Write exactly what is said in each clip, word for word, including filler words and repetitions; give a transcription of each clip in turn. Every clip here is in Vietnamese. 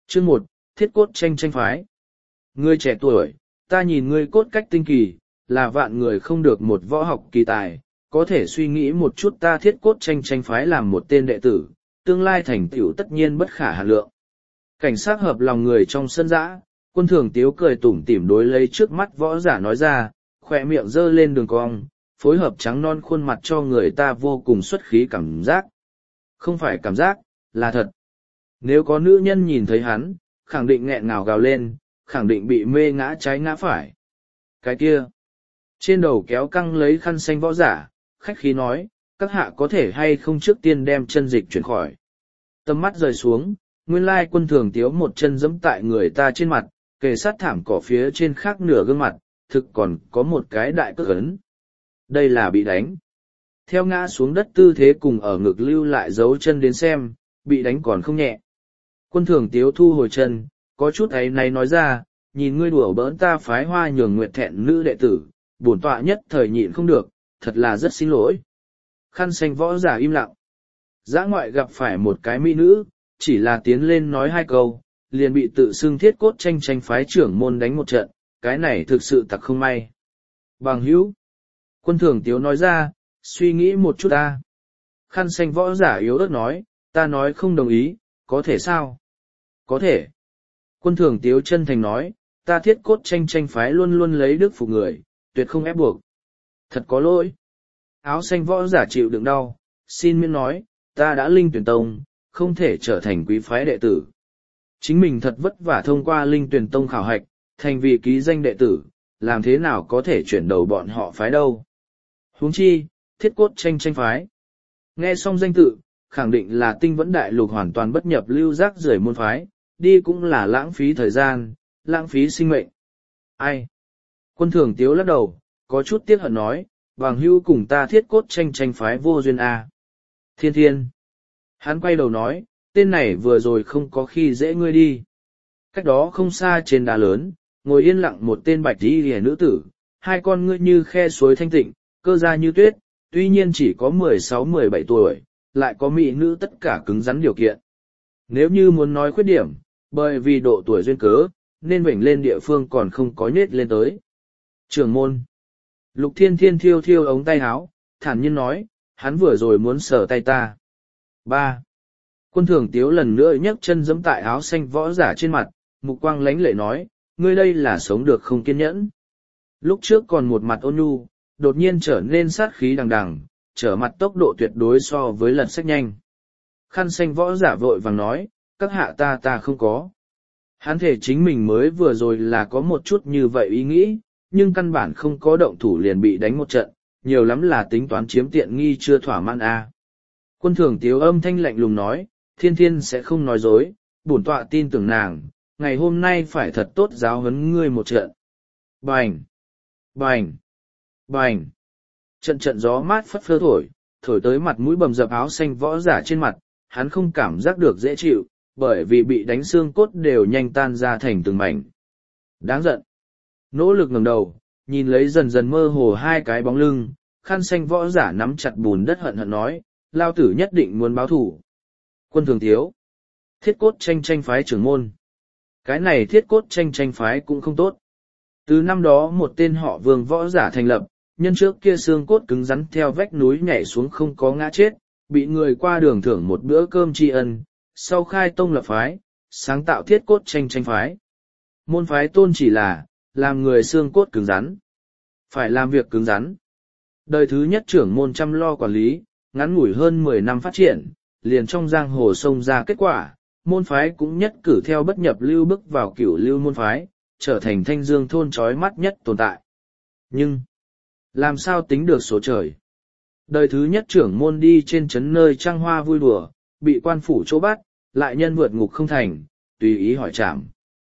Chương một, thiết cốt tranh tranh phái. Ngươi trẻ tuổi, ta nhìn ngươi cốt cách tinh kỳ, là vạn người không được một võ học kỳ tài, có thể suy nghĩ một chút ta thiết cốt tranh tranh phái làm một tên đệ tử, tương lai thành tựu tất nhiên bất khả hà lượng. Cảnh sát hợp lòng người trong sân dã, Quân Thường Tiếu cười tủm tỉm đối lấy trước mắt võ giả nói ra, khỏe miệng giơ lên đường cong, phối hợp trắng non khuôn mặt cho người ta vô cùng xuất khí cảm giác. Không phải cảm giác, là thật. Nếu có nữ nhân nhìn thấy hắn, khẳng định nghẹn ngào gào lên, khẳng định bị mê ngã trái ngã phải. Cái kia, trên đầu kéo căng lấy khăn xanh võ giả, khách khí nói, các hạ có thể hay không trước tiên đem chân dịch chuyển khỏi. Tầm mắt rời xuống, nguyên lai Quân Thường Tiếu một chân giẫm tại người ta trên mặt, kề sát thảm cỏ phía trên khác nửa gương mặt, thực còn có một cái đại cước ấn. Đây là bị đánh. Theo ngã xuống đất tư thế cùng ở ngực lưu lại dấu chân đến xem, bị đánh còn không nhẹ. Quân Thường Tiếu thu hồi chân, có chút ấy này nói ra, nhìn ngươi đùa bỡn ta phái Hoa Nhường Nguyệt thẹn nữ đệ tử, bổn tọa nhất thời nhịn không được, thật là rất xin lỗi. Khăn xanh võ giả im lặng. Dã ngoại gặp phải một cái mỹ nữ, chỉ là tiến lên nói hai câu, liền bị tự xưng thiết cốt tranh tranh phái trưởng môn đánh một trận, cái này thực sự thật không may. Bằng hữu. Quân Thường Tiếu nói ra, suy nghĩ một chút ta. Khăn xanh võ giả yếu ớt nói, ta nói không đồng ý, có thể sao? Có thể. Quân Thường Tiếu chân thành nói, ta thiết cốt tranh tranh phái luôn luôn lấy đức phục người, tuyệt không ép buộc. Thật có lỗi. Áo xanh võ giả chịu đựng đau, xin miễn nói, ta đã linh tuyển tông, không thể trở thành quý phái đệ tử. Chính mình thật vất vả thông qua linh tuyển tông khảo hạch, thành vị ký danh đệ tử, làm thế nào có thể chuyển đầu bọn họ phái đâu. Huống chi, thiết cốt tranh tranh phái. Nghe xong danh tự, khẳng định là tinh vẫn đại lục hoàn toàn bất nhập lưu rác rưởi môn phái, đi cũng là lãng phí thời gian, lãng phí sinh mệnh. Ai? Quân Thường Tiếu lắc đầu, có chút tiếc hận nói, bằng hữu cùng ta thiết cốt tranh tranh phái vô duyên a. Thiên Thiên. Hắn quay đầu nói, tên này vừa rồi không có khi dễ ngươi đi. Cách đó không xa trên đá lớn, ngồi yên lặng một tên bạch y hề nữ tử, hai con ngươi như khe suối thanh tịnh, cơ gia như tuyết, tuy nhiên chỉ có mười sáu mười bảy tuổi, lại có mỹ nữ tất cả cứng rắn điều kiện. Nếu như muốn nói khuyết điểm, bởi vì độ tuổi duyên cớ, nên vểnh lên địa phương còn không có nhết lên tới. Trưởng môn. Lục Thiên Thiên thiêu thiêu ống tay áo, thản nhiên nói, hắn vừa rồi muốn sờ tay ta. Ba. Quân Thường Tiếu lần nữa nhấc chân giẫm tại áo xanh võ giả trên mặt, mục quang lánh lệ nói, ngươi đây là sống được không kiên nhẫn. Lúc trước còn một mặt ôn nhu, đột nhiên trở nên sát khí đằng đằng, trở mặt tốc độ tuyệt đối so với lật sách nhanh. Khăn xanh võ giả vội vàng nói, các hạ ta ta không có. Hắn thể chính mình mới vừa rồi là có một chút như vậy ý nghĩ, nhưng căn bản không có động thủ liền bị đánh một trận, nhiều lắm là tính toán chiếm tiện nghi chưa thỏa mãn a. À. Quân Thường Tiếu âm thanh lạnh lùng nói, Thiên Thiên sẽ không nói dối, bổn tọa tin tưởng nàng, ngày hôm nay phải thật tốt giáo huấn ngươi một trận. Bành! Bành! Bành! Trận trận gió mát phất phơ thổi, thổi tới mặt mũi bầm dập áo xanh võ giả trên mặt, hắn không cảm giác được dễ chịu, bởi vì bị đánh xương cốt đều nhanh tan ra thành từng mảnh. Đáng giận! Nỗ lực ngẩng đầu, nhìn lấy dần dần mơ hồ hai cái bóng lưng, khăn xanh võ giả nắm chặt bùn đất hận hận nói, lao tử nhất định muốn báo thủ. Quân Thường Tiếu. Thiết cốt tranh tranh phái trưởng môn. Cái này thiết cốt tranh tranh phái cũng không tốt. Từ năm đó một tên họ Vương võ giả thành lập, nhân trước kia xương cốt cứng rắn theo vách núi nhảy xuống không có ngã chết, bị người qua đường thưởng một bữa cơm tri ân, sau khai tông lập phái, sáng tạo thiết cốt tranh tranh phái. Môn phái tôn chỉ là, làm người xương cốt cứng rắn. Phải làm việc cứng rắn. Đời thứ nhất trưởng môn chăm lo quản lý, ngắn ngủi hơn mười năm phát triển, liền trong giang hồ sông ra kết quả, môn phái cũng nhất cử theo bất nhập lưu bước vào cửu lưu môn phái, trở thành thanh dương thôn chói mắt nhất tồn tại. Nhưng, làm sao tính được số trời? Đời thứ nhất trưởng môn đi trên trấn nơi trăng hoa vui đùa, bị quan phủ chỗ bắt, lại nhân vượt ngục không thành, tùy ý hỏi trảm.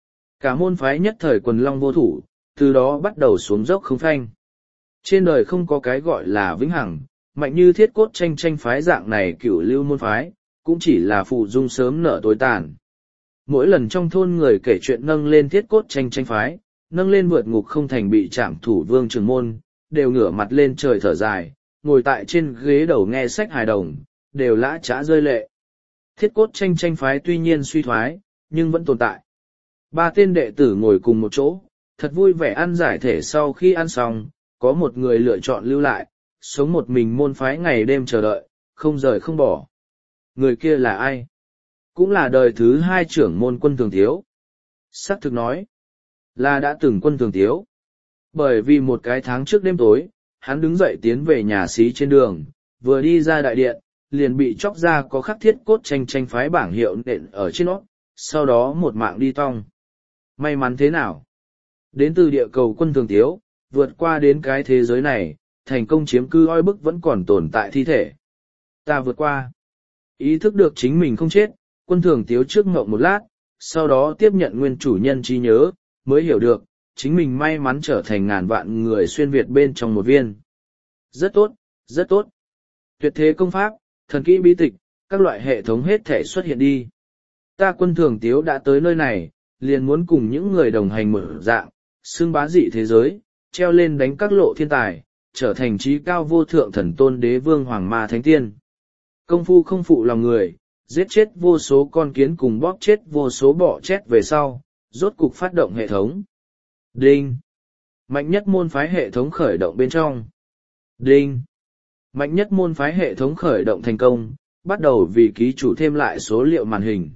Cả môn phái nhất thời quần long vô thủ, từ đó bắt đầu xuống dốc không phanh. Trên đời không có cái gọi là vĩnh hằng, mạnh như thiết cốt tranh tranh phái dạng này cửu lưu môn phái, cũng chỉ là phụ dung sớm nở tối tàn. Mỗi lần trong thôn người kể chuyện nâng lên thiết cốt tranh tranh phái, nâng lên vượt ngục không thành bị trảm thủ vương trường môn, đều ngửa mặt lên trời thở dài, ngồi tại trên ghế đầu nghe sách hài đồng, đều lã trá rơi lệ. Thiết cốt tranh tranh phái tuy nhiên suy thoái, nhưng vẫn tồn tại. Ba tên đệ tử ngồi cùng một chỗ, thật vui vẻ ăn giải thể. Sau khi ăn xong, có một người lựa chọn lưu lại, sống một mình môn phái ngày đêm chờ đợi, không rời không bỏ. Người kia là ai? Cũng là đời thứ hai trưởng môn Quân Thường Tiếu. Sắc thực nói, là đã từng Quân Thường Tiếu. Bởi vì một cái tháng trước đêm tối, hắn đứng dậy tiến về nhà xí trên đường, vừa đi ra đại điện, liền bị chóc ra có khắc thiết cốt tranh tranh phái bảng hiệu nện ở trên nó, sau đó một mạng đi tong. May mắn thế nào? Đến từ địa cầu Quân Thường Tiếu, vượt qua đến cái thế giới này, thành công chiếm cư oi bức vẫn còn tồn tại thi thể. Ta vượt qua. Ý thức được chính mình không chết, Quân Thường Tiếu trước ngộng một lát, sau đó tiếp nhận nguyên chủ nhân trí nhớ, mới hiểu được, chính mình may mắn trở thành ngàn vạn người xuyên Việt bên trong một viên. Rất tốt, rất tốt. Tuyệt thế công pháp, thần kỹ bí tịch, các loại hệ thống hết thể xuất hiện đi. Ta Quân Thường Tiếu đã tới nơi này, liền muốn cùng những người đồng hành mở dạng, xưng bá dị thế giới, treo lên đánh các lộ thiên tài, trở thành trí cao vô thượng thần tôn đế vương hoàng ma thánh tiên. Công phu không phụ lòng người, giết chết vô số con kiến cùng bóp chết vô số bọ chết về sau, rốt cục phát động hệ thống. Đinh! Mạnh nhất môn phái hệ thống khởi động bên trong. Đinh! Mạnh nhất môn phái hệ thống khởi động thành công, bắt đầu vì ký chủ thêm lại số liệu màn hình.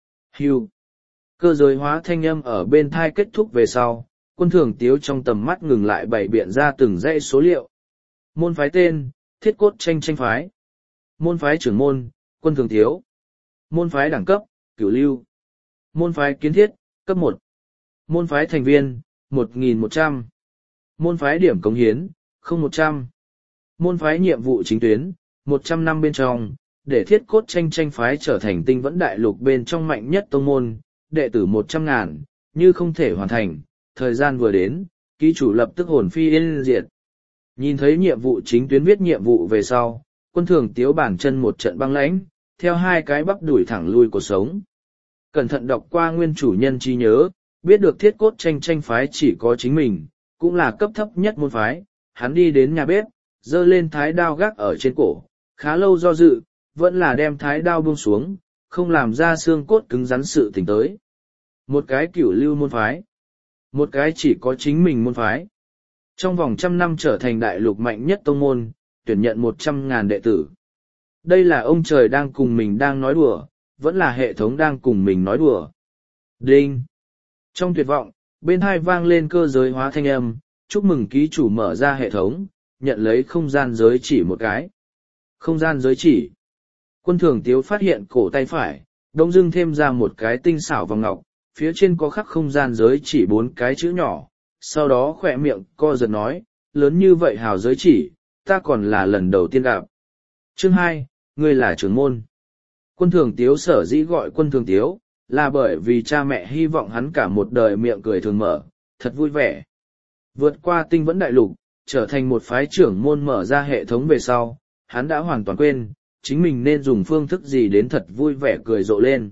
Hưu! Cơ giới hóa thanh âm ở bên thai kết thúc về sau, Quân Thường Tiếu trong tầm mắt ngừng lại bày biện ra từng dãy số liệu. Môn phái tên, thiết cốt tranh tranh phái. Môn phái trưởng môn, Quân Thường Tiếu. Môn phái đẳng cấp, cửu lưu. Môn phái kiến thiết, cấp một. Môn phái thành viên, một nghìn một trăm. Môn phái điểm cống hiến, không một trăm. Môn phái nhiệm vụ chính tuyến, một trăm năm bên trong, để thiết cốt tranh tranh phái trở thành tinh vẫn đại lục bên trong mạnh nhất tông môn, đệ tử một trăm ngàn, như không thể hoàn thành, thời gian vừa đến, ký chủ lập tức hồn phi yên diệt. Nhìn thấy nhiệm vụ chính tuyến viết nhiệm vụ về sau, Quân Thường Tiếu bản chân một trận băng lãnh, theo hai cái bắp đuổi thẳng lui cuộc sống. Cẩn thận đọc qua nguyên chủ nhân trí nhớ, biết được thiết cốt tranh tranh phái chỉ có chính mình, cũng là cấp thấp nhất môn phái. Hắn đi đến nhà bếp, giơ lên thái đao gác ở trên cổ, khá lâu do dự, vẫn là đem thái đao buông xuống, không làm ra xương cốt cứng rắn sự tỉnh tới. Một cái cửu lưu môn phái, một cái chỉ có chính mình môn phái. Trong vòng trăm năm trở thành đại lục mạnh nhất tông môn, tuyển nhận một trăm ngàn đệ tử. Đây là ông trời đang cùng mình đang nói đùa, vẫn là hệ thống đang cùng mình nói đùa. Đinh! Trong tuyệt vọng, bên hai vang lên cơ giới hóa thanh âm, chúc mừng ký chủ mở ra hệ thống, nhận lấy không gian giới chỉ một cái. Không gian giới chỉ. Quân Thường Tiếu phát hiện cổ tay phải, đông dưng thêm ra một cái tinh xảo vòng ngọc, phía trên có khắc không gian giới chỉ bốn cái chữ nhỏ, sau đó khỏe miệng co giật nói, lớn như vậy hào giới chỉ, ta còn là lần đầu tiên gặp. Chương hai, ngươi là trưởng môn. Quân Thường Tiếu sở dĩ gọi Quân Thường Tiếu, là bởi vì cha mẹ hy vọng hắn cả một đời miệng cười thường mở, thật vui vẻ. Vượt qua tinh vẫn đại lục, trở thành một phái trưởng môn mở ra hệ thống về sau, hắn đã hoàn toàn quên, chính mình nên dùng phương thức gì đến thật vui vẻ cười rộ lên.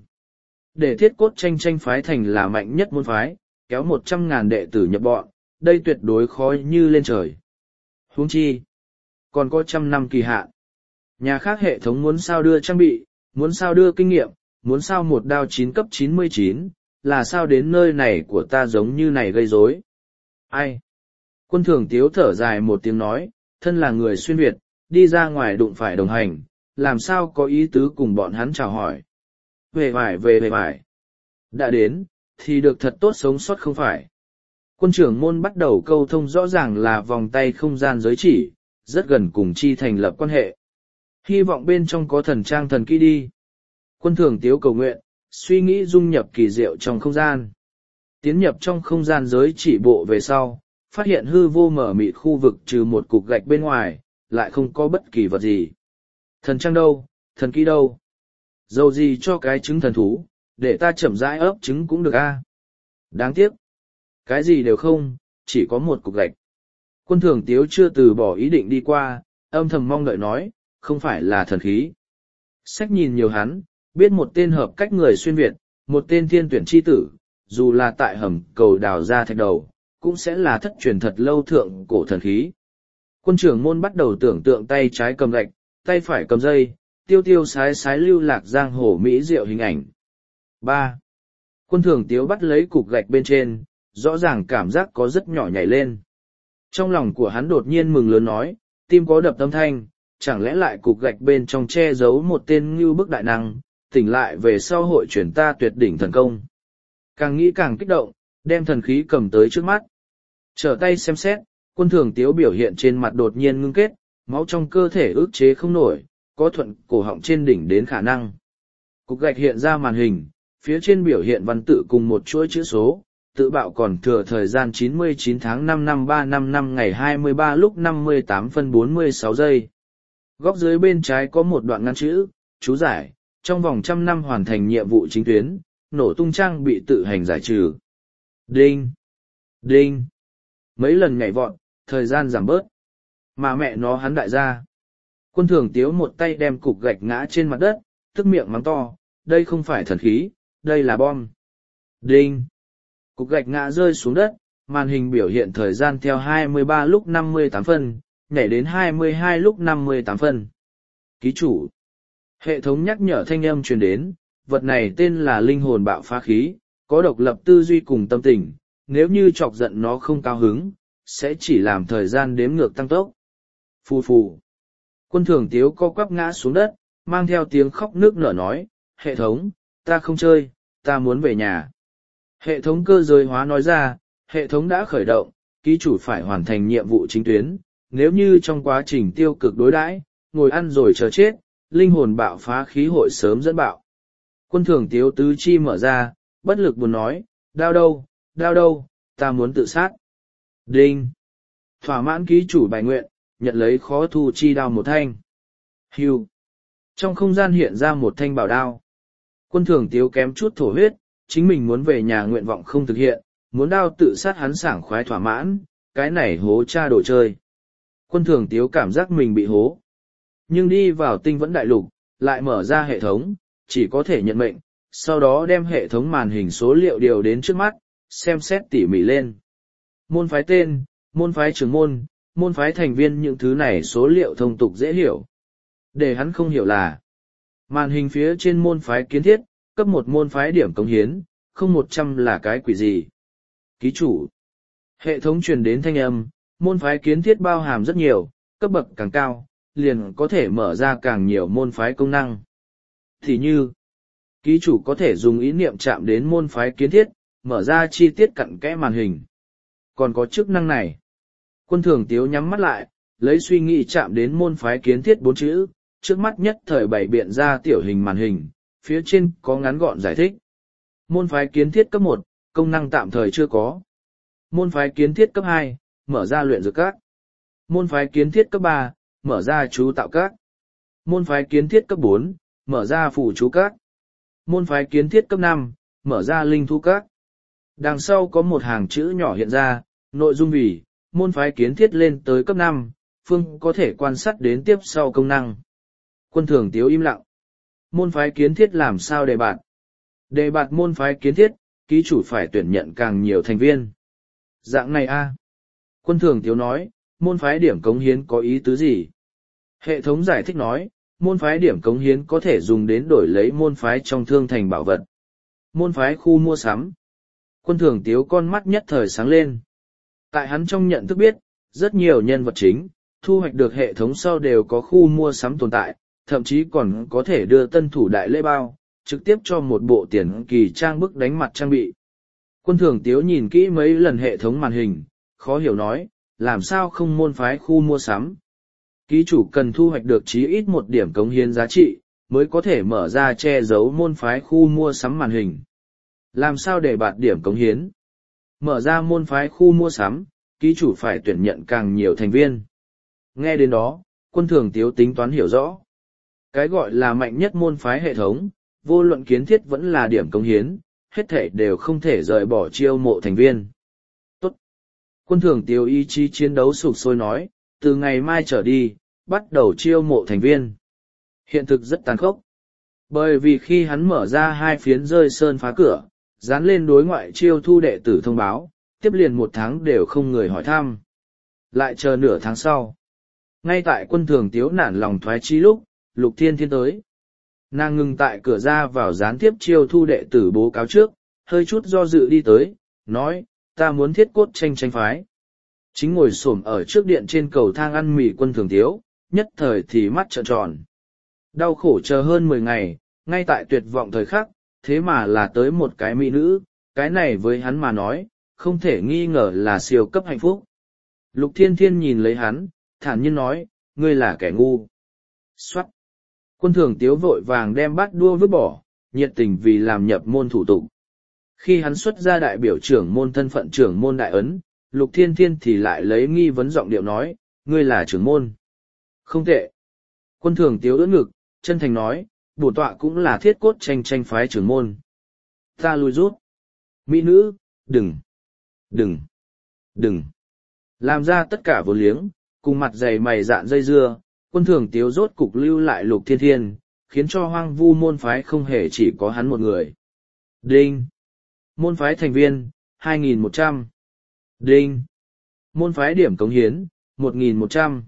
Để thiết cốt tranh tranh phái thành là mạnh nhất môn phái, kéo một trăm ngàn đệ tử nhập bọn, đây tuyệt đối khó như lên trời. Huống chi, còn có trăm năm kỳ hạn. Nhà khác hệ thống muốn sao đưa trang bị, muốn sao đưa kinh nghiệm, muốn sao một đao chín cấp chín mươi chín, là sao đến nơi này của ta giống như này gây rối. Ai? Quân Thường Tiếu thở dài một tiếng nói, thân là người xuyên Việt, đi ra ngoài đụng phải đồng hành, làm sao có ý tứ cùng bọn hắn chào hỏi. Về vải về về vải. Đã đến, thì được thật tốt sống sót không phải. Quân trưởng môn bắt đầu câu thông rõ ràng là vòng tay không gian giới chỉ, rất gần cùng chi thành lập quan hệ. Hy vọng bên trong có thần trang thần kỹ đi. Quân Thường Tiếu cầu nguyện, suy nghĩ dung nhập kỳ diệu trong không gian. Tiến nhập trong không gian giới chỉ bộ về sau, phát hiện hư vô mở mịt khu vực trừ một cục gạch bên ngoài, lại không có bất kỳ vật gì. Thần trang đâu, thần kỹ đâu? Dầu gì cho cái trứng thần thú, để ta chậm rãi ấp trứng cũng được a. Đáng tiếc. Cái gì đều không, chỉ có một cục gạch. Quân Thường Tiếu chưa từ bỏ ý định đi qua, âm thầm mong đợi nói, không phải là thần khí. Sách nhìn nhiều hắn, biết một tên hợp cách người xuyên Việt, một tên thiên tuyển chi tử, dù là tại hầm cầu đào ra thạch đầu, cũng sẽ là thất truyền thật lâu thượng cổ thần khí. Quân trưởng môn bắt đầu tưởng tượng tay trái cầm gạch, tay phải cầm dây, tiêu tiêu sái sái lưu lạc giang hồ mỹ diệu hình ảnh. ba. Quân thường tiếu bắt lấy cục gạch bên trên, rõ ràng cảm giác có rất nhỏ nhảy lên. Trong lòng của hắn đột nhiên mừng lớn nói, tim có đập tâm thanh, chẳng lẽ lại cục gạch bên trong che giấu một tên ngưu bức đại năng, tỉnh lại về sau hội chuyển ta tuyệt đỉnh thần công. Càng nghĩ càng kích động, đem thần khí cầm tới trước mắt. Trở tay xem xét, quân thường tiếu biểu hiện trên mặt đột nhiên ngưng kết, máu trong cơ thể ức chế không nổi, có thuận cổ họng trên đỉnh đến khả năng. Cục gạch hiện ra màn hình, phía trên biểu hiện văn tự cùng một chuỗi chữ số, tự bạo còn thừa thời gian chín mươi chín tháng năm năm ba năm năm ngày hai mươi ba lúc năm mươi tám phân bốn mươi sáu giây. Góc dưới bên trái có một đoạn ngắn chữ, chú giải, trong vòng trăm năm hoàn thành nhiệm vụ chính tuyến, nổ tung trang bị tự hành giải trừ. Đinh! Đinh! Mấy lần nhảy vọt, thời gian giảm bớt. Mà mẹ nó hắn đại gia. Quân thường tiếu một tay đem cục gạch ngã trên mặt đất, tức miệng mắng to, đây không phải thần khí, đây là bom. Đinh! Cục gạch ngã rơi xuống đất, màn hình biểu hiện thời gian theo hai mươi ba lúc năm mươi tám phân, nhảy đến hai mươi hai lúc năm mươi tám phân. Ký chủ. Hệ thống nhắc nhở thanh âm truyền đến, vật này tên là linh hồn bạo phá khí, có độc lập tư duy cùng tâm tình, nếu như chọc giận nó không cao hứng, sẽ chỉ làm thời gian đếm ngược tăng tốc. Phù phù. Quân thường tiếu co quắp ngã xuống đất, mang theo tiếng khóc nước nở nói, hệ thống, ta không chơi, ta muốn về nhà. Hệ thống cơ giới hóa nói ra, hệ thống đã khởi động, ký chủ phải hoàn thành nhiệm vụ chính tuyến, nếu như trong quá trình tiêu cực đối đãi, ngồi ăn rồi chờ chết, linh hồn bạo phá khí hội sớm dẫn bạo. Quân thường tiếu tứ chi mở ra, bất lực buồn nói, đau đâu, đau đâu, ta muốn tự sát. Đinh! Thỏa mãn ký chủ bài nguyện, nhận lấy khó thu chi đao một thanh. Hưu! Trong không gian hiện ra một thanh bảo đao. Quân thường tiếu kém chút thổ huyết, chính mình muốn về nhà nguyện vọng không thực hiện, muốn đao tự sát hắn sảng khoái thỏa mãn, cái này hố cha đồ chơi. Quân thường tiếu cảm giác mình bị hố. Nhưng đi vào tinh vẫn đại lục, lại mở ra hệ thống, chỉ có thể nhận mệnh, sau đó đem hệ thống màn hình số liệu điều đến trước mắt, xem xét tỉ mỉ lên. Môn phái tên, môn phái trưởng môn, môn phái thành viên những thứ này số liệu thông tục dễ hiểu. Để hắn không hiểu là, màn hình phía trên môn phái kiến thiết, cấp một môn phái điểm cống hiến, không một trăm là cái quỷ gì. Ký chủ. Hệ thống truyền đến thanh âm, môn phái kiến thiết bao hàm rất nhiều, cấp bậc càng cao, liền có thể mở ra càng nhiều môn phái công năng. Thì như, ký chủ có thể dùng ý niệm chạm đến môn phái kiến thiết, mở ra chi tiết cặn kẽ màn hình. Còn có chức năng này. Quân thường tiếu nhắm mắt lại, lấy suy nghĩ chạm đến môn phái kiến thiết bốn chữ, trước mắt nhất thời bày biện ra tiểu hình màn hình, phía trên có ngắn gọn giải thích. Môn phái kiến thiết cấp một, công năng tạm thời chưa có. Môn phái kiến thiết cấp hai, mở ra luyện dược các. Môn phái kiến thiết cấp ba, mở ra chú tạo các. Môn phái kiến thiết cấp bốn, mở ra phù chú các. Môn phái kiến thiết cấp năm, mở ra linh thú các. Đằng sau có một hàng chữ nhỏ hiện ra, nội dung vì, môn phái kiến thiết lên tới cấp năm, phương có thể quan sát đến tiếp sau công năng. Quân thường tiếu im lặng. Môn phái kiến thiết làm sao đề bạt? Đề bạt môn phái kiến thiết, ký chủ phải tuyển nhận càng nhiều thành viên. Dạng này a. Quân thường tiếu nói, môn phái điểm cống hiến có ý tứ gì? Hệ thống giải thích nói, môn phái điểm cống hiến có thể dùng đến đổi lấy môn phái trong thương thành bảo vật. Môn phái khu mua sắm. Quân thường tiếu con mắt nhất thời sáng lên. Tại hắn trong nhận thức biết, rất nhiều nhân vật chính, thu hoạch được hệ thống sau đều có khu mua sắm tồn tại, thậm chí còn có thể đưa tân thủ đại lễ bao, trực tiếp cho một bộ tiền kỳ trang bức đánh mặt trang bị. Quân thường tiếu nhìn kỹ mấy lần hệ thống màn hình, khó hiểu nói, làm sao không môn phái khu mua sắm. Ký chủ cần thu hoạch được chí ít một điểm cống hiến giá trị, mới có thể mở ra che giấu môn phái khu mua sắm màn hình. Làm sao để bạt điểm cống hiến? Mở ra môn phái khu mua sắm, ký chủ phải tuyển nhận càng nhiều thành viên. Nghe đến đó, quân thường tiếu tính toán hiểu rõ. Cái gọi là mạnh nhất môn phái hệ thống, vô luận kiến thiết vẫn là điểm cống hiến, hết thể đều không thể rời bỏ chiêu mộ thành viên. Tốt. Quân thường tiếu ý chí chiến đấu sục sôi nói, từ ngày mai trở đi, bắt đầu chiêu mộ thành viên. Hiện thực rất tàn khốc. Bởi vì khi hắn mở ra hai phiến rơi sơn phá cửa, dán lên đối ngoại chiêu thu đệ tử thông báo, tiếp liền một tháng đều không người hỏi thăm. Lại chờ nửa tháng sau. Ngay tại quân thường tiếu nản lòng thoái chí lúc, Lục Thiên Thiên tới. Nàng ngừng tại cửa ra vào gián tiếp chiêu thu đệ tử bố cáo trước, hơi chút do dự đi tới, nói, ta muốn thiết cốt tranh tranh phái. Chính ngồi xổm ở trước điện trên cầu thang ăn mì Quân Thường Tiếu, nhất thời thì mắt trợn tròn. Đau khổ chờ hơn mười ngày, ngay tại tuyệt vọng thời khắc, thế mà là tới một cái mỹ nữ, cái này với hắn mà nói, không thể nghi ngờ là siêu cấp hạnh phúc. Lục Thiên Thiên nhìn lấy hắn, thản nhiên nói, ngươi là kẻ ngu. Xoát. Quân Thường Tiếu vội vàng đem bát đua vứt bỏ, nhiệt tình vì làm nhập môn thủ tục. Khi hắn xuất ra đại biểu trưởng môn thân phận trưởng môn đại ấn, Lục Thiên Thiên thì lại lấy nghi vấn giọng điệu nói, ngươi là trưởng môn. Không tệ. Quân Thường Tiếu ưỡn ngực, chân thành nói, bổn tọa cũng là thiết cốt tranh tranh phái trưởng môn. Ta lui rút. Mỹ nữ, đừng, đừng, đừng. Làm ra tất cả vô liếng, cùng mặt dày mày dạn dây dưa, Quân Thường Tiếu rốt cục lưu lại Lục Thiên Thiên, khiến cho hoang vu môn phái không hề chỉ có hắn một người. Đinh. Môn phái thành viên, hai nghìn một trăm. Đinh. Môn phái điểm cống hiến, một nghìn một trăm.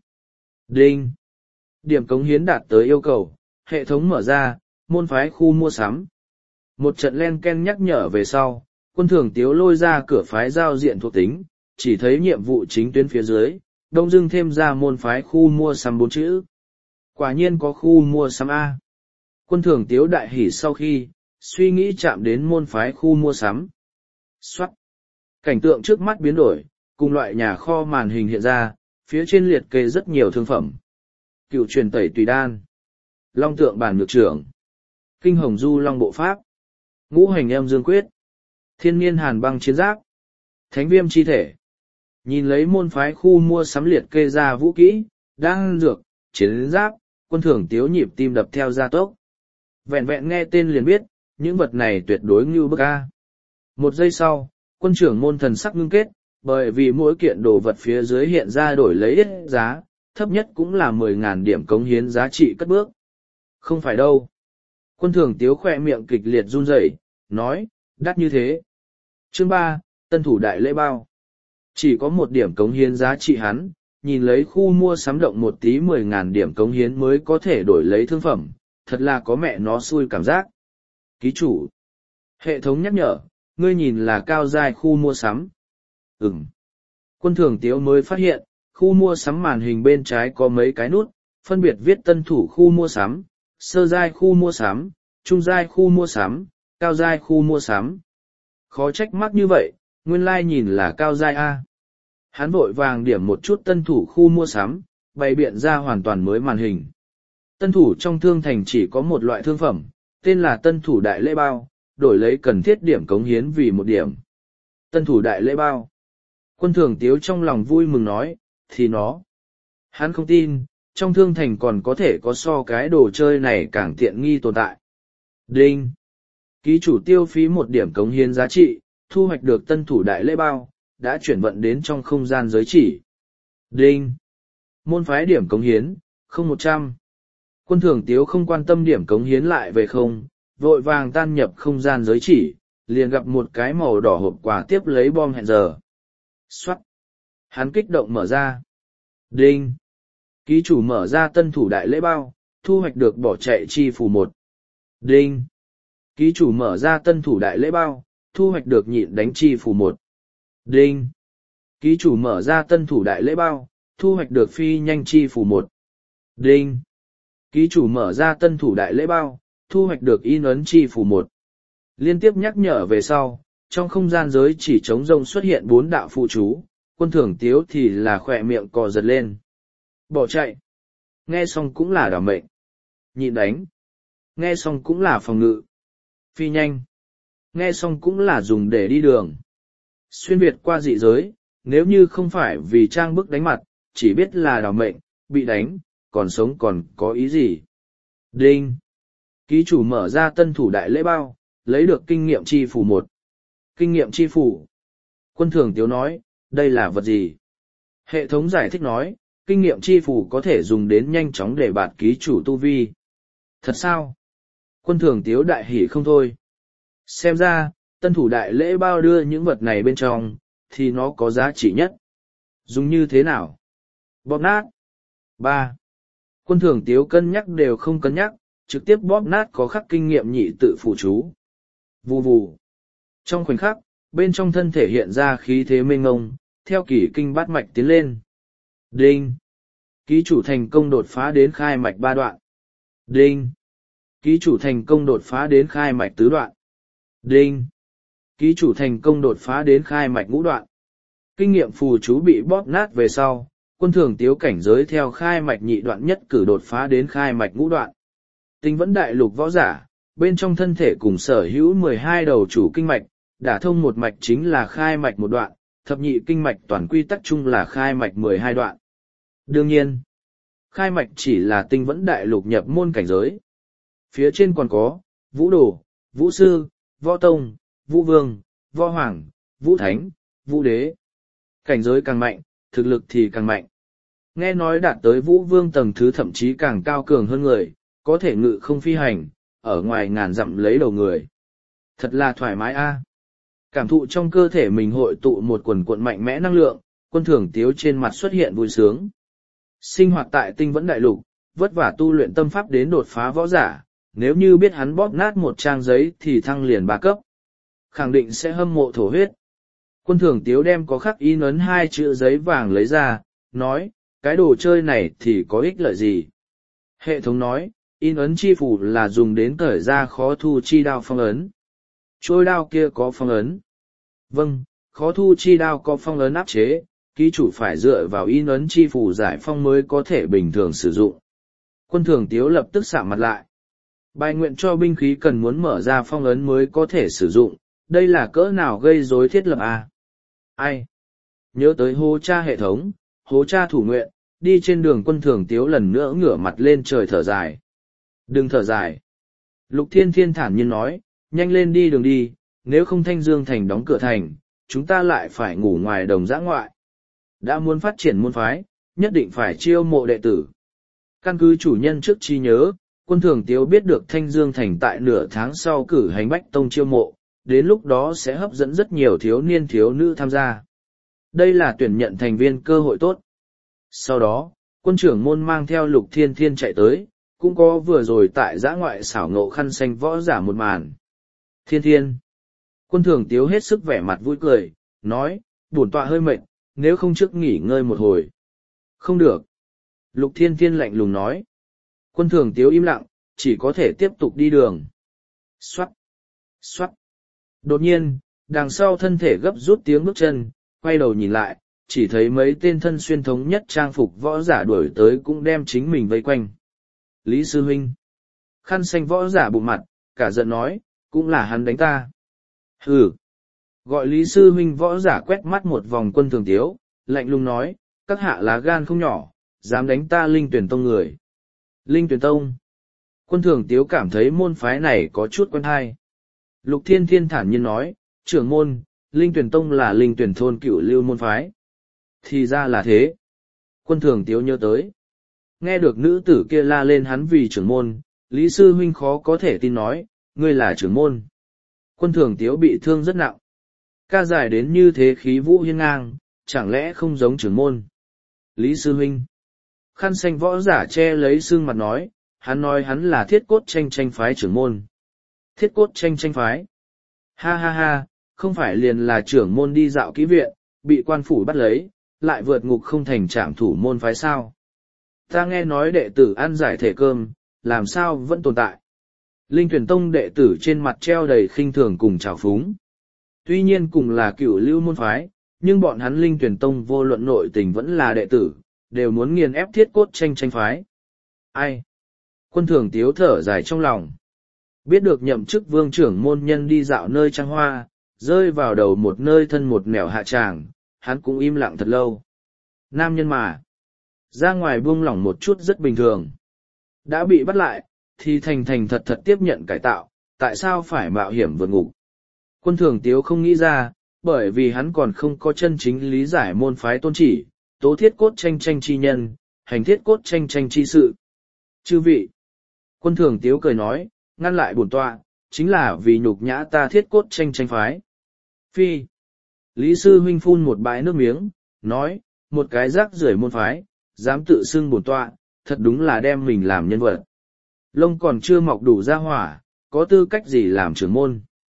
Đinh. Điểm cống hiến đạt tới yêu cầu, hệ thống mở ra, môn phái khu mua sắm. Một trận len ken nhắc nhở về sau, Quân Thường Tiếu lôi ra cửa phái giao diện thuộc tính, chỉ thấy nhiệm vụ chính tuyến phía dưới, đông dưng thêm ra môn phái khu mua sắm bốn chữ. Quả nhiên có khu mua sắm A. Quân Thường Tiếu đại hỉ sau khi, suy nghĩ chạm đến môn phái khu mua sắm. Xoát. Cảnh tượng trước mắt biến đổi, cùng loại nhà kho màn hình hiện ra, phía trên liệt kê rất nhiều thương phẩm. Cựu truyền tẩy tùy đan, long tượng bản nhược trưởng, kinh hồng du long bộ pháp, ngũ hành em dương quyết, thiên niên hàn băng chiến giáp, thánh viêm chi thể. Nhìn lấy môn phái khu mua sắm liệt kê ra vũ kỹ, đan dược, chiến giáp, Quân Thường Tiếu nhịp tim đập theo gia tốc. Vẹn vẹn nghe tên liền biết, những vật này tuyệt đối ngưu bức a. Một giây sau, quân trưởng môn thần sắc ngưng kết, bởi vì mỗi kiện đồ vật phía dưới hiện ra đổi lấy ít giá, thấp nhất cũng là mười ngàn điểm cống hiến giá trị cất bước. Không phải đâu. Quân Thường Tiếu khỏe miệng kịch liệt run rẩy, nói, đắt như thế. Chương ba, tân thủ đại lễ bao. Chỉ có một điểm cống hiến giá trị hắn, nhìn lấy khu mua sắm động một tí mười ngàn điểm cống hiến mới có thể đổi lấy thương phẩm, thật là có mẹ nó xui cảm giác. Ký chủ. Hệ thống nhắc nhở, ngươi nhìn là cao giai khu mua sắm. Ừm. Quân Thường Tiếu mới phát hiện, khu mua sắm màn hình bên trái có mấy cái nút, phân biệt viết tân thủ khu mua sắm, sơ giai khu mua sắm, trung giai khu mua sắm, cao giai khu mua sắm. Khó trách mắc như vậy, nguyên lai nhìn là cao giai A. Hắn vội vàng điểm một chút tân thủ khu mua sắm, bày biện ra hoàn toàn mới màn hình. Tân thủ trong thương thành chỉ có một loại thương phẩm, tên là tân thủ đại lễ bao, đổi lấy cần thiết điểm cống hiến vì một điểm. Tân thủ đại lễ bao. Quân Thường Tiếu trong lòng vui mừng nói, thì nó. Hắn không tin, trong thương thành còn có thể có so cái đồ chơi này càng tiện nghi tồn tại. Đinh. Ký chủ tiêu phí một điểm cống hiến giá trị, thu hoạch được tân thủ đại lễ bao, đã chuyển vận đến trong không gian giới chỉ. Đinh. Môn phái điểm cống hiến, không một trăm. Quân Thường Tiếu không quan tâm điểm cống hiến lại về không, vội vàng tan nhập không gian giới chỉ, liền gặp một cái màu đỏ hộp quà tiếp lấy bom hẹn giờ. Xoát. Hắn kích động mở ra. Đinh. Ký chủ mở ra tân thủ đại lễ bao, thu hoạch được bỏ chạy chi phù một. Đinh. Ký chủ mở ra tân thủ đại lễ bao, thu hoạch được nhịn đánh chi phù một. Đinh. Ký chủ mở ra tân thủ đại lễ bao, thu hoạch được phi nhanh chi phù một. Đinh. Ký chủ mở ra tân thủ đại lễ bao, thu hoạch được in ấn chi phù một. Liên tiếp nhắc nhở về sau, trong không gian giới chỉ trống rông xuất hiện bốn đạo phụ chú, Quân Thường Tiếu thì là khỏe miệng cò giật lên. Bỏ chạy. Nghe xong cũng là đảm mệnh. Nhịn đánh. Nghe xong cũng là phòng ngự. Phi nhanh. Nghe xong cũng là dùng để đi đường. Xuyên Việt qua dị giới, nếu như không phải vì trang bức đánh mặt, chỉ biết là đảm mệnh, bị đánh, còn sống còn có ý gì. Đinh. Ký chủ mở ra tân thủ đại lễ bao, lấy được kinh nghiệm chi phủ một. Kinh nghiệm chi phủ. Quân Thường Tiếu nói, đây là vật gì? Hệ thống giải thích nói, kinh nghiệm chi phủ có thể dùng đến nhanh chóng để bạt ký chủ tu vi. Thật sao? Quân Thường Tiếu đại hỉ không thôi. Xem ra, tân thủ đại lễ bao đưa những vật này bên trong, thì nó có giá trị nhất. Dùng như thế nào? Bóp nát. ba. Quân Thường Tiếu cân nhắc đều không cân nhắc, trực tiếp bóp nát có khắc kinh nghiệm nhị tự phụ chú. Vù vù. Trong khoảnh khắc, bên trong thân thể hiện ra khí thế mênh ngông, theo kỷ kinh bát mạch tiến lên. Đinh! Ký chủ thành công đột phá đến khai mạch ba đoạn. Đinh! Ký chủ thành công đột phá đến khai mạch tứ đoạn. Đinh! Ký chủ thành công đột phá đến khai mạch ngũ đoạn. Kinh nghiệm phù chú bị bóp nát về sau, Quân Thường Tiếu cảnh giới theo khai mạch nhị đoạn nhất cử đột phá đến khai mạch ngũ đoạn. Tinh vẫn đại lục võ giả, bên trong thân thể cùng sở hữu mười hai đầu chủ kinh mạch, đả thông một mạch chính là khai mạch một đoạn, thập nhị kinh mạch toàn quy tắc chung là khai mạch mười hai đoạn. Đương nhiên, khai mạch chỉ là tinh vẫn đại lục nhập môn cảnh giới. Phía trên còn có, vũ đồ, vũ sư, võ tông, vũ vương, võ hoàng, vũ thánh, vũ đế. Cảnh giới càng mạnh, thực lực thì càng mạnh. Nghe nói đạt tới vũ vương tầng thứ thậm chí càng cao cường hơn người, có thể ngự không phi hành, ở ngoài ngàn dặm lấy đầu người. Thật là thoải mái a. Cảm thụ trong cơ thể mình hội tụ một quần cuộn mạnh mẽ năng lượng, Quân Thường Tiếu trên mặt xuất hiện vui sướng. Sinh hoạt tại tinh vẫn đại lục, vất vả tu luyện tâm pháp đến đột phá võ giả, nếu như biết hắn bóp nát một trang giấy thì thăng liền ba cấp. Khẳng định sẽ hâm mộ thổ huyết. Quân Thường Tiếu đem có khắc in ấn hai chữ giấy vàng lấy ra, nói, cái đồ chơi này thì có ích lợi gì? Hệ thống nói, in ấn chi phủ là dùng đến cởi ra khó thu chi đao phong ấn. Trôi đao kia có phong ấn. Vâng, khó thu chi đao có phong ấn áp chế, ký chủ phải dựa vào in ấn chi phủ giải phong mới có thể bình thường sử dụng. Quân Thường Tiếu lập tức sạm mặt lại. Bài nguyện cho binh khí cần muốn mở ra phong ấn mới có thể sử dụng, đây là cỡ nào gây rối thiết lập à? Ai? Nhớ tới hô cha hệ thống, hô cha thủ nguyện, đi trên đường Quân Thường Tiếu lần nữa ngửa mặt lên trời thở dài. Đừng thở dài. Lục Thiên Thiên thản nhiên nói, nhanh lên đi đường đi, nếu không Thanh Dương Thành đóng cửa thành, chúng ta lại phải ngủ ngoài đồng dã ngoại. Đã muốn phát triển môn phái, nhất định phải chiêu mộ đệ tử. Căn cứ chủ nhân trước chi nhớ, Quân Thường Tiếu biết được Thanh Dương Thành tại nửa tháng sau cử hành bách tông chiêu mộ, đến lúc đó sẽ hấp dẫn rất nhiều thiếu niên thiếu nữ tham gia. Đây là tuyển nhận thành viên cơ hội tốt. Sau đó, quân trưởng môn mang theo Lục Thiên Thiên chạy tới, cũng có vừa rồi tại giã ngoại xảo ngộ khăn xanh võ giả một màn. Thiên Thiên. Quân Thường Tiếu hết sức vẻ mặt vui cười, nói, bổn tọa hơi mệt, nếu không trước nghỉ ngơi một hồi. Không được. Lục Thiên Thiên lạnh lùng nói. Quân Thường Tiếu im lặng, chỉ có thể tiếp tục đi đường. Xoát. Xoát. Đột nhiên, đằng sau thân thể gấp rút tiếng bước chân, quay đầu nhìn lại, chỉ thấy mấy tên thân xuyên thống nhất trang phục võ giả đuổi tới cũng đem chính mình vây quanh. Lý Sư Huynh. Khăn xanh võ giả bụng mặt, cả giận nói, cũng là hắn đánh ta. Hừ. Gọi Lý Sư Huynh võ giả quét mắt một vòng Quân Thường Tiếu, lạnh lùng nói, các hạ lá gan không nhỏ, dám đánh ta Linh Tuyển Tông người. Linh Tuyển Tông. Quân Thường Tiếu cảm thấy môn phái này có chút quen hay. Lục Thiên Thiên thản nhiên nói, trưởng môn, Linh Tuyển Tông là Linh Tuyển thôn cựu lưu môn phái. Thì ra là thế. Quân Thường Tiếu nhớ tới. Nghe được nữ tử kia la lên hắn vì trưởng môn, Lý Sư Huynh khó có thể tin nói, ngươi là trưởng môn. Quân Thường Tiếu bị thương rất nặng. Ca dài đến như thế khí vũ hiên ngang, chẳng lẽ không giống trưởng môn. Lý Sư Huynh. Khăn xanh võ giả che lấy xương mặt nói, hắn nói hắn là thiết cốt tranh tranh phái trưởng môn. Thiết cốt tranh tranh phái. Ha ha ha, không phải liền là trưởng môn đi dạo ký viện, bị quan phủ bắt lấy, lại vượt ngục không thành trảm thủ môn phái sao. Ta nghe nói đệ tử ăn giải thể cơm, làm sao vẫn tồn tại. Linh Tuyển Tông đệ tử trên mặt treo đầy khinh thường cùng trào phúng. Tuy nhiên cùng là cựu lưu môn phái, nhưng bọn hắn Linh Tuyển Tông vô luận nội tình vẫn là đệ tử, đều muốn nghiền ép thiết cốt tranh tranh phái. Ai? Quân Thường Tiếu thở dài trong lòng. Biết được nhậm chức vương trưởng môn nhân đi dạo nơi trăng hoa, rơi vào đầu một nơi thân một nẻo hạ tràng, hắn cũng im lặng thật lâu. Nam nhân mà, ra ngoài buông lỏng một chút rất bình thường. Đã bị bắt lại, thì thành thành thật thật tiếp nhận cải tạo, tại sao phải mạo hiểm vượt ngục? Quân Thường Tiếu không nghĩ ra, bởi vì hắn còn không có chân chính lý giải môn phái tôn chỉ, tố thiết cốt tranh tranh chi nhân, hành thiết cốt tranh tranh chi sự. Chư vị! Quân Thường Tiếu cười nói, ngăn lại bổn tọa, chính là vì nhục nhã ta thiết cốt tranh tranh phái. Phi! Lý Sư Huynh phun một bãi nước miếng, nói, một cái rác rưởi môn phái, dám tự xưng bổn tọa, thật đúng là đem mình làm nhân vật. Lông còn chưa mọc đủ ra hỏa, có tư cách gì làm trưởng môn.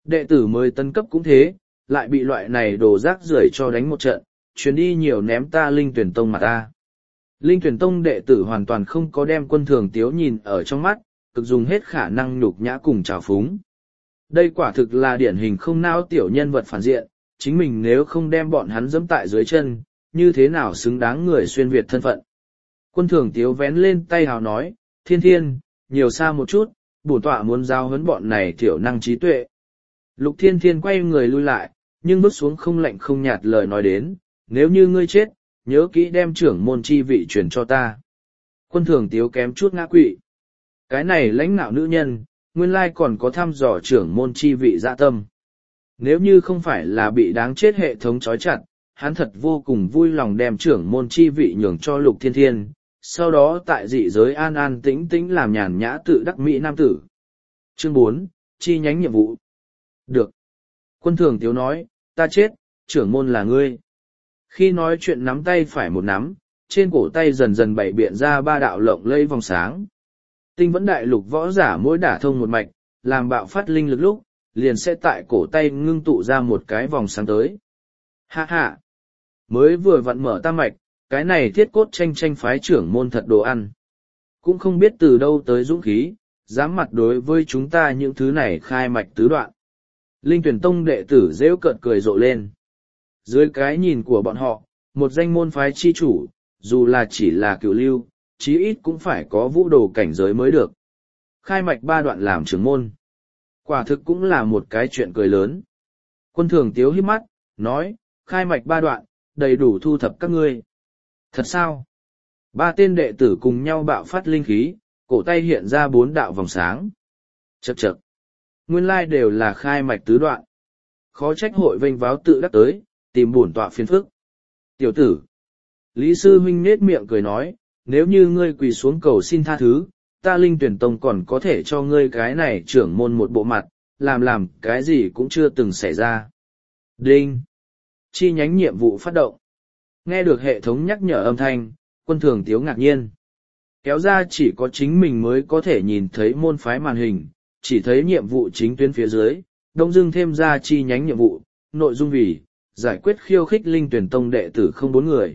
Đệ tử mới tấn cấp cũng thế, lại bị loại này đồ rác rưởi cho đánh một trận, chuyến đi nhiều ném ta linh tuyển tông mà ta. Linh tuyển tông đệ tử hoàn toàn không có đem Quân Thường Tiếu nhìn ở trong mắt, cực dùng hết khả năng nhục nhã cùng trào phúng. Đây quả thực là điển hình không não tiểu nhân vật phản diện, chính mình nếu không đem bọn hắn dẫm tại dưới chân, như thế nào xứng đáng người xuyên Việt thân phận. Quân Thường Tiếu vén lên tay hào nói, thiên thiên, nhiều xa một chút, bổn tọa muốn giao huấn bọn này thiểu năng trí tuệ. Lục thiên thiên quay người lui lại, nhưng bước xuống không lạnh không nhạt lời nói đến, nếu như ngươi chết, nhớ kỹ đem trưởng môn chi vị truyền cho ta. Quân Thường Tiếu kém chút ngã quỵ. Cái này lãnh nạo nữ nhân, nguyên lai còn có thăm dò trưởng môn chi vị dạ tâm. Nếu như không phải là bị đáng chết hệ thống trói chặt, hắn thật vô cùng vui lòng đem trưởng môn chi vị nhường cho Lục Thiên Thiên, sau đó tại dị giới an an tĩnh tĩnh làm nhàn nhã tự đắc mỹ nam tử. Chương bốn, chi nhánh nhiệm vụ. Được. Quân Thường Tiếu nói, ta chết, trưởng môn là ngươi. Khi nói chuyện nắm tay phải một nắm, trên cổ tay dần dần bày biện ra ba đạo lộng lây vòng sáng. Tinh vẫn đại lục võ giả mỗi đả thông một mạch, làm bạo phát linh lực lúc, liền sẽ tại cổ tay ngưng tụ ra một cái vòng sáng tới. Ha ha! Mới vừa vặn mở tam mạch, cái này thiết cốt tranh tranh phái trưởng môn thật đồ ăn. Cũng không biết từ đâu tới dũng khí, dám mặt đối với chúng ta những thứ này khai mạch tứ đoạn. Linh tuyển tông đệ tử rêu cợt cười rộ lên. Dưới cái nhìn của bọn họ, một danh môn phái chi chủ, dù là chỉ là cựu lưu, chí ít cũng phải có vũ đồ cảnh giới mới được. Khai mạch ba đoạn làm trưởng môn. Quả thực cũng là một cái chuyện cười lớn. Quân Thường Tiếu híp mắt, nói, khai mạch ba đoạn, đầy đủ thu thập các ngươi. Thật sao? Ba tên đệ tử cùng nhau bạo phát linh khí, cổ tay hiện ra bốn đạo vòng sáng. Chậc chậc. Nguyên lai đều là khai mạch tứ đoạn. Khó trách hội vênh váo tự đắc tới, tìm bổn tọa phiền phức. Tiểu tử. Lý sư huynh nết miệng cười nói, nếu như ngươi quỳ xuống cầu xin tha thứ, ta linh tuyển tông còn có thể cho ngươi cái này trưởng môn một bộ mặt, làm làm cái gì cũng chưa từng xảy ra. Đinh! Chi nhánh nhiệm vụ phát động. Nghe được hệ thống nhắc nhở âm thanh, Quân Thường Tiếu ngạc nhiên. Kéo ra chỉ có chính mình mới có thể nhìn thấy môn phái màn hình, chỉ thấy nhiệm vụ chính tuyến phía dưới, đông dưng thêm ra chi nhánh nhiệm vụ, nội dung vì, giải quyết khiêu khích linh tuyển tông đệ tử không bốn người.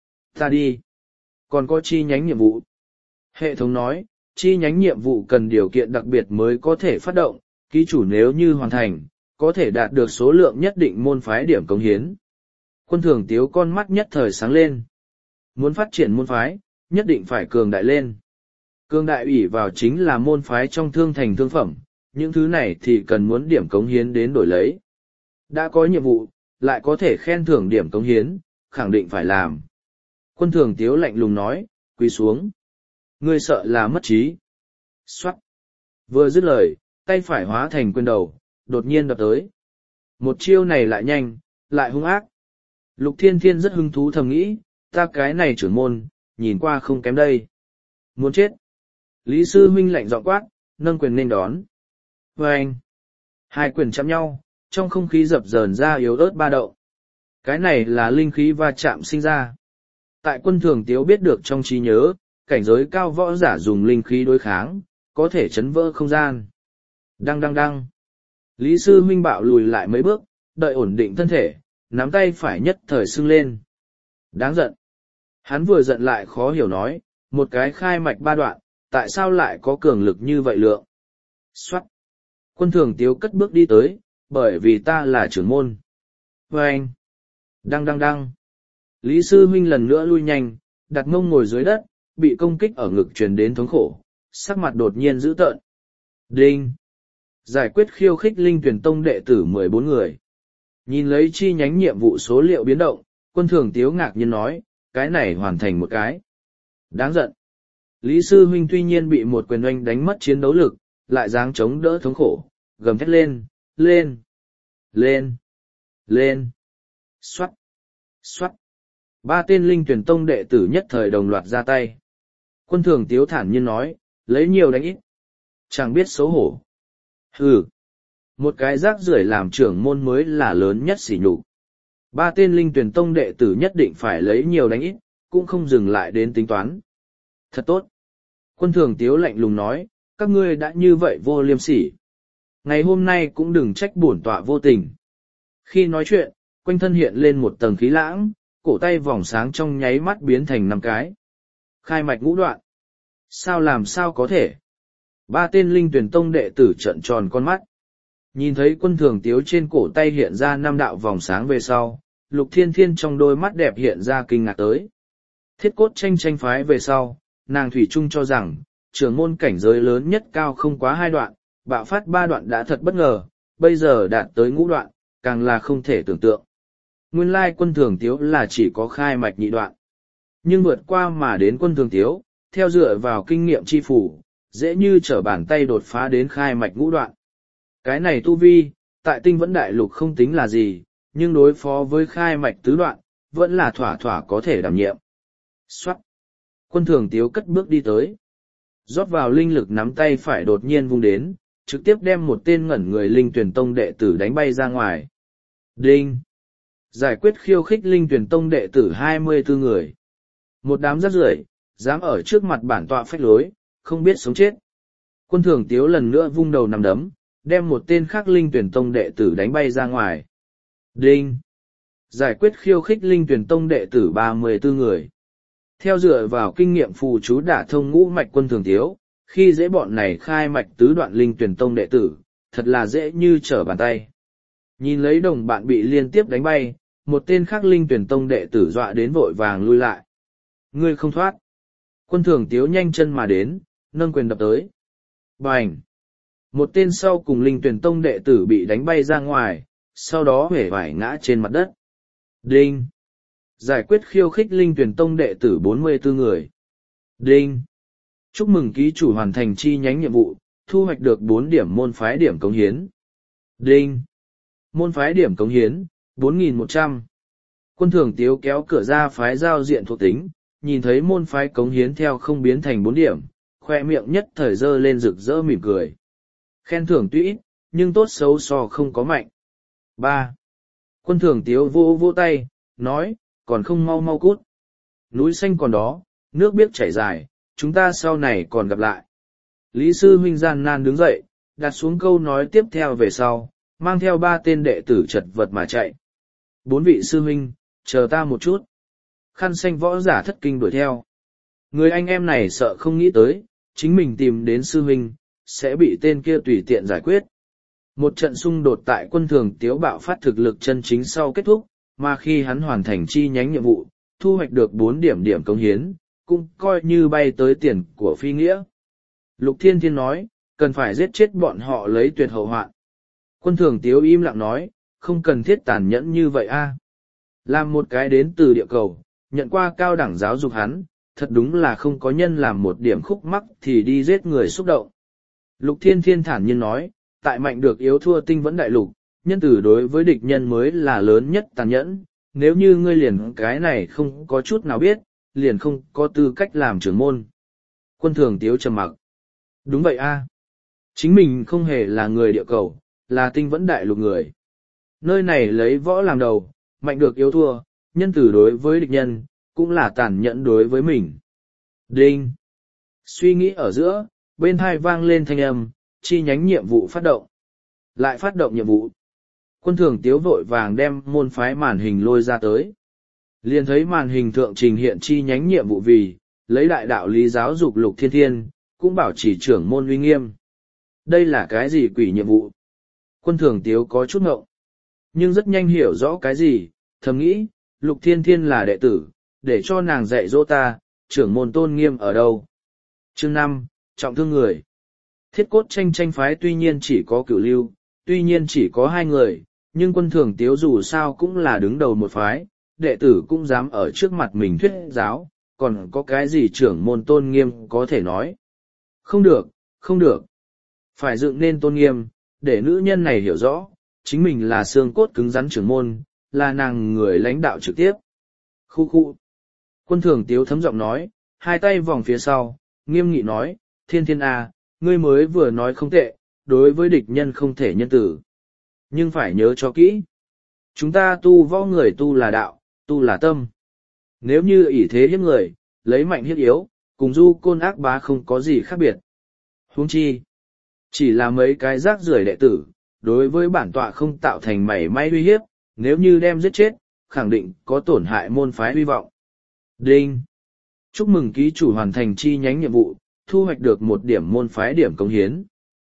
Ta đi! Còn có chi nhánh nhiệm vụ. Hệ thống nói, chi nhánh nhiệm vụ cần điều kiện đặc biệt mới có thể phát động, ký chủ nếu như hoàn thành, có thể đạt được số lượng nhất định môn phái điểm cống hiến. Quân Thường Tiếu con mắt nhất thời sáng lên. Muốn phát triển môn phái, nhất định phải cường đại lên. Cường đại ủy vào chính là môn phái trong thương thành thương phẩm, những thứ này thì cần muốn điểm cống hiến đến đổi lấy. Đã có nhiệm vụ, lại có thể khen thưởng điểm cống hiến, khẳng định phải làm. Quân Thường Tiếu lạnh lùng nói, quỳ xuống. Ngươi sợ là mất trí. Xoát. Vừa dứt lời, tay phải hóa thành quyền đầu, đột nhiên đập tới. Một chiêu này lại nhanh, lại hung ác. Lục Thiên Thiên rất hứng thú thầm nghĩ, ta cái này trưởng môn, nhìn qua không kém đây. Muốn chết. Lý sư huynh lạnh giọng quát, nâng quyền nên đón. Và anh. Hai quyền chạm nhau, trong không khí dập dờn ra yếu ớt ba đậu. Cái này là linh khí va chạm sinh ra. Tại Quân Thường Tiếu biết được trong trí nhớ, cảnh giới cao võ giả dùng linh khí đối kháng, có thể chấn vỡ không gian. Đăng đăng đăng. Lý sư huynh bạo lùi lại mấy bước, đợi ổn định thân thể, nắm tay phải nhất thời sưng lên. Đáng giận. Hắn vừa giận lại khó hiểu nói, một cái khai mạch ba đoạn, tại sao lại có cường lực như vậy lượng? Xoát. Quân Thường Tiếu cất bước đi tới, bởi vì ta là trưởng môn. Và anh. Đăng đăng đăng. Lý sư huynh lần nữa lui nhanh, đặt mông ngồi dưới đất, bị công kích ở ngực truyền đến thống khổ, sắc mặt đột nhiên dữ tợn. Đinh! Giải quyết khiêu khích linh tuyển tông đệ tử mười bốn người. Nhìn lấy chi nhánh nhiệm vụ số liệu biến động, Quân Thường Tiếu ngạc nhiên nói, cái này hoàn thành một cái. Đáng giận! Lý sư huynh tuy nhiên bị một quyền oanh đánh mất chiến đấu lực, lại dáng chống đỡ thống khổ, gầm thét lên, lên, lên, lên, xoát, xoát. Ba tên linh tuyển tông đệ tử nhất thời đồng loạt ra tay. Quân Thường Tiếu thản nhiên nói, lấy nhiều đánh ít. Chẳng biết xấu hổ. Hừ. Một cái rác rưởi làm trưởng môn mới là lớn nhất sỉ nhục. Ba tên linh tuyển tông đệ tử nhất định phải lấy nhiều đánh ít, cũng không dừng lại đến tính toán. Thật tốt. Quân Thường Tiếu lạnh lùng nói, các ngươi đã như vậy vô liêm sỉ. ngày hôm nay cũng đừng trách bổn tọa vô tình. Khi nói chuyện, quanh thân hiện lên một tầng khí lãng, cổ tay vòng sáng trong nháy mắt biến thành năm cái. Khai mạch ngũ đoạn. Sao làm sao có thể? Ba tên linh tuyển tông đệ tử trợn tròn con mắt. Nhìn thấy quân thường tiếu trên cổ tay hiện ra năm đạo vòng sáng về sau, Lục Thiên Thiên trong đôi mắt đẹp hiện ra kinh ngạc tới. Thiết cốt tranh tranh phái về sau, nàng thủy chung cho rằng, trưởng môn cảnh giới lớn nhất cao không quá hai đoạn, bạo phát ba đoạn đã thật bất ngờ, bây giờ đạt tới ngũ đoạn, càng là không thể tưởng tượng. Nguyên lai quân thường tiếu là chỉ có khai mạch nhị đoạn. Nhưng vượt qua mà đến quân thường tiếu, theo dựa vào kinh nghiệm chi phủ, dễ như trở bàn tay đột phá đến khai mạch ngũ đoạn. Cái này tu vi, tại tinh vẫn đại lục không tính là gì, nhưng đối phó với khai mạch tứ đoạn, vẫn là thỏa thỏa có thể đảm nhiệm. Xoát! Quân thường tiếu cất bước đi tới. Rót vào linh lực nắm tay phải đột nhiên vung đến, trực tiếp đem một tên ngẩn người linh tuyển tông đệ tử đánh bay ra ngoài. Đinh! Giải quyết khiêu khích linh tuyển tông đệ tử hai mươi tư người. Một đám rác rưởi, dám ở trước mặt bản tọa phách lối, không biết sống chết. Quân thường tiếu lần nữa vung đầu nằm đấm, đem một tên khác linh tuyển tông đệ tử đánh bay ra ngoài. Đinh! Giải quyết khiêu khích linh tuyển tông đệ tử ba mươi tư người. Theo dựa vào kinh nghiệm phù chú đả thông ngũ mạch quân thường tiếu, khi dễ bọn này khai mạch tứ đoạn linh tuyển tông đệ tử, thật là dễ như trở bàn tay. Nhìn lấy đồng bạn bị liên tiếp đánh bay, một tên khác linh tuyển tông đệ tử dọa đến vội vàng lui lại. Ngươi không thoát. Quân thường tiếu nhanh chân mà đến, nâng quyền đập tới. Bành! Một tên sau cùng linh tuyển tông đệ tử bị đánh bay ra ngoài, sau đó hể vải ngã trên mặt đất. Đinh! Giải quyết khiêu khích linh tuyển tông đệ tử bốn mươi tư người. Đinh! Chúc mừng ký chủ hoàn thành chi nhánh nhiệm vụ, thu hoạch được bốn điểm môn phái điểm cống hiến. Đinh! Môn phái điểm cống hiến, bốn nghìn một trăm. Quân thường tiếu kéo cửa ra phái giao diện thuộc tính, nhìn thấy môn phái cống hiến theo không biến thành bốn điểm, khoe miệng nhất thời dơ lên rực rỡ mỉm cười. Khen thưởng tuy ít, nhưng tốt xấu so không có mạnh. ba. Quân thường tiếu vô vô tay, nói, còn không mau mau cút. Núi xanh còn đó, nước biếc chảy dài, chúng ta sau này còn gặp lại. Lý sư huynh gian nan đứng dậy, đặt xuống câu nói tiếp theo về sau, mang theo ba tên đệ tử chật vật mà chạy. Bốn vị sư huynh, chờ ta một chút. Khăn xanh võ giả thất kinh đuổi theo. Người anh em này sợ không nghĩ tới, chính mình tìm đến sư huynh, sẽ bị tên kia tùy tiện giải quyết. Một trận xung đột tại quân thường tiếu bạo phát thực lực chân chính sau kết thúc, mà khi hắn hoàn thành chi nhánh nhiệm vụ, thu hoạch được bốn điểm điểm cống hiến, cũng coi như bay tới tiền của phi nghĩa. Lục Thiên Thiên nói, cần phải giết chết bọn họ lấy tuyệt hậu hoạn. Quân thường tiếu im lặng nói, không cần thiết tàn nhẫn như vậy a. Làm một cái đến từ địa cầu, nhận qua cao đẳng giáo dục hắn, thật đúng là không có nhân làm một điểm khúc mắc thì đi giết người xúc động. Lục Thiên Thiên thản nhiên nói, tại mạnh được yếu thua tinh vẫn đại lục, nhân tử đối với địch nhân mới là lớn nhất tàn nhẫn, nếu như ngươi liền cái này không có chút nào biết, liền không có tư cách làm trưởng môn. Quân thường tiếu trầm mặc. Đúng vậy a, chính mình không hề là người địa cầu, là tinh vẫn đại lục người. Nơi này lấy võ làm đầu, mạnh được yếu thua, nhân tử đối với địch nhân, cũng là tàn nhẫn đối với mình. Đinh! Suy nghĩ ở giữa, bên hai vang lên thanh âm, chi nhánh nhiệm vụ phát động. Lại phát động nhiệm vụ. Quân thường tiếu vội vàng đem môn phái màn hình lôi ra tới. Liền thấy màn hình thượng trình hiện chi nhánh nhiệm vụ vì, lấy đại đạo lý giáo dục Lục Thiên Thiên, cũng bảo trì trưởng môn uy nghiêm. Đây là cái gì quỷ nhiệm vụ? Quân thường tiếu có chút ngộng. Nhưng rất nhanh hiểu rõ cái gì, thầm nghĩ, Lục Thiên Thiên là đệ tử, để cho nàng dạy dỗ ta, trưởng môn tôn nghiêm ở đâu. Chương năm, trọng thương người. Thiết cốt tranh tranh phái tuy nhiên chỉ có cửu lưu, tuy nhiên chỉ có hai người, nhưng quân thường tiếu dù sao cũng là đứng đầu một phái, đệ tử cũng dám ở trước mặt mình thuyết giáo, còn có cái gì trưởng môn tôn nghiêm có thể nói. Không được, không được. Phải dựng nên tôn nghiêm, để nữ nhân này hiểu rõ, chính mình là xương cốt cứng rắn trưởng môn, là nàng người lãnh đạo trực tiếp. Khu khu. Quân thường tiếu thấm giọng nói, hai tay vòng phía sau, nghiêm nghị nói, Thiên Thiên à, ngươi mới vừa nói không tệ, đối với địch nhân không thể nhân tử. Nhưng phải nhớ cho kỹ. Chúng ta tu võ người tu là đạo, tu là tâm. Nếu như ỷ thế hiếp người, lấy mạnh hiếp yếu, cùng du côn ác bá không có gì khác biệt. Huống chi. Chỉ là mấy cái rác rưởi đệ tử, đối với bản tọa không tạo thành mảy may uy hiếp, nếu như đem giết chết, khẳng định có tổn hại môn phái hy vọng. Đinh! Chúc mừng ký chủ hoàn thành chi nhánh nhiệm vụ, thu hoạch được một điểm môn phái điểm cống hiến.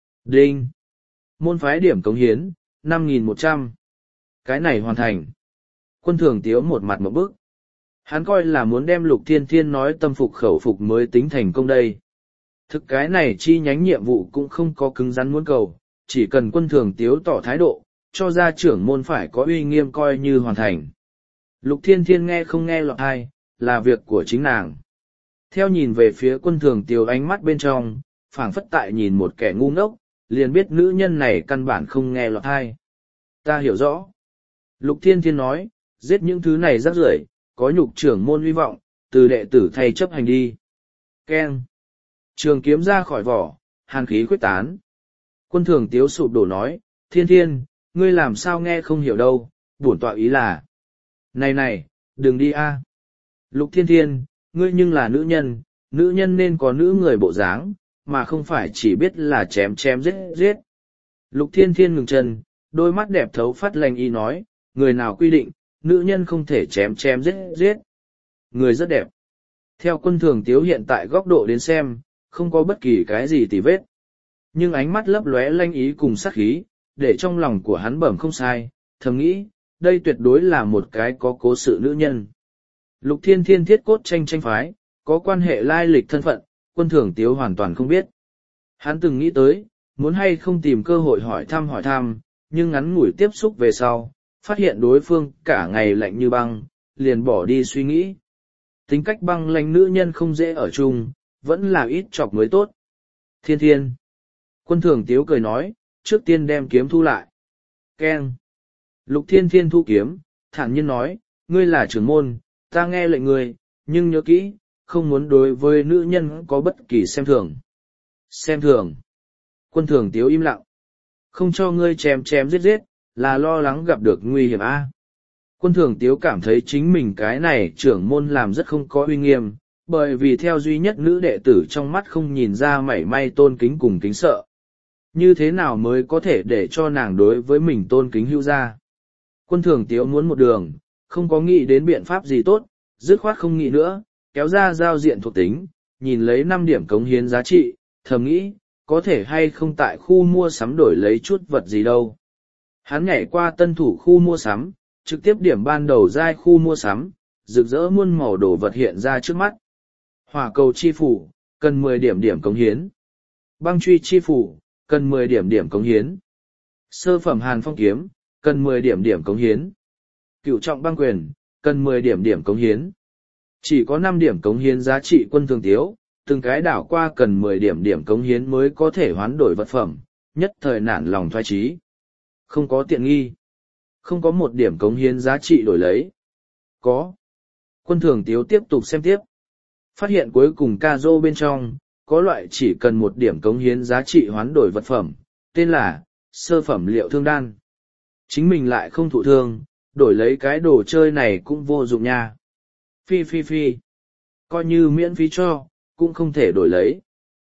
Đinh! Môn phái điểm cống hiến, năm nghìn một trăm. Cái này hoàn thành. Quân thường tiếu một mặt một bức. Hắn coi là muốn đem Lục Thiên Thiên nói tâm phục khẩu phục mới tính thành công đây. Thực cái này chi nhánh nhiệm vụ cũng không có cứng rắn muốn cầu, chỉ cần quân thường tiếu tỏ thái độ, cho ra trưởng môn phải có uy nghiêm coi như hoàn thành. Lục Thiên Thiên nghe không nghe lọt ai, là việc của chính nàng. Theo nhìn về phía quân thường tiếu ánh mắt bên trong, phảng phất tại nhìn một kẻ ngu ngốc, liền biết nữ nhân này căn bản không nghe lọt ai. Ta hiểu rõ. Lục Thiên Thiên nói, giết những thứ này rác rưởi, có nhục trưởng môn hy vọng, từ đệ tử thay chấp hành đi. Keng. Trường kiếm ra khỏi vỏ, hàn khí quyết tán. Quân thường tiếu sụp đổ nói, Thiên Thiên, ngươi làm sao nghe không hiểu đâu, bổn tọa ý là. Này này, đừng đi a. Lục Thiên Thiên, ngươi nhưng là nữ nhân, nữ nhân nên có nữ người bộ dáng, mà không phải chỉ biết là chém chém giết giết. Lục Thiên Thiên ngừng chân, đôi mắt đẹp thấu phát lành y nói, người nào quy định, nữ nhân không thể chém chém giết giết. Người rất đẹp. Theo quân thường tiếu hiện tại góc độ đến xem, không có bất kỳ cái gì tì vết. Nhưng ánh mắt lấp lóe lanh ý cùng sát khí, để trong lòng của hắn bẩm không sai, thầm nghĩ, đây tuyệt đối là một cái có cố sự nữ nhân. Lục Thiên Thiên thiết cốt tranh tranh phái, có quan hệ lai lịch thân phận, quân thường tiếu hoàn toàn không biết. Hắn từng nghĩ tới, muốn hay không tìm cơ hội hỏi thăm hỏi thăm, nhưng ngắn ngủi tiếp xúc về sau, phát hiện đối phương cả ngày lạnh như băng, liền bỏ đi suy nghĩ. Tính cách băng lãnh nữ nhân không dễ ở chung, vẫn là ít chọc mới tốt. Thiên Thiên. Quân thường tiếu cười nói, trước tiên đem kiếm thu lại. Keng. Lục Thiên Thiên thu kiếm, thản nhiên nói, ngươi là trưởng môn, ta nghe lệnh ngươi, nhưng nhớ kỹ, không muốn đối với nữ nhân có bất kỳ xem thường. Xem thường. Quân thường tiếu im lặng. Không cho ngươi chém chém giết giết, là lo lắng gặp được nguy hiểm a. Quân thường tiếu cảm thấy chính mình cái này trưởng môn làm rất không có uy nghiêm, bởi vì theo duy nhất nữ đệ tử trong mắt không nhìn ra mảy may tôn kính cùng kính sợ. Như thế nào mới có thể để cho nàng đối với mình tôn kính hữu ra? Quân thường tiếu muốn một đường, không có nghĩ đến biện pháp gì tốt, dứt khoát không nghĩ nữa, kéo ra giao diện thuộc tính, nhìn lấy năm điểm cống hiến giá trị, thầm nghĩ, có thể hay không tại khu mua sắm đổi lấy chút vật gì đâu. Hắn nhảy qua tân thủ khu mua sắm, trực tiếp điểm ban đầu giai khu mua sắm, rực rỡ muôn màu đồ vật hiện ra trước mắt. Hỏa cầu chi phủ, cần mười điểm điểm cống hiến. Băng truy chi phủ, cần mười điểm điểm cống hiến. Sơ phẩm hàn phong kiếm, cần mười điểm điểm cống hiến. Cửu trọng băng quyền, cần mười điểm điểm cống hiến. Chỉ có năm điểm cống hiến giá trị quân thường tiếu, từng cái đảo qua cần mười điểm điểm cống hiến mới có thể hoán đổi vật phẩm, nhất thời nản lòng thoái chí. Không có tiện nghi. Không có một điểm cống hiến giá trị đổi lấy. Có. Quân thường tiếu tiếp tục xem tiếp. Phát hiện cuối cùng ca rô bên trong, có loại chỉ cần một điểm cống hiến giá trị hoán đổi vật phẩm, tên là sơ phẩm liệu thương đan. Chính mình lại không thụ thương, đổi lấy cái đồ chơi này cũng vô dụng nha. Phi phi phi. Coi như miễn phí cho, cũng không thể đổi lấy.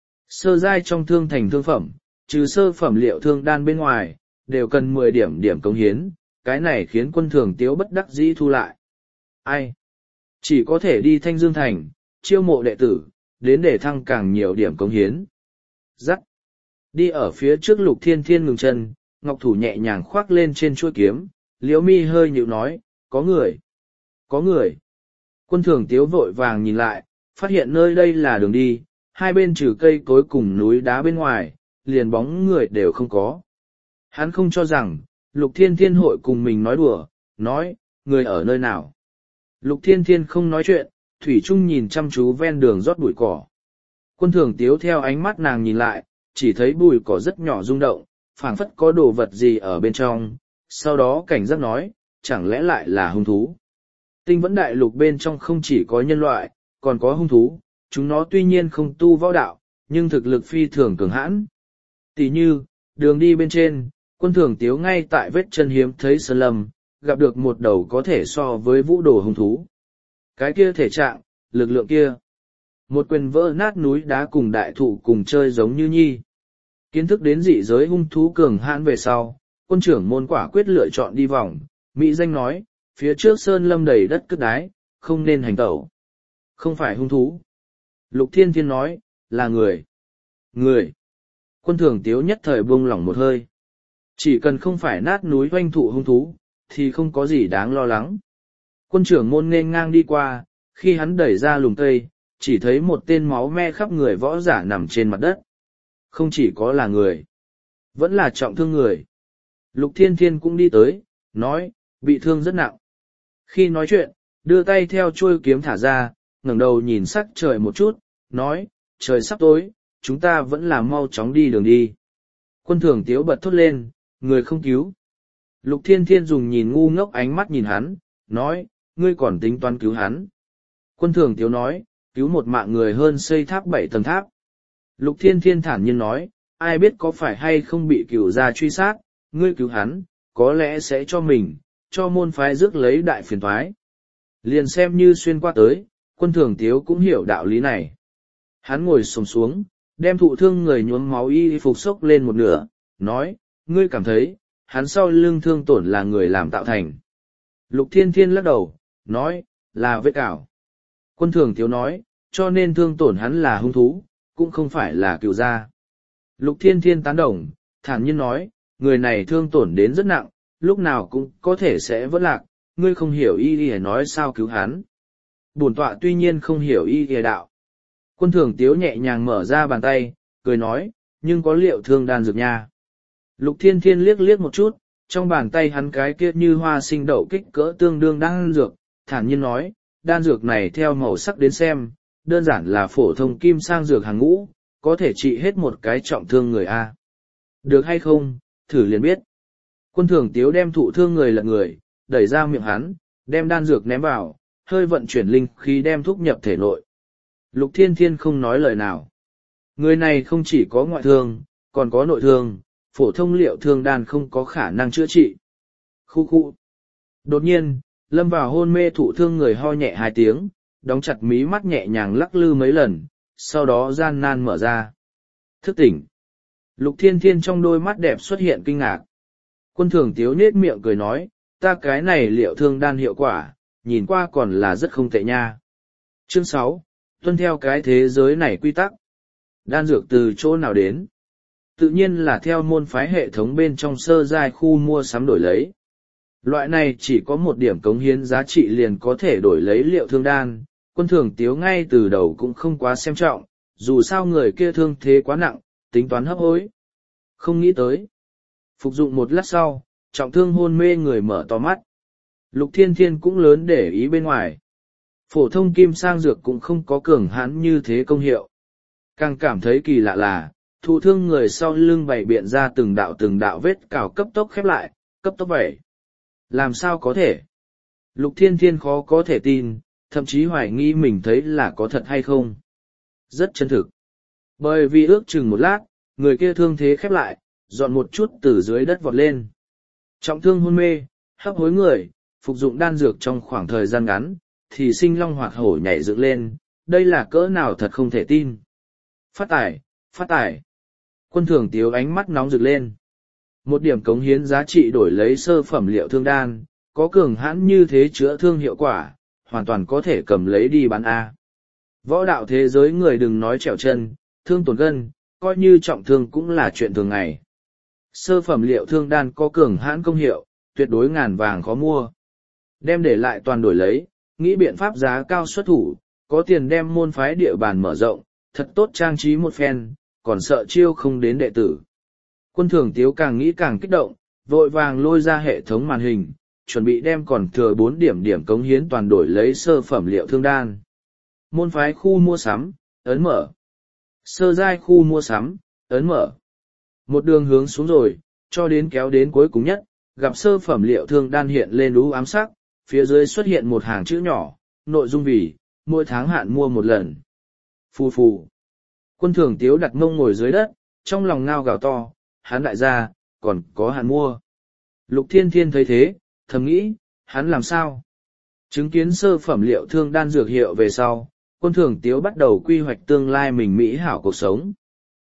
Sơ giai trong thương thành thương phẩm, trừ sơ phẩm liệu thương đan bên ngoài, đều cần mười điểm điểm cống hiến, cái này khiến quân thường tiếu bất đắc dĩ thu lại. Ai? Chỉ có thể đi Thanh Dương Thành, chiêu mộ đệ tử, đến để thăng càng nhiều điểm cống hiến. Dắt. Đi ở phía trước Lục Thiên Thiên ngừng chân, ngọc thủ nhẹ nhàng khoác lên trên chuôi kiếm, Liễu Mi hơi nhịu nói, có người. Có người. Quân thường tiếu vội vàng nhìn lại, phát hiện nơi đây là đường đi, hai bên trừ cây cối cùng núi đá bên ngoài, liền bóng người đều không có. Hắn không cho rằng, Lục Thiên Thiên hội cùng mình nói đùa, nói, người ở nơi nào. Lục Thiên Thiên không nói chuyện, Thủy Trung nhìn chăm chú ven đường rót bụi cỏ. Quân thường tiếu theo ánh mắt nàng nhìn lại, chỉ thấy bụi cỏ rất nhỏ rung động, phảng phất có đồ vật gì ở bên trong, sau đó cảnh giác nói, chẳng lẽ lại là hung thú. Tinh vẫn đại lục bên trong không chỉ có nhân loại, còn có hung thú, chúng nó tuy nhiên không tu võ đạo, nhưng thực lực phi thường cường hãn. Tỷ như, đường đi bên trên, quân thường tiếu ngay tại vết chân hiếm thấy sơn lâm, gặp được một đầu có thể so với vũ đồ hung thú. Cái kia thể trạng, lực lượng kia. Một quyền vỡ nát núi đá cùng đại thụ cùng chơi giống như nhi. Kiến thức đến dị giới hung thú cường hãn về sau, quân trưởng môn quả quyết lựa chọn đi vòng, Mỹ danh nói, phía trước sơn lâm đầy đất cất đái, không nên hành tẩu. Không phải hung thú. Lục Thiên Thiên nói, là người. Người. Quân thường tiếu nhất thời buông lỏng một hơi. Chỉ cần không phải nát núi hoanh thụ hung thú, thì không có gì đáng lo lắng. Quân trưởng môn nên ngang đi qua, khi hắn đẩy ra lùm cây, chỉ thấy một tên máu me khắp người võ giả nằm trên mặt đất. Không chỉ có là người, vẫn là trọng thương người. Lục Thiên Thiên cũng đi tới, nói, bị thương rất nặng. Khi nói chuyện, đưa tay theo chuôi kiếm thả ra, ngẩng đầu nhìn sắc trời một chút, nói, trời sắp tối, chúng ta vẫn là mau chóng đi đường đi. Quân thường tiếu bật thốt lên, người không cứu. Lục Thiên Thiên dùng nhìn ngu ngốc ánh mắt nhìn hắn, nói, ngươi còn tính toán cứu hắn. Quân thường tiếu nói, cứu một mạng người hơn xây tháp bảy tầng tháp. Lục Thiên Thiên thản nhiên nói, ai biết có phải hay không bị cửu gia truy sát, ngươi cứu hắn, có lẽ sẽ cho mình, cho môn phái rước lấy đại phiền thoái. Liền xem như xuyên qua tới, quân thường tiếu cũng hiểu đạo lý này. Hắn ngồi xổm xuống, đem thụ thương người nhuốm máu y phục xốc lên một nửa, nói, ngươi cảm thấy, hắn sau lưng thương tổn là người làm tạo thành. Lục Thiên Thiên lắc đầu, nói, là vết cào. Quân thường tiếu nói, cho nên thương tổn hắn là hung thú, cũng không phải là cựu gia. Lục Thiên Thiên tán đồng, thản nhiên nói, người này thương tổn đến rất nặng, lúc nào cũng có thể sẽ vỡ lạc, ngươi không hiểu y y nói sao cứu hắn. Bổn tọa tuy nhiên không hiểu y y đạo. Quân thường tiếu nhẹ nhàng mở ra bàn tay, cười nói, nhưng có liệu thương đan dược nha. Lục Thiên Thiên liếc liếc một chút, trong bàn tay hắn cái kia như hoa sinh đậu kích cỡ tương đương đan dược, thản nhiên nói, đan dược này theo màu sắc đến xem, đơn giản là phổ thông kim sang dược hàng ngũ, có thể trị hết một cái trọng thương người A. Được hay không, thử liền biết. Quân thường tiếu đem thụ thương người lật người, đẩy ra miệng hắn, đem đan dược ném vào, hơi vận chuyển linh khí đem thúc nhập thể nội. Lục Thiên Thiên không nói lời nào. Người này không chỉ có ngoại thương, còn có nội thương, phổ thông liệu thương đan không có khả năng chữa trị. Khu khu. Đột nhiên, lâm vào hôn mê thụ thương người ho nhẹ hai tiếng, đóng chặt mí mắt nhẹ nhàng lắc lư mấy lần, sau đó gian nan mở ra. Thức tỉnh. Lục Thiên Thiên trong đôi mắt đẹp xuất hiện kinh ngạc. Quân thường tiếu nết miệng cười nói, ta cái này liệu thương đan hiệu quả, nhìn qua còn là rất không tệ nha. Chương sáu, tuân theo cái thế giới này quy tắc. Đan dược từ chỗ nào đến? Tự nhiên là theo môn phái hệ thống bên trong sơ giai khu mua sắm đổi lấy. Loại này chỉ có một điểm cống hiến giá trị liền có thể đổi lấy liệu thương đan, quân thường tiếu ngay từ đầu cũng không quá xem trọng, dù sao người kia thương thế quá nặng, tính toán hấp hối. Không nghĩ tới. Phục dụng một lát sau, trọng thương hôn mê người mở to mắt. Lục Thiên Thiên cũng lớn để ý bên ngoài. Phổ thông kim sang dược cũng không có cường hãn như thế công hiệu. Càng cảm thấy kỳ lạ là, thụ thương người sau lưng bày biện ra từng đạo từng đạo vết cào cấp tốc khép lại, cấp tốc vẩy. Làm sao có thể? Lục Thiên Thiên khó có thể tin, thậm chí hoài nghi mình thấy là có thật hay không. Rất chân thực. Bởi vì ước chừng một lát, người kia thương thế khép lại, dọn một chút từ dưới đất vọt lên. Trọng thương hôn mê, hấp hối người, phục dụng đan dược trong khoảng thời gian ngắn, thì sinh long hoạt hổ nhảy dựng lên, đây là cỡ nào thật không thể tin. Phát tải, phát tải. Quân thường tiếu ánh mắt nóng rực lên. Một điểm cống hiến giá trị đổi lấy sơ phẩm liệu thương đan, có cường hãn như thế chữa thương hiệu quả, hoàn toàn có thể cầm lấy đi bán A. Võ đạo thế giới người đừng nói trèo chân, thương tổn gân, coi như trọng thương cũng là chuyện thường ngày. Sơ phẩm liệu thương đan có cường hãn công hiệu, tuyệt đối ngàn vàng khó mua. Đem để lại toàn đổi lấy, nghĩ biện pháp giá cao xuất thủ, có tiền đem môn phái địa bàn mở rộng, thật tốt trang trí một phen, còn sợ chiêu không đến đệ tử. Quân thường tiếu càng nghĩ càng kích động, vội vàng lôi ra hệ thống màn hình, chuẩn bị đem còn thừa bốn điểm điểm cống hiến toàn đổi lấy sơ phẩm liệu thương đan. Môn phái khu mua sắm, ấn mở. Sơ giai khu mua sắm, ấn mở. Một đường hướng xuống rồi, cho đến kéo đến cuối cùng nhất, gặp sơ phẩm liệu thương đan hiện lên lú ám sắc, phía dưới xuất hiện một hàng chữ nhỏ, nội dung vì, mỗi tháng hạn mua một lần. Phù phù. Quân thường tiếu đặt mông ngồi dưới đất, trong lòng ngao gào to, hắn đại gia, còn có hạn mua. Lục Thiên Thiên thấy thế, thầm nghĩ, hắn làm sao? Chứng kiến sơ phẩm liệu thương đan dược hiệu về sau, quân thường tiếu bắt đầu quy hoạch tương lai mình mỹ hảo cuộc sống.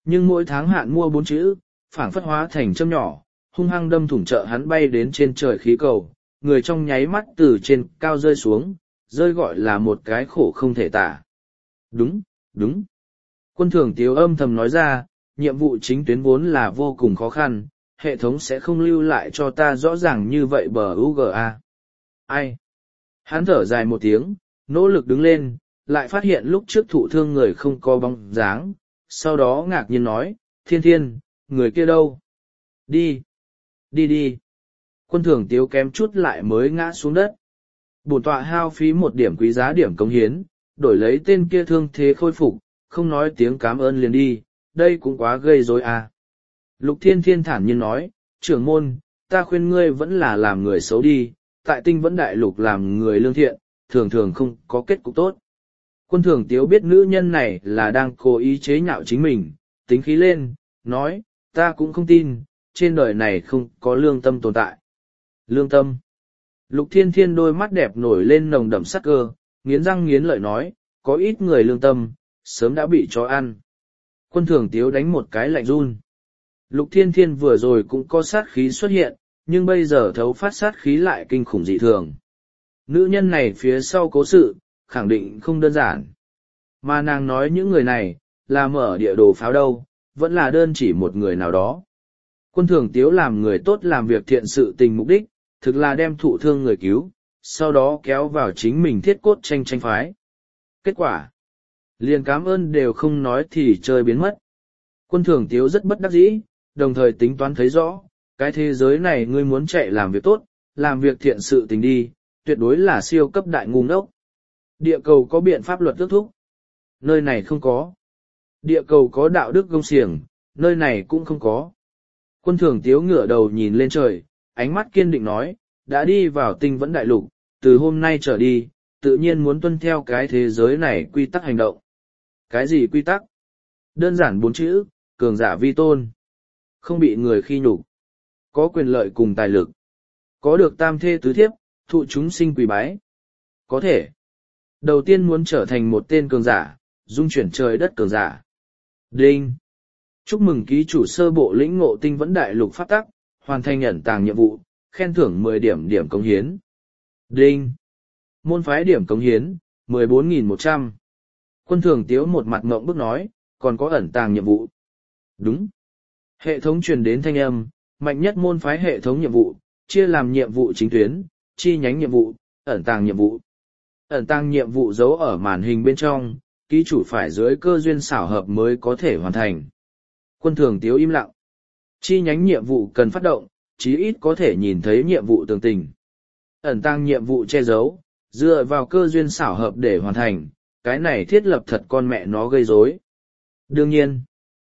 Nhưng mỗi tháng hạn mua bốn chữ, phảng phất hóa thành châm nhỏ, hung hăng đâm thủng chợ hắn bay đến trên trời khí cầu, người trong nháy mắt từ trên cao rơi xuống, rơi gọi là một cái khổ không thể tả. Đúng, đúng. Quân thường tiếu âm thầm nói ra, nhiệm vụ chính tuyến vốn là vô cùng khó khăn, hệ thống sẽ không lưu lại cho ta rõ ràng như vậy bờ u giê a. Ai? Hắn thở dài một tiếng, nỗ lực đứng lên, lại phát hiện lúc trước thụ thương người không có bóng dáng, sau đó ngạc nhiên nói, thiên thiên, người kia đâu? Đi! Đi đi! Quân thường tiếu kém chút lại mới ngã xuống đất. Bổn tọa hao phí một điểm quý giá điểm cống hiến, đổi lấy tên kia thương thế khôi phục, không nói tiếng cảm ơn liền đi, đây cũng quá gây rối à. Lục Thiên Thiên thản nhiên nói, trưởng môn, ta khuyên ngươi vẫn là làm người xấu đi, tại tinh vẫn đại lục làm người lương thiện, thường thường không có kết cục tốt. Quân thường tiếu biết nữ nhân này là đang cố ý chế nhạo chính mình, tính khí lên, nói, ta cũng không tin, trên đời này không có lương tâm tồn tại. Lương tâm. Lục Thiên Thiên đôi mắt đẹp nổi lên nồng đậm sắc cơ, nghiến răng nghiến lợi nói, có ít người lương tâm, sớm đã bị chó ăn. Quân thường tiếu đánh một cái lạnh run. Lục Thiên Thiên vừa rồi cũng có sát khí xuất hiện, nhưng bây giờ thấu phát sát khí lại kinh khủng dị thường. Nữ nhân này phía sau cố sự, khẳng định không đơn giản. Mà nàng nói những người này, là mở địa đồ pháo đâu, vẫn là đơn chỉ một người nào đó. Quân thường tiếu làm người tốt làm việc thiện sự tình mục đích, thực là đem thụ thương người cứu, sau đó kéo vào chính mình thiết cốt tranh tranh phái. Kết quả, liền cảm ơn đều không nói thì chơi biến mất. Quân thường tiếu rất bất đắc dĩ, đồng thời tính toán thấy rõ, cái thế giới này ngươi muốn chạy làm việc tốt, làm việc thiện sự tình đi, tuyệt đối là siêu cấp đại ngu ngốc. Địa cầu có biện pháp luật ước thúc, nơi này không có. Địa cầu có đạo đức gông xiềng, nơi này cũng không có. Quân thường tiếu ngửa đầu nhìn lên trời, ánh mắt kiên định nói, đã đi vào tinh vẫn đại lục, từ hôm nay trở đi, tự nhiên muốn tuân theo cái thế giới này quy tắc hành động. Cái gì quy tắc? Đơn giản bốn chữ, cường giả vi tôn. Không bị người khi nhục. Có quyền lợi cùng tài lực. Có được tam thê tứ thiếp, thụ chúng sinh quỳ bái. Có thể. Đầu tiên muốn trở thành một tên cường giả, dung chuyển trời đất cường giả. Đinh. Chúc mừng ký chủ sơ bộ lĩnh ngộ tinh vẫn đại lục pháp tắc, hoàn thành ẩn tàng nhiệm vụ, khen thưởng mười điểm điểm cống hiến. Đinh. Môn phái điểm cống hiến, mười bốn nghìn một trăm. Quân thường tiếu một mặt ngộng bức nói, còn có ẩn tàng nhiệm vụ. Đúng. Hệ thống truyền đến thanh âm, mạnh nhất môn phái hệ thống nhiệm vụ, chia làm nhiệm vụ chính tuyến, chi nhánh nhiệm vụ, ẩn tàng nhiệm vụ. Ẩn tàng nhiệm vụ giấu ở màn hình bên trong, ký chủ phải dưới cơ duyên xảo hợp mới có thể hoàn thành. Quân thường tiếu im lặng. Chi nhánh nhiệm vụ cần phát động, chí ít có thể nhìn thấy nhiệm vụ tường tình. Ẩn tàng nhiệm vụ che giấu, dựa vào cơ duyên xảo hợp để hoàn thành, cái này thiết lập thật con mẹ nó gây rối. Đương nhiên,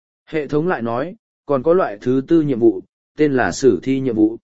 hệ thống lại nói, còn có loại thứ tư nhiệm vụ, tên là sử thi nhiệm vụ.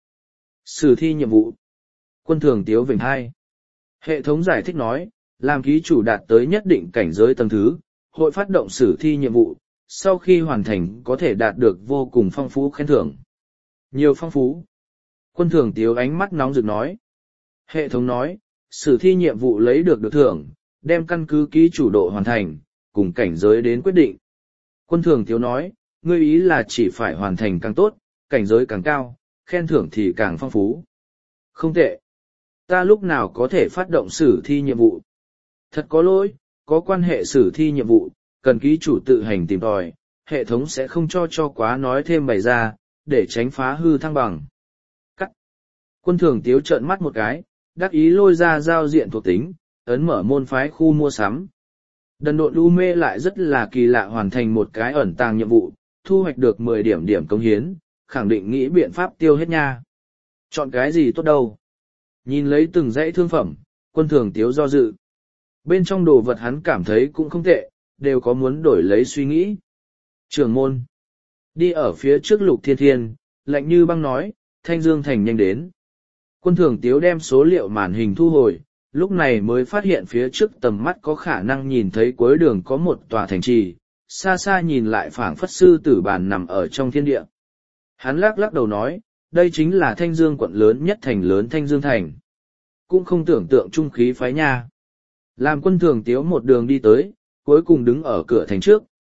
Sử thi nhiệm vụ. Quân thường tiếu vểnh hai. Hệ thống giải thích nói, làm ký chủ đạt tới nhất định cảnh giới tầng thứ, hội phát động sử thi nhiệm vụ, sau khi hoàn thành có thể đạt được vô cùng phong phú khen thưởng. Nhiều phong phú. Quân thường tiếu ánh mắt nóng rực nói. Hệ thống nói, sử thi nhiệm vụ lấy được được thưởng, đem căn cứ ký chủ độ hoàn thành, cùng cảnh giới đến quyết định. Quân thường tiếu nói, ngươi ý là chỉ phải hoàn thành càng tốt, cảnh giới càng cao, khen thưởng thì càng phong phú. Không tệ. Ta lúc nào có thể phát động sử thi nhiệm vụ? Thật có lỗi, có quan hệ sử thi nhiệm vụ, cần ký chủ tự hành tìm tòi, hệ thống sẽ không cho cho quá nói thêm bày ra, để tránh phá hư thăng bằng. Cắt. Quân thường tiếu trợn mắt một cái, đắc ý lôi ra giao diện thuộc tính, ấn mở môn phái khu mua sắm. Đần độn u mê lại rất là kỳ lạ hoàn thành một cái ẩn tàng nhiệm vụ, thu hoạch được mười điểm điểm cống hiến, khẳng định nghĩ biện pháp tiêu hết nha. Chọn cái gì tốt đâu? Nhìn lấy từng dãy thương phẩm, quân thường tiếu do dự. Bên trong đồ vật hắn cảm thấy cũng không tệ, đều có muốn đổi lấy suy nghĩ. Trưởng môn. Đi ở phía trước Lục Thiên Thiên, lạnh như băng nói, Thanh Dương Thành nhanh đến. Quân thường tiếu đem số liệu màn hình thu hồi, lúc này mới phát hiện phía trước tầm mắt có khả năng nhìn thấy cuối đường có một tòa thành trì, xa xa nhìn lại phảng phất sư tử bàn nằm ở trong thiên địa. Hắn lắc lắc đầu nói, đây chính là Thanh Dương quận lớn nhất thành lớn Thanh Dương Thành. Cũng không tưởng tượng trung khí phái nha. Làm quân thường tiếu một đường đi tới, cuối cùng đứng ở cửa thành trước,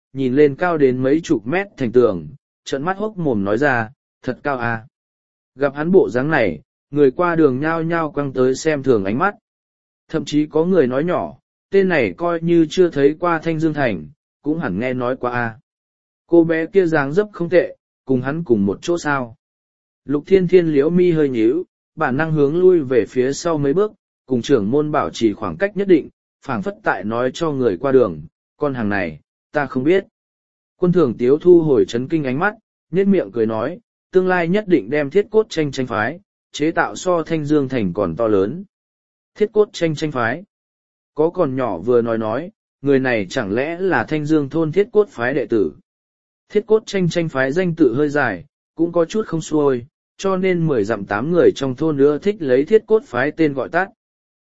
nhìn lên cao đến mấy chục mét thành tường, trợn mắt hốc mồm nói ra, thật cao à. Gặp hắn bộ dáng này, người qua đường nhao nhao quăng tới xem thường ánh mắt. Thậm chí có người nói nhỏ, tên này coi như chưa thấy qua Thanh Dương Thành, cũng hẳn nghe nói qua à. Cô bé kia dáng dấp không tệ, cùng hắn cùng một chỗ sao. Lục Thiên Thiên liễu mi hơi nhíu, bản năng hướng lui về phía sau mấy bước, cùng trưởng môn bảo trì khoảng cách nhất định, phảng phất tại nói cho người qua đường, con hàng này, ta không biết. Quân thường tiếu thu hồi chấn kinh ánh mắt, nhếch miệng cười nói, tương lai nhất định đem thiết cốt tranh tranh phái, chế tạo so Thanh Dương Thành còn to lớn. Thiết cốt tranh tranh phái. Có còn nhỏ vừa nói nói, người này chẳng lẽ là Thanh Dương thôn thiết cốt phái đệ tử. Thiết cốt tranh tranh phái danh tự hơi dài, cũng có chút không xuôi, cho nên mười dặm tám người trong thôn nữa thích lấy thiết cốt phái tên gọi tắt.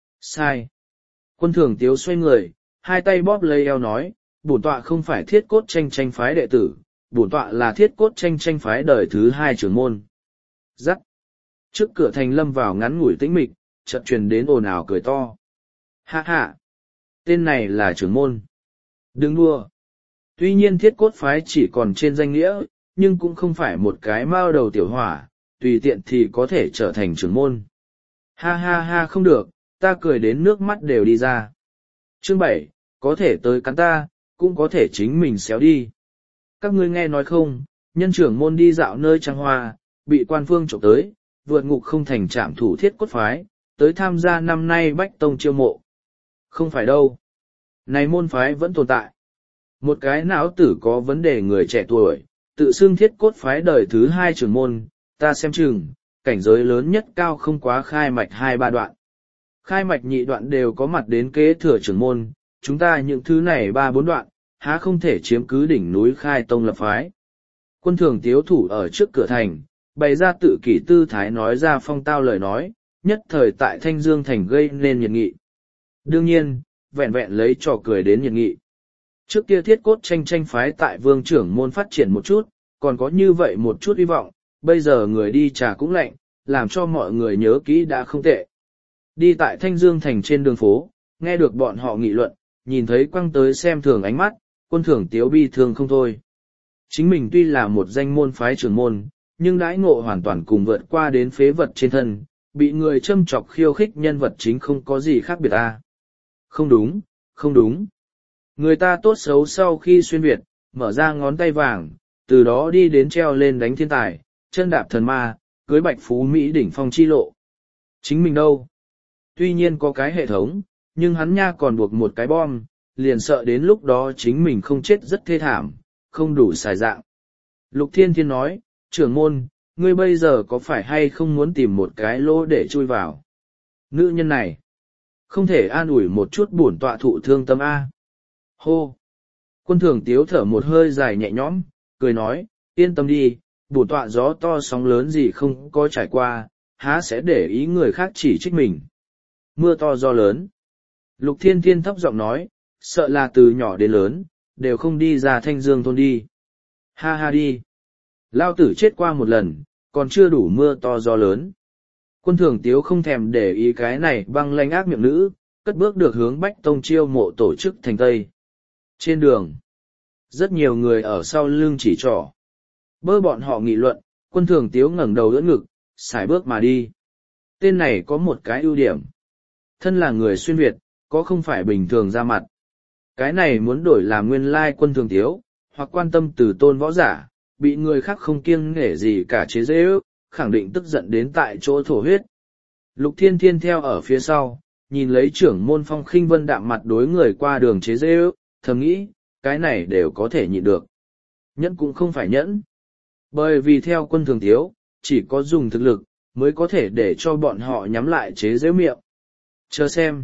Sai. Quân thường tiếu xoay người, hai tay bóp lấy eo nói, bổn tọa không phải thiết cốt tranh tranh phái đệ tử, bổn tọa là thiết cốt tranh tranh phái đời thứ hai trưởng môn. Dắt. Trước cửa thành lâm vào ngắn ngủi tĩnh mịch, chợt truyền đến ồn ào cười to. Ha ha. Tên này là trưởng môn. Đừng đua. Tuy nhiên thiết cốt phái chỉ còn trên danh nghĩa, nhưng cũng không phải một cái mao đầu tiểu hỏa, tùy tiện thì có thể trở thành trưởng môn. Ha ha ha không được, ta cười đến nước mắt đều đi ra. Chương bảy, có thể tới cắn ta, cũng có thể chính mình xéo đi. Các ngươi nghe nói không, nhân trưởng môn đi dạo nơi trăng hoa, bị quan phương trộm tới, vượt ngục không thành trạm thủ thiết cốt phái, tới tham gia năm nay Bách Tông chiêu mộ. Không phải đâu. Này môn phái vẫn tồn tại. Một cái não tử có vấn đề người trẻ tuổi, tự xưng thiết cốt phái đời thứ hai trưởng môn, ta xem chừng, cảnh giới lớn nhất cao không quá khai mạch hai ba đoạn. Khai mạch nhị đoạn đều có mặt đến kế thừa trưởng môn, chúng ta những thứ này ba bốn đoạn, há không thể chiếm cứ đỉnh núi khai tông lập phái. Quân thường tiếu thủ ở trước cửa thành, bày ra tự kỷ tư thái nói ra phong tao lời nói, nhất thời tại Thanh Dương Thành gây nên nhiệt nghị. Đương nhiên, vẹn vẹn lấy trò cười đến nhiệt nghị. Trước kia thiết cốt tranh tranh phái tại vương trưởng môn phát triển một chút, còn có như vậy một chút hy vọng, bây giờ người đi trà cũng lạnh, làm cho mọi người nhớ kỹ đã không tệ. Đi tại Thanh Dương Thành trên đường phố, nghe được bọn họ nghị luận, nhìn thấy quăng tới xem thường ánh mắt, quân thường tiếu bi thương không thôi. Chính mình tuy là một danh môn phái trưởng môn, nhưng đãi ngộ hoàn toàn cùng vượt qua đến phế vật trên thân, bị người châm chọc khiêu khích nhân vật chính không có gì khác biệt à. Không đúng, không đúng. Người ta tốt xấu sau khi xuyên Việt, mở ra ngón tay vàng, từ đó đi đến treo lên đánh thiên tài, chân đạp thần ma, cưới bạch phú Mỹ đỉnh phong chi lộ. Chính mình đâu? Tuy nhiên có cái hệ thống, nhưng hắn nha còn buộc một cái bom, liền sợ đến lúc đó chính mình không chết rất thê thảm, không đủ xài dạng. Lục Thiên Thiên nói, trưởng môn, ngươi bây giờ có phải hay không muốn tìm một cái lỗ để chui vào? Nữ nhân này, không thể an ủi một chút bổn tọa thụ thương tâm A. Hô! Quân thường tiếu thở một hơi dài nhẹ nhõm, cười nói, yên tâm đi, bổn tọa gió to sóng lớn gì không có trải qua, há sẽ để ý người khác chỉ trích mình. Mưa to gió lớn. Lục Thiên Thiên thấp giọng nói, sợ là từ nhỏ đến lớn, đều không đi ra Thanh Dương thôn đi. Ha ha đi. Lao tử chết qua một lần, còn chưa đủ mưa to gió lớn. Quân thường tiếu không thèm để ý cái này băng lanh ác miệng nữ, cất bước được hướng Bách Tông chiêu mộ tổ chức thành Tây. Trên đường, rất nhiều người ở sau lưng chỉ trỏ. Bơ bọn họ nghị luận, quân thường tiếu ngẩng đầu đỡ ngực, sải bước mà đi. Tên này có một cái ưu điểm. Thân là người xuyên Việt, có không phải bình thường ra mặt. Cái này muốn đổi làm nguyên lai quân thường tiếu, hoặc quan tâm từ tôn võ giả, bị người khác không kiêng nể gì cả chế dễ ước, khẳng định tức giận đến tại chỗ thổ huyết. Lục Thiên Thiên theo ở phía sau, nhìn lấy trưởng môn Phong Khinh Vân đạm mặt đối người qua đường chế dễ ước, thầm nghĩ, cái này đều có thể nhịn được. Nhẫn cũng không phải nhẫn. Bởi vì theo quân thường tiếu, chỉ có dùng thực lực, mới có thể để cho bọn họ nhắm lại chế giễu miệng. Chờ xem.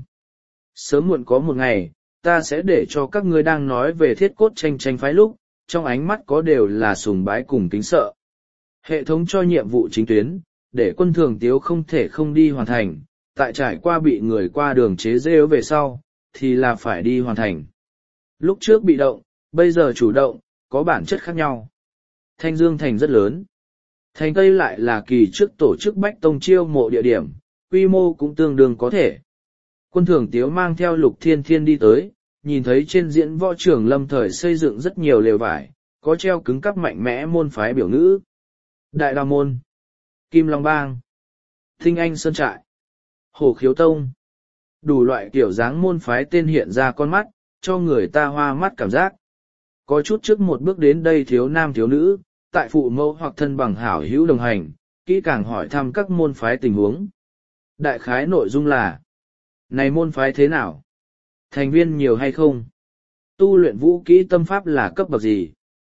Sớm muộn có một ngày, ta sẽ để cho các ngươi đang nói về thiết cốt tranh tranh phái lúc, trong ánh mắt có đều là sùng bái cùng kính sợ. Hệ thống cho nhiệm vụ chính tuyến, để quân thường tiếu không thể không đi hoàn thành, tại trải qua bị người qua đường chế giễu về sau, thì là phải đi hoàn thành. Lúc trước bị động, bây giờ chủ động, có bản chất khác nhau. Thanh Dương Thành rất lớn. Thành Tây lại là kỳ trước tổ chức Bách Tông chiêu mộ địa điểm, quy mô cũng tương đương có thể. Quân thường tiếu mang theo Lục Thiên Thiên đi tới, nhìn thấy trên diễn võ trường lâm thời xây dựng rất nhiều lều vải, có treo cứng cắp mạnh mẽ môn phái biểu ngữ. Đại Đao Môn, Kim Long Bang, Thinh Anh Sơn Trại, Hổ Khiếu Tông. Đủ loại kiểu dáng môn phái tên hiện ra con mắt, cho người ta hoa mắt cảm giác. Có chút trước một bước đến đây thiếu nam thiếu nữ, tại phụ mẫu hoặc thân bằng hảo hữu đồng hành, kỹ càng hỏi thăm các môn phái tình huống. Đại khái nội dung là: này môn phái thế nào? Thành viên nhiều hay không? Tu luyện vũ kỹ tâm pháp là cấp bậc gì?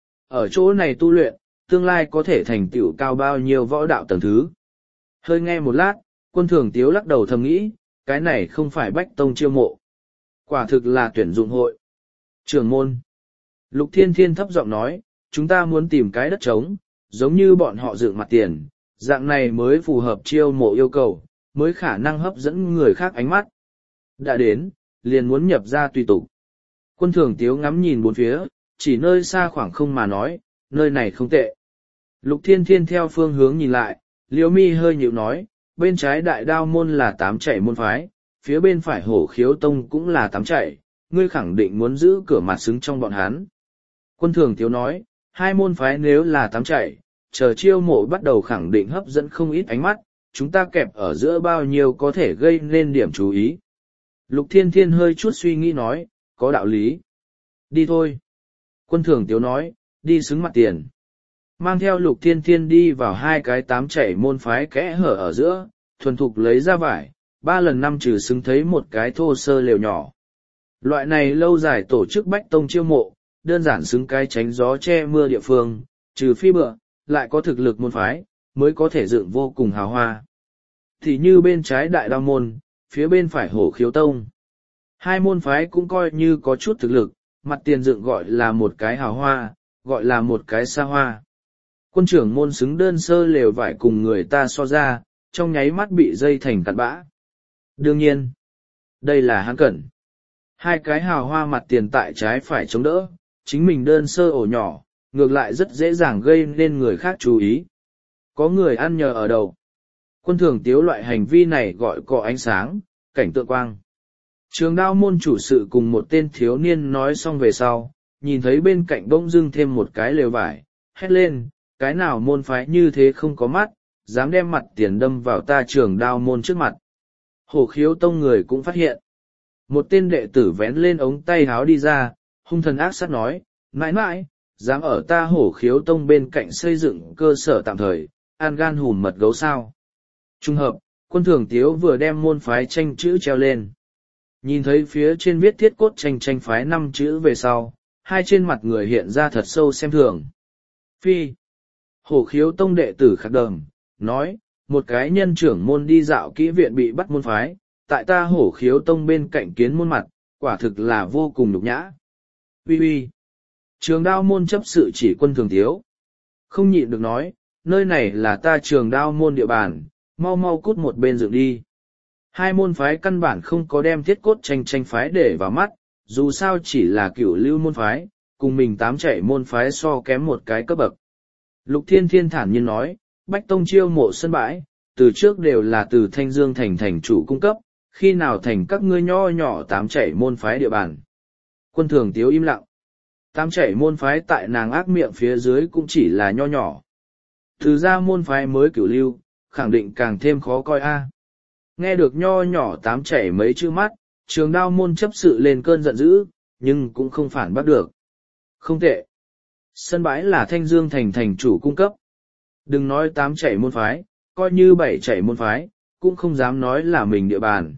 Ở chỗ này tu luyện, tương lai có thể thành tựu cao bao nhiêu võ đạo tầng thứ? Hơi nghe một lát, Quân Thường Tiếu lắc đầu thầm nghĩ, cái này không phải Bách Tông chiêu mộ. Quả thực là tuyển dụng hội. Trưởng môn. Lục Thiên Thiên thấp giọng nói, chúng ta muốn tìm cái đất trống, giống như bọn họ dựng mặt tiền, dạng này mới phù hợp chiêu mộ yêu cầu, mới khả năng hấp dẫn người khác ánh mắt. Đã đến, liền muốn nhập ra tùy tục. Quân Thường Tiếu ngắm nhìn bốn phía, chỉ nơi xa khoảng không mà nói, nơi này không tệ. Lục Thiên Thiên theo phương hướng nhìn lại, Liễu Mi hơi nhịu nói, bên trái Đại Đao Môn là tám chảy môn phái, phía bên phải Hổ Khiếu Tông cũng là tám chảy, ngươi khẳng định muốn giữ cửa mặt xứng trong bọn hắn. Quân Thường Tiếu nói, hai môn phái nếu là tám chảy, chờ chiêu mộ bắt đầu khẳng định hấp dẫn không ít ánh mắt, chúng ta kẹp ở giữa bao nhiêu có thể gây nên điểm chú ý. Lục Thiên Thiên hơi chút suy nghĩ nói, có đạo lý. Đi thôi. Quân Thường Tiếu nói, đi xứng mặt tiền. Mang theo Lục Thiên Thiên đi vào hai cái tám chảy môn phái kẽ hở ở giữa, thuần thục lấy ra vải, ba lần năm trừ xứng thấy một cái thô sơ lều nhỏ. Loại này lâu dài tổ chức Bách Tông chiêu mộ, đơn giản xứng cái tránh gió che mưa địa phương, trừ phi bựa, lại có thực lực môn phái, mới có thể dựng vô cùng hào hoa. Thì như bên trái Đại Đao Môn, phía bên phải Hổ Khiếu Tông. Hai môn phái cũng coi như có chút thực lực, mặt tiền dựng gọi là một cái hào hoa, gọi là một cái xa hoa. Quân trưởng môn xứng đơn sơ lều vải cùng người ta so ra, trong nháy mắt bị dây thành cặn bã. Đương nhiên, đây là hắn cẩn. Hai cái hào hoa mặt tiền tại trái phải chống đỡ, chính mình đơn sơ ổ nhỏ, ngược lại rất dễ dàng gây nên người khác chú ý. Có người ăn nhờ ở đầu. Quân Thường Tiếu loại hành vi này gọi có ánh sáng, cảnh tượng quang. Trường Đao Môn chủ sự cùng một tên thiếu niên nói xong về sau, nhìn thấy bên cạnh bỗng dưng thêm một cái lều vải, hét lên, cái nào môn phái như thế không có mắt, dám đem mặt tiền đâm vào ta Trường Đao Môn trước mặt. Hổ Khiếu Tông người cũng phát hiện. Một tên đệ tử vén lên ống tay háo đi ra, hung thần ác sát nói, mãi mãi, dám ở ta Hổ Khiếu Tông bên cạnh xây dựng cơ sở tạm thời, an gan hùn mật gấu sao. Trung hợp, Quân Thường Tiếu vừa đem môn phái tranh chữ treo lên. Nhìn thấy phía trên viết thiết cốt tranh tranh phái năm chữ về sau, hai trên mặt người hiện ra thật sâu xem thường. Phi. Hổ Khiếu Tông đệ tử khắc đờm, nói, một cái nhân trưởng môn đi dạo kỹ viện bị bắt môn phái, tại ta Hổ Khiếu Tông bên cạnh kiến môn mặt, quả thực là vô cùng nhục nhã. Uy uy. Trường Đao Môn chấp sự chỉ Quân Thường Tiếu. Không nhịn được nói, nơi này là ta Trường Đao Môn địa bàn, mau mau cút một bên dựng đi. Hai môn phái căn bản không có đem thiết cốt tranh tranh phái để vào mắt, dù sao chỉ là cửu lưu môn phái, cùng mình tám chảy môn phái so kém một cái cấp bậc. Lục Thiên Thiên thản nhiên nói, Bách Tông chiêu mộ sân bãi, từ trước đều là từ Thanh Dương thành thành chủ cung cấp, khi nào thành các ngươi nho nhỏ tám chảy môn phái địa bàn. Quân Thường Tiếu im lặng. Tám chảy môn phái tại nàng ác miệng phía dưới cũng chỉ là nho nhỏ. Từ ra môn phái mới cửu lưu, khẳng định càng thêm khó coi a. Nghe được nho nhỏ tám chảy mấy chữ mắt, Trường Đao Môn chấp sự lên cơn giận dữ, nhưng cũng không phản bắt được. Không tệ. Sân bãi là Thanh Dương thành thành chủ cung cấp. Đừng nói tám chảy môn phái, coi như bảy chảy môn phái, cũng không dám nói là mình địa bàn.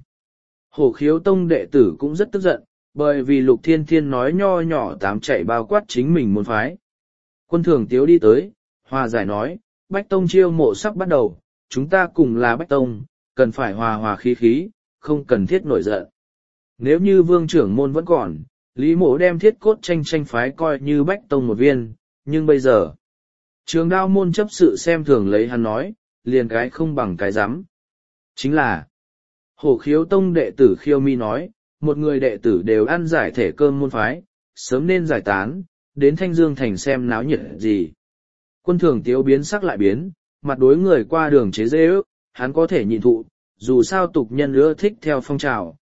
Hổ Khiếu Tông đệ tử cũng rất tức giận, bởi vì Lục Thiên Thiên nói nho nhỏ tám chảy bao quát chính mình môn phái. Quân Thường Tiếu đi tới, hòa giải nói, Bách Tông chiêu mộ sắp bắt đầu, chúng ta cùng là Bách Tông, cần phải hòa hòa khí khí, không cần thiết nổi giận. Nếu như vương trưởng môn vẫn còn, Lý Mộ đem thiết cốt tranh tranh phái coi như Bách Tông một viên, nhưng bây giờ, Trường Đao Môn chấp sự xem thường lấy hắn nói, liền cái không bằng cái rắm. Chính là, Hổ Khiếu Tông đệ tử Khiêu Mi nói, một người đệ tử đều ăn giải thể cơm môn phái, sớm nên giải tán, đến Thanh Dương thành xem náo nhiệt gì. Quân Thường Tiếu biến sắc lại biến, mặt đối người qua đường chế dê ước, hắn có thể nhịn thụ, dù sao tục nhân ưa thích theo phong trào,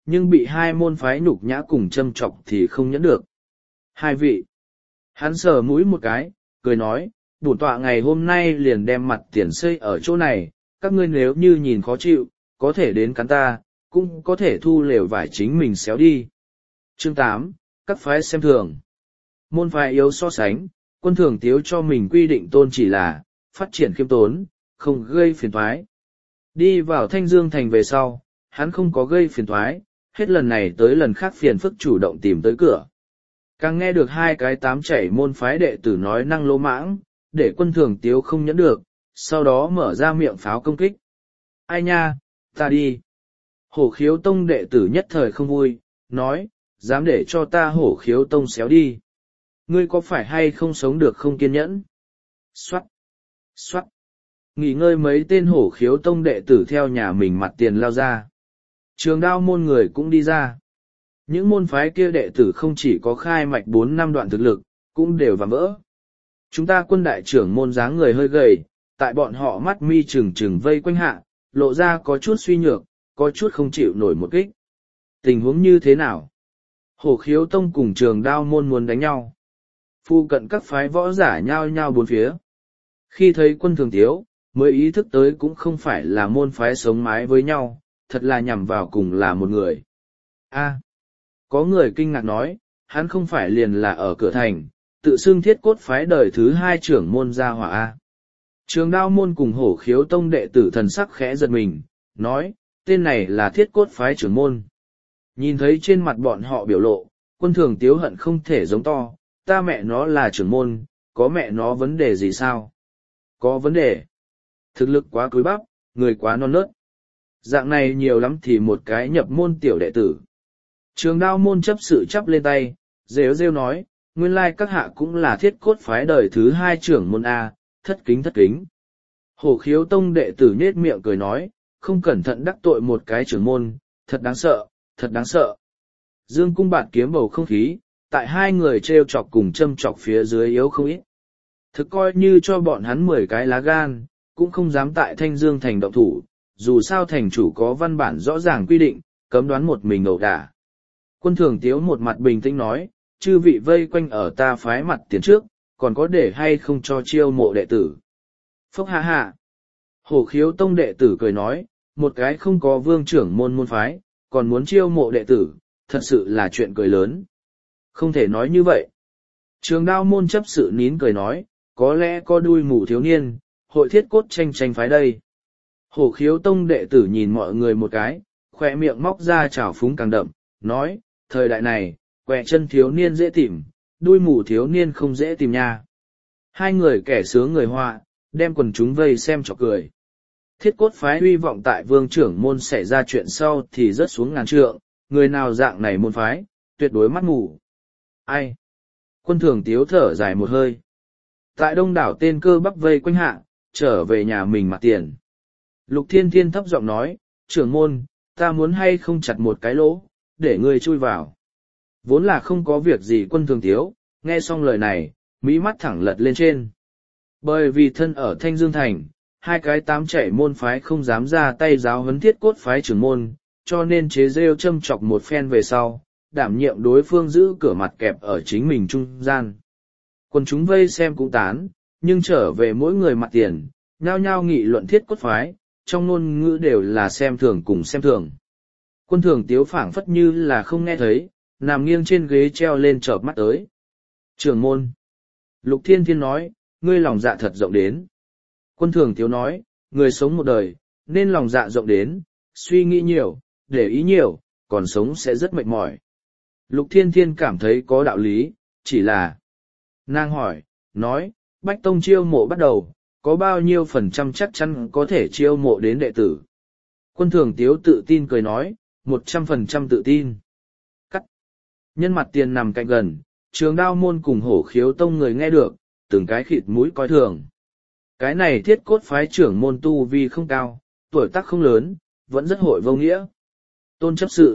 nhưng bị hai môn phái nhục nhã cùng châm chọc thì không nhẫn được. Hai vị. Hắn sờ mũi một cái, cười nói, bổn tọa ngày hôm nay liền đem mặt tiền xây ở chỗ này, các ngươi nếu như nhìn khó chịu, có thể đến cắn ta, cũng có thể thu lều vải chính mình xéo đi. Chương tám, các phái xem thường. Môn phái yếu so sánh, Quân Thường Tiếu cho mình quy định tôn chỉ là, phát triển khiêm tốn, không gây phiền toái. Đi vào Thanh Dương Thành về sau, hắn không có gây phiền toái, hết lần này tới lần khác phiền phức chủ động tìm tới cửa. Càng nghe được hai cái tám chảy môn phái đệ tử nói năng lỗ mãng, để Quân Thường Tiếu không nhẫn được, sau đó mở ra miệng pháo công kích. Ai nha, ta đi. Hổ Khiếu Tông đệ tử nhất thời không vui, nói, dám để cho ta Hổ Khiếu Tông xéo đi. Ngươi có phải hay không sống được không kiên nhẫn? Xoát, xoát. Nghỉ ngơi mấy tên Hổ Khiếu Tông đệ tử theo nhà mình mặt tiền lao ra. Trường Đao môn người cũng đi ra. Những môn phái kia đệ tử không chỉ có khai mạch bốn năm đoạn thực lực, cũng đều vạm vỡ. Chúng ta Quân đại trưởng môn dáng người hơi gầy, tại bọn họ mắt mi trừng trừng vây quanh hạ, lộ ra có chút suy nhược, có chút không chịu nổi một kích. Tình huống như thế nào? Hổ Khiếu Tông cùng Trường Đao môn muốn đánh nhau. Phu cận các phái võ giả nhao nhao bốn phía. Khi thấy Quân Thường Tiếu, mới ý thức tới cũng không phải là môn phái sống mái với nhau, thật là nhằm vào cùng là một người. A, có người kinh ngạc nói, hắn không phải liền là ở cửa thành, tự xưng thiết cốt phái đời thứ hai trưởng môn gia hỏa A. Trường Đao môn cùng Hổ Khiếu Tông đệ tử thần sắc khẽ giật mình, nói, tên này là thiết cốt phái trưởng môn. Nhìn thấy trên mặt bọn họ biểu lộ, Quân Thường Tiếu hận không thể giống to, ta mẹ nó là trưởng môn, có mẹ nó vấn đề gì sao? Có vấn đề. Thực lực quá cúi bắp, người quá non nớt. Dạng này nhiều lắm thì một cái nhập môn tiểu đệ tử. Trường Đao môn chấp sự chắp lên tay, rêu rêu nói, nguyên lai các hạ cũng là thiết cốt phái đời thứ hai trưởng môn A, thất kính thất kính. Hổ Khiếu Tông đệ tử nhết miệng cười nói, không cẩn thận đắc tội một cái trưởng môn, thật đáng sợ, thật đáng sợ. Dương cung bạt kiếm bầu không khí, tại hai người treo chọc cùng châm chọc phía dưới yếu không ít. Thực coi như cho bọn hắn mười cái lá gan, cũng không dám tại Thanh Dương Thành động thủ, dù sao thành chủ có văn bản rõ ràng quy định, cấm đoán một mình ẩu đả. Quân Thường Tiếu một mặt bình tĩnh nói, chư vị vây quanh ở ta phái mặt tiền trước, còn có để hay không cho chiêu mộ đệ tử. Phốc hạ hạ. Hổ Khiếu Tông đệ tử cười nói, một cái không có vương trưởng môn môn phái, còn muốn chiêu mộ đệ tử, thật sự là chuyện cười lớn. Không thể nói như vậy. Trường Đao môn chấp sự nín cười nói, có lẽ có đuôi mù thiếu niên, hội thiết cốt tranh tranh phái đây. Hổ Khiếu Tông đệ tử nhìn mọi người một cái, khoe miệng móc ra trào phúng càng đậm, nói, thời đại này, quẹ chân thiếu niên dễ tìm, đuôi mù thiếu niên không dễ tìm nha. Hai người kẻ sướng người họa, đem quần chúng vây xem trò cười. Thiết cốt phái hy vọng tại vương trưởng môn xảy ra chuyện sau thì rớt xuống ngàn trượng, người nào dạng này môn phái, tuyệt đối mắt mù. Ai? Quân Thường Tiếu thở dài một hơi. Tại đông đảo tên cơ bắp vây quanh hạ, trở về nhà mình mặt tiền. Lục Thiên Thiên thấp giọng nói, trưởng môn, ta muốn hay không chặt một cái lỗ, để ngươi chui vào. Vốn là không có việc gì Quân Thường Tiếu, nghe xong lời này, mỹ mắt thẳng lật lên trên. Bởi vì thân ở Thanh Dương Thành, hai cái tám chảy môn phái không dám ra tay giáo huấn thiết cốt phái trưởng môn, cho nên chế rêu châm chọc một phen về sau, đảm nhiệm đối phương giữ cửa mặt kẹp ở chính mình trung gian. Quân chúng vây xem cũng tán, nhưng trở về mỗi người mặt tiền, nhao nhao nghị luận thiết cốt phái, trong ngôn ngữ đều là xem thường cùng xem thường. Quân Thường Tiếu phảng phất như là không nghe thấy, nằm nghiêng trên ghế treo lên chợp mắt tới. Trưởng môn. Lục Thiên Thiên nói, ngươi lòng dạ thật rộng đến. Quân Thường Tiếu nói, người sống một đời, nên lòng dạ rộng đến, suy nghĩ nhiều, để ý nhiều, còn sống sẽ rất mệt mỏi. Lục Thiên Thiên cảm thấy có đạo lý, chỉ là... Nàng hỏi, nói, Bách Tông chiêu mộ bắt đầu, có bao nhiêu phần trăm chắc chắn có thể chiêu mộ đến đệ tử? Quân Thường Tiếu tự tin cười nói, một trăm phần trăm tự tin. Cắt. Nhân mặt tiền nằm cạnh gần, Trường Đao môn cùng Hổ Khiếu Tông người nghe được, từng cái khịt mũi coi thường. Cái này thiết cốt phái trưởng môn tu vi không cao, tuổi tác không lớn, vẫn rất hội vô nghĩa. Tôn chấp sự.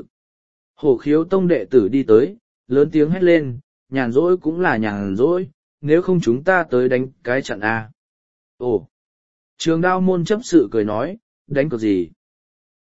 Hổ Khiếu Tông đệ tử đi tới, lớn tiếng hét lên, nhàn rỗi cũng là nhàn rỗi, nếu không chúng ta tới đánh cái trận A. Ồ! Trường Đao môn chấp sự cười nói, đánh cược gì?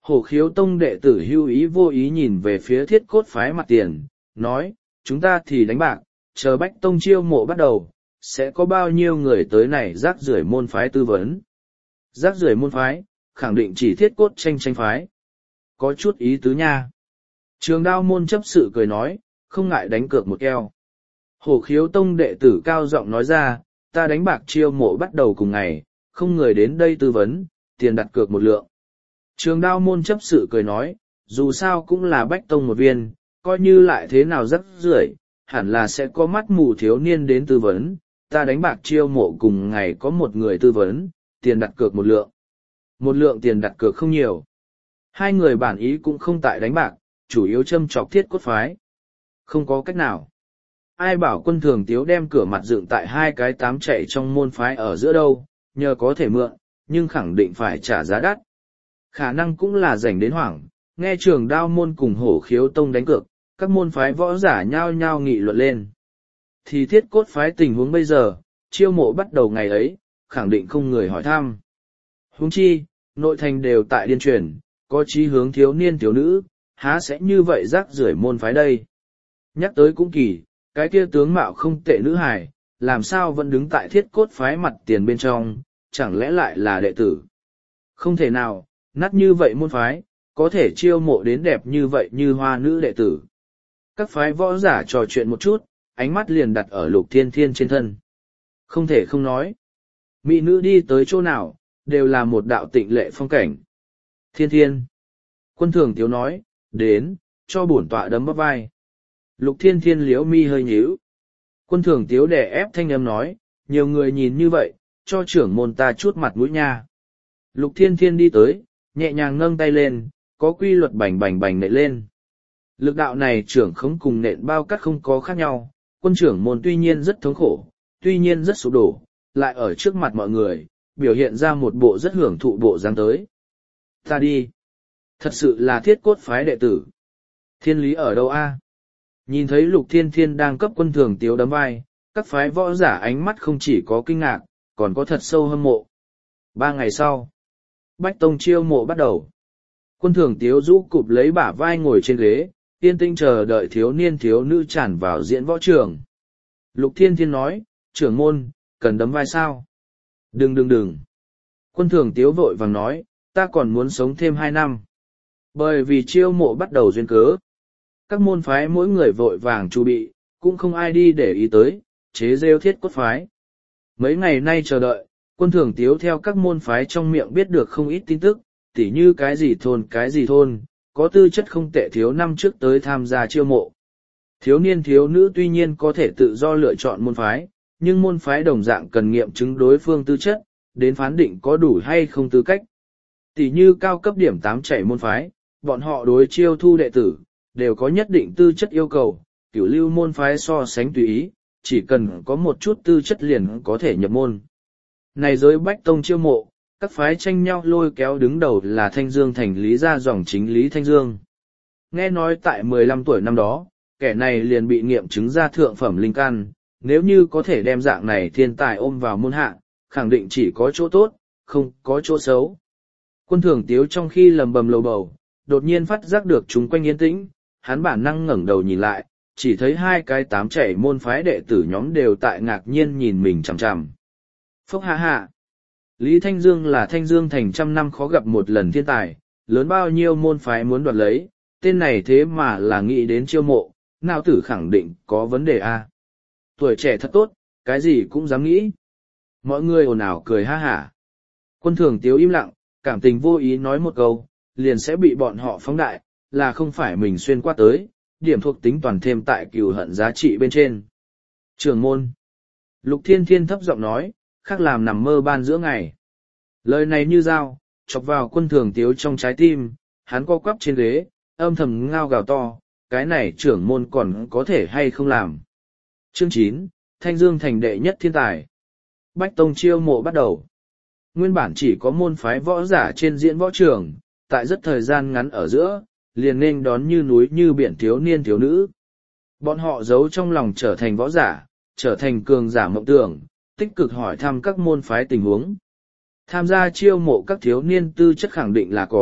Hổ khiếu tông đệ tử hưu ý vô ý nhìn về phía thiết cốt phái mặt tiền, nói, chúng ta thì đánh bạc, chờ bách tông chiêu mộ bắt đầu, sẽ có bao nhiêu người tới này rác rưởi môn phái tư vấn. Rác rưởi môn phái, khẳng định chỉ thiết cốt tranh tranh phái. Có chút ý tứ nha. Trường đao môn chấp sự cười nói, không ngại đánh cược một keo. Hổ khiếu tông đệ tử cao giọng nói ra, ta đánh bạc chiêu mộ bắt đầu cùng ngày, không người đến đây tư vấn, tiền đặt cược một lượng. Trường đao môn chấp sự cười nói, dù sao cũng là bách tông một viên, coi như lại thế nào rắc rưởi, hẳn là sẽ có mắt mù thiếu niên đến tư vấn, ta đánh bạc chiêu mộ cùng ngày có một người tư vấn, tiền đặt cược một lượng. Một lượng tiền đặt cược không nhiều. Hai người bản ý cũng không tại đánh bạc, chủ yếu châm chọc thiết cốt phái. Không có cách nào. Ai bảo quân thường tiếu đem cửa mặt dựng tại hai cái tám chạy trong môn phái ở giữa đâu, nhờ có thể mượn, nhưng khẳng định phải trả giá đắt. Khả năng cũng là rảnh đến hoảng, nghe trường đao môn cùng hổ khiếu tông đánh cược, các môn phái võ giả nhao nhao nghị luận lên. Thì thiết cốt phái tình huống bây giờ, chiêu mộ bắt đầu ngày ấy, khẳng định không người hỏi thăm. Huống chi, nội thành đều tại điên truyền, có chí hướng thiếu niên thiếu nữ, há sẽ như vậy rác rưởi môn phái đây. Nhắc tới cũng kỳ, cái kia tướng mạo không tệ nữ hài, làm sao vẫn đứng tại thiết cốt phái mặt tiền bên trong, chẳng lẽ lại là đệ tử. Không thể nào, nát như vậy môn phái, có thể chiêu mộ đến đẹp như vậy như hoa nữ đệ tử. Các phái võ giả trò chuyện một chút, ánh mắt liền đặt ở Lục Thiên Thiên trên thân. Không thể không nói. Mỹ nữ đi tới chỗ nào, đều là một đạo tịnh lệ phong cảnh. Thiên Thiên. Quân thường tiếu nói, đến, cho bổn tọa đấm bắp vai. Lục Thiên Thiên liếu mi hơi nhíu. Quân thường tiếu đè ép thanh âm nói, nhiều người nhìn như vậy, cho trưởng môn ta chút mặt mũi nha. Lục Thiên Thiên đi tới, nhẹ nhàng nâng tay lên, có quy luật bành bành bành nện lên. Lực đạo này trưởng khống cùng nện bao cắt không có khác nhau, quân trưởng môn tuy nhiên rất thống khổ, tuy nhiên rất sụp đổ, lại ở trước mặt mọi người, biểu hiện ra một bộ rất hưởng thụ bộ dáng tới. Ta đi. Thật sự là thiết cốt phái đệ tử. Thiên lý ở đâu a? Nhìn thấy Lục Thiên Thiên đang cấp quân thường tiếu đấm vai, các phái võ giả ánh mắt không chỉ có kinh ngạc, còn có thật sâu hâm mộ. Ba ngày sau, Bách Tông chiêu mộ bắt đầu. Quân thường tiếu rũ cụp lấy bả vai ngồi trên ghế, yên tĩnh chờ đợi thiếu niên thiếu nữ tràn vào diễn võ trường. Lục Thiên Thiên nói, trưởng môn, cần đấm vai sao? Đừng đừng đừng. Quân thường tiếu vội vàng nói, ta còn muốn sống thêm hai năm. Bởi vì chiêu mộ bắt đầu duyên cớ. Các môn phái mỗi người vội vàng chu bị, cũng không ai đi để ý tới, chế rêu thiết cốt phái. Mấy ngày nay chờ đợi, quân thường tiếu theo các môn phái trong miệng biết được không ít tin tức, tỉ như cái gì thôn cái gì thôn, có tư chất không tệ thiếu năm trước tới tham gia chiêu mộ. Thiếu niên thiếu nữ tuy nhiên có thể tự do lựa chọn môn phái, nhưng môn phái đồng dạng cần nghiệm chứng đối phương tư chất, đến phán định có đủ hay không tư cách. Tỉ như cao cấp điểm tám chảy môn phái, bọn họ đối chiêu thu đệ tử, đều có nhất định tư chất yêu cầu, cửu lưu môn phái so sánh tùy ý, chỉ cần có một chút tư chất liền có thể nhập môn. Này giới Bách Tông chiêu mộ, các phái tranh nhau lôi kéo đứng đầu là Thanh Dương thành Lý gia dòng chính Lý Thanh Dương. Nghe nói tại mười lăm tuổi năm đó, kẻ này liền bị nghiệm chứng ra thượng phẩm linh căn, nếu như có thể đem dạng này thiên tài ôm vào môn hạ, khẳng định chỉ có chỗ tốt, không có chỗ xấu. Quân thường tiếu trong khi lầm bầm lầu bầu, đột nhiên phát giác được chúng quanh yên tĩnh, hắn bản năng ngẩng đầu nhìn lại, chỉ thấy hai cái tám chảy môn phái đệ tử nhóm đều tại ngạc nhiên nhìn mình chằm chằm. Phốc hạ hạ. Lý Thanh Dương là Thanh Dương thành trăm năm khó gặp một lần thiên tài, lớn bao nhiêu môn phái muốn đoạt lấy, tên này thế mà là nghĩ đến chiêu mộ, nào tử khẳng định có vấn đề a. Tuổi trẻ thật tốt, cái gì cũng dám nghĩ. Mọi người ồn ào cười ha hả. Quân thường tiếu im lặng, cảm tình vô ý nói một câu, liền sẽ bị bọn họ phóng đại, là không phải mình xuyên qua tới, điểm thuộc tính toàn thêm tại cừu hận giá trị bên trên. Trường môn. Lục Thiên Thiên thấp giọng nói, khác làm nằm mơ ban giữa ngày. Lời này như dao, chọc vào quân thường tiếu trong trái tim, hắn co quắp trên ghế, âm thầm ngao gào to, cái này trưởng môn còn có thể hay không làm. Chương chín, Thanh Dương thành đệ nhất thiên tài. Bách Tông chiêu mộ bắt đầu. Nguyên bản chỉ có môn phái võ giả trên diễn võ trường, tại rất thời gian ngắn ở giữa, liền nên đón như núi như biển thiếu niên thiếu nữ. Bọn họ giấu trong lòng trở thành võ giả, trở thành cường giả mộng tưởng, tích cực hỏi thăm các môn phái tình huống. Tham gia chiêu mộ các thiếu niên tư chất khẳng định là có,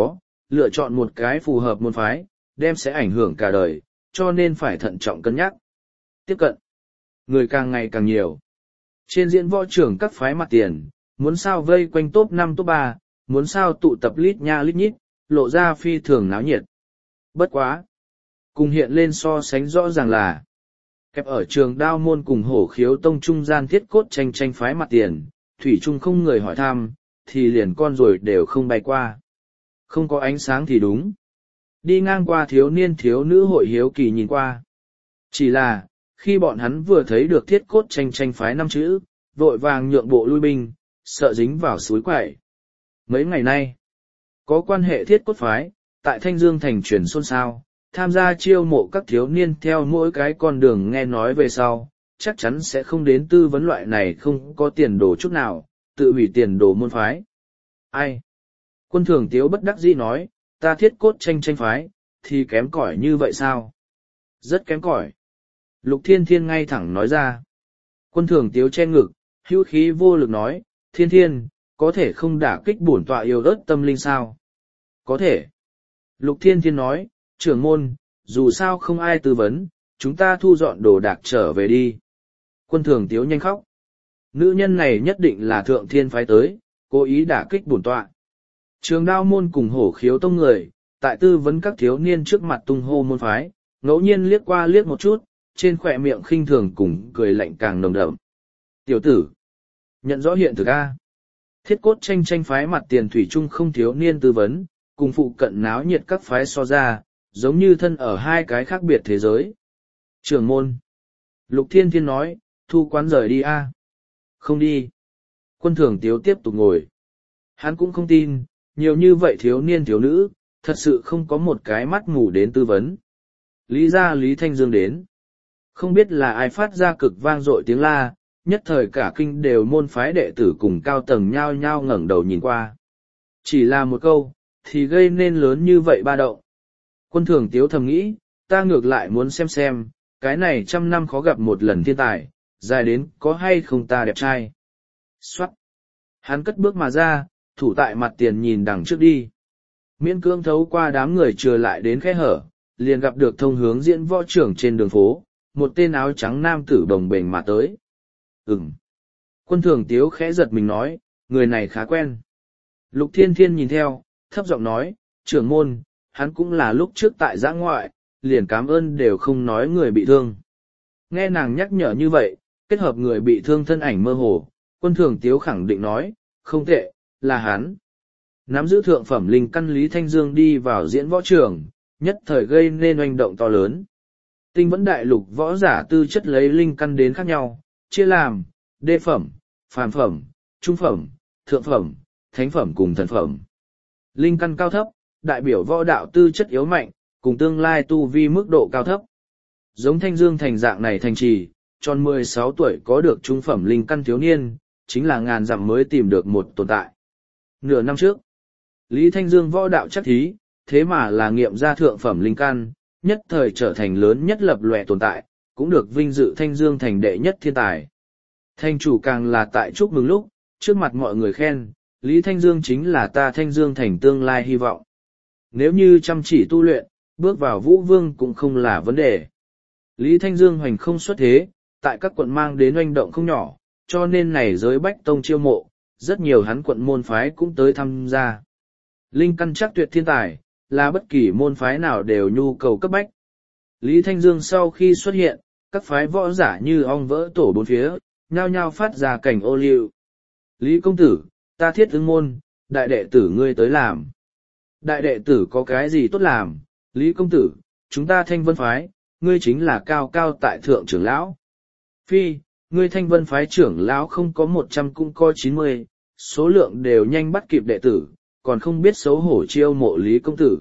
lựa chọn một cái phù hợp môn phái, đem sẽ ảnh hưởng cả đời, cho nên phải thận trọng cân nhắc. Tiếp cận. Người càng ngày càng nhiều. Trên diễn võ trường các phái mặt tiền, muốn sao vây quanh top năm top ba, muốn sao tụ tập lít nha lít nhít, lộ ra phi thường náo nhiệt. Bất quá. Cùng hiện lên so sánh rõ ràng là, kẹp ở trường đao môn cùng hổ khiếu tông trung gian thiết cốt tranh tranh phái mặt tiền, thủy chung không người hỏi thăm, thì liền con rồi đều không bay qua. Không có ánh sáng thì đúng. Đi ngang qua thiếu niên thiếu nữ hội hiếu kỳ nhìn qua. Chỉ là, khi bọn hắn vừa thấy được thiết cốt tranh tranh phái năm chữ, vội vàng nhượng bộ lui binh, sợ dính vào suối quậy. Mấy ngày nay, có quan hệ thiết cốt phái, tại Thanh Dương thành truyền xôn xao, tham gia chiêu mộ các thiếu niên theo mỗi cái con đường nghe nói về sau, chắc chắn sẽ không đến tư vấn loại này không có tiền đồ chút nào, tự hủy tiền đồ môn phái. Ai? Quân thường tiếu bất đắc dĩ nói, ta thiết cốt tranh tranh phái, thì kém cỏi như vậy sao? Rất kém cỏi. Lục Thiên Thiên ngay thẳng nói ra. Quân thường tiếu che ngực, hữu khí vô lực nói, Thiên Thiên, có thể không đả kích bổn tọa yêu ớt tâm linh sao? Có thể. Lục Thiên Thiên nói, trưởng môn, dù sao không ai tư vấn, chúng ta thu dọn đồ đạc trở về đi. Quân thường tiếu nhanh khóc. Nữ nhân này nhất định là thượng thiên phái tới, cố ý đả kích bổn tọa. Trường đao môn cùng hổ khiếu tông người, tại tư vấn các thiếu niên trước mặt tung hô môn phái, ngẫu nhiên liếc qua liếc một chút, trên khỏe miệng khinh thường cùng cười lạnh càng nồng đậm. Tiểu tử, nhận rõ hiện thực a. Thiết cốt tranh tranh phái mặt tiền thủy chung không thiếu niên tư vấn, cùng phụ cận náo nhiệt các phái so ra, giống như thân ở hai cái khác biệt thế giới. Trưởng môn. Lục Thiên Thiên nói, thu quán rời đi a. Không đi. Quân thường tiếu tiếp tục ngồi. Hắn cũng không tin, nhiều như vậy thiếu niên thiếu nữ, thật sự không có một cái mắt mù đến tư vấn. Lý ra Lý Thanh Dương đến. Không biết là ai phát ra cực vang dội tiếng la, nhất thời cả kinh đều môn phái đệ tử cùng cao tầng nhao nhao ngẩng đầu nhìn qua. Chỉ là một câu, thì gây nên lớn như vậy ba động. Quân thường tiếu thầm nghĩ, ta ngược lại muốn xem xem, cái này trăm năm khó gặp một lần thiên tài, dài đến có hay không ta đẹp trai. Xoát! Hắn cất bước mà ra, thủ tại mặt tiền nhìn đằng trước đi. Miễn cưỡng thấu qua đám người trừa lại đến khe hở, liền gặp được thông hướng diễn võ trưởng trên đường phố, một tên áo trắng nam tử bồng bềnh mà tới. Ừm. Quân thường tiếu khẽ giật mình nói, người này khá quen. Lục Thiên Thiên nhìn theo, thấp giọng nói, trưởng môn, hắn cũng là lúc trước tại giã ngoại, liền cảm ơn đều không nói người bị thương. Nghe nàng nhắc nhở như vậy, kết hợp người bị thương thân ảnh mơ hồ, quân thường tiếu khẳng định nói, không tệ, là hắn. Nắm giữ thượng phẩm linh căn Lý Thanh Dương đi vào diễn võ trường, nhất thời gây nên oanh động to lớn. Tinh vẫn đại lục võ giả tư chất lấy linh căn đến khác nhau, chia làm, đê phẩm, phàm phẩm, trung phẩm, thượng phẩm, thánh phẩm cùng thần phẩm. Linh căn cao thấp, đại biểu võ đạo tư chất yếu mạnh, cùng tương lai tu vi mức độ cao thấp. Giống Thanh Dương thành dạng này thành trì, tròn mười sáu tuổi có được trung phẩm linh căn thiếu niên, chính là ngàn dặm mới tìm được một tồn tại. Nửa năm trước, Lý Thanh Dương võ đạo chắc thí, thế mà là nghiệm ra thượng phẩm linh căn, nhất thời trở thành lớn nhất lập lòe tồn tại, cũng được vinh dự Thanh Dương thành đệ nhất thiên tài. Thanh chủ càng là tại chúc mừng lúc, trước mặt mọi người khen, Lý Thanh Dương chính là ta Thanh Dương thành tương lai hy vọng. Nếu như chăm chỉ tu luyện, bước vào vũ vương cũng không là vấn đề. Lý Thanh Dương hoành không xuất thế, tại các quận mang đến oanh động không nhỏ, cho nên này giới bách tông chiêu mộ, rất nhiều hắn quận môn phái cũng tới tham gia. Linh căn chắc tuyệt thiên tài, là bất kỳ môn phái nào đều nhu cầu cấp bách. Lý Thanh Dương sau khi xuất hiện, các phái võ giả như ong vỡ tổ bốn phía, nhao nhao phát ra cảnh ô liu. Lý công tử, ta thiết ứng môn, đại đệ tử ngươi tới làm. Đại đệ tử có cái gì tốt làm, Lý công tử, chúng ta Thanh Vân phái, ngươi chính là cao cao tại thượng trưởng lão. Phi, ngươi Thanh Vân phái trưởng lão không có một trăm cũng có chín mươi, số lượng đều nhanh bắt kịp đệ tử, còn không biết xấu hổ chiêu mộ Lý công tử.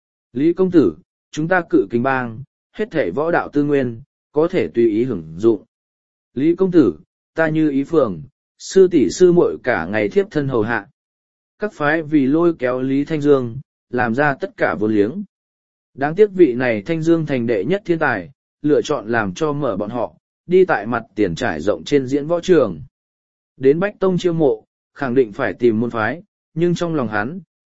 Lý công tử, chúng ta cự kinh bang, hết thể võ đạo tư nguyên, có thể tùy ý hưởng dụng. Lý công tử, ta như ý phường, sư tỷ sư muội cả ngày thiếp thân hầu hạ. Các phái vì lôi kéo Lý Thanh Dương, làm ra tất cả vô liếng. Đáng tiếc vị này Thanh Dương thành đệ nhất thiên tài, lựa chọn làm cho mở bọn họ, đi tại mặt tiền trải rộng trên diễn võ trường. Đến Bách Tông chiêu mộ, khẳng định phải tìm môn phái, nhưng trong lòng hắn,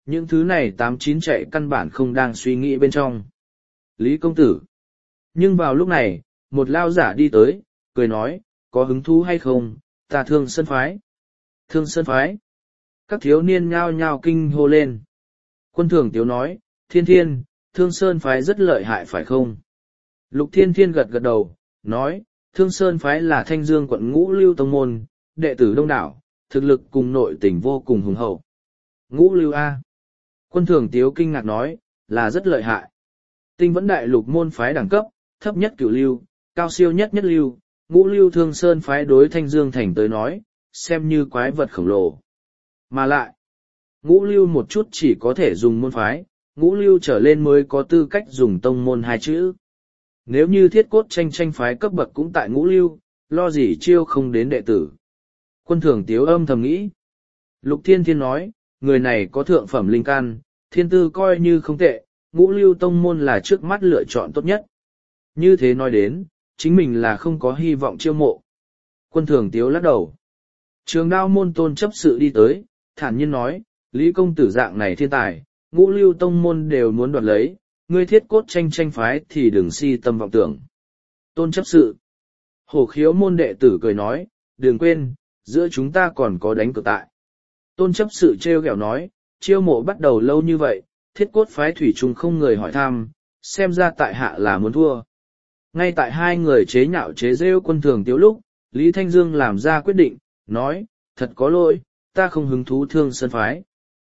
những thứ này tám chín chạy căn bản không đang suy nghĩ bên trong. Lý công tử. Nhưng vào lúc này, một lao giả đi tới, cười nói, có hứng thú hay không, ta Thương Sơn phái. Thương Sơn phái. Các thiếu niên nhao nhao kinh hô lên. Quân Thường Tiếu nói, Thiên Thiên, Thương Sơn phái rất lợi hại phải không? Lục Thiên Thiên gật gật đầu, nói, Thương Sơn phái là Thanh Dương quận Ngũ Lưu tông môn, đệ tử đông đảo, thực lực cùng nội tình vô cùng hùng hậu. Ngũ Lưu A. Quân Thường Tiếu kinh ngạc nói, là rất lợi hại. Tinh Vẫn Đại Lục môn phái đẳng cấp, thấp nhất cửu lưu, cao siêu nhất nhất lưu, Ngũ Lưu Thương Sơn phái đối Thanh Dương thành tới nói, xem như quái vật khổng lồ. Mà lại, Ngũ Lưu một chút chỉ có thể dùng môn phái, Ngũ Lưu trở lên mới có tư cách dùng tông môn hai chữ. Nếu như Thiết Cốt Tranh Tranh phái cấp bậc cũng tại Ngũ Lưu, lo gì chiêu không đến đệ tử. Quân Thường Tiếu âm thầm nghĩ. Lục Thiên Thiên nói, người này có thượng phẩm linh căn, thiên tư coi như không tệ, Ngũ Lưu tông môn là trước mắt lựa chọn tốt nhất. Như thế nói đến, chính mình là không có hy vọng chiêu mộ. Quân Thường Tiếu lắc đầu. Trường Đao môn Tôn chấp sự đi tới, thản nhiên nói, Lý công tử dạng này thiên tài, Ngũ Lưu tông môn đều muốn đoạt lấy, ngươi Thiết Cốt Tranh Tranh phái thì đừng si tâm vọng tưởng. Tôn chấp sự. Hổ khiếu môn đệ tử cười nói, đừng quên, giữa chúng ta còn có đánh cược tại. Tôn chấp sự trêu ghẹo nói, chiêu mộ bắt đầu lâu như vậy, Thiết Cốt phái thủy chung không người hỏi thăm, xem ra tại hạ là muốn thua. Ngay tại hai người chế nhạo chế rêu Quân Thường Tiếu lúc, Lý Thanh Dương làm ra quyết định, nói, thật có lỗi, ta không hứng thú Thương Sơn phái.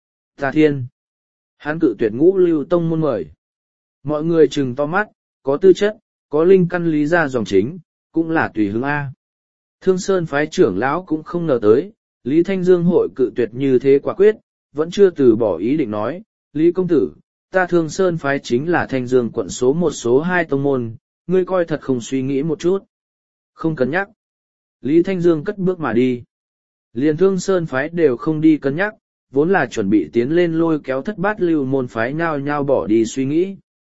Ta thiên. Hắn cự tuyệt Ngũ Lưu tông môn mời. Mọi người trừng to mắt, có tư chất, có linh căn lý ra dòng chính, cũng là tùy hứng A. Thương Sơn phái trưởng lão cũng không ngờ tới, Lý Thanh Dương hội cự tuyệt như thế quả quyết, vẫn chưa từ bỏ ý định nói, Lý công tử, ta Thương Sơn phái chính là Thanh Dương quận số một số hai tông môn, ngươi coi thật không suy nghĩ một chút. Không cân nhắc. Lý Thanh Dương cất bước mà đi. Liền Thương Sơn phái đều không đi cân nhắc, vốn là chuẩn bị tiến lên lôi kéo Thất Bát Lưu môn phái nhao nhao bỏ đi suy nghĩ.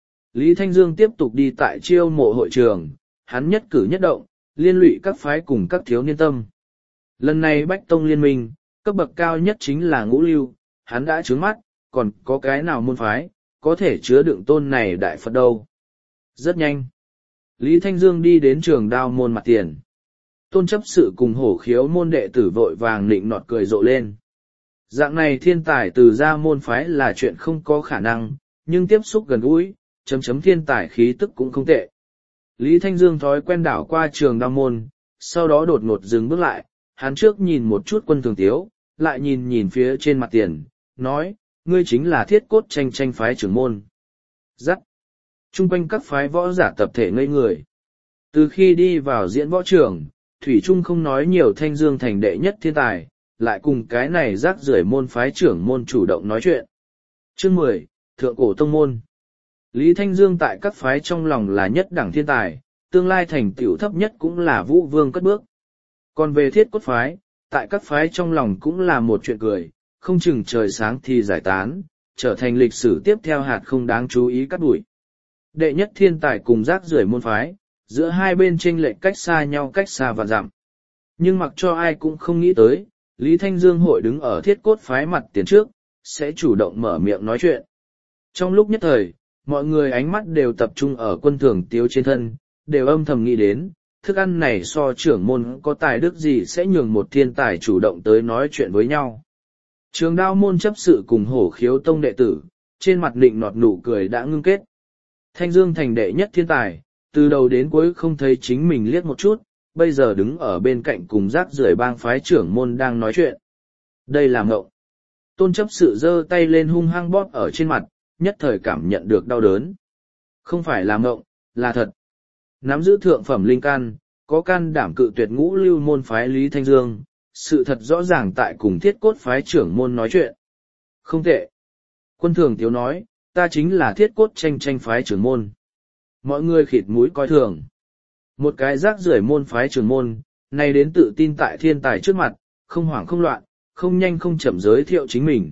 Lý Thanh Dương tiếp tục đi tại chiêu mộ hội trường, hắn nhất cử nhất động, liên lụy các phái cùng các thiếu niên tâm. Lần này Bách Tông liên minh, cấp bậc cao nhất chính là Ngũ Lưu, hắn đã trướng mắt, còn có cái nào môn phái, có thể chứa đựng tôn này đại Phật đâu. Rất nhanh. Lý Thanh Dương đi đến Trường Đao môn mặt tiền. Tôn chấp sự cùng hổ khiếu môn đệ tử vội vàng nịnh nọt cười rộ lên. Dạng này thiên tài từ ra môn phái là chuyện không có khả năng, nhưng tiếp xúc gần gũi, chấm chấm thiên tài khí tức cũng không tệ. Lý Thanh Dương thói quen đảo qua Trường Đao môn, sau đó đột ngột dừng bước lại, hắn trước nhìn một chút Quân Thường Tiếu, lại nhìn nhìn phía trên mặt tiền, nói, ngươi chính là Thiết Cốt Tranh Tranh phái trưởng môn. Dắt. Trung quanh các phái võ giả tập thể ngây người. Từ khi đi vào diễn võ trường, Thủy Trung không nói nhiều Thanh Dương thành đệ nhất thiên tài, lại cùng cái này rác rưởi môn phái trưởng môn chủ động nói chuyện. Chương mười, Thượng Cổ Tông Môn. Lý Thanh Dương tại các phái trong lòng là nhất đẳng thiên tài, tương lai thành tựu thấp nhất cũng là Vũ Vương cất bước. Còn về Thiết Cốt phái, tại các phái trong lòng cũng là một chuyện cười, không chừng trời sáng thì giải tán, trở thành lịch sử tiếp theo hạt không đáng chú ý cắt đuổi. Đệ nhất thiên tài cùng rác rưởi môn phái, giữa hai bên chênh lệch cách xa nhau cách xa vạn dặm. Nhưng mặc cho ai cũng không nghĩ tới, Lý Thanh Dương hội đứng ở Thiết Cốt phái mặt tiền trước, sẽ chủ động mở miệng nói chuyện. Trong lúc nhất thời, mọi người ánh mắt đều tập trung ở Quân Thường Tiếu trên thân, đều âm thầm nghĩ đến, thức ăn này so trưởng môn có tài đức gì sẽ nhường một thiên tài chủ động tới nói chuyện với nhau. Trường Đao môn chấp sự cùng hổ khiếu tông đệ tử, trên mặt định nọt nụ cười đã ngưng kết. Thanh Dương thành đệ nhất thiên tài, từ đầu đến cuối không thấy chính mình liếc một chút, bây giờ đứng ở bên cạnh cùng rác rưởi bang phái trưởng môn đang nói chuyện. Đây là ngộng. Tôn chấp sự giơ tay lên hung hăng bóp ở trên mặt, nhất thời cảm nhận được đau đớn. Không phải là ngộng, là thật. Nắm giữ thượng phẩm linh căn, có can đảm cự tuyệt Ngũ Lưu môn phái Lý Thanh Dương, sự thật rõ ràng tại cùng Thiết Cốt phái trưởng môn nói chuyện. Không tệ. Quân Thường Tiếu nói, ta chính là Thiết Cốt Tranh Tranh phái trưởng môn. Mọi người khịt mũi coi thường. Một cái rác rưởi môn phái trưởng môn, này đến tự tin tại thiên tài trước mặt, không hoảng không loạn, không nhanh không chậm giới thiệu chính mình.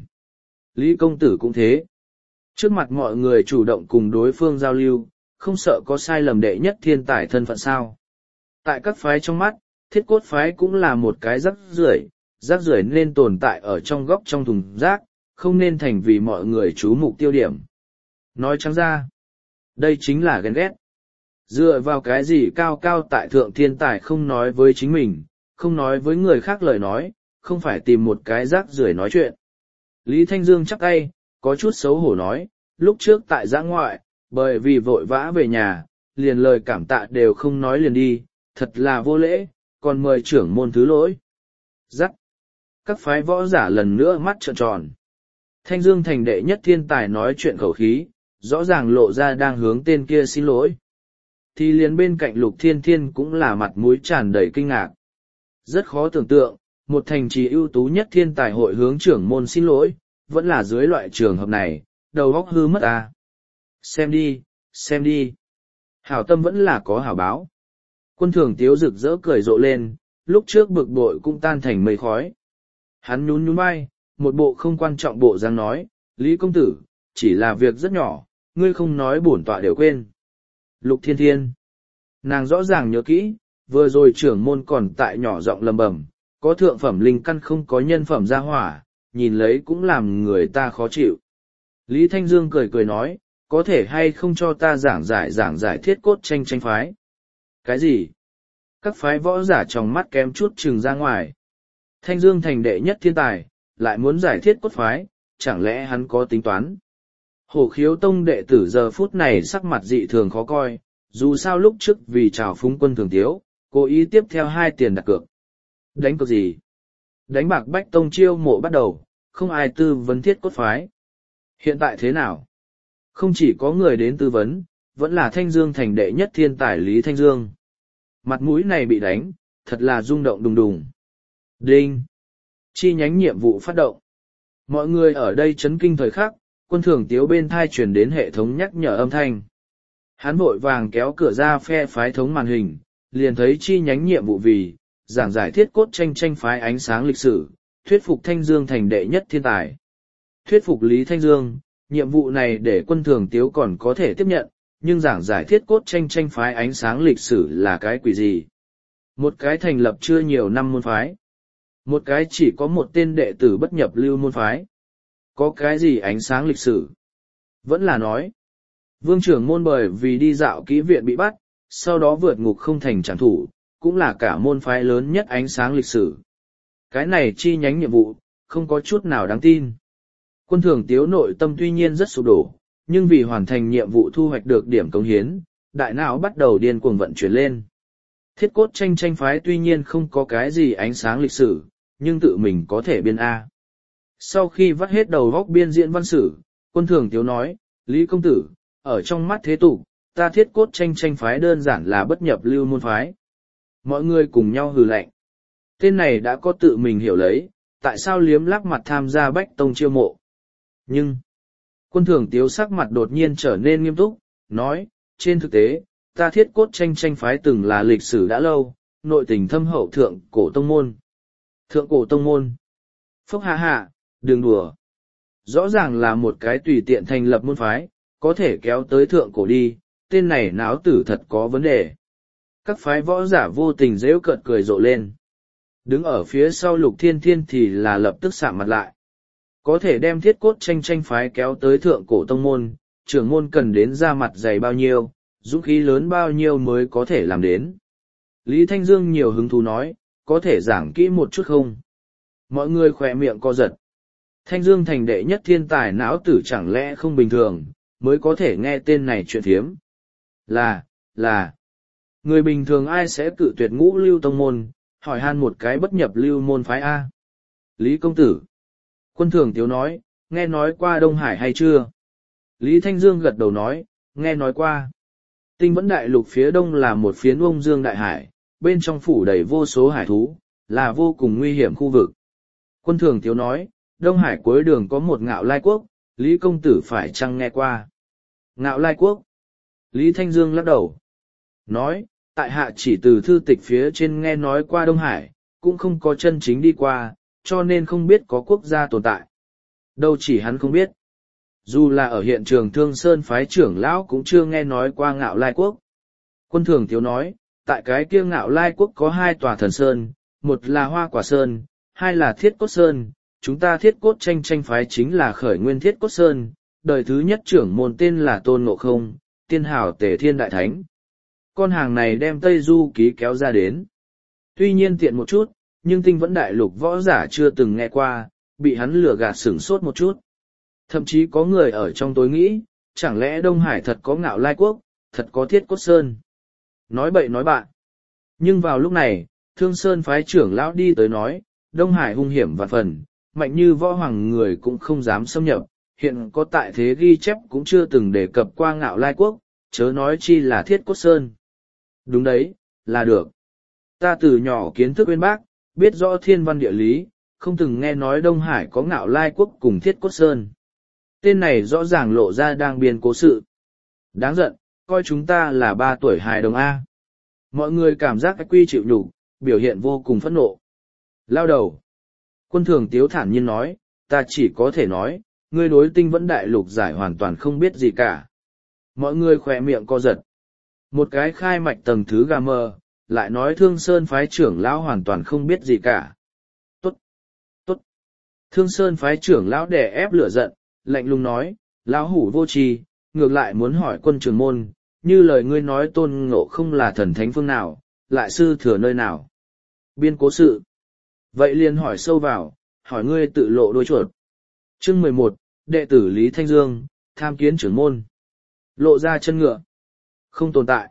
Lý công tử cũng thế. Trước mặt mọi người chủ động cùng đối phương giao lưu, không sợ có sai lầm đệ nhất thiên tài thân phận sao. Tại các phái trong mắt, Thiết Cốt phái cũng là một cái rác rưởi, rác rưởi nên tồn tại ở trong góc trong thùng rác, không nên thành vì mọi người chú mục tiêu điểm. Nói trắng ra, đây chính là ghen ghét. Dựa vào cái gì cao cao tại thượng thiên tài không nói với chính mình, không nói với người khác lời nói, không phải tìm một cái rác rưởi nói chuyện. Lý Thanh Dương chắp tay, có chút xấu hổ nói, lúc trước tại giã ngoại, bởi vì vội vã về nhà, liền lời cảm tạ đều không nói liền đi, thật là vô lễ, còn mời trưởng môn thứ lỗi. Dắt. Các phái võ giả lần nữa mắt trợn tròn. Thanh Dương thành đệ nhất thiên tài nói chuyện khẩu khí, rõ ràng lộ ra đang hướng tên kia xin lỗi. Thì liền bên cạnh Lục Thiên Thiên cũng là mặt mũi tràn đầy kinh ngạc. Rất khó tưởng tượng, một thành trì ưu tú nhất thiên tài hội hướng trưởng môn xin lỗi, vẫn là dưới loại trường hợp này, đầu óc hư mất à. Xem đi, xem đi. Hảo tâm vẫn là có hảo báo. Quân thường tiếu rực rỡ cười rộ lên, lúc trước bực bội cũng tan thành mây khói. Hắn nhún nhún vai, một bộ không quan trọng bộ dáng nói, Lý công tử, chỉ là việc rất nhỏ, ngươi không nói bổn tọa đều quên. Lục Thiên Thiên. Nàng rõ ràng nhớ kỹ, vừa rồi trưởng môn còn tại nhỏ giọng lầm bầm, có thượng phẩm linh căn không có nhân phẩm gia hỏa, nhìn lấy cũng làm người ta khó chịu. Lý Thanh Dương cười cười nói, có thể hay không cho ta giảng giải giảng giải thiết cốt tranh tranh phái. Cái gì? Các phái võ giả trong mắt kém chút trừng ra ngoài. Thanh Dương thành đệ nhất thiên tài, lại muốn giải thiết cốt phái, chẳng lẽ hắn có tính toán? Hổ khiếu tông đệ tử giờ phút này sắc mặt dị thường khó coi, dù sao lúc trước vì trào phúng quân thường tiếu, cố ý tiếp theo hai tiền đặt cược. Đánh cược gì? Đánh bạc bách tông chiêu mộ bắt đầu, không ai tư vấn thiết cốt phái. Hiện tại thế nào? Không chỉ có người đến tư vấn, vẫn là Thanh Dương thành đệ nhất thiên tài Lý Thanh Dương. Mặt mũi này bị đánh, thật là rung động đùng đùng. Đinh! Chi nhánh nhiệm vụ phát động. Mọi người ở đây chấn kinh thời khắc, quân thường tiếu bên thai truyền đến hệ thống nhắc nhở âm thanh. Hắn vội vàng kéo cửa ra phe phái thống màn hình, liền thấy chi nhánh nhiệm vụ vì, giảng giải thiết cốt tranh tranh phái ánh sáng lịch sử, thuyết phục Thanh Dương thành đệ nhất thiên tài. Thuyết phục Lý Thanh Dương, nhiệm vụ này để quân thường tiếu còn có thể tiếp nhận, nhưng giảng giải thiết cốt tranh tranh phái ánh sáng lịch sử là cái quỷ gì? Một cái thành lập chưa nhiều năm môn phái. Một cái chỉ có một tên đệ tử bất nhập lưu môn phái. Có cái gì ánh sáng lịch sử? Vẫn là nói. Vương trưởng môn bởi vì đi dạo kỹ viện bị bắt, sau đó vượt ngục không thành trảm thủ, cũng là cả môn phái lớn nhất ánh sáng lịch sử. Cái này chi nhánh nhiệm vụ, không có chút nào đáng tin. Quân thường tiếu nội tâm tuy nhiên rất sụp đổ, nhưng vì hoàn thành nhiệm vụ thu hoạch được điểm cống hiến, đại não bắt đầu điên cuồng vận chuyển lên. Thiết cốt tranh tranh phái tuy nhiên không có cái gì ánh sáng lịch sử, nhưng tự mình có thể biên A. Sau khi vắt hết đầu góc biên diễn văn sử, quân thường tiếu nói, Lý công tử, ở trong mắt thế tục, ta thiết cốt tranh tranh phái đơn giản là bất nhập lưu môn phái. Mọi người cùng nhau hừ lạnh. Tên này đã có tự mình hiểu lấy, tại sao liếm lắc mặt tham gia bách tông chiêu mộ. Nhưng, quân thường tiếu sắc mặt đột nhiên trở nên nghiêm túc, nói, trên thực tế, ta thiết cốt tranh tranh phái từng là lịch sử đã lâu, nội tình thâm hậu thượng cổ tông môn. Thượng cổ tông môn. Phúc hạ hạ, đừng đùa. Rõ ràng là một cái tùy tiện thành lập môn phái, có thể kéo tới thượng cổ đi, tên này náo tử thật có vấn đề. Các phái võ giả vô tình dễu cợt cười rộ lên. Đứng ở phía sau Lục Thiên Thiên thì là lập tức sạm mặt lại. Có thể đem thiết cốt tranh tranh phái kéo tới thượng cổ tông môn, trưởng môn cần đến ra mặt dày bao nhiêu, dũng khí lớn bao nhiêu mới có thể làm đến. Lý Thanh Dương nhiều hứng thú nói, có thể giảng kỹ một chút không? Mọi người khỏe miệng co giật. Thanh Dương thành đệ nhất thiên tài não tử chẳng lẽ không bình thường, mới có thể nghe tên này chuyện thiếm. Là, là, người bình thường ai sẽ cự tuyệt ngũ lưu tông môn, hỏi han một cái bất nhập lưu môn phái A. Lý công tử. Quân thường tiếu nói, nghe nói qua Đông Hải hay chưa? Lý Thanh Dương gật đầu nói, nghe nói qua. Tinh Vẫn Đại Lục phía đông là một phiến Ông Dương Đại Hải, bên trong phủ đầy vô số hải thú, là vô cùng nguy hiểm khu vực. Quân thường tiếu nói, Đông Hải cuối đường có một Ngạo Lai Quốc, Lý công tử phải chăng nghe qua? Ngạo Lai Quốc. Lý Thanh Dương lắc đầu. Nói, tại hạ chỉ từ thư tịch phía trên nghe nói qua Đông Hải, cũng không có chân chính đi qua, cho nên không biết có quốc gia tồn tại. Đâu chỉ hắn không biết. Dù là ở hiện trường Thương Sơn phái trưởng lão cũng chưa nghe nói qua Ngạo Lai Quốc. Quân thường thiếu nói, tại cái kia Ngạo Lai Quốc có hai tòa thần sơn, một là Hoa Quả Sơn, hai là Thiết Cốt Sơn, chúng ta thiết cốt tranh tranh phái chính là khởi nguyên thiết cốt sơn, đời thứ nhất trưởng môn tên là Tôn Ngộ Không, tiên hào Tề Thiên Đại Thánh. Con hàng này đem Tây Du ký kéo ra đến. Tuy nhiên tiện một chút, nhưng tinh vẫn đại lục võ giả chưa từng nghe qua, bị hắn lừa gạt sửng sốt một chút. Thậm chí có người ở trong tối nghĩ, chẳng lẽ Đông Hải thật có Ngạo Lai Quốc, thật có Thiết Cốt Sơn. Nói bậy nói bạn. Nhưng vào lúc này, Thương Sơn phái trưởng lão đi tới nói, Đông Hải hung hiểm vạn phần, mạnh như võ hoàng người cũng không dám xâm nhập, hiện có tại thế ghi chép cũng chưa từng đề cập qua Ngạo Lai Quốc, chớ nói chi là Thiết Cốt Sơn. Đúng đấy, là được. Ta từ nhỏ kiến thức bên bác, biết rõ thiên văn địa lý, không từng nghe nói Đông Hải có Ngạo Lai Quốc cùng Thiết Cốt Sơn. Tên này rõ ràng lộ ra đang biên cố sự. Đáng giận, coi chúng ta là ba tuổi hài đồng A. Mọi người cảm giác quy chịu nhục, biểu hiện vô cùng phẫn nộ. Lao đầu. Quân thường tiếu thản nhiên nói, ta chỉ có thể nói, ngươi đối tinh vẫn đại lục giải hoàn toàn không biết gì cả. Mọi người khỏe miệng co giật. Một cái khai mạch tầng thứ gà mờ, lại nói Thương Sơn phái trưởng lão hoàn toàn không biết gì cả. Tốt, tốt. Thương Sơn phái trưởng lão đè ép lửa giận, lạnh lùng nói, lão hủ vô tri, ngược lại muốn hỏi quân trưởng môn, như lời ngươi nói Tôn Ngộ Không là thần thánh phương nào, lại sư thừa nơi nào. Biên cố sự. Vậy liền hỏi sâu vào, hỏi ngươi tự lộ đôi chuột. Chương mười một, đệ tử Lý Thanh Dương, tham kiến trưởng môn. Lộ ra chân ngựa. Không tồn tại.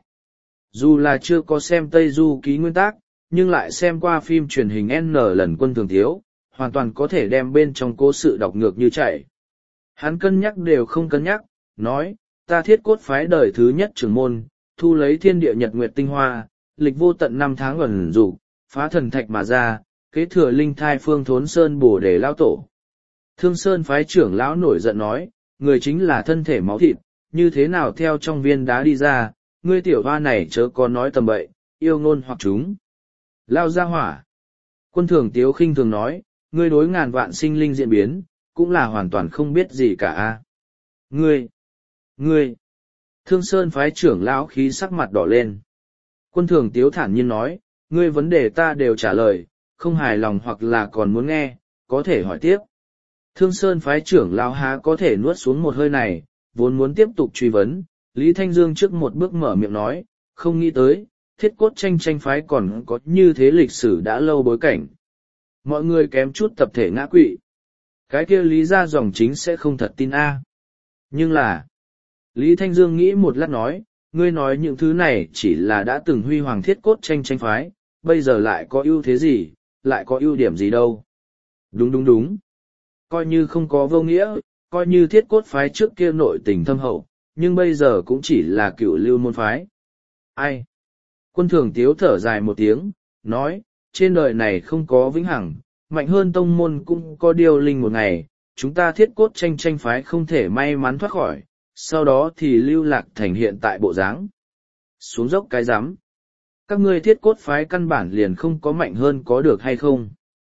Dù là chưa có xem Tây Du ký nguyên tác, nhưng lại xem qua phim truyền hình N lần quân thường thiếu, hoàn toàn có thể đem bên trong cố sự đọc ngược như chạy. Hắn cân nhắc đều không cân nhắc, nói, ta thiết cốt phái đời thứ nhất trưởng môn, thu lấy thiên địa nhật nguyệt tinh hoa, lịch vô tận năm tháng ẩn dụ, phá thần thạch mà ra, kế thừa linh thai phương thốn sơn bổ để lao tổ. Thương Sơn phái trưởng lão nổi giận nói, người chính là thân thể máu thịt, như thế nào theo trong viên đá đi ra, ngươi tiểu hoa này chớ có nói tầm bậy, yêu ngôn hoặc chúng. Lao ra hỏa. Quân thường tiếu khinh thường nói, ngươi đối ngàn vạn sinh linh diễn biến, cũng là hoàn toàn không biết gì cả a. Ngươi, ngươi. Thương Sơn phái trưởng lão khí sắc mặt đỏ lên. Quân thường tiếu thản nhiên nói, ngươi vấn đề ta đều trả lời, không hài lòng hoặc là còn muốn nghe, có thể hỏi tiếp. Thương Sơn phái trưởng lão há có thể nuốt xuống một hơi này, vốn muốn tiếp tục truy vấn, Lý Thanh Dương trước một bước mở miệng nói, không nghĩ tới, thiết cốt tranh tranh phái còn có như thế lịch sử đã lâu bối cảnh. Mọi người kém chút tập thể ngã quỵ. Cái kia Lý ra dòng chính sẽ không thật tin a. Nhưng là, Lý Thanh Dương nghĩ một lát nói, ngươi nói những thứ này chỉ là đã từng huy hoàng thiết cốt tranh tranh phái, bây giờ lại có ưu thế gì, lại có ưu điểm gì đâu. Đúng đúng đúng. Coi như không có vô nghĩa, coi như thiết cốt phái trước kia nội tình thâm hậu, nhưng bây giờ cũng chỉ là cựu lưu môn phái. Ai? Quân thường tiếu thở dài một tiếng, nói, trên đời này không có vĩnh hằng, mạnh hơn tông môn cũng có điều linh một ngày, chúng ta thiết cốt tranh tranh phái không thể may mắn thoát khỏi, sau đó thì lưu lạc thành hiện tại bộ dáng. Xuống dốc cái rắm. Các ngươi thiết cốt phái căn bản liền không có mạnh hơn có được hay không?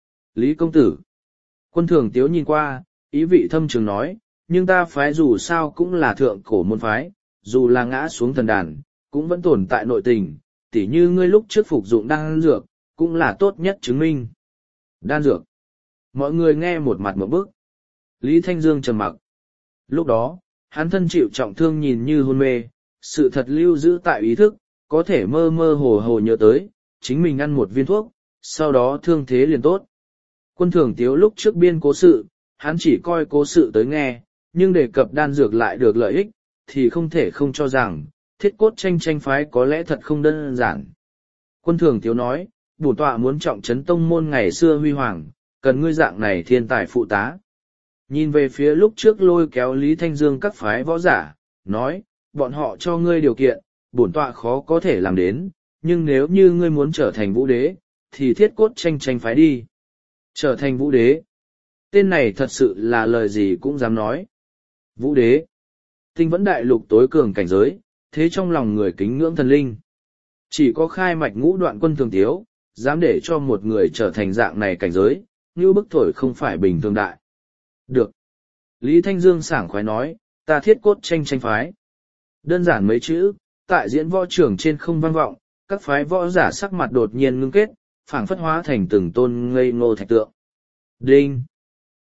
Lý công tử. Quân thường tiếu nhìn qua, ý vị thâm trường nói, nhưng ta phái dù sao cũng là thượng cổ môn phái, dù là ngã xuống thần đàn, cũng vẫn tồn tại nội tình, tỉ như ngươi lúc trước phục dụng đan dược, cũng là tốt nhất chứng minh. Đan dược. Mọi người nghe một mặt một bức. Lý Thanh Dương trầm mặc. Lúc đó, hắn thân chịu trọng thương nhìn như hôn mê, sự thật lưu giữ tại ý thức, có thể mơ mơ hồ hồ nhớ tới, chính mình ăn một viên thuốc, sau đó thương thế liền tốt. Quân thường tiếu lúc trước biên cố sự, hắn chỉ coi cố sự tới nghe, nhưng đề cập đan dược lại được lợi ích, thì không thể không cho rằng, thiết cốt tranh tranh phái có lẽ thật không đơn giản. Quân thường tiếu nói, bổn tọa muốn trọng trấn tông môn ngày xưa huy hoàng, cần ngươi dạng này thiên tài phụ tá. Nhìn về phía lúc trước lôi kéo Lý Thanh Dương các phái võ giả, nói, bọn họ cho ngươi điều kiện, bổn tọa khó có thể làm đến, nhưng nếu như ngươi muốn trở thành vũ đế, thì thiết cốt tranh tranh phái đi. Trở thành vũ đế. Tên này thật sự là lời gì cũng dám nói. Vũ đế. Tinh vẫn đại lục tối cường cảnh giới, thế trong lòng người kính ngưỡng thần linh. Chỉ có khai mạch ngũ đoạn quân thường tiếu, dám để cho một người trở thành dạng này cảnh giới, như bức thổi không phải bình thường đại. Được. Lý Thanh Dương sảng khoái nói, ta thiết cốt tranh tranh phái. Đơn giản mấy chữ, tại diễn võ trường trên không vang vọng, các phái võ giả sắc mặt đột nhiên ngưng kết, phảng phất hóa thành từng tôn ngây ngô thạch tượng. Đinh!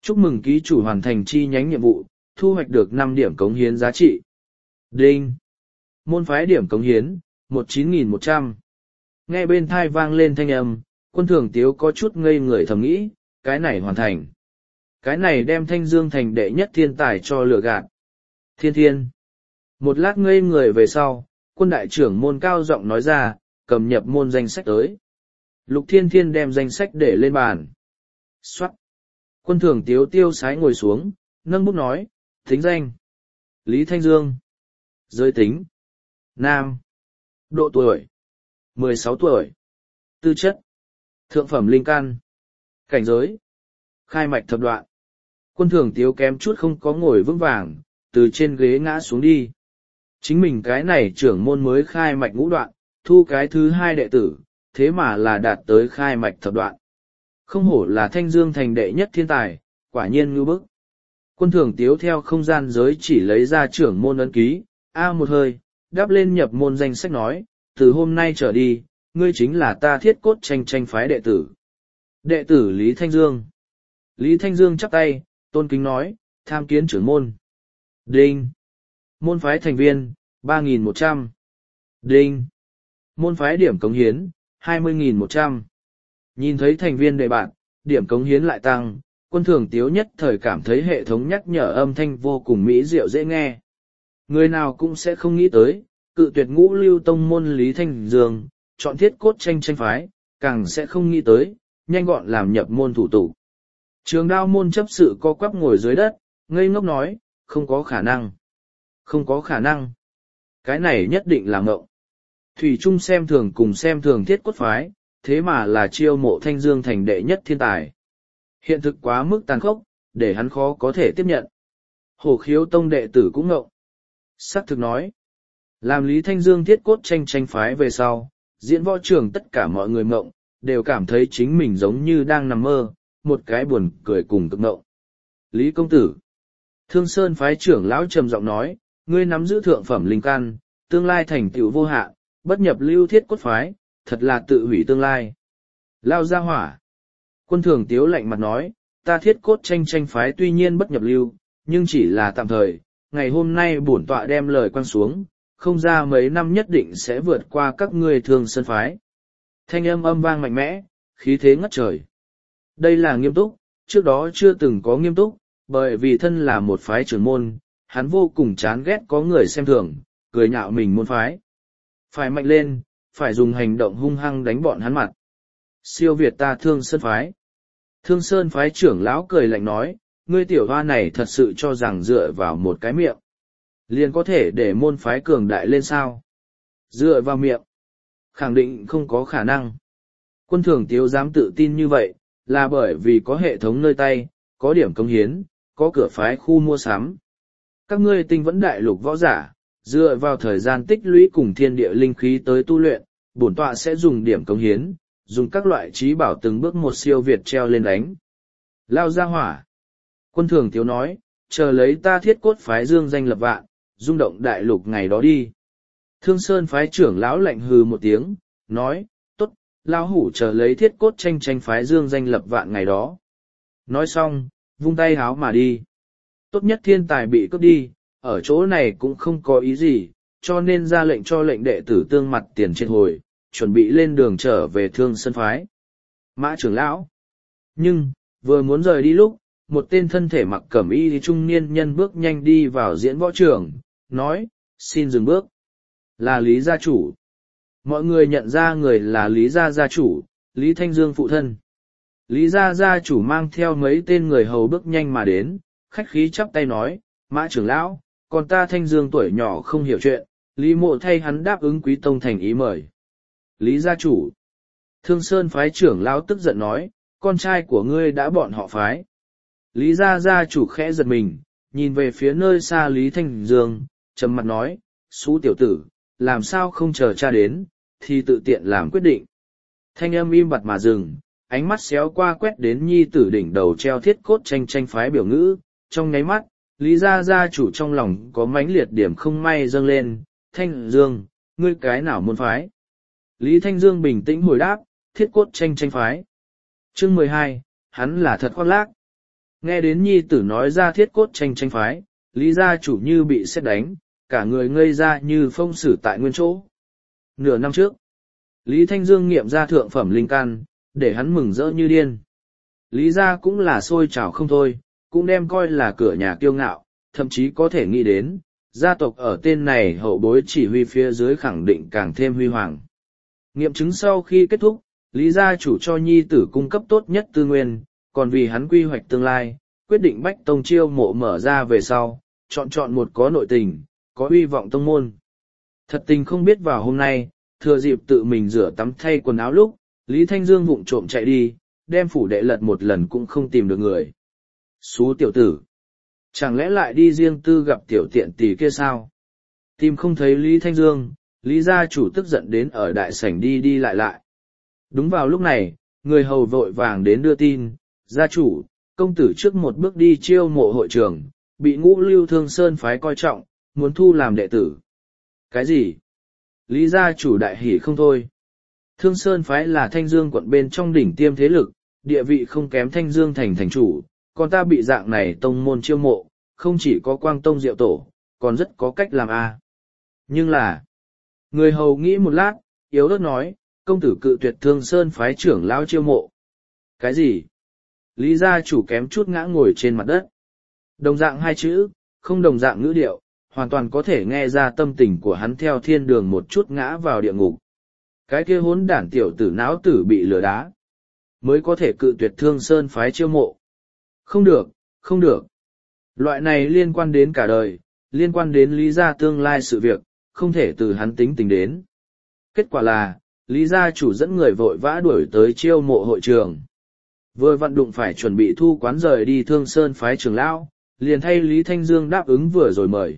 Chúc mừng ký chủ hoàn thành chi nhánh nhiệm vụ, thu hoạch được năm điểm cống hiến giá trị. Đinh! Môn phái điểm cống hiến, một chín nghìn một trăm. Nghe bên thai vang lên thanh âm, Quân Thường Tiếu có chút ngây người thầm nghĩ, cái này hoàn thành. Cái này đem Thanh Dương thành đệ nhất thiên tài cho lừa gạt. Thiên thiên. Một lát ngây người về sau, quân đại trưởng môn cao giọng nói ra, cầm nhập môn danh sách tới. Lục Thiên Thiên đem danh sách để lên bàn. Xoát. Quân Thường Tiếu tiêu sái ngồi xuống, nâng bút nói, thính danh. Lý Thanh Dương. Giới tính. Nam. Độ tuổi. mười sáu tuổi. Tư chất. Thượng phẩm linh căn. Cảnh giới. Khai mạch thập đoạn. Quân Thường Tiếu kém chút không có ngồi vững vàng, từ trên ghế ngã xuống đi. Chính mình cái này trưởng môn mới khai mạch ngũ đoạn, thu cái thứ hai đệ tử, thế mà là đạt tới khai mạch thập đoạn. Không hổ là Thanh Dương thành đệ nhất thiên tài, quả nhiên ngưu bức. Quân Thường Tiếu theo không gian giới chỉ lấy ra trưởng môn ấn ký, a một hơi, đáp lên nhập môn danh sách nói, từ hôm nay trở đi, ngươi chính là ta thiết cốt tranh tranh phái đệ tử. Đệ tử Lý Thanh Dương. Lý Thanh Dương chắp tay, tôn kính nói, tham kiến trưởng môn. Đinh. Môn phái thành viên, ba nghìn một trăm. Đinh. Môn phái điểm cống hiến, hai mươi nghìn một trăm. Nhìn thấy thành viên đệ bạn, điểm cống hiến lại tăng, Quân Thường Tiếu nhất thời cảm thấy hệ thống nhắc nhở âm thanh vô cùng mỹ diệu dễ nghe. Người nào cũng sẽ không nghĩ tới, cự tuyệt ngũ lưu tông môn Lý Thanh Dương, chọn thiết cốt tranh tranh phái, càng sẽ không nghĩ tới, nhanh gọn làm nhập môn thủ tục. Trường đao môn chấp sự co quắp ngồi dưới đất, ngây ngốc nói, không có khả năng. Không có khả năng. Cái này nhất định là ngộng. Thủy Trung xem thường cùng xem thường thiết cốt phái, thế mà là chiêu mộ Thanh Dương thành đệ nhất thiên tài. Hiện thực quá mức tàn khốc, để hắn khó có thể tiếp nhận. Hổ Khiếu tông đệ tử cũng ngộng. Sắc thực nói, làm Lý Thanh Dương thiết cốt tranh tranh phái về sau, diễn võ trường tất cả mọi người ngộng, đều cảm thấy chính mình giống như đang nằm mơ, một cái buồn cười cùng cực ngộng. Lý công tử. Thương Sơn phái trưởng lão trầm giọng nói, ngươi nắm giữ thượng phẩm linh căn, tương lai thành tựu vô hạn, bất nhập lưu thiết cốt phái, thật là tự hủy tương lai. Lao ra hỏa. Quân Thường Tiếu lạnh mặt nói, ta thiết cốt tranh tranh phái tuy nhiên bất nhập lưu, nhưng chỉ là tạm thời, ngày hôm nay bổn tọa đem lời quăng xuống, không ra mấy năm nhất định sẽ vượt qua các ngươi Thương Sơn phái. Thanh âm âm vang mạnh mẽ, khí thế ngất trời. Đây là nghiêm túc, trước đó chưa từng có nghiêm túc, bởi vì thân là một phái trưởng môn, hắn vô cùng chán ghét có người xem thường, cười nhạo mình môn phái. Phải mạnh lên, phải dùng hành động hung hăng đánh bọn hắn mặt. Siêu việt ta Thương Sơn phái. Thương Sơn phái trưởng lão cười lạnh nói, ngươi tiểu hoa này thật sự cho rằng dựa vào một cái miệng, liền có thể để môn phái cường đại lên sao? Dựa vào miệng, khẳng định không có khả năng. Quân Thường Tiếu dám tự tin như vậy, là bởi vì có hệ thống nơi tay, có điểm công hiến, có cửa phái khu mua sắm. Các ngươi tinh vẫn đại lục võ giả, dựa vào thời gian tích lũy cùng thiên địa linh khí tới tu luyện, bổn tọa sẽ dùng điểm công hiến, dùng các loại trí bảo từng bước một siêu việt treo lên đánh. Lao ra hỏa. Quân Thường Tiếu nói, chờ lấy ta thiết cốt phái dương danh lập vạn, rung động đại lục ngày đó đi. Thương Sơn phái trưởng lão lạnh hừ một tiếng, nói, tốt, lão hủ chờ lấy thiết cốt tranh tranh phái dương danh lập vạn ngày đó. Nói xong, vung tay háo mà đi. Tốt nhất thiên tài bị cướp đi, ở chỗ này cũng không có ý gì, cho nên ra lệnh cho lệnh đệ tử tương mặt tiền triệt hồi, chuẩn bị lên đường trở về Thương Sơn phái. Mã trưởng lão. Nhưng, vừa muốn rời đi lúc, một tên thân thể mặc cẩm y trung niên nhân bước nhanh đi vào diễn võ trường, nói, xin dừng bước. Là Lý gia chủ. Mọi người nhận ra người là Lý gia gia chủ, Lý Thanh Dương phụ thân. Lý gia gia chủ mang theo mấy tên người hầu bước nhanh mà đến, khách khí chắp tay nói, Mã trưởng lão, còn ta Thanh Dương tuổi nhỏ không hiểu chuyện, Lý mộ thay hắn đáp ứng quý tông thành ý mời. Lý gia chủ. Thương Sơn phái trưởng lão tức giận nói, con trai của ngươi đã bọn họ phái. Lý gia gia chủ khẽ giật mình, nhìn về phía nơi xa Lý Thanh Dương, trầm mặt nói, xú tiểu tử, làm sao không chờ cha đến, thì tự tiện làm quyết định. Thanh âm im bặt mà dừng, ánh mắt xéo qua quét đến nhi tử đỉnh đầu treo thiết cốt tranh tranh phái biểu ngữ, trong nháy mắt, Lý gia gia chủ trong lòng có mãnh liệt điểm không may dâng lên, Thanh Dương, ngươi cái nào môn phái? Lý Thanh Dương bình tĩnh hồi đáp, thiết cốt tranh tranh phái. Chương mười hai, hắn là thật khoác lác. Nghe đến nhi tử nói ra thiết cốt tranh tranh phái, Lý gia chủ như bị sét đánh, cả người ngây ra như phong sử tại nguyên chỗ. Nửa năm trước, Lý Thanh Dương nghiệm ra thượng phẩm linh căn, để hắn mừng rỡ như điên. Lý gia cũng là sôi trào không thôi, cũng đem coi là cửa nhà kiêu ngạo, thậm chí có thể nghĩ đến, gia tộc ở tên này hậu bối chỉ huy phía dưới khẳng định càng thêm huy hoàng. Nghiệm chứng sau khi kết thúc, Lý gia chủ cho nhi tử cung cấp tốt nhất tư nguyên, còn vì hắn quy hoạch tương lai, quyết định bách tông chiêu mộ mở ra về sau, chọn chọn một có nội tình, có uy vọng tông môn. Thật tình không biết vào hôm nay, thừa dịp tự mình rửa tắm thay quần áo lúc, Lý Thanh Dương vụng trộm chạy đi, đem phủ đệ lật một lần cũng không tìm được người. Xú tiểu tử! Chẳng lẽ lại đi riêng tư gặp tiểu tiện tỷ kia sao? Tìm không thấy Lý Thanh Dương, Lý gia chủ tức giận đến ở đại sảnh đi đi lại lại. Đúng vào lúc này, người hầu vội vàng đến đưa tin, gia chủ, công tử trước một bước đi chiêu mộ hội trường, bị ngũ lưu thương sơn phái coi trọng, muốn thu làm đệ tử. Cái gì? Lý gia chủ đại hỉ không thôi. Thương sơn phái là Thanh Dương quận bên trong đỉnh tiêm thế lực, địa vị không kém Thanh Dương thành thành chủ, còn ta bị dạng này tông môn chiêu mộ, không chỉ có quang tông diệu tổ, còn rất có cách làm a. Nhưng là, người hầu nghĩ một lát, yếu ớt nói, công tử cự tuyệt Thương sơn phái trưởng lão chiêu mộ. Cái gì? Lý gia chủ kém chút ngã ngồi trên mặt đất. Đồng dạng hai chữ, không đồng dạng ngữ điệu, hoàn toàn có thể nghe ra tâm tình của hắn theo thiên đường một chút ngã vào địa ngục. Cái kia hỗn đản tiểu tử não tử bị lừa đá, mới có thể cự tuyệt Thương sơn phái chiêu mộ. Không được, không được. Loại này liên quan đến cả đời, liên quan đến Lý gia tương lai sự việc, không thể từ hắn tính tình đến. Kết quả là, Lý gia chủ dẫn người vội vã đuổi tới chiêu mộ hội trường. Vừa vận đụng phải chuẩn bị thu quán rời đi Thương sơn phái trưởng lão, liền thay Lý Thanh Dương đáp ứng vừa rồi mời.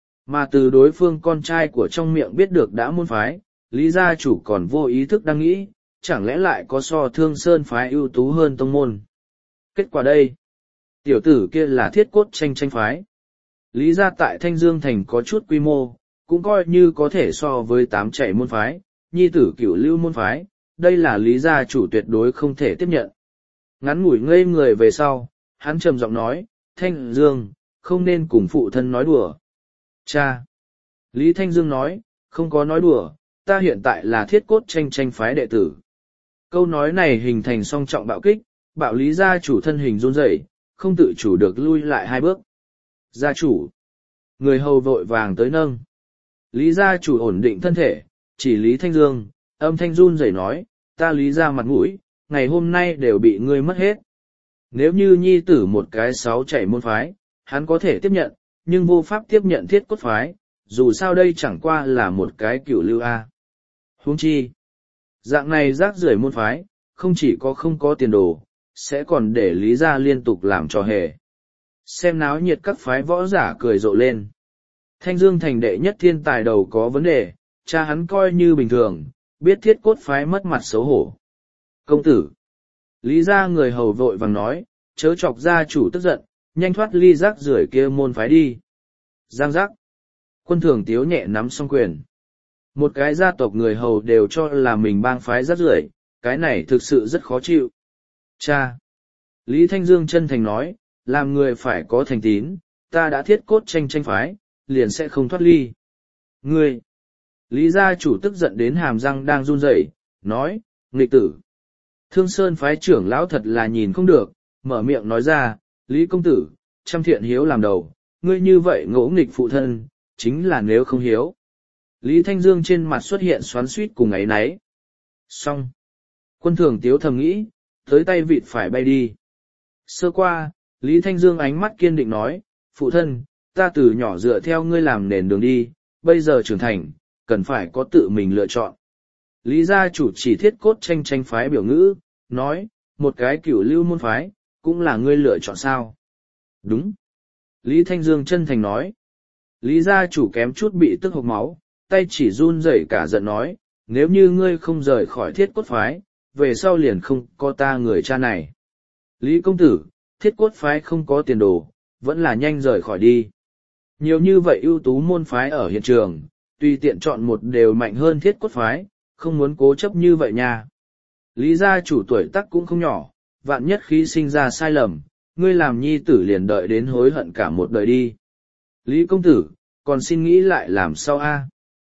Mà từ đối phương con trai của trong miệng biết được đã môn phái, Lý gia chủ còn vô ý thức đang nghĩ, chẳng lẽ lại có so Thương sơn phái ưu tú hơn tông môn. Kết quả đây, tiểu tử kia là thiết cốt tranh tranh phái. Lý gia tại Thanh Dương thành có chút quy mô, cũng coi như có thể so với tám chạy môn phái, nhi tử cửu lưu môn phái, đây là Lý gia chủ tuyệt đối không thể tiếp nhận. Ngắn ngủi ngây người về sau, hắn trầm giọng nói, Thanh Dương, không nên cùng phụ thân nói đùa. Cha! Lý Thanh Dương nói, không có nói đùa, ta hiện tại là thiết cốt tranh tranh phái đệ tử. Câu nói này hình thành song trọng bạo kích, bạo Lý gia chủ thân hình run rẩy, không tự chủ được lui lại hai bước. Gia chủ! Người hầu vội vàng tới nâng. Lý gia chủ ổn định thân thể, chỉ Lý Thanh Dương, âm thanh run rẩy nói, ta Lý gia mặt mũi, ngày hôm nay đều bị ngươi mất hết. Nếu như nhi tử một cái sáu chảy môn phái, hắn có thể tiếp nhận, nhưng vô pháp tiếp nhận thiết cốt phái, dù sao đây chẳng qua là một cái cửu lưu A. Huống chi, dạng này rác rưởi môn phái, không chỉ có không có tiền đồ, sẽ còn để Lý gia liên tục làm trò hề. Xem náo nhiệt các phái võ giả cười rộ lên. Thanh Dương thành đệ nhất thiên tài đầu có vấn đề, cha hắn coi như bình thường, biết thiết cốt phái mất mặt xấu hổ. Công tử! Lý gia người hầu vội vàng nói, chớ chọc gia chủ tức giận, nhanh thoát ly rác rưởi kia môn phái đi. Giang giác! Quân thường tiếu nhẹ nắm song quyền. Một cái gia tộc người hầu đều cho là mình bang phái rác rưởi, cái này thực sự rất khó chịu. Cha! Lý Thanh Dương chân thành nói, làm người phải có thành tín, ta đã thiết cốt tranh tranh phái, liền sẽ không thoát ly. Ngươi! Lý gia chủ tức giận đến hàm răng đang run rẩy, nói, nghịch tử. Thương Sơn phái trưởng lão thật là nhìn không được, mở miệng nói ra, Lý công tử, trăm thiện hiếu làm đầu, ngươi như vậy ngỗ nghịch phụ thân, chính là nếu không hiếu. Lý Thanh Dương trên mặt xuất hiện xoắn xuýt cùng ấy náy. Xong. Quân thường tiếu thầm nghĩ, tới tay vịt phải bay đi. Sơ qua, Lý Thanh Dương ánh mắt kiên định nói, phụ thân, ta từ nhỏ dựa theo ngươi làm nền đường đi, bây giờ trưởng thành, cần phải có tự mình lựa chọn. Lý gia chủ chỉ thiết cốt tranh tranh phái biểu ngữ, nói, một cái cửu lưu môn phái, cũng là ngươi lựa chọn sao? Đúng. Lý Thanh Dương chân thành nói. Lý gia chủ kém chút bị tức hộc máu, tay chỉ run rẩy cả giận nói, nếu như ngươi không rời khỏi thiết cốt phái, về sau liền không có ta người cha này. Lý công tử, thiết cốt phái không có tiền đồ, vẫn là nhanh rời khỏi đi. Nhiều như vậy ưu tú môn phái ở hiện trường, tùy tiện chọn một đều mạnh hơn thiết cốt phái, không muốn cố chấp như vậy nha. Lý gia chủ tuổi tác cũng không nhỏ, vạn nhất khi sinh ra sai lầm, ngươi làm nhi tử liền đợi đến hối hận cả một đời đi. Lý công tử, còn xin nghĩ lại làm sao a?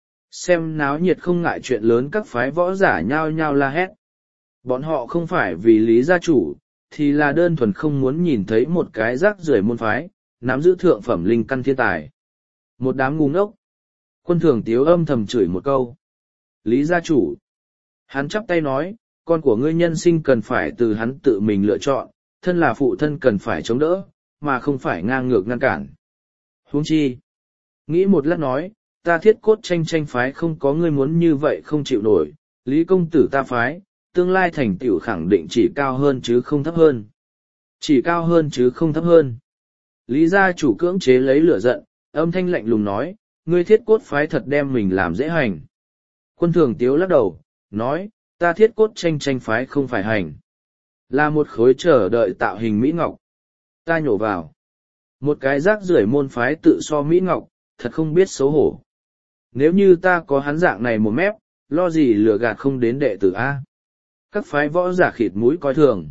Xem náo nhiệt không ngại chuyện lớn, các phái võ giả nhao nhao la hét. Bọn họ không phải vì Lý gia chủ, thì là đơn thuần không muốn nhìn thấy một cái rác rưởi môn phái, nắm giữ thượng phẩm linh căn thiên tài. Một đám ngu ngốc. Quân thường tiếu âm thầm chửi một câu. Lý gia chủ. Hắn chắp tay nói, con của ngươi nhân sinh cần phải từ hắn tự mình lựa chọn, thân là phụ thân cần phải chống đỡ, mà không phải ngang ngược ngăn cản. Huống chi. Nghĩ một lát nói, ta thiết cốt tranh tranh phái không có ngươi muốn như vậy không chịu nổi, Lý công tử ta phái, tương lai thành tựu khẳng định chỉ cao hơn chứ không thấp hơn. Chỉ cao hơn chứ không thấp hơn. Lý gia chủ cưỡng chế lấy lửa giận, âm thanh lạnh lùng nói, ngươi thiết cốt phái thật đem mình làm dễ hành. Quân thường tiếu lắc đầu, nói, ta thiết cốt tranh tranh phái không phải hành. Là một khối chờ đợi tạo hình Mỹ Ngọc. Ta nhổ vào. Một cái rác rưởi môn phái tự so Mỹ Ngọc, thật không biết xấu hổ. Nếu như ta có hắn dạng này một mép, lo gì lừa gạt không đến đệ tử A. Các phái võ giả khịt mũi coi thường.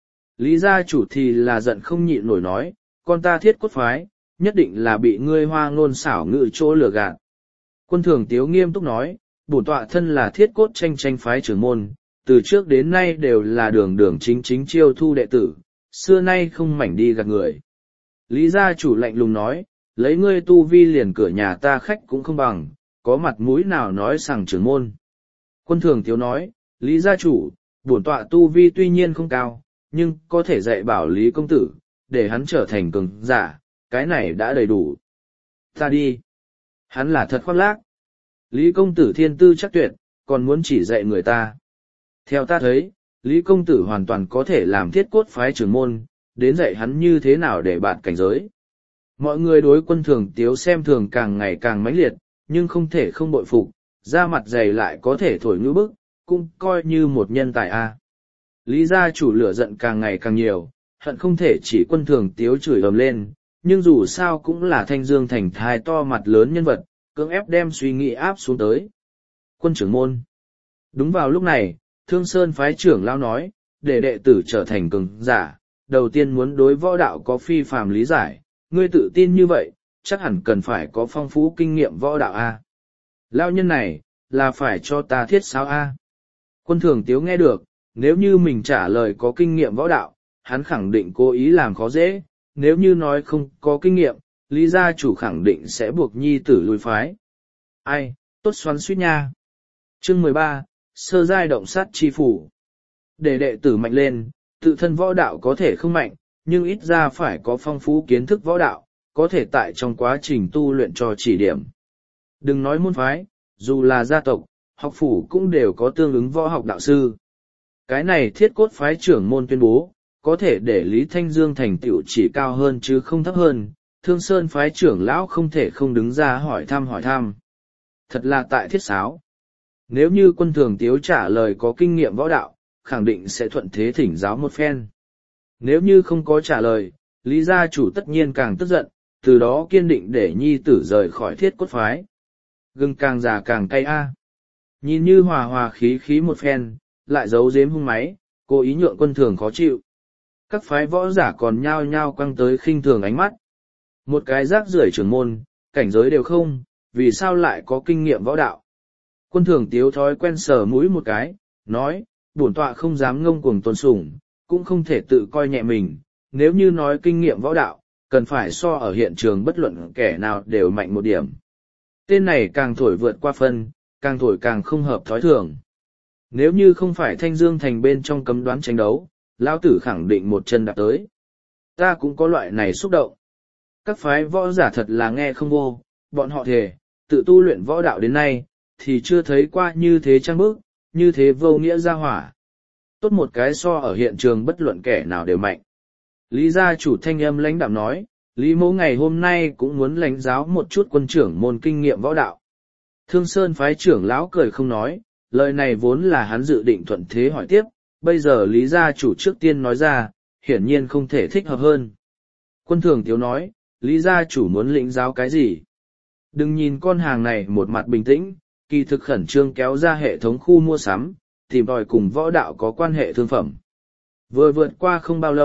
Lý gia chủ thì là giận không nhịn nổi nói, con ta thiết cốt phái, nhất định là bị ngươi hoa ngôn xảo ngự chỗ lừa gạt. Quân thường tiếu nghiêm túc nói, bổn tọa thân là thiết cốt tranh tranh phái trưởng môn, từ trước đến nay đều là đường đường chính chính chiêu thu đệ tử, xưa nay không mảnh đi gạt người. Lý gia chủ lạnh lùng nói, lấy ngươi tu vi liền cửa nhà ta khách cũng không bằng, có mặt mũi nào nói rằng trưởng môn. Quân thường tiếu nói, Lý gia chủ, bổn tọa tu vi tuy nhiên không cao, nhưng có thể dạy bảo Lý công tử, để hắn trở thành cường giả, cái này đã đầy đủ. Ta đi. Hắn là thật khoác lác. Lý công tử thiên tư chắc tuyệt, còn muốn chỉ dạy người ta. Theo ta thấy, Lý công tử hoàn toàn có thể làm thiết cốt phái trưởng môn, đến dạy hắn như thế nào để bạn cảnh giới. Mọi người đối quân thường tiếu xem thường càng ngày càng mãnh liệt, nhưng không thể không bội phục, da mặt dày lại có thể thổi ngữ bức, cũng coi như một nhân tài a. Lý gia chủ lửa giận càng ngày càng nhiều, hận không thể chỉ quân thường tiếu chửi ầm lên, nhưng dù sao cũng là thanh dương thành thai to mặt lớn nhân vật, cưỡng ép đem suy nghĩ áp xuống tới. Quân trưởng môn. Đúng vào lúc này, Thương Sơn phái trưởng lao nói, để đệ tử trở thành cường giả, đầu tiên muốn đối võ đạo có phi phàm lý giải, ngươi tự tin như vậy, chắc hẳn cần phải có phong phú kinh nghiệm võ đạo a. Lao nhân này, là phải cho ta thiết sao a. Quân thường tiếu nghe được, nếu như mình trả lời có kinh nghiệm võ đạo, hắn khẳng định cố ý làm khó dễ, nếu như nói không có kinh nghiệm, Lý gia chủ khẳng định sẽ buộc nhi tử lui phái. Ai, tốt xoắn suýt nha. Chương mười ba, sơ giai động sát chi phủ. Để đệ tử mạnh lên, tự thân võ đạo có thể không mạnh, nhưng ít ra phải có phong phú kiến thức võ đạo, có thể tại trong quá trình tu luyện cho chỉ điểm. Đừng nói môn phái, dù là gia tộc, học phủ cũng đều có tương ứng võ học đạo sư. Cái này thiết cốt phái trưởng môn tuyên bố, có thể để Lý Thanh Dương thành tựu chỉ cao hơn chứ không thấp hơn, Thương Sơn phái trưởng lão không thể không đứng ra hỏi thăm hỏi thăm. Thật là tại thiết sáo. Nếu như quân thường tiếu trả lời có kinh nghiệm võ đạo, khẳng định sẽ thuận thế thỉnh giáo một phen. Nếu như không có trả lời, Lý gia chủ tất nhiên càng tức giận, từ đó kiên định để nhi tử rời khỏi thiết cốt phái. Gừng càng già càng cay a. Nhìn như hòa hòa khí khí một phen, lại giấu giếm hung máy, cố ý nhượng quân thường khó chịu. Các phái võ giả còn nhao nhao quăng tới khinh thường ánh mắt. Một cái rác rưởi trưởng môn, cảnh giới đều không, vì sao lại có kinh nghiệm võ đạo. Quân thường tiếu thói quen sờ mũi một cái, nói, bổn tọa không dám ngông cuồng tôn sủng, cũng không thể tự coi nhẹ mình, nếu như nói kinh nghiệm võ đạo, cần phải so ở hiện trường bất luận kẻ nào đều mạnh một điểm. Tên này càng thổi vượt qua phân, càng thổi càng không hợp thói thường. Nếu như không phải Thanh Dương thành bên trong cấm đoán tranh đấu, lão tử khẳng định một chân đạp tới. Ta cũng có loại này xúc động. Các phái võ giả thật là nghe không vô, bọn họ thề, tự tu luyện võ đạo đến nay, thì chưa thấy qua như thế trang bức, như thế vô nghĩa ra hỏa. Tốt một cái so ở hiện trường bất luận kẻ nào đều mạnh. Lý gia chủ thanh âm lãnh đạm nói, Lý mẫu ngày hôm nay cũng muốn lãnh giáo một chút quân trưởng môn kinh nghiệm võ đạo. Thương Sơn phái trưởng lão cười không nói, lời này vốn là hắn dự định thuận thế hỏi tiếp, bây giờ Lý gia chủ trước tiên nói ra, hiển nhiên không thể thích hợp hơn. Quân thường tiếu nói, Lý gia chủ muốn lĩnh giáo cái gì? Đừng nhìn con hàng này một mặt bình tĩnh, kỳ thực khẩn trương kéo ra hệ thống khu mua sắm, tìm tòi cùng võ đạo có quan hệ thương phẩm. Vừa vượt qua không bao lâu,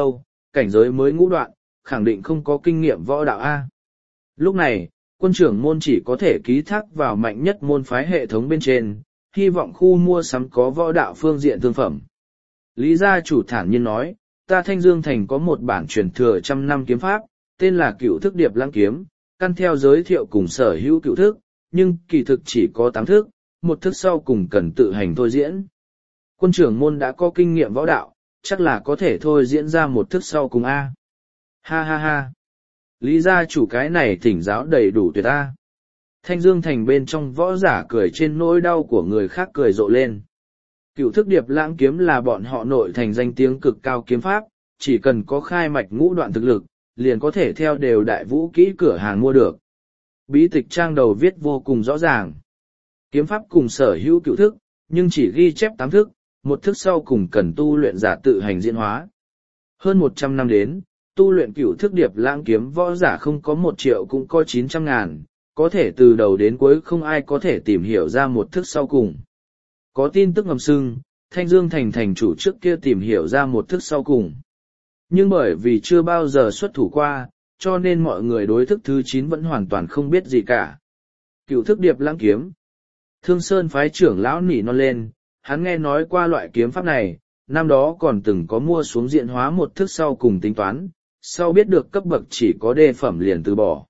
cảnh giới mới ngũ đoạn, khẳng định không có kinh nghiệm võ đạo A. Lúc này, quân trưởng môn chỉ có thể ký thác vào mạnh nhất môn phái hệ thống bên trên, hy vọng khu mua sắm có võ đạo phương diện thương phẩm. Lý gia chủ thản nhiên nói, ta Thanh Dương Thành có một bản truyền thừa trăm năm kiếm pháp, tên là Cựu Thức Điệp Lãng Kiếm, căn theo giới thiệu cùng sở hữu cựu thức, nhưng kỳ thực chỉ có tám thức, một thức sau cùng cần tự hành thôi diễn. Quân trưởng môn đã có kinh nghiệm võ đạo, chắc là có thể thôi diễn ra một thức sau cùng A. Ha ha ha. Lý gia chủ cái này thỉnh giáo đầy đủ tuyệt A. Thanh Dương Thành bên trong võ giả cười trên nỗi đau của người khác cười rộ lên. Cựu Thức Điệp Lãng Kiếm là bọn họ nội thành danh tiếng cực cao kiếm pháp, chỉ cần có khai mạch ngũ đoạn thực lực, liền có thể theo đều đại vũ kỹ cửa hàng mua được. Bí tịch trang đầu viết vô cùng rõ ràng. Kiếm pháp cùng sở hữu cựu thức, nhưng chỉ ghi chép tám thức, một thức sau cùng cần tu luyện giả tự hành diễn hóa. Hơn một trăm năm đến, tu luyện Cựu Thức Điệp Lãng Kiếm võ giả không có một triệu cũng có chín trăm ngàn, có thể từ đầu đến cuối không ai có thể tìm hiểu ra một thức sau cùng. Có tin tức ngầm sưng, Thanh Dương Thành thành chủ trước kia tìm hiểu ra một thức sau cùng. Nhưng bởi vì chưa bao giờ xuất thủ qua, cho nên mọi người đối thức thứ chín vẫn hoàn toàn không biết gì cả. Cựu Thức Điệp Lãng Kiếm. Thương Sơn phái trưởng lão nỉ non lên, hắn nghe nói qua loại kiếm pháp này, năm đó còn từng có mua xuống diện hóa một thức sau cùng tính toán, sau biết được cấp bậc chỉ có đê phẩm liền từ bỏ.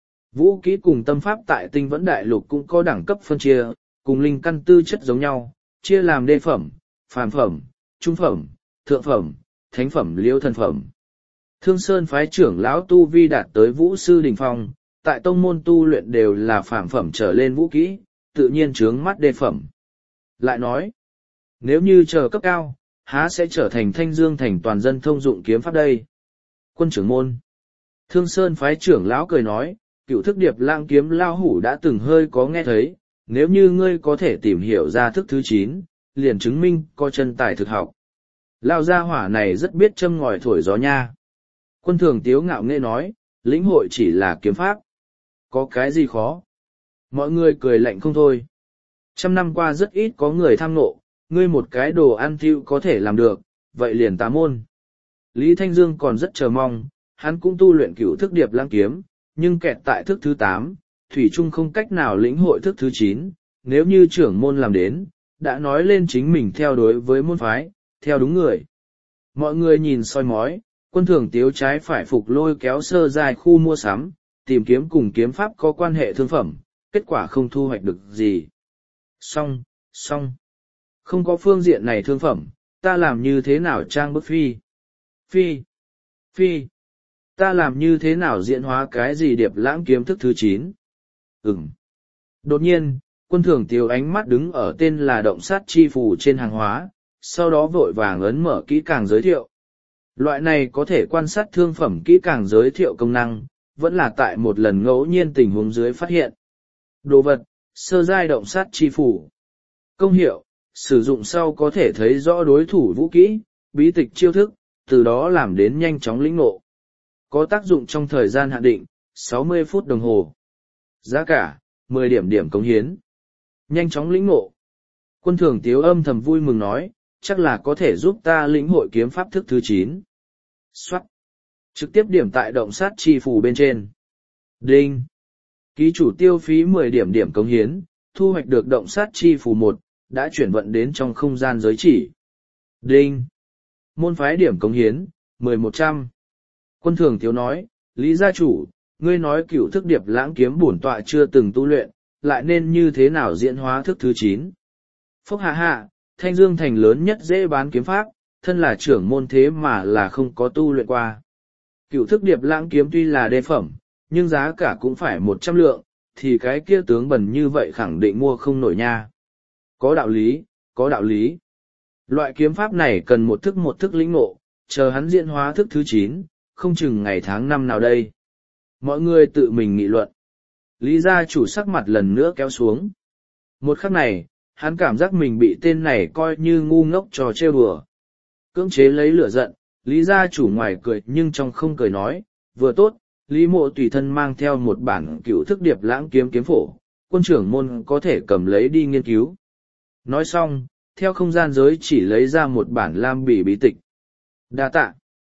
Vũ kỹ cùng tâm pháp tại Tinh Vẫn Đại Lục cũng có đẳng cấp phân chia, cùng linh căn tư chất giống nhau, chia làm đê phẩm, phàm phẩm, trung phẩm, thượng phẩm, thánh phẩm liêu thần phẩm. Thương Sơn phái trưởng lão tu vi đạt tới vũ sư đỉnh phong, tại tông môn tu luyện đều là phàm phẩm trở lên vũ kỹ, tự nhiên trướng mắt đê phẩm. Lại nói, nếu như chờ cấp cao, há sẽ trở thành Thanh Dương Thành toàn dân thông dụng kiếm pháp đây. Quân trưởng môn. Thương Sơn phái trưởng lão cười nói, Cựu Thức Điệp Lãng Kiếm lao hủ đã từng hơi có nghe thấy, nếu như ngươi có thể tìm hiểu ra thức thứ chín, liền chứng minh có chân tài thực học. Lao gia hỏa này rất biết châm ngòi thổi gió nha. Quân thường tiếu ngạo nghệ nói, lĩnh hội chỉ là kiếm pháp. Có cái gì khó? Mọi người cười lạnh không thôi. Trăm năm qua rất ít có người tham nộ, ngươi một cái đồ ăn thiêu có thể làm được, vậy liền tá môn. Lý Thanh Dương còn rất chờ mong, hắn cũng tu luyện Cựu Thức Điệp Lãng Kiếm, nhưng kẹt tại thức thứ tám, thủy chung không cách nào lĩnh hội thức thứ chín, nếu như trưởng môn làm đến, đã nói lên chính mình theo đối với môn phái, theo đúng người. Mọi người nhìn soi mói, quân thường tiếu trái phải phục lôi kéo sơ dài khu mua sắm, tìm kiếm cùng kiếm pháp có quan hệ thương phẩm, kết quả không thu hoạch được gì. Xong, xong. Không có phương diện này thương phẩm, ta làm như thế nào trang bức phi? Phi, phi. Ta làm như thế nào diễn hóa cái gì Điệp Lãng Kiếm thức thứ chín? Ừm. Đột nhiên, quân thường tiếu ánh mắt đứng ở tên là động sát chi phù trên hàng hóa, sau đó vội vàng ấn mở kỹ càng giới thiệu. Loại này có thể quan sát thương phẩm kỹ càng giới thiệu công năng, vẫn là tại một lần ngẫu nhiên tình huống dưới phát hiện. Đồ vật, sơ giai động sát chi phù. Công hiệu, sử dụng sau có thể thấy rõ đối thủ vũ kỹ, bí tịch chiêu thức, từ đó làm đến nhanh chóng lĩnh ngộ. Có tác dụng trong thời gian hạn định, sáu mươi phút đồng hồ. Giá cả, mười điểm điểm cống hiến. Nhanh chóng lĩnh ngộ. Quân thường tiếu âm thầm vui mừng nói, chắc là có thể giúp ta lĩnh hội kiếm pháp thức thứ chín. Xoát. Trực tiếp điểm tại động sát chi phù bên trên. Đinh. Ký chủ tiêu phí mười điểm điểm cống hiến, thu hoạch được động sát chi phù một, đã chuyển vận đến trong không gian giới chỉ. Đinh. Môn phái điểm cống hiến, mười một trăm. Quân thường tiếu nói, Lý gia chủ, ngươi nói Cựu Thức Điệp Lãng Kiếm bổn tọa chưa từng tu luyện, lại nên như thế nào diễn hóa thức thứ chín? Phúc hạ hạ, Thanh Dương Thành lớn nhất dễ bán kiếm pháp, thân là trưởng môn thế mà là không có tu luyện qua. Cựu Thức Điệp Lãng Kiếm tuy là đê phẩm, nhưng giá cả cũng phải một trăm lượng, thì cái kia tướng bẩn như vậy khẳng định mua không nổi nha. Có đạo lý, có đạo lý. Loại kiếm pháp này cần một thức một thức lĩnh ngộ, chờ hắn diễn hóa thức thứ chín, không chừng ngày tháng năm nào đây. Mọi người tự mình nghị luận. Lý gia chủ sắc mặt lần nữa kéo xuống. Một khắc này, hắn cảm giác mình bị tên này coi như ngu ngốc trò trêu đùa. Cưỡng chế lấy lửa giận, Lý gia chủ ngoài cười nhưng trong không cười nói, vừa tốt, Lý mộ tùy thân mang theo một bản Cựu Thức Điệp Lãng Kiếm kiếm phổ, quân trưởng môn có thể cầm lấy đi nghiên cứu. Nói xong, theo không gian giới chỉ lấy ra một bản lam bỉ bí tịch. Đa tạ.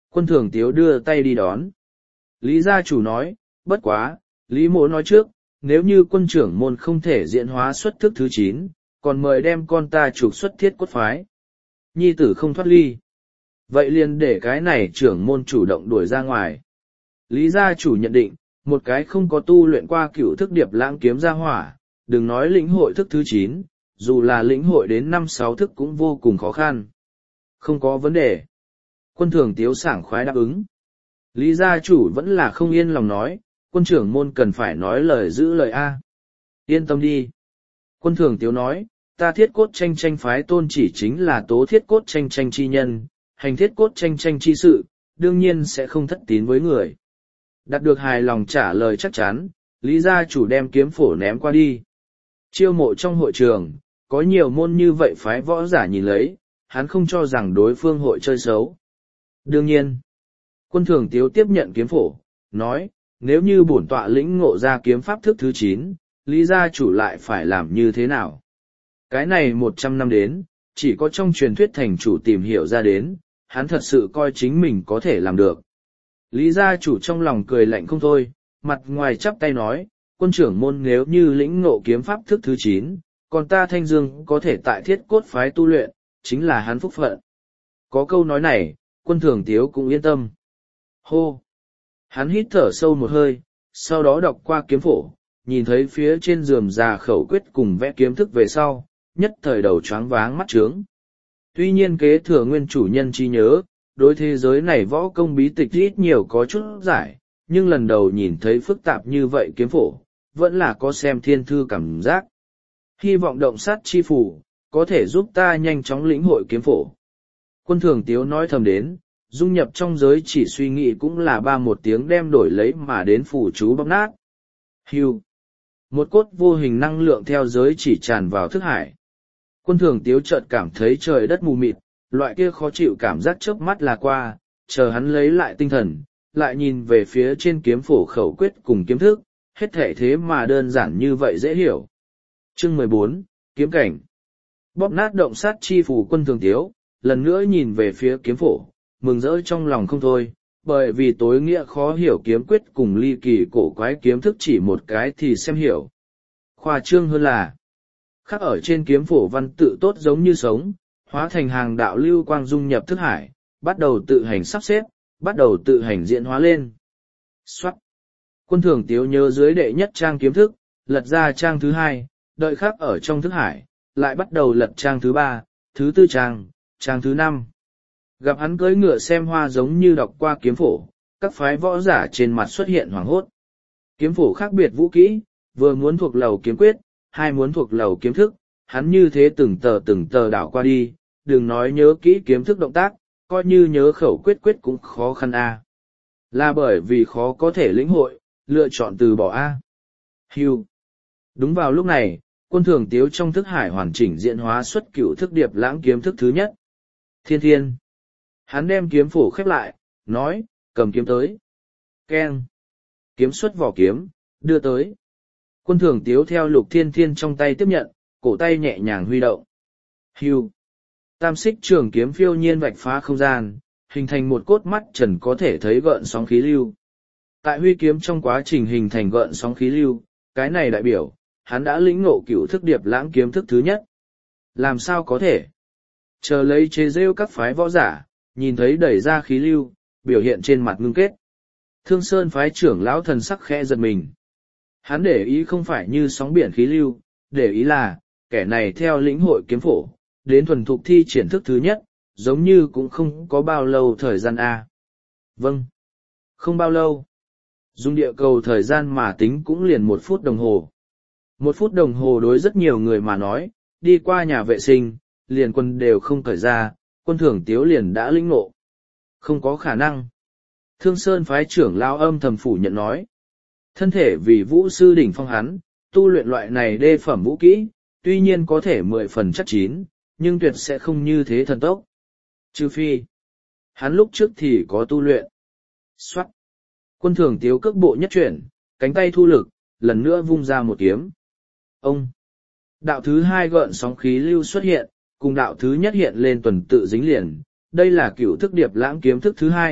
Quân thường tiếu đưa tay đi đón. Lý gia chủ nói, bất quá, Lý mỗ nói trước, nếu như quân trưởng môn không thể diễn hóa xuất thức thứ chín, còn mời đem con ta trục xuất thiết cốt phái. Nhi tử không thoát ly. Vậy liền để cái này trưởng môn chủ động đuổi ra ngoài. Lý gia chủ nhận định, một cái không có tu luyện qua cửu thức điệp lãng kiếm gia hỏa, đừng nói lĩnh hội thức thứ chín, dù là lĩnh hội đến năm sáu thức cũng vô cùng khó khăn. Không có vấn đề. Quân thường tiếu sảng khoái đáp ứng. Lý gia chủ vẫn là không yên lòng nói, quân trưởng môn cần phải nói lời giữ lời A. Yên tâm đi. Quân thường tiếu nói, ta thiết cốt tranh tranh phái tôn chỉ chính là tố thiết cốt tranh tranh chi nhân, hành thiết cốt tranh tranh chi sự, đương nhiên sẽ không thất tín với người. Đạt được hài lòng trả lời chắc chắn, Lý gia chủ đem kiếm phổ ném qua đi. Chiêu mộ trong hội trường, có nhiều môn như vậy phái võ giả nhìn lấy, hắn không cho rằng đối phương hội chơi xấu. Đương nhiên, quân thường tiếu tiếp nhận kiếm phổ, nói, nếu như bổn tọa lĩnh ngộ ra kiếm pháp thức thứ chín, Lý gia chủ lại phải làm như thế nào? Cái này một trăm năm đến, chỉ có trong truyền thuyết thành chủ tìm hiểu ra đến, hắn thật sự coi chính mình có thể làm được. Lý gia chủ trong lòng cười lạnh không thôi, mặt ngoài chắp tay nói, quân trưởng môn nếu như lĩnh ngộ kiếm pháp thức thứ chín, còn ta Thanh Dương có thể tại thiết cốt phái tu luyện, chính là hắn phúc phận. Có câu nói này, quân thường tiếu cũng yên tâm. Hô! Hắn hít thở sâu một hơi, sau đó đọc qua kiếm phổ, nhìn thấy phía trên rườm rà khẩu quyết cùng vẽ kiếm thức về sau, nhất thời đầu choáng váng mắt trướng. Tuy nhiên kế thừa nguyên chủ nhân trí nhớ, đối thế giới này võ công bí tịch ít nhiều có chút giải, nhưng lần đầu nhìn thấy phức tạp như vậy kiếm phổ, vẫn là có xem thiên thư cảm giác. Hy vọng động sát chi phủ, có thể giúp ta nhanh chóng lĩnh hội kiếm phổ. Quân thường tiếu nói thầm đến, dung nhập trong giới chỉ suy nghĩ cũng là ba một tiếng đem đổi lấy mà đến phủ chú bóc nát. Hưu. Một cốt vô hình năng lượng theo giới chỉ tràn vào thức hải. Quân thường tiếu chợt cảm thấy trời đất mù mịt, loại kia khó chịu cảm giác chớp mắt là qua, chờ hắn lấy lại tinh thần, lại nhìn về phía trên kiếm phổ khẩu quyết cùng kiếm thức, hết thể thế mà đơn giản như vậy dễ hiểu. Chương mười bốn, Kiếm cảnh. Bóp nát động sát chi phủ quân thường tiếu, lần nữa nhìn về phía kiếm phổ, mừng rỡ trong lòng không thôi, bởi vì tối nghĩa khó hiểu kiếm quyết cùng ly kỳ cổ quái kiếm thức chỉ một cái thì xem hiểu. Khoa trương hơn là, khắc ở trên kiếm phổ văn tự tốt giống như sống, hóa thành hàng đạo lưu quang dung nhập thức hải, bắt đầu tự hành sắp xếp, bắt đầu tự hành diễn hóa lên. Xoát! Quân thường tiếu nhớ dưới đệ nhất trang kiếm thức, lật ra trang thứ hai, đợi khắc ở trong thức hải, lại bắt đầu lật trang thứ ba, thứ tư trang, trang thứ năm. Gặp hắn cưỡi ngựa xem hoa giống như đọc qua kiếm phổ, các phái võ giả trên mặt xuất hiện hoảng hốt. Kiếm phổ khác biệt vũ kỹ, vừa muốn thuộc lầu kiếm quyết, hai muốn thuộc lầu kiếm thức, hắn như thế từng tờ từng tờ đảo qua đi, đừng nói nhớ kỹ kiếm thức động tác, coi như nhớ khẩu quyết quyết cũng khó khăn a. À. Là bởi vì khó có thể lĩnh hội, lựa chọn từ bỏ a. À. Hưu. Đúng vào lúc này, quân thường tiếu trong thức hải hoàn chỉnh diễn hóa xuất cửu thức điệp lãng kiếm thức thứ nhất. Thiên thiên. Hắn đem kiếm phổ khép lại, nói, cầm kiếm tới. Keng. Kiếm xuất vỏ kiếm, đưa tới. Quân thường tiếu theo lục thiên thiên trong tay tiếp nhận, cổ tay nhẹ nhàng huy động. Hưu. Tam xích trường kiếm phiêu nhiên vạch phá không gian, hình thành một cốt mắt trần có thể thấy gợn sóng khí lưu. Tại huy kiếm trong quá trình hình thành gợn sóng khí lưu, cái này đại biểu, hắn đã lĩnh ngộ cửu thức điệp lãng kiếm thức thứ nhất. Làm sao có thể? Chờ lấy chế rêu các phái võ giả, nhìn thấy đẩy ra khí lưu, biểu hiện trên mặt ngưng kết. Thương Sơn phái trưởng lão thần sắc khẽ giật mình. Hắn để ý không phải như sóng biển khí lưu, để ý là, kẻ này theo lĩnh hội kiếm phổ, đến thuần thục thi triển thức thứ nhất, giống như cũng không có bao lâu thời gian a. Vâng. Không bao lâu. Dùng địa cầu thời gian mà tính cũng liền một phút đồng hồ. Một phút đồng hồ đối rất nhiều người mà nói, đi qua nhà vệ sinh, liền quân đều không cởi ra, quân thường tiếu liền đã lĩnh ngộ. Không có khả năng. Thương Sơn phái trưởng lao âm thầm phủ nhận nói. Thân thể vì vũ sư đỉnh phong hắn, tu luyện loại này đê phẩm vũ kỹ, tuy nhiên có thể mười phần chắc chín, nhưng tuyệt sẽ không như thế thần tốc. Trừ phi, hắn lúc trước thì có tu luyện. Xoát. Quân thường tiếu cước bộ nhất chuyển, cánh tay thu lực, lần nữa vung ra một kiếm. Ông. Đạo thứ hai gợn sóng khí lưu xuất hiện, cùng đạo thứ nhất hiện lên tuần tự dính liền. Đây là cửu thức điệp lãng kiếm thức thứ hai,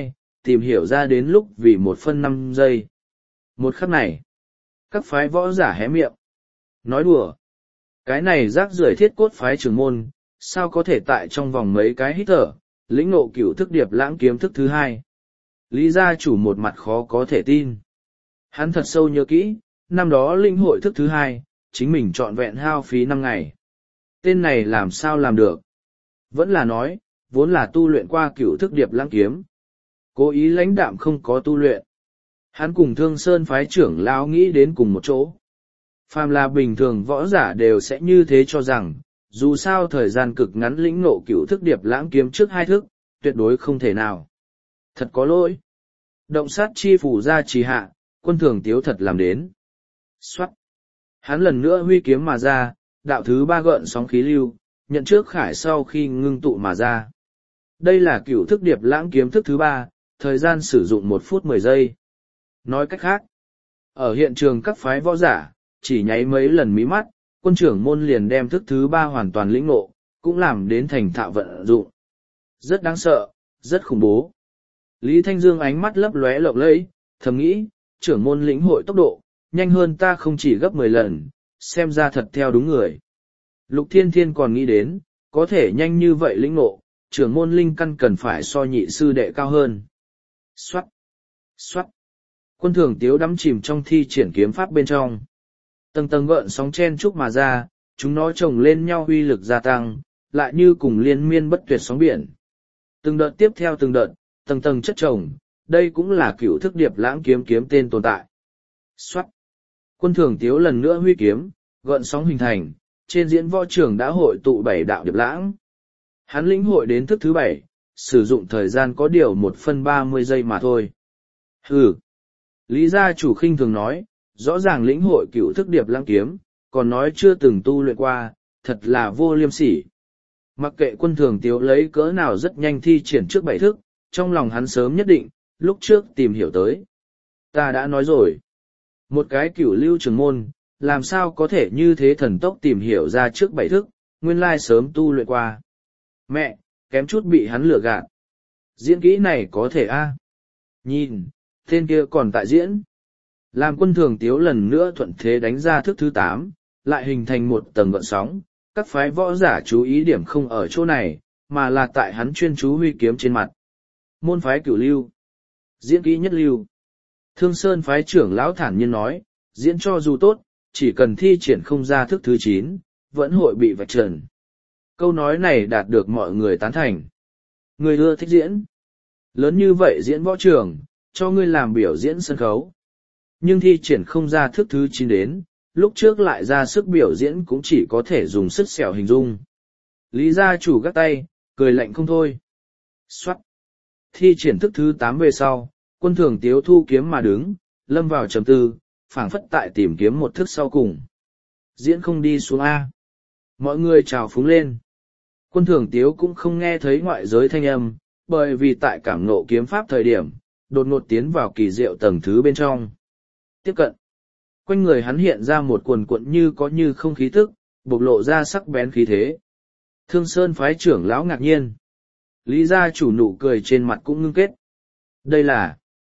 tìm hiểu ra đến lúc vì một phân năm giây. Một khắc này, các phái võ giả hé miệng. Nói đùa. Cái này rác rưởi thiết cốt phái trưởng môn, sao có thể tại trong vòng mấy cái hít thở, lĩnh ngộ cửu thức điệp lãng kiếm thức thứ hai. Lý gia chủ một mặt khó có thể tin. Hắn thật sâu nhớ kỹ, năm đó linh hội thức thứ hai, chính mình trọn vẹn hao phí năm ngày. Tên này làm sao làm được? Vẫn là nói, vốn là tu luyện qua cửu thức điệp lãng kiếm. Cố ý lãnh đạm không có tu luyện. Hắn cùng Thương Sơn phái trưởng lão nghĩ đến cùng một chỗ. Phàm là bình thường võ giả đều sẽ như thế cho rằng, dù sao thời gian cực ngắn lĩnh ngộ cửu thức điệp lãng kiếm trước hai thức, tuyệt đối không thể nào. Thật có lỗi. Động sát chi phủ ra trì hạ, Quân Thường Tiếu thật làm đến. Xoát. Hắn lần nữa huy kiếm mà ra, đạo thứ ba gợn sóng khí lưu, nhận trước khải sau khi ngưng tụ mà ra. Đây là cửu thức điệp lãng kiếm thức thứ ba, thời gian sử dụng một phút mười giây. Nói cách khác, ở hiện trường các phái võ giả, chỉ nháy mấy lần mí mắt, quân trưởng môn liền đem thức thứ ba hoàn toàn lĩnh ngộ, cũng làm đến thành thạo vận dụng. Rất đáng sợ, rất khủng bố. Lý Thanh Dương ánh mắt lấp lóe lộng lẫy, thầm nghĩ, trưởng môn lĩnh hội tốc độ, nhanh hơn ta không chỉ gấp mười lần, xem ra thật theo đúng người. Lục Thiên Thiên còn nghĩ đến, có thể nhanh như vậy lĩnh ngộ, trưởng môn linh căn cần phải so nhị sư đệ cao hơn. Xoát, xoát. Quân Thường Tiếu đắm chìm trong thi triển kiếm pháp bên trong. Tầng tầng gợn sóng chen chúc mà ra, chúng nó chồng lên nhau uy lực gia tăng, lại như cùng liên miên bất tuyệt sóng biển. Từng đợt tiếp theo từng đợt, tầng tầng chất chồng, đây cũng là cửu thức điệp lãng kiếm kiếm tên tồn tại. Xoát. Quân Thường Tiếu lần nữa huy kiếm, gợn sóng hình thành, trên diễn võ trường đã hội tụ bảy đạo điệp lãng. Hắn lĩnh hội đến thức thứ bảy, sử dụng thời gian có điều một phân ba mươi giây mà thôi. Hừ. Lý gia chủ khinh thường nói, rõ ràng lĩnh hội cửu thức điệp lãng kiếm, còn nói chưa từng tu luyện qua, thật là vô liêm sỉ. Mặc kệ Quân Thường Tiếu lấy cỡ nào rất nhanh thi triển trước bảy thức, trong lòng hắn sớm nhất định, lúc trước tìm hiểu tới. Ta đã nói rồi, một cái cửu lưu trưởng môn, làm sao có thể như thế thần tốc tìm hiểu ra trước bảy thức, nguyên lai sớm tu luyện qua. Mẹ, kém chút bị hắn lừa gạt. Diễn kỹ này có thể a? Nhìn, tên kia còn tại diễn. Làm Quân Thường Tiếu lần nữa thuận thế đánh ra thức thứ tám, lại hình thành một tầng gợn sóng, các phái võ giả chú ý điểm không ở chỗ này, mà là tại hắn chuyên chú huy kiếm trên mặt. Môn phái cửu lưu, diễn kỹ nhất lưu. Thương Sơn phái trưởng lão thản nhiên nói, diễn cho dù tốt, chỉ cần thi triển không ra thức thứ chín, vẫn hội bị vạch trần. Câu nói này đạt được mọi người tán thành. Người ưa thích diễn. Lớn như vậy diễn võ trường, cho ngươi làm biểu diễn sân khấu. Nhưng thi triển không ra thức thứ chín đến, lúc trước lại ra sức biểu diễn cũng chỉ có thể dùng sức xẻo hình dung. Lý gia chủ gác tay, cười lạnh không thôi. Xoát. Thi triển thức thứ tám về sau, Quân Thường Tiếu thu kiếm mà đứng, lâm vào trầm tư, phảng phất tại tìm kiếm một thức sau cùng. Diễn không đi xuống A. Mọi người chào phúng lên. Quân Thường Tiếu cũng không nghe thấy ngoại giới thanh âm, bởi vì tại cảm ngộ kiếm pháp thời điểm, đột ngột tiến vào kỳ diệu tầng thứ bên trong. Tiếp cận. Quanh người hắn hiện ra một quần cuộn như có như không khí tức, bộc lộ ra sắc bén khí thế. Thương Sơn phái trưởng lão ngạc nhiên. Lý gia chủ nụ cười trên mặt cũng ngưng kết. Đây là...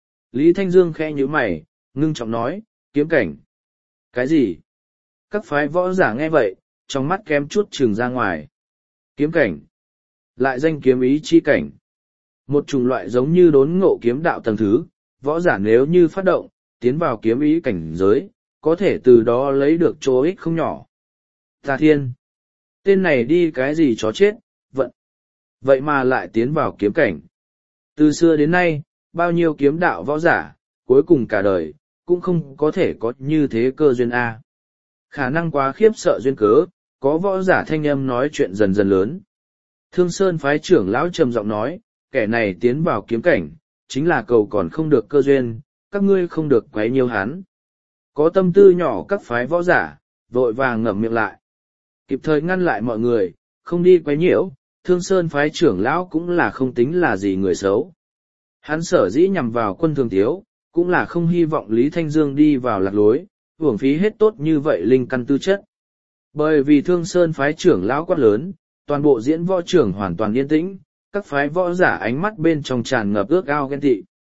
Lý Thanh Dương khẽ nhíu mày, ngưng trọng nói, kiếm cảnh. Cái gì? Các phái võ giả nghe vậy, trong mắt kém chút trừng ra ngoài. Kiếm cảnh. Lại danh kiếm ý chi cảnh. Một chủng loại giống như đốn ngộ kiếm đạo tầng thứ, võ giả nếu như phát động, tiến vào kiếm ý cảnh giới, có thể từ đó lấy được chỗ ích không nhỏ. Tà Thiên. Tên này đi cái gì chó chết, vận. Vậy mà lại tiến vào kiếm cảnh. Từ xưa đến nay, bao nhiêu kiếm đạo võ giả, cuối cùng cả đời, cũng không có thể có như thế cơ duyên A. Khả năng quá khiếp sợ duyên cớ, có võ giả thanh âm nói chuyện dần dần lớn. Thương Sơn phái trưởng lão trầm giọng nói, kẻ này tiến vào kiếm cảnh, chính là cầu còn không được cơ duyên, các ngươi không được quấy nhiêu hắn. Có tâm tư nhỏ các phái võ giả, vội vàng ngậm miệng lại. Kịp thời ngăn lại mọi người, không đi quấy nhiễu, Thương Sơn phái trưởng lão cũng là không tính là gì người xấu. Hắn sở dĩ nhằm vào Quân Thường Tiếu, cũng là không hy vọng Lý Thanh Dương đi vào lạc lối, uổng phí hết tốt như vậy linh căn tư chất. Bởi vì Thương Sơn phái trưởng lão quát lớn, toàn bộ diễn võ trưởng hoàn toàn yên tĩnh, các phái võ giả ánh mắt bên trong tràn ngập ước ao ghen tị.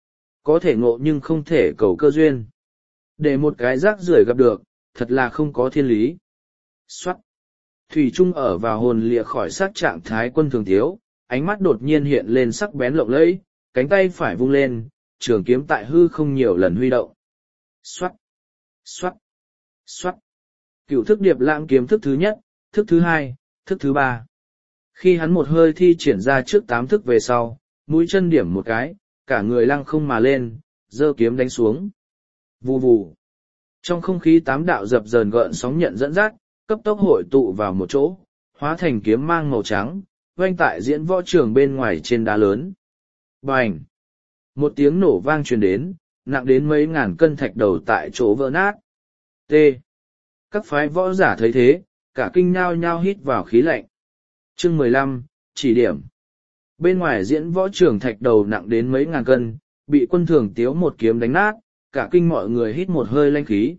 Có thể ngộ nhưng không thể cầu cơ duyên. Để một cái rác rưởi gặp được, thật là không có thiên lý. Xoát. Thủy Trung ở vào hồn lìa khỏi xác trạng thái Quân Thường Tiếu, ánh mắt đột nhiên hiện lên sắc bén lộng lẫy, cánh tay phải vung lên, trường kiếm tại hư không nhiều lần huy động. Xoát. Xoát. Xoát. Cựu thức điệp lãng kiếm thức thứ nhất, thức thứ hai, thức thứ ba. Khi hắn một hơi thi triển ra trước tám thức về sau, mũi chân điểm một cái, cả người lăng không mà lên, giơ kiếm đánh xuống. Vù vù. Trong không khí tám đạo dập dờn gợn sóng nhận dẫn dắt, cấp tốc hội tụ vào một chỗ, hóa thành kiếm mang màu trắng, oanh tại diễn võ trường bên ngoài trên đá lớn. Bành! Một tiếng nổ vang truyền đến, nặng đến mấy ngàn cân thạch đầu tại chỗ vỡ nát. T. Các phái võ giả thấy thế, cả kinh nhao nhao hít vào khí lạnh. Chương mười lăm, chỉ điểm. Bên ngoài diễn võ trường thạch đầu nặng đến mấy ngàn cân, bị Quân Thường Tiếu một kiếm đánh nát, cả kinh mọi người hít một hơi lanh khí.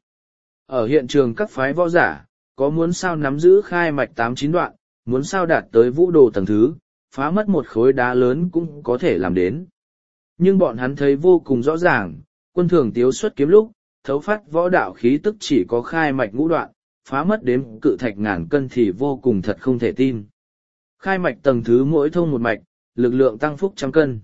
Ở hiện trường các phái võ giả, có muốn sao nắm giữ khai mạch tám chín đoạn, muốn sao đạt tới vũ đồ tầng thứ, phá mất một khối đá lớn cũng có thể làm đến. Nhưng bọn hắn thấy vô cùng rõ ràng, Quân Thường Tiếu xuất kiếm lúc, thấu phát võ đạo khí tức chỉ có khai mạch ngũ đoạn, phá mất đếm cự thạch ngàn cân thì vô cùng thật không thể tin. Khai mạch tầng thứ mỗi thông một mạch, lực lượng tăng phúc trăm cân.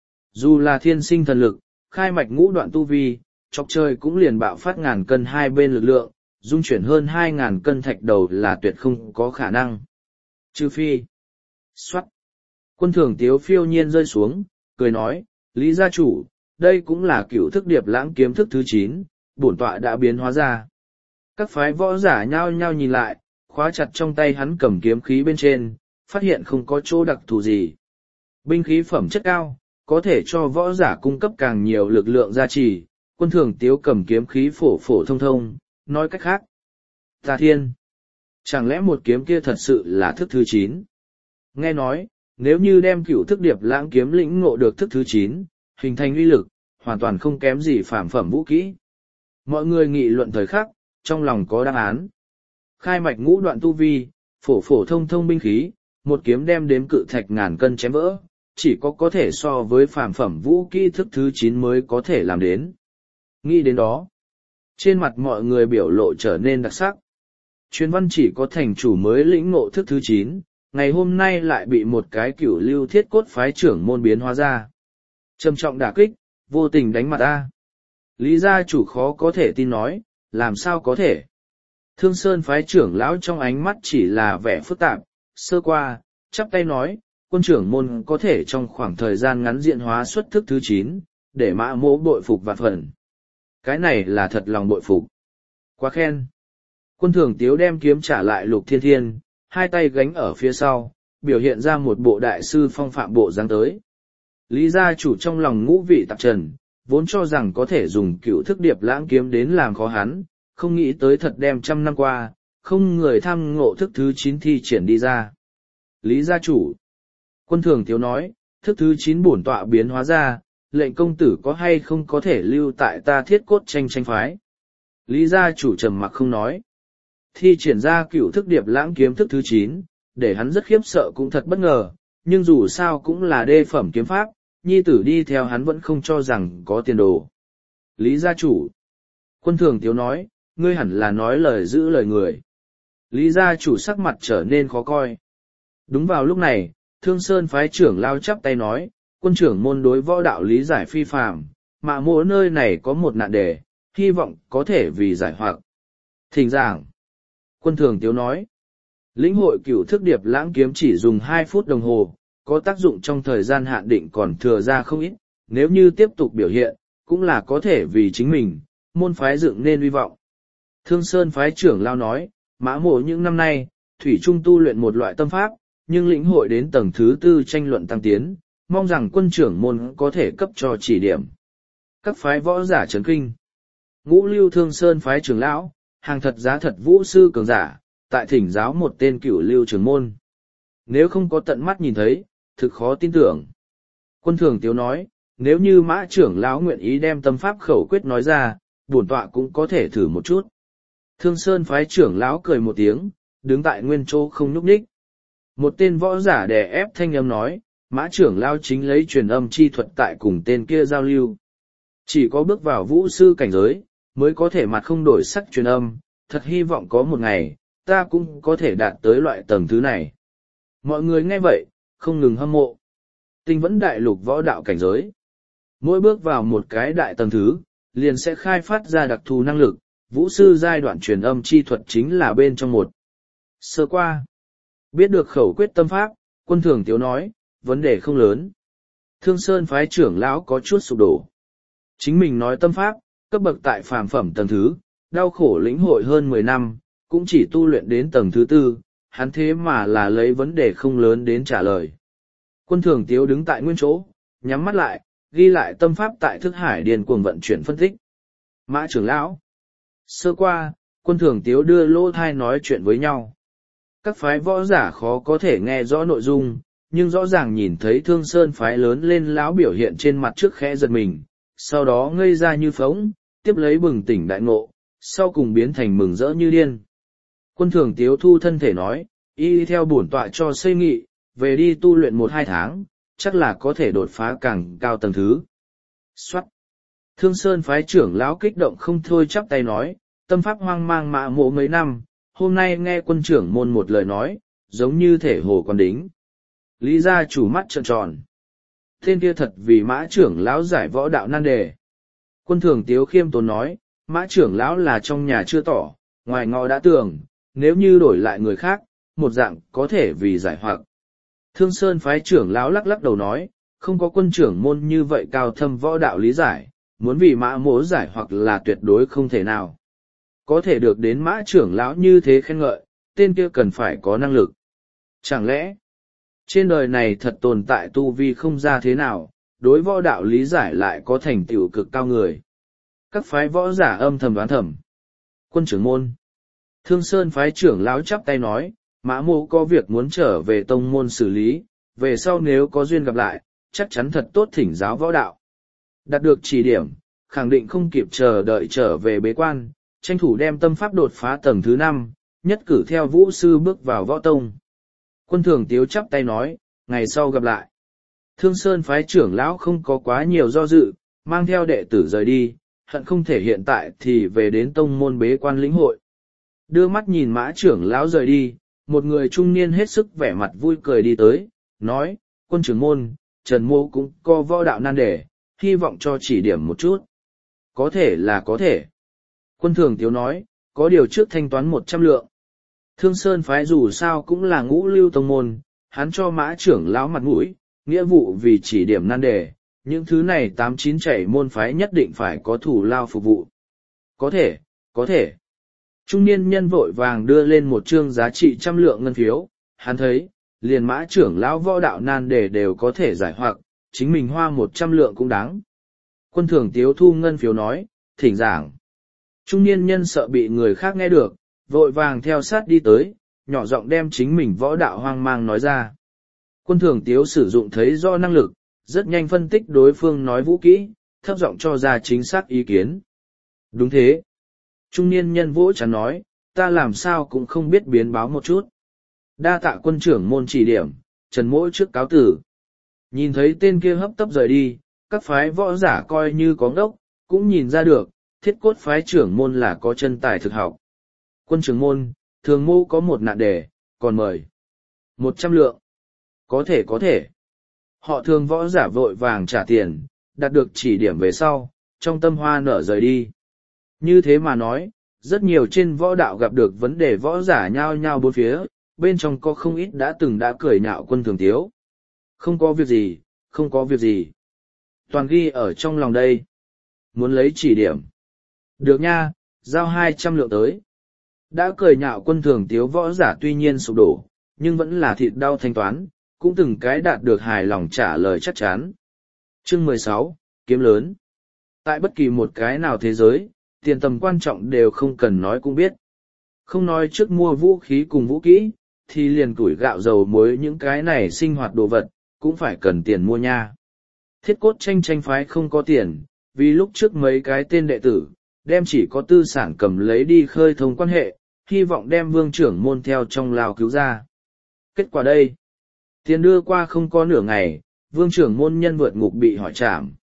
Dù là thiên sinh thần lực, khai mạch ngũ đoạn tu vi, chọc trời cũng liền bạo phát ngàn cân hai bên lực lượng, dung chuyển hơn hai ngàn cân thạch đầu là tuyệt không có khả năng. Trừ phi. Xoát. Quân Thường Tiếu phiêu nhiên rơi xuống, cười nói, Lý gia chủ, đây cũng là cựu thức điệp lãng kiếm thức thứ chín, bổn tọa đã biến hóa ra. Các phái võ giả nhao nhao nhìn lại, khóa chặt trong tay hắn cầm kiếm khí bên trên, phát hiện không có chỗ đặc thù gì. Binh khí phẩm chất cao, có thể cho võ giả cung cấp càng nhiều lực lượng gia trì. Quân Thường Tiếu cầm kiếm khí phổ phổ thông thông, nói cách khác. Tà Thiên. Chẳng lẽ một kiếm kia thật sự là thức thứ chín? Nghe nói, nếu như đem cựu thức điệp lãng kiếm lĩnh ngộ được thức thứ chín, hình thành uy lực, hoàn toàn không kém gì phàm phẩm vũ kỹ. Mọi người nghị luận thời khắc, trong lòng có đáp án. Khai mạch ngũ đoạn tu vi, phổ phổ thông thông binh khí, một kiếm đem đếm cự thạch ngàn cân chém vỡ, chỉ có có thể so với phàm phẩm vũ kỹ thức thứ chín mới có thể làm đến. Nghĩ đến đó, trên mặt mọi người biểu lộ trở nên đặc sắc. Truyền văn chỉ có thành chủ mới lĩnh ngộ thức thứ chín, ngày hôm nay lại bị một cái cửu lưu thiết cốt phái trưởng môn biến hóa ra. Trầm trọng đả kích, vô tình đánh mặt ta. Lý gia chủ khó có thể tin nói, làm sao có thể. Thương Sơn phái trưởng lão trong ánh mắt chỉ là vẻ phức tạp, sơ qua, chắp tay nói, quân trưởng môn có thể trong khoảng thời gian ngắn diện hóa xuất thức thứ chín, để Mã Mỗ bội phục vạn phần. Cái này là thật lòng bội phục. Quá khen. Quân Thường Tiếu đem kiếm trả lại Lục Thiên Thiên, hai tay gánh ở phía sau, biểu hiện ra một bộ đại sư phong phạm bộ dáng tới. Lý gia chủ trong lòng ngũ vị tạp trần, vốn cho rằng có thể dùng cựu thức điệp lãng kiếm đến làm khó hắn, không nghĩ tới thật đem trăm năm qua, không người tham ngộ thức thứ chín thi triển đi ra. Lý gia chủ. Quân Thường Tiếu nói, thức thứ chín bổn tọa biến hóa ra, lệnh công tử có hay không có thể lưu tại ta thiết cốt tranh tranh phái. Lý gia chủ trầm mặc không nói. Thi triển ra cựu thức điệp lãng kiếm thức thứ chín, để hắn rất khiếp sợ cũng thật bất ngờ, nhưng dù sao cũng là đê phẩm kiếm pháp, nhi tử đi theo hắn vẫn không cho rằng có tiền đồ. Lý gia chủ. Quân Thường Tiếu nói, ngươi hẳn là nói lời giữ lời người. Lý gia chủ sắc mặt trở nên khó coi. Đúng vào lúc này, Thương Sơn phái trưởng lao chắp tay nói, quân trưởng môn đối võ đạo lý giải phi phàm, Mã Mỗ nơi này có một nạn đề, hy vọng có thể vì giải hoặc. Thỉnh giảng. Quân Thường Tiếu nói, lĩnh hội cửu thức điệp lãng kiếm chỉ dùng hai phút đồng hồ, có tác dụng trong thời gian hạn định còn thừa ra không ít, nếu như tiếp tục biểu hiện, cũng là có thể vì chính mình, môn phái dựng nên uy vọng. Thương Sơn phái trưởng lao nói, Mã Mỗ những năm nay, thủy trung tu luyện một loại tâm pháp, nhưng lĩnh hội đến tầng thứ tư tranh luận tăng tiến, mong rằng quân trưởng môn có thể cấp cho chỉ điểm. Các phái võ giả chấn kinh. Ngũ lưu Thương Sơn phái trưởng lão, hàng thật giá thật vũ sư cường giả, tại thỉnh giáo một tên cửu lưu trưởng môn. Nếu không có tận mắt nhìn thấy, thực khó tin tưởng. Quân Thường Tiếu nói, nếu như Mã trưởng lão nguyện ý đem tâm pháp khẩu quyết nói ra, bổn tọa cũng có thể thử một chút. Thương Sơn phái trưởng lão cười một tiếng, đứng tại nguyên chỗ không nhúc nhích. Một tên võ giả đè ép thanh âm nói, Mã trưởng lão chính lấy truyền âm chi thuật tại cùng tên kia giao lưu. Chỉ có bước vào vũ sư cảnh giới, mới có thể mặt không đổi sắc truyền âm, thật hy vọng có một ngày, ta cũng có thể đạt tới loại tầng thứ này. Mọi người nghe vậy, không ngừng hâm mộ. Tinh vẫn đại lục võ đạo cảnh giới. Mỗi bước vào một cái đại tầng thứ, liền sẽ khai phát ra đặc thù năng lực, vũ sư giai đoạn truyền âm chi thuật chính là bên trong một. Sơ qua. Biết được khẩu quyết tâm pháp, Quân Thường Tiếu nói, vấn đề không lớn. Thương Sơn phái trưởng lão có chút sụp đổ. Chính mình nói tâm pháp, cấp bậc tại phàm phẩm tầng thứ, đau khổ lĩnh hội hơn mười năm, cũng chỉ tu luyện đến tầng thứ tư, hắn thế mà là lấy vấn đề không lớn đến trả lời. Quân Thường Tiếu đứng tại nguyên chỗ, nhắm mắt lại, ghi lại tâm pháp tại thức hải điền cuồng vận chuyển phân tích. Mã trưởng lão. Sơ qua, Quân Thường Tiếu đưa lỗ thai nói chuyện với nhau. Các phái võ giả khó có thể nghe rõ nội dung, nhưng rõ ràng nhìn thấy Thương Sơn phái lớn lên lão biểu hiện trên mặt trước khẽ giật mình, sau đó ngây ra như phóng, tiếp lấy bừng tỉnh đại ngộ, sau cùng biến thành mừng rỡ như điên. Quân Thường Tiếu thu thân thể nói, y theo bổn tọa cho xây nghị, về đi tu luyện một hai tháng, chắc là có thể đột phá càng cao tầng thứ. Xoát! Thương Sơn phái trưởng lão kích động không thôi chắp tay nói, tâm pháp hoang mang mạ mộ mấy năm, hôm nay nghe quân trưởng môn một lời nói, giống như thể hồ con đính. Lý gia chủ mắt trợn tròn. Tên kia thật vì mã trưởng lão giải võ đạo nan đề. Quân Thường Tiếu khiêm tốn nói, mã trưởng lão là trong nhà chưa tỏ, ngoài ngõ đã tường, nếu như đổi lại người khác, một dạng có thể vì giải hoặc. Thương Sơn phái trưởng lão lắc lắc đầu nói, không có quân trưởng môn như vậy cao thâm võ đạo lý giải, muốn vì mã mỗ giải hoặc là tuyệt đối không thể nào. Có thể được đến mã trưởng lão như thế khen ngợi, tên kia cần phải có năng lực. Chẳng lẽ, trên đời này thật tồn tại tu vi không ra thế nào, đối võ đạo lý giải lại có thành tựu cực cao người. Các phái võ giả âm thầm đoán thầm. Quân trưởng môn. Thương Sơn phái trưởng lão chắp tay nói, mã mô có việc muốn trở về tông môn xử lý, về sau nếu có duyên gặp lại, chắc chắn thật tốt thỉnh giáo võ đạo. Đạt được chỉ điểm, khẳng định không kịp chờ đợi trở về bế quan, tranh thủ đem tâm pháp đột phá tầng thứ năm, nhất cử theo vũ sư bước vào võ tông. Quân Thường Tiếu chắp tay nói, ngày sau gặp lại. Thương Sơn phái trưởng lão không có quá nhiều do dự, mang theo đệ tử rời đi, hận không thể hiện tại thì về đến tông môn bế quan lĩnh hội. Đưa mắt nhìn mã trưởng lão rời đi, một người trung niên hết sức vẻ mặt vui cười đi tới, nói, quân trưởng môn, Trần Mô cũng có võ đạo nan đề, hy vọng cho chỉ điểm một chút. Có thể là có thể. Quân Thường Tiếu nói, có điều trước thanh toán một trăm lượng. Thương Sơn phái dù sao cũng là ngũ lưu tông môn, hắn cho mã trưởng lão mặt mũi, nghĩa vụ vì chỉ điểm nan đề, những thứ này tám chín chảy môn phái nhất định phải có thủ lao phục vụ. Có thể, có thể. Trung niên nhân vội vàng đưa lên một chương giá trị trăm lượng ngân phiếu, hắn thấy, liền mã trưởng lão võ đạo nan đề đều có thể giải hoặc, chính mình hoa một trăm lượng cũng đáng. Quân Thường Tiếu thu ngân phiếu nói, thỉnh giảng. Trung niên nhân sợ bị người khác nghe được, vội vàng theo sát đi tới, nhỏ giọng đem chính mình võ đạo hoang mang nói ra. Quân Thường Tiếu sử dụng thấy do năng lực, rất nhanh phân tích đối phương nói vũ kỹ, thấp giọng cho ra chính xác ý kiến. Đúng thế. Trung niên nhân vỗ chán nói, ta làm sao cũng không biết biến báo một chút. Đa tạ quân trưởng môn chỉ điểm, Trần Mỗ trước cáo tử. Nhìn thấy tên kia hấp tấp rời đi, các phái võ giả coi như có ngốc, cũng nhìn ra được, thiết cốt phái trưởng môn là có chân tài thực học. Quân trưởng môn, thường mô có một nạn đề, còn mời. Một trăm lượng. Có thể có thể. Họ thường võ giả vội vàng trả tiền, đạt được chỉ điểm về sau, trong tâm hoa nở rời đi. Như thế mà nói, rất nhiều trên võ đạo gặp được vấn đề võ giả nhao nhao bốn phía, bên trong có không ít đã từng đã cười nhạo Quân Thường Tiếu. Không có việc gì, không có việc gì. Toàn ghi ở trong lòng đây. Muốn lấy chỉ điểm. Được nha, giao hai trăm lượng tới. Đã cười nhạo Quân Thường Tiếu võ giả tuy nhiên sụp đổ, nhưng vẫn là thịt đau thanh toán, cũng từng cái đạt được hài lòng trả lời chắc chắn. Chương mười sáu, kiếm lớn. Tại bất kỳ một cái nào thế giới, tiền tầm quan trọng đều không cần nói cũng biết. Không nói trước mua vũ khí cùng vũ kỹ, thì liền củi gạo dầu muối những cái này sinh hoạt đồ vật, cũng phải cần tiền mua nha. Thiết cốt tranh tranh phái không có tiền, vì lúc trước mấy cái tên đệ tử, đem chỉ có tư sản cầm lấy đi khơi thông quan hệ, hy vọng đem vương trưởng môn theo trong lao cứu ra. Kết quả đây, tiền đưa qua không có nửa ngày, vương trưởng môn nhân vượt ngục bị hỏi trảm.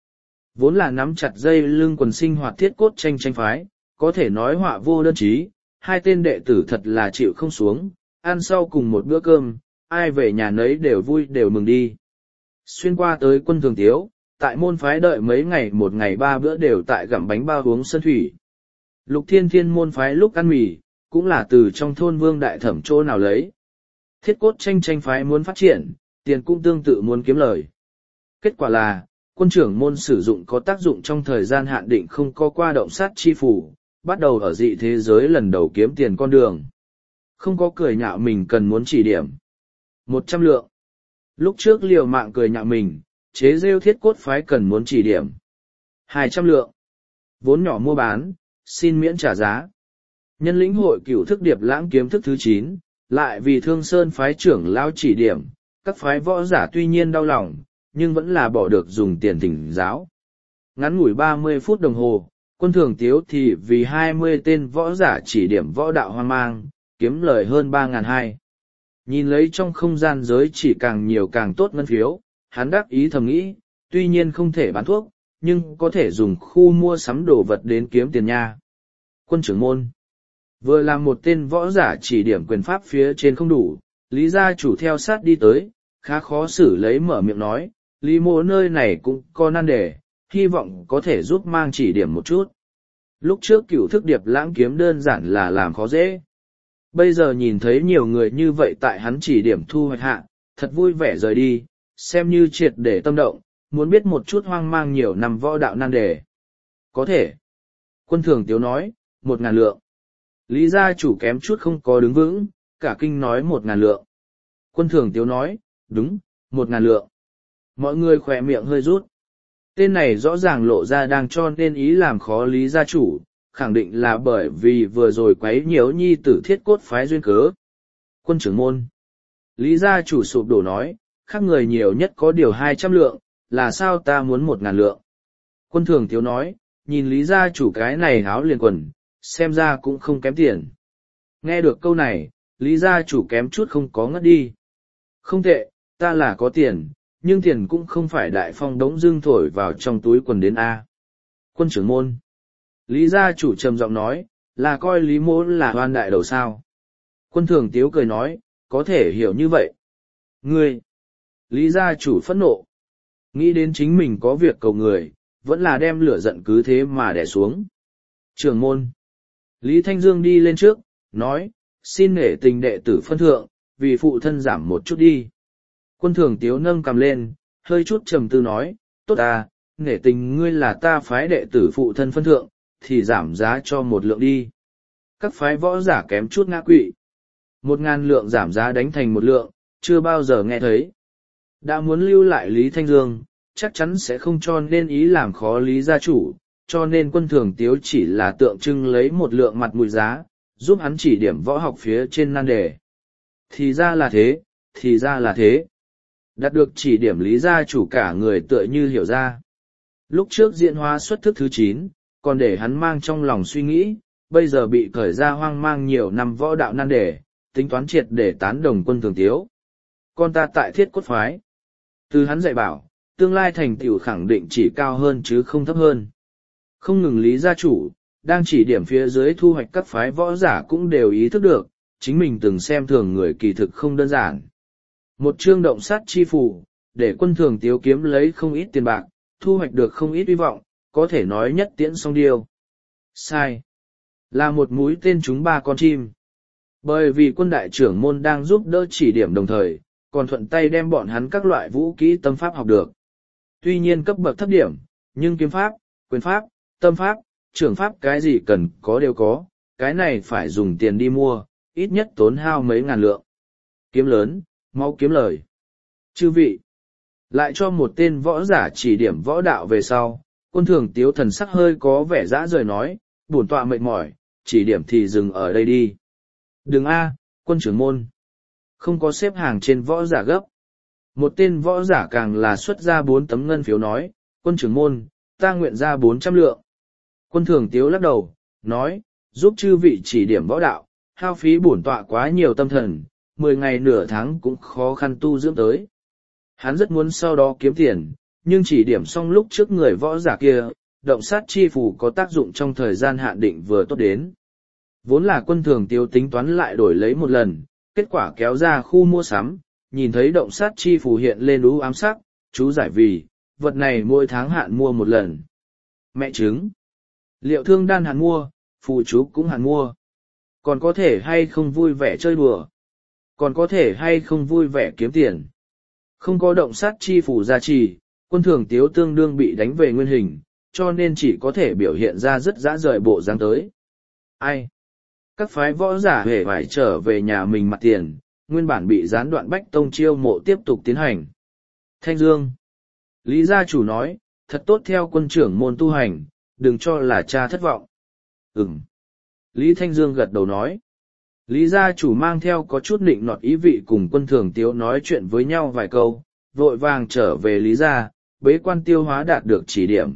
Vốn là nắm chặt dây lưng quần sinh hoạt thiết cốt tranh tranh phái, có thể nói họa vô đơn chí, hai tên đệ tử thật là chịu không xuống, ăn sau cùng một bữa cơm, ai về nhà nấy đều vui đều mừng đi. Xuyên qua tới Quân Thường Tiếu, tại môn phái đợi mấy ngày một ngày ba bữa đều tại gặm bánh bao uống sân thủy. Lục Thiên Thiên môn phái lúc ăn mì, cũng là từ trong thôn Vương Đại Thẩm chỗ nào lấy. Thiết cốt tranh tranh phái muốn phát triển, tiền cũng tương tự muốn kiếm lời. Kết quả là, quân trưởng môn sử dụng có tác dụng trong thời gian hạn định không có qua động sát chi phủ, bắt đầu ở dị thế giới lần đầu kiếm tiền con đường. Không có cười nhạo mình cần muốn chỉ điểm. Một trăm lượng. Lúc trước liều mạng cười nhạo mình, chế rêu thiết cốt phái cần muốn chỉ điểm. Hai trăm lượng. Vốn nhỏ mua bán, xin miễn trả giá. Nhân lĩnh hội cửu thức điệp lãng kiếm thức thứ chín, lại vì Thương Sơn phái trưởng lao chỉ điểm, các phái võ giả tuy nhiên đau lòng, nhưng vẫn là bỏ được dùng tiền thỉnh giáo. Ngắn ngủi ba mươi phút đồng hồ, Quân Thường Tiếu thì vì hai mươi tên võ giả chỉ điểm võ đạo hoang mang, kiếm lời hơn ba ngàn hai. Nhìn lấy trong không gian giới chỉ càng nhiều càng tốt ngân phiếu, hắn đắc ý thầm nghĩ, tuy nhiên không thể bán thuốc, nhưng có thể dùng khu mua sắm đồ vật đến kiếm tiền nha. Quân trưởng môn vừa làm một tên võ giả chỉ điểm quyền pháp phía trên không đủ, Lý gia chủ theo sát đi tới, khá khó xử lấy mở miệng nói, Lý mô nơi này cũng có nan đề, hy vọng có thể giúp mang chỉ điểm một chút. Lúc trước cửu thức điệp lãng kiếm đơn giản là làm khó dễ. Bây giờ nhìn thấy nhiều người như vậy tại hắn chỉ điểm thu hoạch hạ, thật vui vẻ rời đi, xem như triệt để tâm động, muốn biết một chút hoang mang nhiều năm võ đạo nan đề. Có thể. Quân Thường Tiếu nói, một ngàn lượng. Lý gia chủ kém chút không có đứng vững, cả kinh nói một ngàn lượng. Quân Thường Tiếu nói, đúng, một ngàn lượng. Mọi người khỏe miệng hơi rút. Tên này rõ ràng lộ ra đang cho nên ý làm khó Lý gia chủ, khẳng định là bởi vì vừa rồi quấy nhiễu nhi tử thiết cốt phái duyên cớ. Quân trưởng môn. Lý gia chủ sụp đổ nói, khác người nhiều nhất có điều hai trăm lượng, là sao ta muốn một ngàn lượng. Quân Thường Tiếu nói, nhìn Lý gia chủ cái này háo liền quần, xem ra cũng không kém tiền. Nghe được câu này, Lý gia chủ kém chút không có ngất đi. Không tệ, ta là có tiền, nhưng tiền cũng không phải đại phong đống dưng thổi vào trong túi quần đến A. Quân trưởng môn. Lý gia chủ trầm giọng nói, là coi Lý mỗ là hoan đại đầu sao. Quân Thường Tiếu cười nói, có thể hiểu như vậy. Ngươi. Lý gia chủ phẫn nộ. Nghĩ đến chính mình có việc cầu người, vẫn là đem lửa giận cứ thế mà đè xuống. Trưởng môn. Lý Thanh Dương đi lên trước, nói, xin nể tình đệ tử phân thượng, vì phụ thân giảm một chút đi. Quân Thường Tiếu nâng cầm lên, hơi chút trầm tư nói, tốt à, nể tình ngươi là ta phái đệ tử phụ thân phân thượng, thì giảm giá cho một lượng đi. Các phái võ giả kém chút ngã quỵ. Một ngàn lượng giảm giá đánh thành một lượng, chưa bao giờ nghe thấy. Đã muốn lưu lại Lý Thanh Dương, chắc chắn sẽ không cho nên ý làm khó Lý gia chủ, cho nên Quân Thường Tiếu chỉ là tượng trưng lấy một lượng mặt mũi giá, giúp hắn chỉ điểm võ học phía trên nan đề. Thì ra là thế, thì ra là thế. Đạt được chỉ điểm Lý gia chủ cả người tựa như hiểu ra. Lúc trước diễn hóa xuất thức thứ chín, còn để hắn mang trong lòng suy nghĩ, bây giờ bị cởi ra hoang mang nhiều năm võ đạo nan đề, tính toán triệt để tán đồng Quân Thường Tiếu. Con ta tại thiết cốt phái. Từ hắn dạy bảo, tương lai thành tựu khẳng định chỉ cao hơn chứ không thấp hơn. Không ngừng Lý gia chủ, đang chỉ điểm phía dưới thu hoạch các phái võ giả cũng đều ý thức được, chính mình từng xem thường người kỳ thực không đơn giản. Một chương động sát chi phù, để Quân Thường Tiếu kiếm lấy không ít tiền bạc, thu hoạch được không ít hy vọng, có thể nói nhất tiễn song điêu. Sai. Là một mũi tên trúng ba con chim. Bởi vì quân đại trưởng môn đang giúp đỡ chỉ điểm đồng thời, còn thuận tay đem bọn hắn các loại vũ kỹ tâm pháp học được. Tuy nhiên cấp bậc thấp điểm, nhưng kiếm pháp, quyền pháp, tâm pháp, trưởng pháp cái gì cần có đều có, cái này phải dùng tiền đi mua, ít nhất tốn hao mấy ngàn lượng. Kiếm lớn, mau kiếm lời. Chư vị, lại cho một tên võ giả chỉ điểm võ đạo về sau, Quân Thường Tiếu thần sắc hơi có vẻ dã rời nói, bổn tọa mệt mỏi, chỉ điểm thì dừng ở đây đi. Đừng a, quân trưởng môn. Không có xếp hàng trên võ giả gấp. Một tên võ giả càng là xuất ra bốn tấm ngân phiếu nói, quân trưởng môn, ta nguyện ra bốn trăm lượng. Quân Thường Tiếu lắc đầu, nói, giúp chư vị chỉ điểm võ đạo, hao phí bổn tọa quá nhiều tâm thần, mười ngày nửa tháng cũng khó khăn tu dưỡng tới. Hắn rất muốn sau đó kiếm tiền, nhưng chỉ điểm xong lúc trước người võ giả kia, động sát chi phù có tác dụng trong thời gian hạn định vừa tốt đến. Vốn là Quân Thường Tiếu tính toán lại đổi lấy một lần, kết quả kéo ra khu mua sắm, nhìn thấy động sát chi phù hiện lên ú ám sắc, chú giải vì, vật này mỗi tháng hạn mua một lần. Mẹ chứng, liệu thương đan hạn mua, phù chú cũng hạn mua. Còn có thể hay không vui vẻ chơi đùa? Còn có thể hay không vui vẻ kiếm tiền? Không có động sát chi phù gia trì, Quân Thường Tiếu tương đương bị đánh về nguyên hình, cho nên chỉ có thể biểu hiện ra rất dã rời bộ dáng tới. Ai? Các phái võ giả hề phải trở về nhà mình mặt tiền, nguyên bản bị gián đoạn Bách Tông chiêu mộ tiếp tục tiến hành. Thanh Dương. Lý gia chủ nói, thật tốt theo quân trưởng môn tu hành, đừng cho là cha thất vọng. Ừm. Lý Thanh Dương gật đầu nói. Lý gia chủ mang theo có chút nịnh nọt ý vị cùng Quân Thường Tiếu nói chuyện với nhau vài câu, vội vàng trở về Lý gia, bế quan tiêu hóa đạt được chỉ điểm.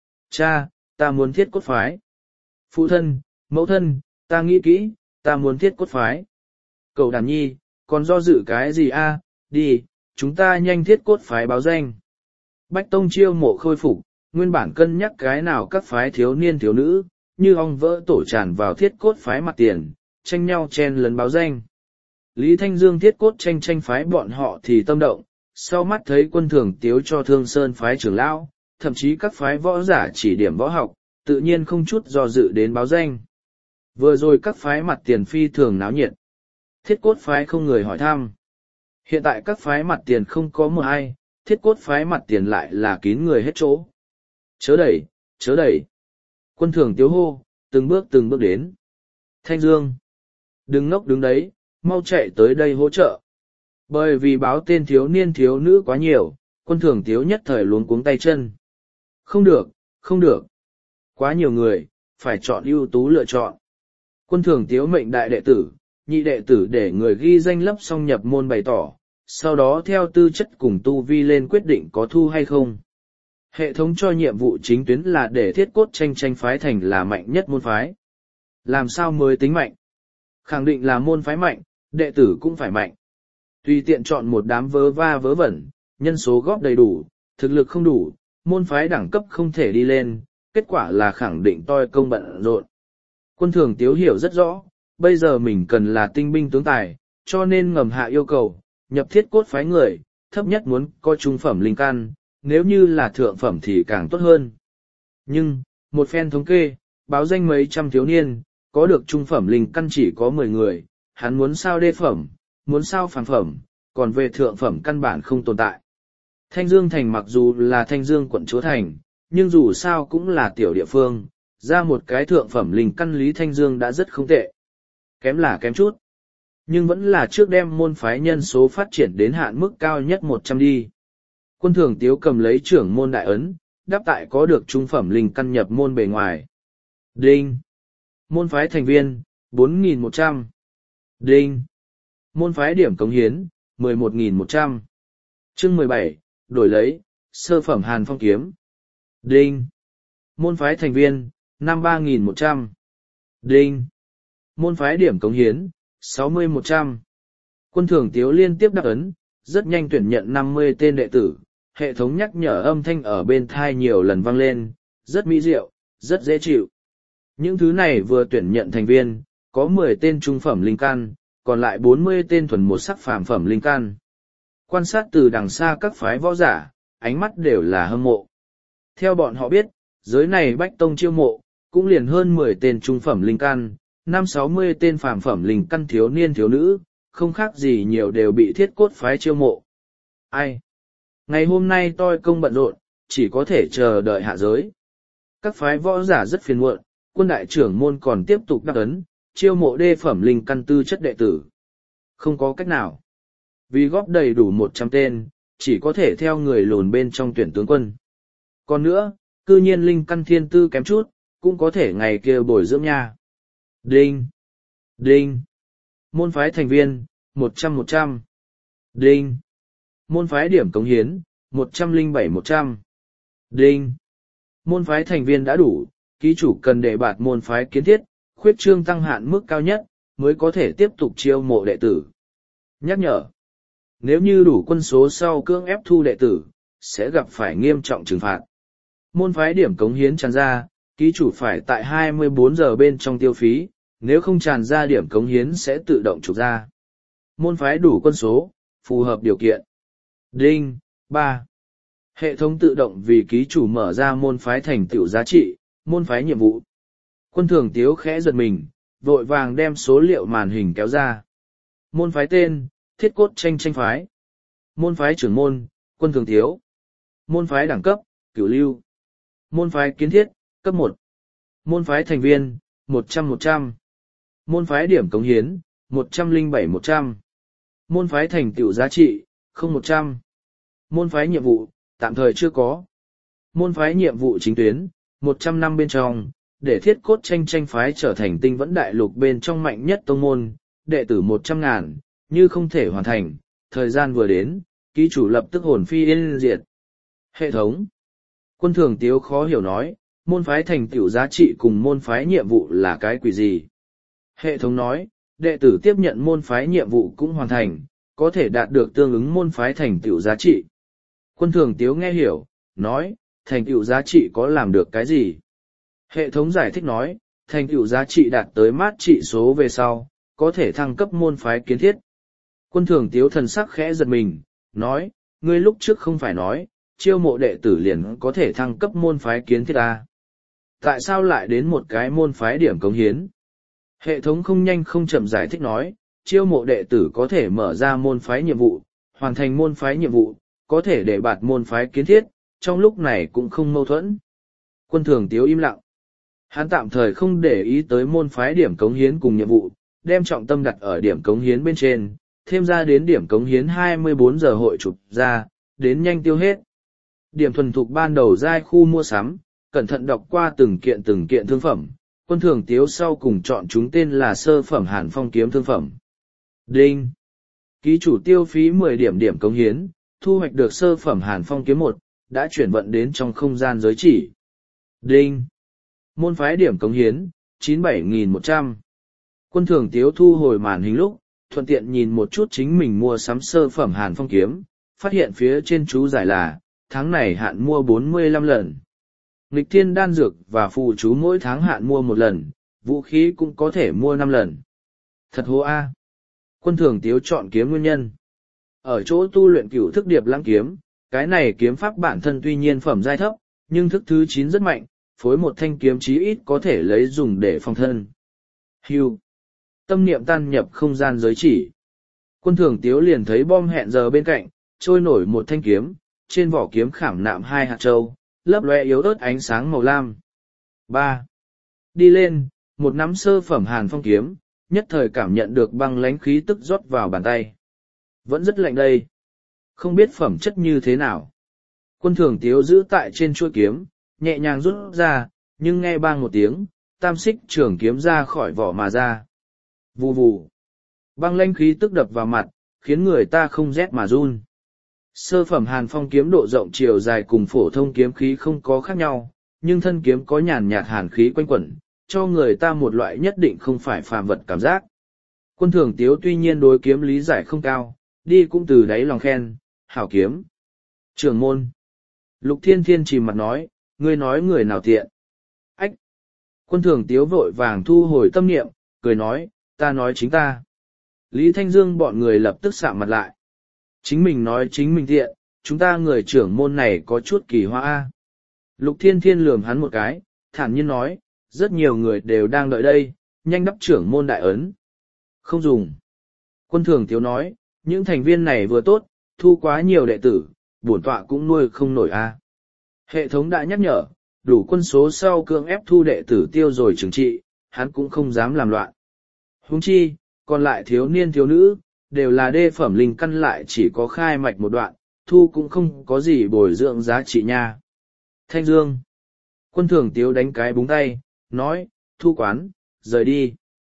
Cha, ta muốn thiết cốt phái. Phụ thân, mẫu thân, ta nghĩ kỹ, ta muốn thiết cốt phái. Cậu đàn nhi, còn do dự cái gì a? Đi, chúng ta nhanh thiết cốt phái báo danh. Bách Tông chiêu mộ khôi phục, nguyên bản cân nhắc cái nào các phái thiếu niên thiếu nữ, như ong vỡ tổ tràn vào thiết cốt phái mặt tiền, tranh nhau chen lấn báo danh. Lý Thanh Dương thiết cốt tranh tranh phái bọn họ thì tâm động, sau mắt thấy Quân Thường Tiếu cho Thương Sơn phái trưởng lão, thậm chí các phái võ giả chỉ điểm võ học, tự nhiên không chút do dự đến báo danh. Vừa rồi các phái mặt tiền phi thường náo nhiệt. Thiết cốt phái không người hỏi thăm. Hiện tại các phái mặt tiền không có một ai, thiết cốt phái mặt tiền lại là kín người hết chỗ. Chớ đẩy, chớ đẩy. Quân Thường Tiếu hô, từng bước từng bước đến. Thanh Dương. Đừng ngốc đứng đấy, mau chạy tới đây hỗ trợ. Bởi vì báo tên thiếu niên thiếu nữ quá nhiều, Quân Thường Tiếu nhất thời luống cuống tay chân. Không được, không được. Quá nhiều người, phải chọn ưu tú lựa chọn. Quân Thường Tiếu mệnh đại đệ tử, nhị đệ tử để người ghi danh lấp xong nhập môn bày tỏ, sau đó theo tư chất cùng tu vi lên quyết định có thu hay không. Hệ thống cho nhiệm vụ chính tuyến là để thiết cốt tranh tranh phái thành là mạnh nhất môn phái. Làm sao mới tính mạnh? Khẳng định là môn phái mạnh, đệ tử cũng phải mạnh. Tùy tiện chọn một đám vớ va vớ vẩn, nhân số góp đầy đủ, thực lực không đủ, môn phái đẳng cấp không thể đi lên, kết quả là khẳng định toi công bận rộn. Quân Thường Tiếu hiểu rất rõ, bây giờ mình cần là tinh binh tướng tài, cho nên ngầm hạ yêu cầu, nhập thiết cốt phái người, thấp nhất muốn có trung phẩm linh căn, nếu như là thượng phẩm thì càng tốt hơn. Nhưng, một phen thống kê, báo danh mấy trăm thiếu niên, có được trung phẩm linh căn chỉ có mười người, hắn muốn sao đê phẩm, muốn sao phàm phẩm, còn về thượng phẩm căn bản không tồn tại. Thanh Dương Thành mặc dù là Thanh Dương quận chúa thành, nhưng dù sao cũng là tiểu địa phương, ra một cái thượng phẩm linh căn Lý Thanh Dương đã rất không tệ. Kém là kém chút, nhưng vẫn là trước đem môn phái nhân số phát triển đến hạn mức cao nhất một trăm đi. Quân Thường Tiếu cầm lấy trưởng môn đại ấn, đáp tại có được trung phẩm linh căn nhập môn bề ngoài. Đinh. Môn phái thành viên, bốn nghìn một trăm. Đinh. Môn phái điểm cống hiến, mười một nghìn một trăm. Chương mười bảy, đổi lấy, sơ phẩm Hàn Phong kiếm. Đinh. Môn phái thành viên, năm mươi ba nghìn một trăm. Đinh. Môn phái điểm cống hiến, sáu mươi một trăm. Quân Thường Tiếu liên tiếp đáp ấn, rất nhanh tuyển nhận năm mươi tên đệ tử, hệ thống nhắc nhở âm thanh ở bên thai nhiều lần vang lên, rất mỹ diệu, rất dễ chịu. Những thứ này vừa tuyển nhận thành viên, có mười tên trung phẩm linh căn, còn lại bốn mươi tên thuần một sắc phàm phẩm linh căn. Quan sát từ đằng xa các phái võ giả, ánh mắt đều là hâm mộ. Theo bọn họ biết, giới này Bách Tông chiêu mộ, cũng liền hơn mười tên trung phẩm linh căn, năm sáu mươi tên phàm phẩm linh căn thiếu niên thiếu nữ, không khác gì nhiều đều bị thiết cốt phái chiêu mộ. Ai? Ngày hôm nay tôi công bận rộn, chỉ có thể chờ đợi hạ giới. Các phái võ giả rất phiền muộn, quân đại trưởng môn còn tiếp tục đắc ấn, chiêu mộ đê phẩm linh căn tư chất đệ tử. Không có cách nào. Vì góp đầy đủ một trăm tên, chỉ có thể theo người lùn bên trong tuyển tướng quân. Còn nữa, cư nhiên linh căn thiên tư kém chút, cũng có thể ngày kia bồi dưỡng nha. Đinh! Đinh! Môn phái thành viên, một trăm một trăm. Đinh! Môn phái điểm cống hiến, một trăm lẻ bảy một trăm. Đinh! Môn phái thành viên đã đủ, ký chủ cần đệ bạt môn phái kiến thiết, khuyết trương tăng hạn mức cao nhất, mới có thể tiếp tục chiêu mộ đệ tử. Nhắc nhở! Nếu như đủ quân số sau cưỡng ép thu đệ tử, sẽ gặp phải nghiêm trọng trừng phạt. Môn phái điểm cống hiến tràn ra, ký chủ phải tại hai mươi bốn giờ bên trong tiêu phí, nếu không tràn ra điểm cống hiến sẽ tự động trục ra. Môn phái đủ quân số, phù hợp điều kiện. Đinh, ba. Hệ thống tự động vì ký chủ mở ra môn phái thành tựu giá trị, môn phái nhiệm vụ. Quân thường tiếu khẽ giật mình, vội vàng đem số liệu màn hình kéo ra. Môn phái tên, thiết cốt tranh tranh phái. Môn phái trưởng môn, quân thường tiếu. Môn phái đẳng cấp, cửu lưu. Môn phái kiến thiết, cấp một. Môn phái thành viên, một trăm một trăm. Môn phái điểm cống hiến, một trăm lẻ bảy một trăm. Môn phái thành tựu giá trị, không một trăm. Môn phái nhiệm vụ, tạm thời chưa có. Môn phái nhiệm vụ chính tuyến, một trăm năm bên trong, để thiết cốt tranh tranh phái trở thành tinh vẫn đại lục bên trong mạnh nhất tông môn, đệ tử một trăm ngàn, như không thể hoàn thành, thời gian vừa đến, ký chủ lập tức hồn phi yên diệt. Hệ thống. Quân thường tiếu khó hiểu nói, môn phái thành tựu giá trị cùng môn phái nhiệm vụ là cái quỷ gì? Hệ thống nói, đệ tử tiếp nhận môn phái nhiệm vụ cũng hoàn thành, có thể đạt được tương ứng môn phái thành tựu giá trị. Quân thường tiếu nghe hiểu, nói, thành tựu giá trị có làm được cái gì? Hệ thống giải thích nói, thành tựu giá trị đạt tới mát trị số về sau, có thể thăng cấp môn phái kiến thiết. Quân thường tiếu thần sắc khẽ giật mình, nói, ngươi lúc trước không phải nói, chiêu mộ đệ tử liền có thể thăng cấp môn phái kiến thiết à? Tại sao lại đến một cái môn phái điểm cống hiến? Hệ thống không nhanh không chậm giải thích nói, chiêu mộ đệ tử có thể mở ra môn phái nhiệm vụ, hoàn thành môn phái nhiệm vụ, có thể để bạt môn phái kiến thiết, trong lúc này cũng không mâu thuẫn. Quân thường tiếu im lặng. Hắn tạm thời không để ý tới môn phái điểm cống hiến cùng nhiệm vụ, đem trọng tâm đặt ở điểm cống hiến bên trên, thêm ra đến điểm cống hiến hai mươi bốn giờ hội chụp ra, đến nhanh tiêu hết. Điểm thuần thục ban đầu giai khu mua sắm, cẩn thận đọc qua từng kiện từng kiện thương phẩm, quân thường tiếu sau cùng chọn chúng tên là sơ phẩm Hàn Phong kiếm thương phẩm. Đinh! Ký chủ tiêu phí mười điểm điểm cống hiến, thu hoạch được sơ phẩm Hàn Phong kiếm một, đã chuyển vận đến trong không gian giới chỉ. Đinh! Môn phái điểm cống hiến, chín mươi bảy nghìn một trăm. Quân thường tiếu thu hồi màn hình lúc, thuận tiện nhìn một chút chính mình mua sắm sơ phẩm Hàn Phong kiếm, phát hiện phía trên chú giải là, tháng này hạn mua bốn mươi lăm lần. Nghịch thiên đan dược và phù chú mỗi tháng hạn mua một lần, vũ khí cũng có thể mua năm lần. Thật hô a! Quân thường tiếu chọn kiếm nguyên nhân. Ở chỗ tu luyện cửu thức điệp lãng kiếm, cái này kiếm pháp bản thân tuy nhiên phẩm giai thấp, nhưng thức thứ chín rất mạnh, phối một thanh kiếm chí ít có thể lấy dùng để phòng thân. Hưu. Tâm niệm tan nhập không gian giới chỉ. Quân thường tiếu liền thấy bom hẹn giờ bên cạnh, trôi nổi một thanh kiếm, trên vỏ kiếm khảm nạm hai hạt châu, lấp loe yếu ớt ánh sáng màu lam. ba. Đi lên, một nắm sơ phẩm Hàn Phong kiếm, nhất thời cảm nhận được băng lánh khí tức rót vào bàn tay. Vẫn rất lạnh đây. Không biết phẩm chất như thế nào. Quân thường tiếu giữ tại trên chuôi kiếm, nhẹ nhàng rút ra, nhưng nghe bang một tiếng, tam xích trường kiếm ra khỏi vỏ mà ra. Vù vù. Băng lanh khí tức đập vào mặt, khiến người ta không rét mà run. Sơ phẩm Hàn Phong kiếm độ rộng chiều dài cùng phổ thông kiếm khí không có khác nhau, nhưng thân kiếm có nhàn nhạt hàn khí quanh quẩn, cho người ta một loại nhất định không phải phàm vật cảm giác. Quân thường tiếu tuy nhiên đối kiếm lý giải không cao, đi cũng từ đáy lòng khen, hảo kiếm. Trưởng môn. Lục Thiên Thiên chìm mặt nói, ngươi nói người nào tiện. Ách. Quân thường tiếu vội vàng thu hồi tâm niệm, cười nói, ta nói chính ta. Lý Thanh Dương bọn người lập tức sạm mặt lại. Chính mình nói chính mình tiện, chúng ta người trưởng môn này có chút kỳ hoa a. Lục Thiên Thiên lườm hắn một cái, thản nhiên nói, rất nhiều người đều đang đợi đây, nhanh đắp trưởng môn đại ấn. Không dùng. Quân thường tiếu nói, những thành viên này vừa tốt, thu quá nhiều đệ tử, bổn tọa cũng nuôi không nổi a. Hệ thống đã nhắc nhở, đủ quân số sau cưỡng ép thu đệ tử tiêu rồi trừng trị, hắn cũng không dám làm loạn. Huống chi, còn lại thiếu niên thiếu nữ, đều là đê phẩm linh căn lại chỉ có khai mạch một đoạn, thu cũng không có gì bồi dưỡng giá trị nha. Thanh Dương. Quân thường tiếu đánh cái búng tay, nói, thu quán, rời đi.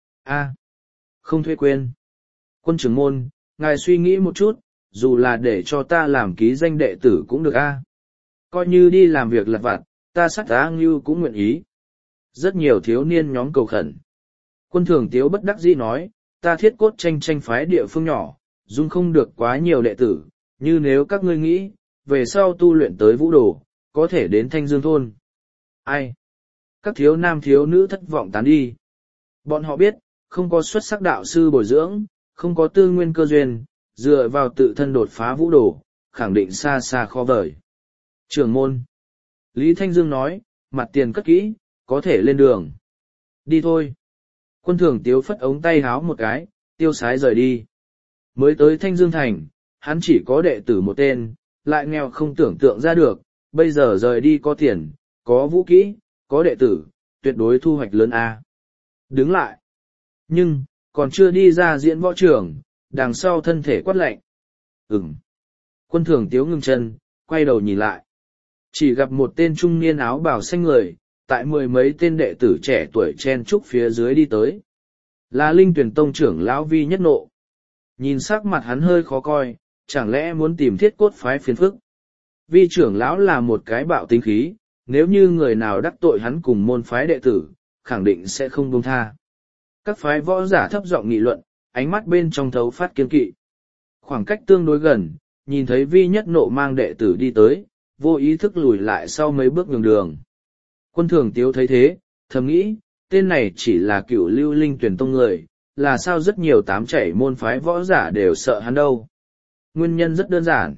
A. Không thuê quên. Quân trưởng môn, ngài suy nghĩ một chút, dù là để cho ta làm ký danh đệ tử cũng được a. Coi như đi làm việc lặt vặt, ta sắt á ngưu cũng nguyện ý. Rất nhiều thiếu niên nhóm cầu khẩn. Quân thường tiếu bất đắc dĩ nói, ta thiết cốt tranh tranh phái địa phương nhỏ, dung không được quá nhiều đệ tử, như nếu các ngươi nghĩ, về sau tu luyện tới vũ đồ, có thể đến Thanh Dương Thôn. Ai? Các thiếu nam thiếu nữ thất vọng tán đi. Bọn họ biết, không có xuất sắc đạo sư bồi dưỡng, không có tư nguyên cơ duyên, dựa vào tự thân đột phá vũ đồ, khẳng định xa xa khó vời. Trưởng môn. Lý Thanh Dương nói, mặt tiền cất kỹ, có thể lên đường. Đi thôi. Quân thường tiếu phất ống tay háo một cái, tiêu sái rời đi. Mới tới Thanh Dương Thành, hắn chỉ có đệ tử một tên, lại nghèo không tưởng tượng ra được, bây giờ rời đi có tiền, có vũ kỹ, có đệ tử, tuyệt đối thu hoạch lớn A. Đứng lại. Nhưng, còn chưa đi ra diễn võ trường, đằng sau thân thể quát lạnh. Ừm. Quân thường tiếu ngừng chân, quay đầu nhìn lại. Chỉ gặp một tên trung niên áo bào xanh người, tại mười mấy tên đệ tử trẻ tuổi chen trúc phía dưới đi tới. Là Linh Tuyển Tông trưởng lão Vi Nhất Nộ. Nhìn sắc mặt hắn hơi khó coi, chẳng lẽ muốn tìm thiết cốt phái phiền phức. Vi trưởng lão là một cái bạo tính khí, nếu như người nào đắc tội hắn cùng môn phái đệ tử, khẳng định sẽ không buông tha. Các phái võ giả thấp giọng nghị luận, ánh mắt bên trong thấu phát kiên kỵ. Khoảng cách tương đối gần, nhìn thấy Vi Nhất Nộ mang đệ tử đi tới, vô ý thức lùi lại sau mấy bước nhường đường. Quân thường tiếu thấy thế, thầm nghĩ, tên này chỉ là cựu lưu Linh Tuyển Tông người, là sao rất nhiều tám chảy môn phái võ giả đều sợ hắn đâu. Nguyên nhân rất đơn giản.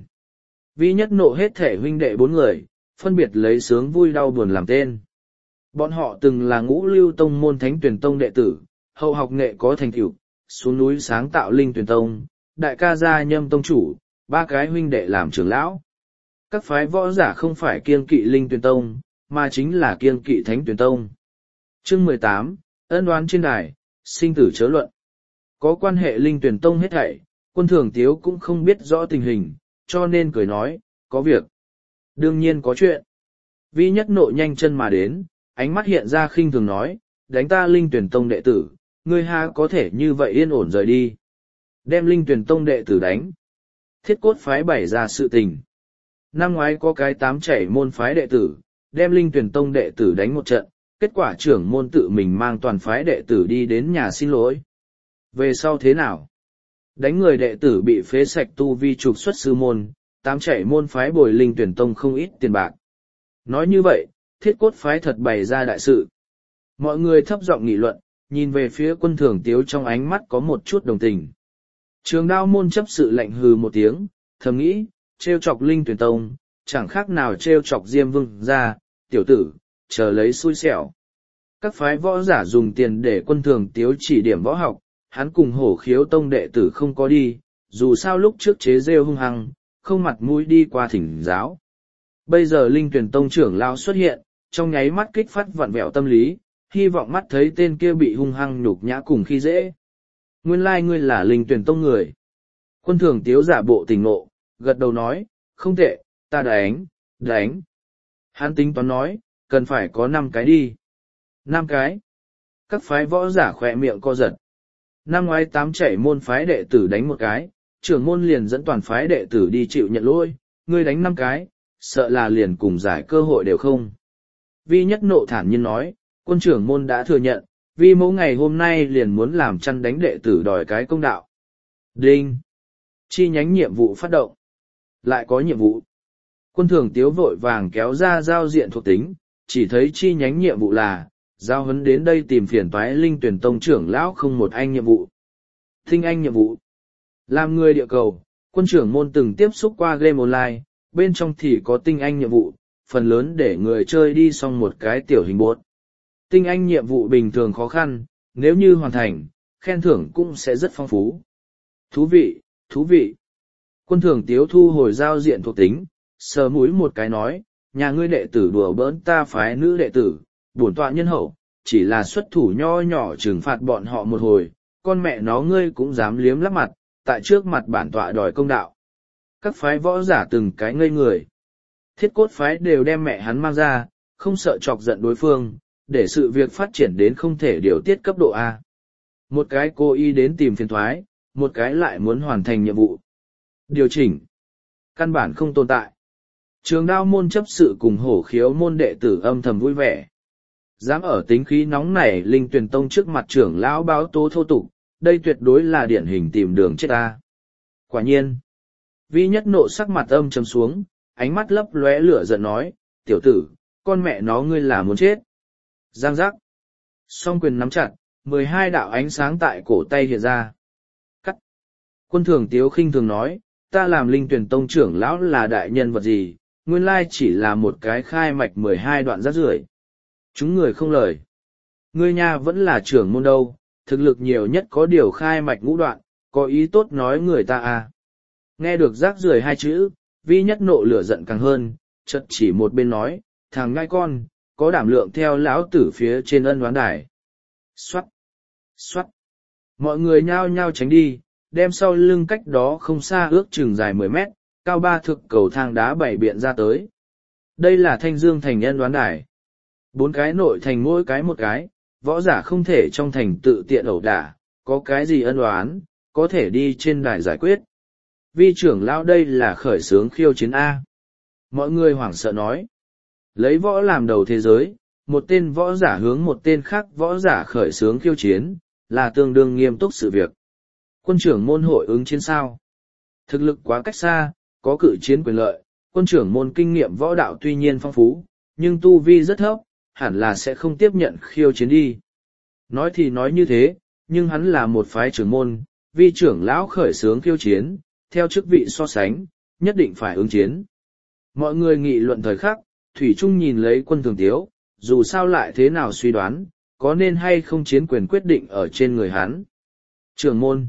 Vi Nhất Nộ hết thể huynh đệ bốn người, phân biệt lấy sướng vui đau buồn làm tên. Bọn họ từng là ngũ lưu tông môn Thánh Tuyển Tông đệ tử, hậu học nghệ có thành tựu, xuống núi sáng tạo Linh Tuyển Tông, đại ca gia nhâm tông chủ, ba cái huynh đệ làm trưởng lão. Các phái võ giả không phải kiêng kỵ Linh Tuyển Tông, mà chính là kiêng kỵ Thánh Tuyển Tông. Chương mười tám, ân oán trên đài, sinh tử chớ luận. Có quan hệ Linh Tuyển Tông hết thảy, quân thường tiếu cũng không biết rõ tình hình, cho nên cười nói, có việc. Đương nhiên có chuyện. Vi Nhất Nộ nhanh chân mà đến, ánh mắt hiện ra khinh thường nói, đánh ta Linh Tuyển Tông đệ tử, ngươi ha có thể như vậy yên ổn rời đi. Đem Linh Tuyển Tông đệ tử đánh. Thiết cốt phái bày ra sự tình. Năm ngoái có cái tám chảy môn phái đệ tử, đem Linh Tuyển Tông đệ tử đánh một trận, kết quả trưởng môn tự mình mang toàn phái đệ tử đi đến nhà xin lỗi. Về sau thế nào? Đánh người đệ tử bị phế sạch tu vi trục xuất sư môn, tám chảy môn phái bồi Linh Tuyển Tông không ít tiền bạc. Nói như vậy, thiết cốt phái thật bày ra đại sự. Mọi người thấp giọng nghị luận, nhìn về phía quân thường tiếu trong ánh mắt có một chút đồng tình. Trường đao môn chấp sự lạnh hừ một tiếng, thầm nghĩ, trêu chọc Linh Tuyển Tông, chẳng khác nào trêu chọc Diêm Vương ra, tiểu tử, chờ lấy xui xẻo. Các phái võ giả dùng tiền để quân thường tiếu chỉ điểm võ học, hắn cùng hổ khiếu tông đệ tử không có đi, dù sao lúc trước chế rêu hung hăng, không mặt mũi đi qua thỉnh giáo. Bây giờ Linh Tuyển Tông trưởng lao xuất hiện, trong nháy mắt kích phát vặn vẹo tâm lý, hy vọng mắt thấy tên kia bị hung hăng nhục nhã cùng khi dễ. Nguyên lai ngươi là Linh Tuyển Tông người. Quân thường tiếu giả bộ tình nộ, gật đầu nói, không tệ, ta đánh, đánh. Hắn tính toán nói, cần phải có năm cái đi. Năm cái. Các phái võ giả khỏe miệng co giật. Năm ngoái tám chảy môn phái đệ tử đánh một cái, trưởng môn liền dẫn toàn phái đệ tử đi chịu nhận lỗi, ngươi đánh năm cái, sợ là liền cùng giải cơ hội đều không. Vi Nhất Nộ thản nhiên nói, quân trưởng môn đã thừa nhận, vi mẫu ngày hôm nay liền muốn làm chăn đánh đệ tử đòi cái công đạo. Đinh! Chi nhánh nhiệm vụ phát động. Lại có nhiệm vụ. Quân thường tiếu vội vàng kéo ra giao diện thuộc tính, chỉ thấy chi nhánh nhiệm vụ là, giao huấn đến đây tìm phiền toái Linh Tuyển Tông trưởng lão không một anh nhiệm vụ. Tinh anh nhiệm vụ. Làm người địa cầu, quân trưởng môn từng tiếp xúc qua game online, bên trong thì có tinh anh nhiệm vụ, phần lớn để người chơi đi xong một cái tiểu hình bốt. Tinh anh nhiệm vụ bình thường khó khăn, nếu như hoàn thành, khen thưởng cũng sẽ rất phong phú. Thú vị, thú vị. Quân thường tiếu thu hồi giao diện thuộc tính, sờ mũi một cái nói, nhà ngươi đệ tử đùa bỡn ta phái nữ đệ tử, bổn tọa nhân hậu, chỉ là xuất thủ nho nhỏ trừng phạt bọn họ một hồi, con mẹ nó ngươi cũng dám liếm lắp mặt, tại trước mặt bản tọa đòi công đạo. Các phái võ giả từng cái ngây người. Thiết cốt phái đều đem mẹ hắn mang ra, không sợ chọc giận đối phương, để sự việc phát triển đến không thể điều tiết cấp độ A. Một cái cố ý đến tìm phiền thoái, một cái lại muốn hoàn thành nhiệm vụ. Điều chỉnh. Căn bản không tồn tại. Trường đao môn chấp sự cùng hổ khiếu môn đệ tử âm thầm vui vẻ. Dám ở tính khí nóng nảy Linh Tuyển Tông trước mặt trưởng lão báo tố thô tục, đây tuyệt đối là điển hình tìm đường chết ta. Quả nhiên. Vi Nhất Nộ sắc mặt âm trầm xuống, ánh mắt lấp lóe lửa giận nói, tiểu tử, con mẹ nó ngươi là muốn chết. Giang giác. Song quyền nắm chặt, mười hai đạo ánh sáng tại cổ tay hiện ra. Cắt. Quân thường tiếu khinh thường nói, ta làm linh tuyển tông trưởng lão là đại nhân vật gì, nguyên lai chỉ là một cái khai mạch mười hai đoạn rác rưởi. Chúng người không lời. Ngươi nha vẫn là trưởng môn đâu, thực lực nhiều nhất có điều khai mạch ngũ đoạn, có ý tốt nói người ta à. Nghe được rác rưởi hai chữ, Vi Nhất nộ lửa giận càng hơn, chợt chỉ một bên nói, thằng ngai con, có đảm lượng theo lão tử phía trên ân oán đài. Xoát, xoát. Mọi người nhao nhao tránh đi, đem sau lưng cách đó không xa ước chừng dài mười mét, cao ba thực cầu thang đá bảy biện ra tới. Đây là Thanh Dương thành ân oán đài. Bốn cái nội thành mỗi cái một cái, võ giả không thể trong thành tự tiện ẩu đả, có cái gì ân oán, có thể đi trên đài giải quyết. Vi trưởng lão đây là khởi xướng khiêu chiến A. Mọi người hoảng sợ nói. Lấy võ làm đầu thế giới, một tên võ giả hướng một tên khác võ giả khởi xướng khiêu chiến, là tương đương nghiêm túc sự việc. Quân trưởng môn hội ứng chiến sao? Thực lực quá cách xa, có cự chiến quyền lợi, quân trưởng môn kinh nghiệm võ đạo tuy nhiên phong phú, nhưng tu vi rất thấp, hẳn là sẽ không tiếp nhận khiêu chiến đi. Nói thì nói như thế, nhưng hắn là một phái trưởng môn, vi trưởng lão khởi xướng khiêu chiến, theo chức vị so sánh, nhất định phải ứng chiến. Mọi người nghị luận thời khắc, Thủy Trung nhìn lấy quân thường tiếu, dù sao lại thế nào suy đoán, có nên hay không chiến quyền quyết định ở trên người hắn. Trưởng môn.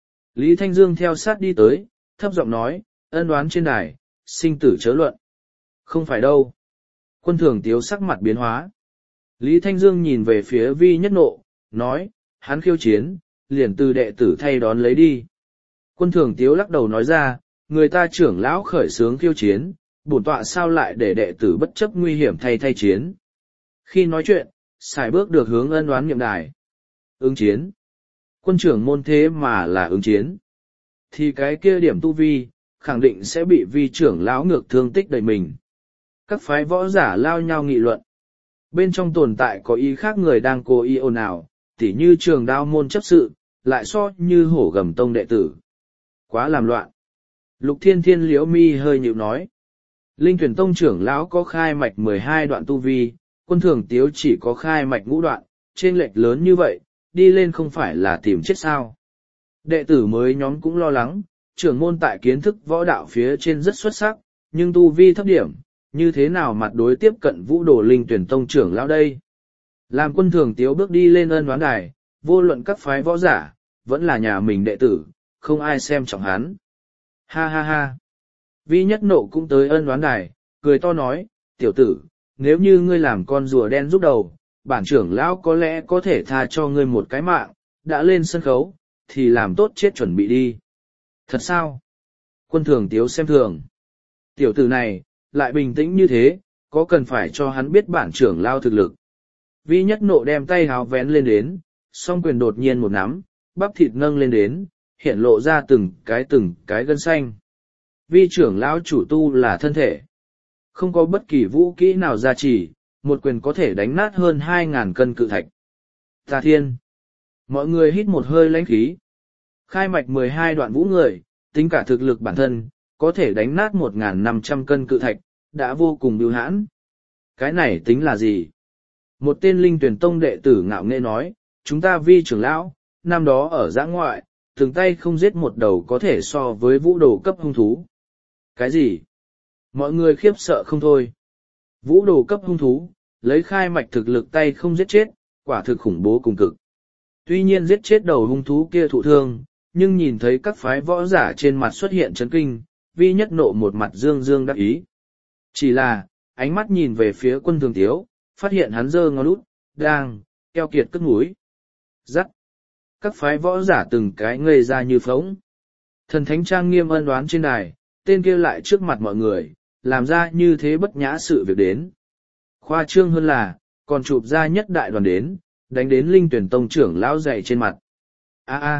Lý Thanh Dương theo sát đi tới, thấp giọng nói, ân đoán trên đài, sinh tử chớ luận. Không phải đâu. Quân thường tiếu sắc mặt biến hóa. Lý Thanh Dương nhìn về phía Vi Nhất nộ, nói, hắn khiêu chiến, liền từ đệ tử thay đón lấy đi. Quân thường tiếu lắc đầu nói ra, người ta trưởng lão khởi xướng khiêu chiến, bổn tọa sao lại để đệ tử bất chấp nguy hiểm thay thay chiến. Khi nói chuyện, xài bước được hướng ân đoán nhậm đài. Ứng chiến. Quân trưởng môn thế mà là ứng chiến. Thì cái kia điểm tu vi, khẳng định sẽ bị vi trưởng lão ngược thương tích đầy mình. Các phái võ giả lao nhau nghị luận. Bên trong tồn tại có ý khác người đang cố ý ồn ào, tỉ như trường đao môn chấp sự, lại so như hổ gầm tông đệ tử. Quá làm loạn. Lục Thiên Thiên liễu mi hơi nhịu nói. Linh Tuyển tông trưởng lão có khai mạch mười hai đoạn tu vi, quân thường tiếu chỉ có khai mạch ngũ đoạn, trên lệch lớn như vậy, đi lên không phải là tìm chết sao. Đệ tử mới nhóm cũng lo lắng, trưởng môn tại kiến thức võ đạo phía trên rất xuất sắc, nhưng tu vi thấp điểm, như thế nào mặt đối tiếp cận vũ đồ Linh Tuyển tông trưởng lão đây. Làm quân thường tiếu bước đi lên ân đoán đài, vô luận các phái võ giả, vẫn là nhà mình đệ tử, không ai xem trọng hắn. Ha ha ha. Vi Nhất nộ cũng tới ân đoán đài, cười to nói, tiểu tử, nếu như ngươi làm con rùa đen giúp đầu, bản trưởng lão có lẽ có thể tha cho ngươi một cái mạng, đã lên sân khấu, thì làm tốt chết chuẩn bị đi. Thật sao? Quân thường tiếu xem thường. Tiểu tử này, lại bình tĩnh như thế, có cần phải cho hắn biết bản trưởng lao thực lực. Vi Nhất nộ đem tay háo vén lên đến, song quyền đột nhiên một nắm, bắp thịt nâng lên đến, hiện lộ ra từng cái từng cái gân xanh. Vi trưởng lão chủ tu là thân thể. Không có bất kỳ vũ kỹ nào gia trì, một quyền có thể đánh nát hơn hai ngàn cân cự thạch. Tà thiên. Mọi người hít một hơi lãnh khí. Khai mạch mười hai đoạn vũ người, tính cả thực lực bản thân, có thể đánh nát một ngàn năm trăm cân cự thạch, đã vô cùng bưu hãn. Cái này tính là gì? Một tên Linh Tuyển tông đệ tử ngạo nghễ nói, chúng ta Vi trưởng lão, năm đó ở giã ngoại, từng tay không giết một đầu có thể so với vũ đồ cấp hung thú. Cái gì? Mọi người khiếp sợ không thôi. Vũ đồ cấp hung thú, lấy khai mạch thực lực tay không giết chết, quả thực khủng bố cùng cực. Tuy nhiên giết chết đầu hung thú kia thụ thương, nhưng nhìn thấy các phái võ giả trên mặt xuất hiện chấn kinh, Vi Nhất nộ một mặt dương dương đắc ý. Chỉ là, ánh mắt nhìn về phía quân thường tiếu, phát hiện hắn giơ ngón út, đang, keo kiệt cất mũi. Rắc. Các phái võ giả từng cái ngây ra như phóng. Thần thánh trang nghiêm ân đoán trên đài, tên kia lại trước mặt mọi người, làm ra như thế bất nhã sự việc đến. Khoa trương hơn là, còn chụp ra nhất đại đoàn đến, đánh đến Linh Tuyển tông trưởng lão dày trên mặt. A a.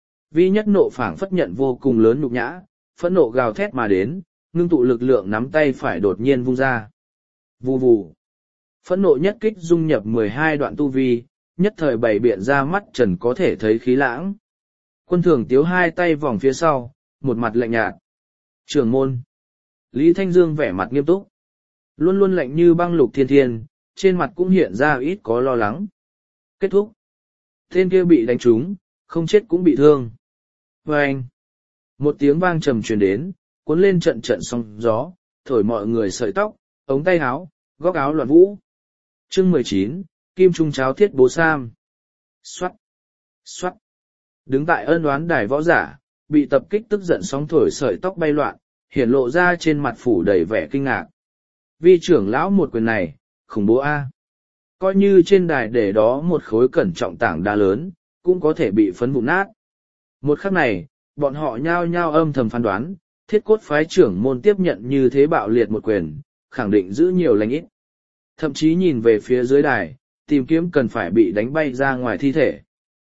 Vi Nhất nộ phảng phất nhận vô cùng lớn nhục nhã, phẫn nộ gào thét mà đến, ngưng tụ lực lượng nắm tay phải đột nhiên vung ra. Vù vù. Phẫn nộ nhất kích dung nhập mười hai đoạn tu vi, nhất thời bày biện ra mắt trần có thể thấy khí lãng. Quân thường tiếu hai tay vòng phía sau, một mặt lạnh nhạt. Trưởng môn. Lý Thanh Dương vẻ mặt nghiêm túc. Luôn luôn lạnh như băng Lục Thiên Thiên, trên mặt cũng hiện ra ít có lo lắng. Kết thúc. Tên kia bị đánh trúng, không chết cũng bị thương. Và anh. Một tiếng vang trầm truyền đến, cuốn lên trận trận sóng gió, thổi mọi người sợi tóc, ống tay áo, góc áo loạn vũ. Chương mười chín, Kim Trung cháo thiết bố Sam. Xoát. Xoát. Đứng tại ân oán đài võ giả, bị tập kích tức giận sóng thổi sợi tóc bay loạn, hiển lộ ra trên mặt phủ đầy vẻ kinh ngạc. Vi trưởng lão một quyền này, khủng bố a. Coi như trên đài để đó một khối cẩn trọng tảng đá lớn, cũng có thể bị phấn vụn nát. Một khắc này, bọn họ nhao nhao âm thầm phán đoán, thiết cốt phái trưởng môn tiếp nhận như thế bạo liệt một quyền, khẳng định giữ nhiều lành ít. Thậm chí nhìn về phía dưới đài, tìm kiếm cần phải bị đánh bay ra ngoài thi thể.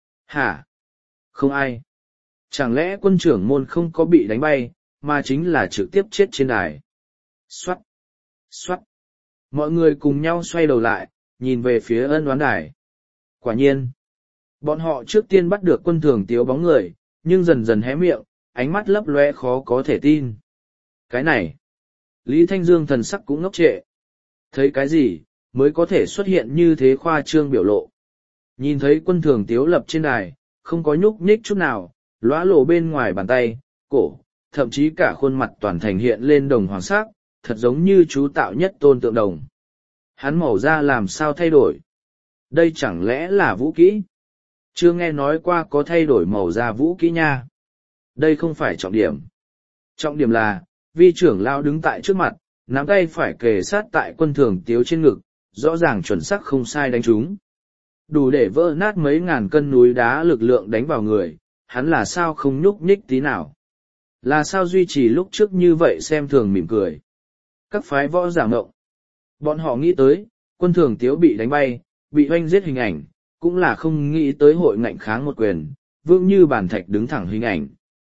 Hả? Không ai. Chẳng lẽ quân trưởng môn không có bị đánh bay, mà chính là trực tiếp chết trên đài. Xoát. Xoát. Mọi người cùng nhau xoay đầu lại, nhìn về phía ân oán đài. Quả nhiên. Bọn họ trước tiên bắt được quân thường tiếu bóng người, nhưng dần dần hé miệng, ánh mắt lấp loe khó có thể tin. Cái này. Lý Thanh Dương thần sắc cũng ngốc trệ. Thấy cái gì, mới có thể xuất hiện như thế khoa trương biểu lộ. Nhìn thấy quân thường tiếu lập trên đài, không có nhúc nhích chút nào, lóa lộ bên ngoài bàn tay, cổ, thậm chí cả khuôn mặt toàn thành hiện lên đồng hoàng sắc, thật giống như chú tạo nhất tôn tượng đồng. Hắn màu da làm sao thay đổi? Đây chẳng lẽ là vũ kỹ? Chưa nghe nói qua có thay đổi màu da vũ kỹ nha. Đây không phải trọng điểm. Trọng điểm là, vi trưởng lao đứng tại trước mặt, nắm tay phải kề sát tại quân thường tiếu trên ngực, rõ ràng chuẩn xác không sai đánh trúng. Đủ để vỡ nát mấy ngàn cân núi đá lực lượng đánh vào người, hắn là sao không nhúc nhích tí nào. Là sao duy trì lúc trước như vậy xem thường mỉm cười. Các phái võ giả mộng. Bọn họ nghĩ tới, quân thường tiếu bị đánh bay, bị oanh giết hình ảnh, cũng là không nghĩ tới hội ngạnh kháng một quyền, vững như bàn thạch đứng thẳng hình ảnh.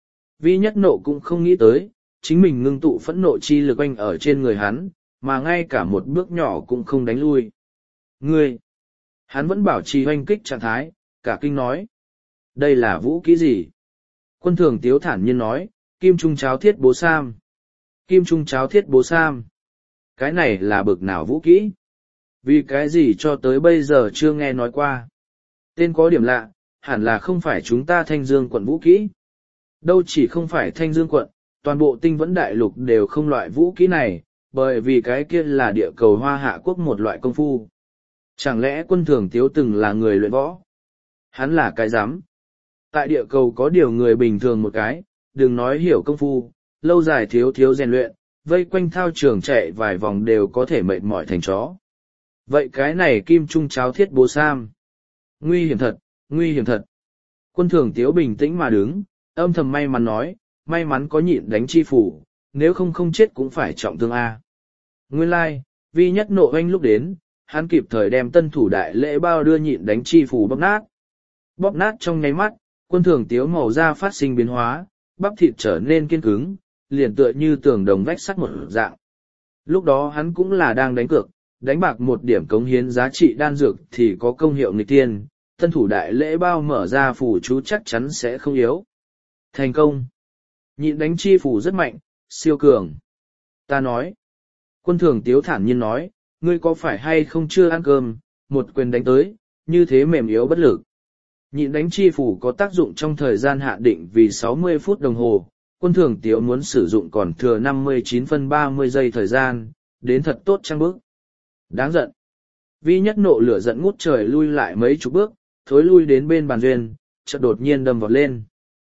Vi nhất nộ cũng không nghĩ tới, chính mình ngưng tụ phẫn nộ chi lực oanh ở trên người hắn, mà ngay cả một bước nhỏ cũng không đánh lui. Ngươi! Hắn vẫn bảo trì oanh kích trạng thái, cả kinh nói. Đây là vũ kỹ gì? Quân thường tiếu thản nhiên nói, Kim Trung cháo thiết bố Sam. Kim Trung cháo thiết bố Sam. Cái này là bực nào vũ kỹ? Vì cái gì cho tới bây giờ chưa nghe nói qua? Tên có điểm lạ, hẳn là không phải chúng ta Thanh Dương quận vũ kỹ. Đâu chỉ không phải Thanh Dương quận, toàn bộ tinh vẫn đại lục đều không loại vũ kỹ này, bởi vì cái kia là địa cầu Hoa Hạ quốc một loại công phu. Chẳng lẽ quân thường tiếu từng là người luyện võ? Hắn là cái dám. Tại địa cầu có điều người bình thường một cái, đừng nói hiểu công phu, lâu dài thiếu thiếu rèn luyện, vây quanh thao trường chạy vài vòng đều có thể mệt mỏi thành chó. Vậy cái này Kim Trung cháo thiết bố Sam. Nguy hiểm thật, nguy hiểm thật. Quân thường tiếu bình tĩnh mà đứng, âm thầm may mắn nói, may mắn có nhịn đánh chi phủ, nếu không không chết cũng phải trọng thương A. Nguyên lai, like, vi nhất nộ oanh lúc đến, hắn kịp thời đem tân thủ đại lễ bao đưa nhịn đánh chi phủ bóp nát. Bóp nát trong nháy mắt, quân thường tiếu màu da phát sinh biến hóa, bắp thịt trở nên kiên cứng, liền tựa như tường đồng vách sắt một dạng. Lúc đó hắn cũng là đang đánh cược, đánh bạc một điểm cống hiến giá trị đan dược thì có công hiệu nghịch tiên, tân thủ đại lễ bao mở ra phủ chú chắc chắn sẽ không yếu. Thành công. Nhịn đánh chi phủ rất mạnh, siêu cường. Ta nói. Quân thường tiếu thản nhiên nói, ngươi có phải hay không chưa ăn cơm, một quyền đánh tới, như thế mềm yếu bất lực. Nhịn đánh chi phủ có tác dụng trong thời gian hạn định vì sáu mươi phút đồng hồ, quân thường tiếu muốn sử dụng còn thừa năm mươi chín phân ba mươi giây thời gian, đến thật tốt trăng bước. Đáng giận. Vi nhất nộ lửa giận ngút trời lui lại mấy chục bước, thối lui đến bên bàn duyên, chợt đột nhiên đâm vọt lên.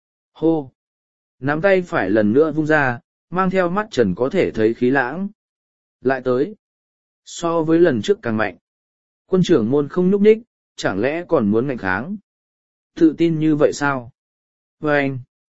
Hô! Nắm tay phải lần nữa vung ra, mang theo mắt trần có thể thấy khí lãng. Lại tới. So với lần trước càng mạnh. Quân trưởng môn không nhúc nhích, chẳng lẽ còn muốn ngạnh kháng? Tự tin như vậy sao? Và anh!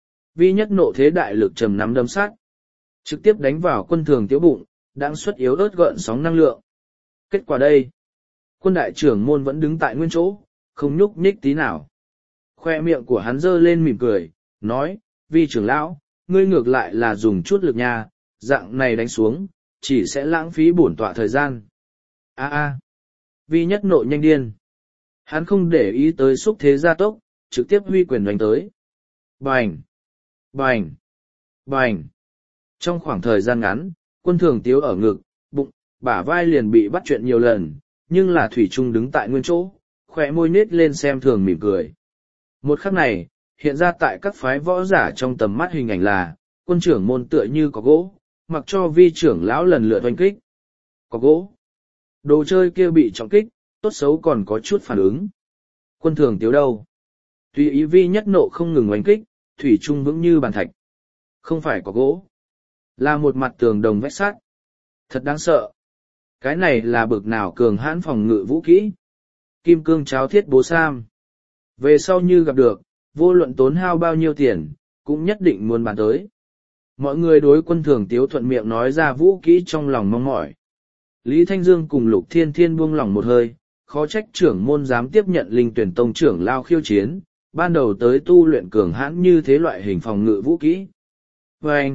Vi nhất nộ thế đại lực trầm nắm đấm sát. Trực tiếp đánh vào quân thường tiếu bụng, đang xuất yếu ớt gợn sóng năng lượng. Kết quả đây. Quân đại trưởng môn vẫn đứng tại nguyên chỗ, không nhúc nhích tí nào. Khoe miệng của hắn giơ lên mỉm cười, nói, Vi trưởng lão, ngươi ngược lại là dùng chút lực nha, dạng này đánh xuống, chỉ sẽ lãng phí bổn tọa thời gian. A a. Vi nhất nộ nhanh điên. Hắn không để ý tới xúc thế gia tốc, trực tiếp huy quyền đánh tới. Bành! Bành! Bành! Trong khoảng thời gian ngắn, Quân thường tiếu ở ngực, bụng, bả vai liền bị bắt chuyện nhiều lần, nhưng là thủy trung đứng tại nguyên chỗ, khỏe môi nết lên xem thường mỉm cười. Một khắc này, hiện ra tại các phái võ giả trong tầm mắt hình ảnh là, quân trưởng môn tựa như có gỗ, mặc cho vi trưởng lão lần lượt oanh kích. Có gỗ. Đồ chơi kia bị trọng kích, tốt xấu còn có chút phản ứng. Quân thường tiếu đâu? Tùy ý vi nhất nộ không ngừng oanh kích, thủy trung vững như bàn thạch. Không phải có gỗ, là một mặt tường đồng vách sắt. Thật đáng sợ. Cái này là bực nào cường hãn phòng ngự vũ kỹ. Kim cương cháo thiết bố sam. Về sau như gặp được, vô luận tốn hao bao nhiêu tiền, cũng nhất định muốn bàn tới. Mọi người đối quân thường tiếu thuận miệng nói ra vũ kỹ trong lòng mong mỏi. Lý Thanh Dương cùng Lục Thiên Thiên buông lòng một hơi, khó trách trưởng môn dám tiếp nhận linh tuyển tông trưởng lao khiêu chiến, ban đầu tới tu luyện cường hãn như thế loại hình phòng ngự vũ kỹ. Vâng!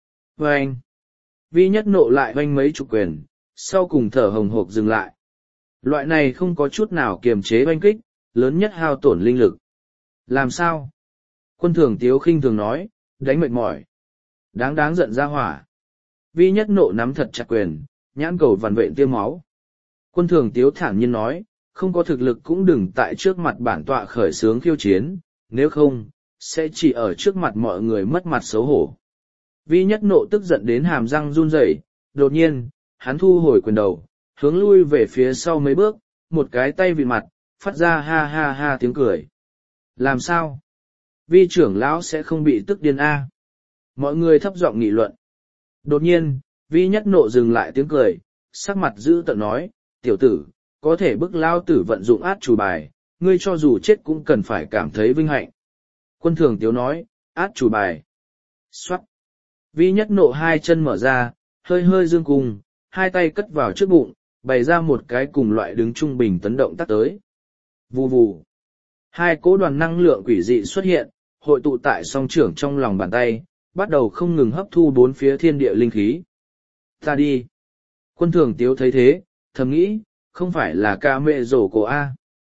Vâng! Vi nhất nộ lại vanh mấy chục quyền, sau cùng thở hồng hộc dừng lại. Loại này không có chút nào kiềm chế oanh kích, lớn nhất hao tổn linh lực. Làm sao? Quân thường tiếu khinh thường nói, đánh mệt mỏi. Đáng đáng giận ra hỏa. Vi nhất nộ nắm thật chặt quyền, nhãn cầu vằn vện tiêm máu. Quân thường tiếu thản nhiên nói, không có thực lực cũng đừng tại trước mặt bản tọa khởi xướng khiêu chiến, nếu không, sẽ chỉ ở trước mặt mọi người mất mặt xấu hổ. Vi nhất nộ tức giận đến hàm răng run rẩy, đột nhiên, hắn thu hồi quyền đầu, hướng lui về phía sau mấy bước, một cái tay vịn mặt, phát ra ha ha ha tiếng cười. Làm sao? Vi trưởng lão sẽ không bị tức điên a? Mọi người thấp giọng nghị luận. Đột nhiên, Vi nhất nộ dừng lại tiếng cười, sắc mặt dữ tợn nói, tiểu tử, có thể bức lao tử vận dụng át chủ bài, ngươi cho dù chết cũng cần phải cảm thấy vinh hạnh. Quân thường tiếu nói, át chủ bài. Xoát. Vi nhất nộ hai chân mở ra, hơi hơi dương cung, hai tay cất vào trước bụng, bày ra một cái cùng loại đứng trung bình tấn động tác tới. Vù vù. Hai cỗ đoàn năng lượng quỷ dị xuất hiện, hội tụ tại song trưởng trong lòng bàn tay, bắt đầu không ngừng hấp thu bốn phía thiên địa linh khí. Ta đi. Quân thường tiếu thấy thế, thầm nghĩ, không phải là ca mẹ rổ cổ A.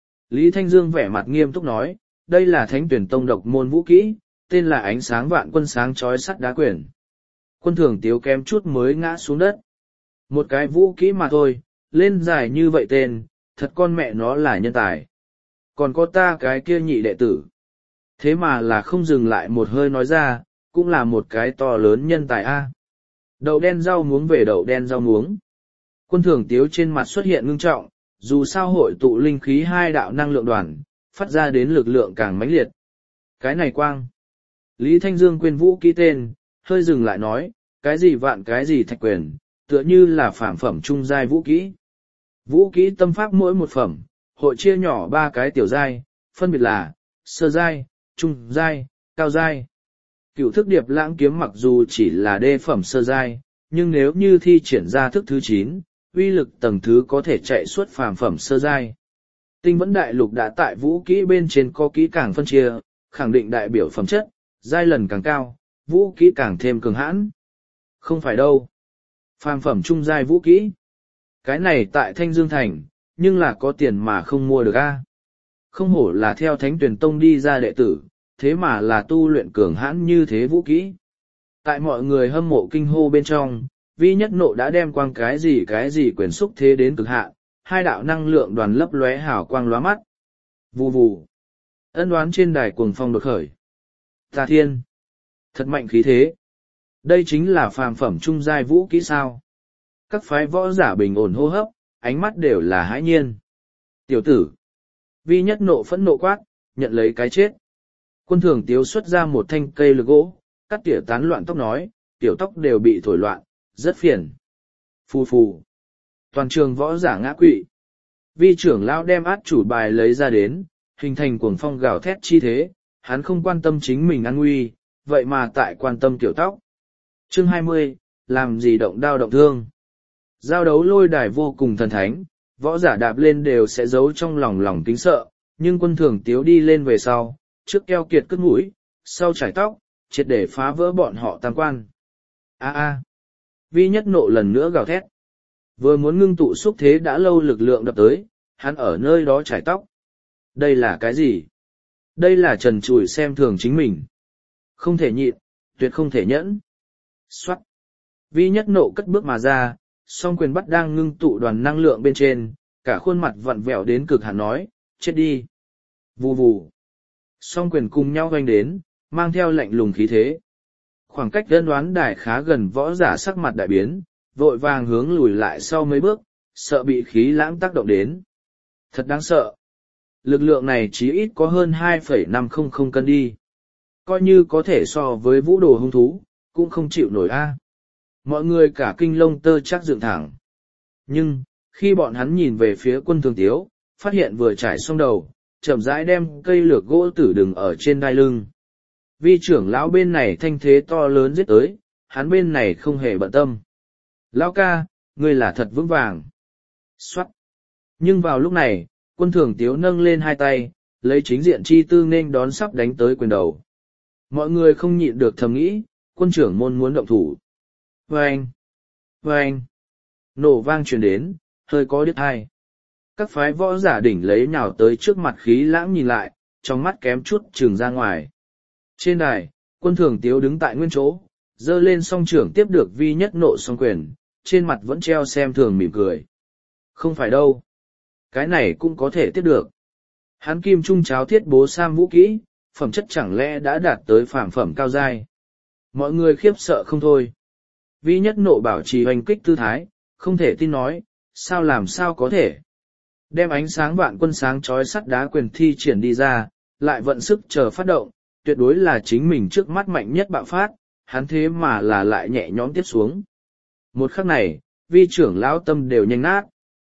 Lý Thanh Dương vẻ mặt nghiêm túc nói, đây là thánh tuyển tông độc môn vũ kỹ, tên là ánh sáng vạn quân sáng chói sắt đá quyển. Quân thường tiếu kém chút mới ngã xuống đất. Một cái vũ kỹ mà thôi, lên dài như vậy tên, thật con mẹ nó là nhân tài. Còn có ta cái kia nhị đệ tử. Thế mà là không dừng lại một hơi nói ra, cũng là một cái to lớn nhân tài A. Đậu đen rau muống về đậu đen rau muống. Quân thường tiếu trên mặt xuất hiện ngưng trọng, dù sao hội tụ linh khí hai đạo năng lượng đoàn, phát ra đến lực lượng càng mãnh liệt. Cái này quang. Lý Thanh Dương quên vũ kỹ tên, hơi dừng lại nói, cái gì vạn cái gì thạch quyền, tựa như là phản phẩm trung giai vũ kỹ. Vũ kỹ tâm pháp mỗi một phẩm, hội chia nhỏ ba cái tiểu giai, phân biệt là, sơ giai, trung giai, cao giai. Cựu thức điệp lãng kiếm mặc dù chỉ là đê phẩm sơ giai, nhưng nếu như thi triển ra thức thứ chín, uy lực tầng thứ có thể chạy suốt phàm phẩm sơ giai. Tinh vẫn đại lục đã tại vũ kỹ bên trên có kỹ càng phân chia, khẳng định đại biểu phẩm chất, giai lần càng cao, vũ kỹ càng thêm cường hãn. Không phải đâu. Phàm phẩm trung giai vũ kỹ. Cái này tại Thanh Dương Thành, nhưng là có tiền mà không mua được a. Không hổ là theo Thánh Tuyển Tông đi ra đệ tử, thế mà là tu luyện cường hãn như thế vũ kỹ. Tại mọi người hâm mộ kinh hô bên trong, Vi nhất nộ đã đem quang cái gì cái gì quyền xúc thế đến cực hạn, hai đạo năng lượng đoàn lấp lóe hào quang lóa mắt. Vù vù. Ân oán trên đài cuồng phong đột khởi. Tà thiên. Thật mạnh khí thế. Đây chính là phàm phẩm trung giai vũ kỹ sao. Các phái võ giả bình ổn hô hấp, ánh mắt đều là hãi nhiên. Tiểu tử. Vi nhất nộ phẫn nộ quát, nhận lấy cái chết. Quân thường tiếu xuất ra một thanh cây lược gỗ, cắt tỉa tán loạn tóc nói, tiểu tóc đều bị thổi loạn, rất phiền. Phù phù. Toàn trường võ giả ngã quỵ. Vi trưởng lão đem át chủ bài lấy ra đến, hình thành cuồng phong gào thét chi thế, hắn không quan tâm chính mình an nguy, vậy mà tại quan tâm tiểu tóc. Chương hai mươi, làm gì động đao động thương. Giao đấu lôi đài vô cùng thần thánh, võ giả đạp lên đều sẽ giấu trong lòng lòng kính sợ, nhưng quân thường tiếu đi lên về sau, trước keo kiệt cất mũi, sau trải tóc, triệt để phá vỡ bọn họ tam quan. A a. Vi nhất nộ lần nữa gào thét. Vừa muốn ngưng tụ xúc thế đã lâu lực lượng đập tới, hắn ở nơi đó trải tóc. Đây là cái gì? Đây là trần trụi xem thường chính mình. Không thể nhịn, tuyệt không thể nhẫn. Xoát. Vi Nhất Nộ cất bước mà ra, song quyền bắt đang ngưng tụ đoàn năng lượng bên trên, cả khuôn mặt vặn vẹo đến cực hạn nói, chết đi. Vù vù. Song quyền cùng nhau hoành đến, mang theo lạnh lùng khí thế. Khoảng cách đơn đoán đài khá gần võ giả sắc mặt đại biến, vội vàng hướng lùi lại sau mấy bước, sợ bị khí lãng tác động đến. Thật đáng sợ. Lực lượng này chí ít có hơn hai phẩy năm không không cân đi. Coi như có thể so với vũ đồ hung thú, cũng không chịu nổi a. Mọi người cả kinh lông tơ chắc dựng thẳng. Nhưng, khi bọn hắn nhìn về phía Quân Thường Tiếu, phát hiện vừa trải xong đầu, chậm rãi đem cây lược gỗ tử đừng ở trên đai lưng. Vi trưởng lão bên này thanh thế to lớn giết tới, hắn bên này không hề bận tâm. Lão ca, ngươi là thật vững vàng. Xoát. Nhưng vào lúc này, Quân Thường Tiếu nâng lên hai tay, lấy chính diện chi tư nên đón sắp đánh tới quyền đầu. Mọi người không nhịn được thầm nghĩ, quân trưởng môn muốn động thủ. Vâng! Vâng! Nổ vang truyền đến, hơi có điếc tai. Các phái võ giả đỉnh lấy nhào tới trước mặt khí lãng nhìn lại, trong mắt kém chút trừng ra ngoài. Trên đài, Quân Thường Tiếu đứng tại nguyên chỗ, giơ lên song trưởng tiếp được Vi Nhất Nộ song quyền, trên mặt vẫn treo xem thường mỉm cười. Không phải đâu. Cái này cũng có thể tiếp được. Hắn kim trung cháo thiết bố sam vũ kỹ, phẩm chất chẳng lẽ đã đạt tới phàm phẩm cao giai. Mọi người khiếp sợ không thôi. Vi Nhất Nộ bảo trì hoành kích tư thái, không thể tin nói, sao làm sao có thể. Đem ánh sáng vạn quân sáng chói sắt đá quyền thi triển đi ra, lại vận sức chờ phát động, tuyệt đối là chính mình trước mắt mạnh nhất bạo phát, hắn thế mà là lại nhẹ nhõm tiếp xuống. Một khắc này, Vi trưởng lão tâm đều nhanh nát.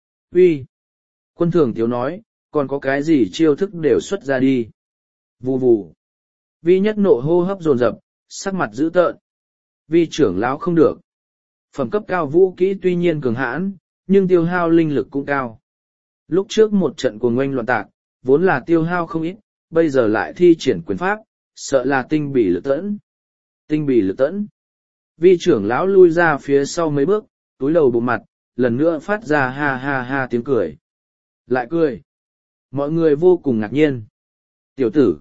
Vi! Quân Thường Tiếu nói, còn có cái gì chiêu thức đều xuất ra đi. Vù vù. Vi Nhất Nộ hô hấp dồn dập, sắc mặt dữ tợn. Vi trưởng lão không được. Phẩm cấp cao vũ kỹ tuy nhiên cường hãn, nhưng tiêu hao linh lực cũng cao. Lúc trước một trận cuồng oanh loạn tạc, vốn là tiêu hao không ít, bây giờ lại thi triển quyền pháp, sợ là tinh bỉ lực tẫn. Tinh bỉ lực tẫn. Vi trưởng lão lui ra phía sau mấy bước, túi đầu bụng mặt, lần nữa phát ra ha ha ha tiếng cười. Lại cười. Mọi người vô cùng ngạc nhiên. Tiểu tử.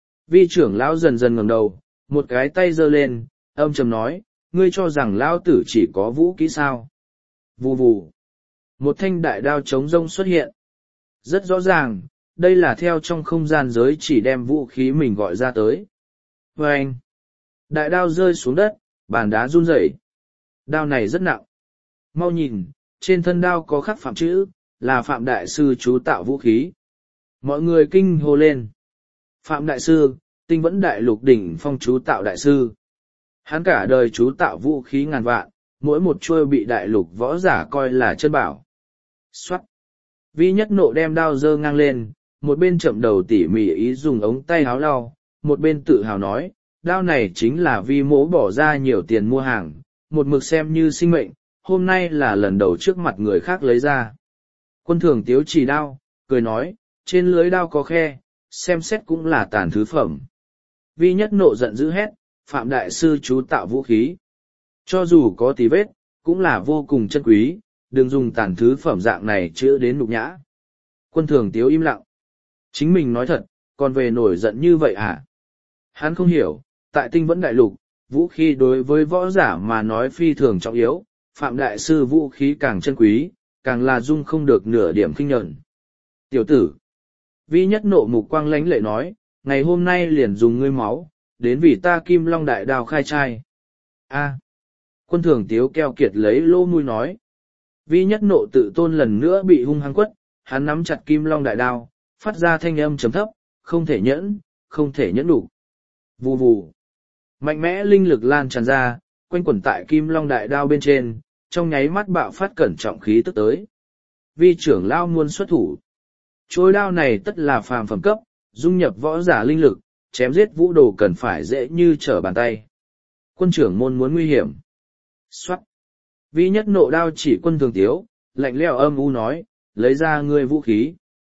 Vi trưởng lão dần dần ngẩng đầu, một cái tay giơ lên, âm trầm nói, ngươi cho rằng lão tử chỉ có vũ kỹ sao. Vù vù. Một thanh đại đao chống rông xuất hiện. Rất rõ ràng, đây là theo trong không gian giới chỉ đem vũ khí mình gọi ra tới. Và anh. Đại đao rơi xuống đất, bàn đá run rẩy. Đao này rất nặng. Mau nhìn, trên thân đao có khắc phạm chữ, là Phạm Đại Sư chú tạo vũ khí. Mọi người kinh hô lên. Phạm Đại Sư, Tinh Vẫn Đại Lục đỉnh phong chú tạo Đại Sư. Hắn cả đời chú tạo vũ khí ngàn vạn, mỗi một chuôi bị Đại Lục võ giả coi là chân bảo. Xoát. Vi Nhất Nộ đem đao giơ ngang lên, một bên chậm đầu tỉ mỉ ý dùng ống tay háo lau, một bên tự hào nói, đao này chính là Vi mỗ bỏ ra nhiều tiền mua hàng, một mực xem như sinh mệnh, hôm nay là lần đầu trước mặt người khác lấy ra. Quân Thường Tiếu chỉ đao, cười nói, trên lưới đao có khe, xem xét cũng là tàn thứ phẩm. Vi Nhất Nộ giận dữ hét, Phạm Đại Sư chú tạo vũ khí. Cho dù có tí vết, cũng là vô cùng chân quý, đừng dùng tàn thứ phẩm dạng này chữa đến nhục nhã. Quân Thường Tiếu im lặng. Chính mình nói thật, còn về nổi giận như vậy hả? Hắn không hiểu, tại Tinh Vẫn Đại Lục, vũ khí đối với võ giả mà nói phi thường trọng yếu, Phạm Đại Sư vũ khí càng chân quý, càng là dung không được nửa điểm khinh nhẫn. Tiểu tử. Vi Nhất Nộ mục quang lánh lệ nói, ngày hôm nay liền dùng ngươi máu, đến vì ta Kim Long Đại Đao khai trai. A. Quân Thường Tiếu keo kiệt lấy lô mũi nói. Vi Nhất Nộ tự tôn lần nữa bị hung hăng quất, hắn nắm chặt Kim Long Đại Đao, phát ra thanh âm trầm thấp, không thể nhẫn, không thể nhẫn đủ. Vù vù. Mạnh mẽ linh lực lan tràn ra, quanh quẩn tại Kim Long Đại Đao bên trên, trong nháy mắt bạo phát cẩn trọng khí tức tới. Vi trưởng lão muốn xuất thủ. Trôi đao này tất là phàm phẩm cấp, dung nhập võ giả linh lực, chém giết vũ đồ cần phải dễ như trở bàn tay. Quân trưởng môn muốn nguy hiểm. Xoát. Vi Nhất Nộ đao chỉ Quân Thường Tiếu, lạnh lẽo âm u nói, lấy ra ngươi vũ khí.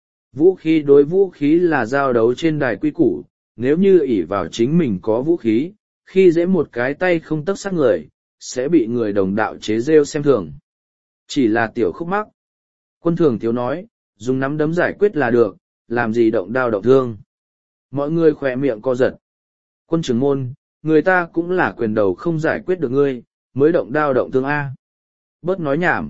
Vũ khí đối vũ khí là giao đấu trên đài quy củ, nếu như ỷ vào chính mình có vũ khí, khi dễ một cái tay không tấc sát người, sẽ bị người đồng đạo chế rêu xem thường. Chỉ là tiểu khúc mắc. Quân Thường Tiếu nói, dùng nắm đấm giải quyết là được, làm gì động đao động thương. Mọi người khỏe miệng co giật. Quân trưởng môn, người ta cũng là quyền đầu không giải quyết được ngươi, mới động đao động thương A. Bớt nói nhảm.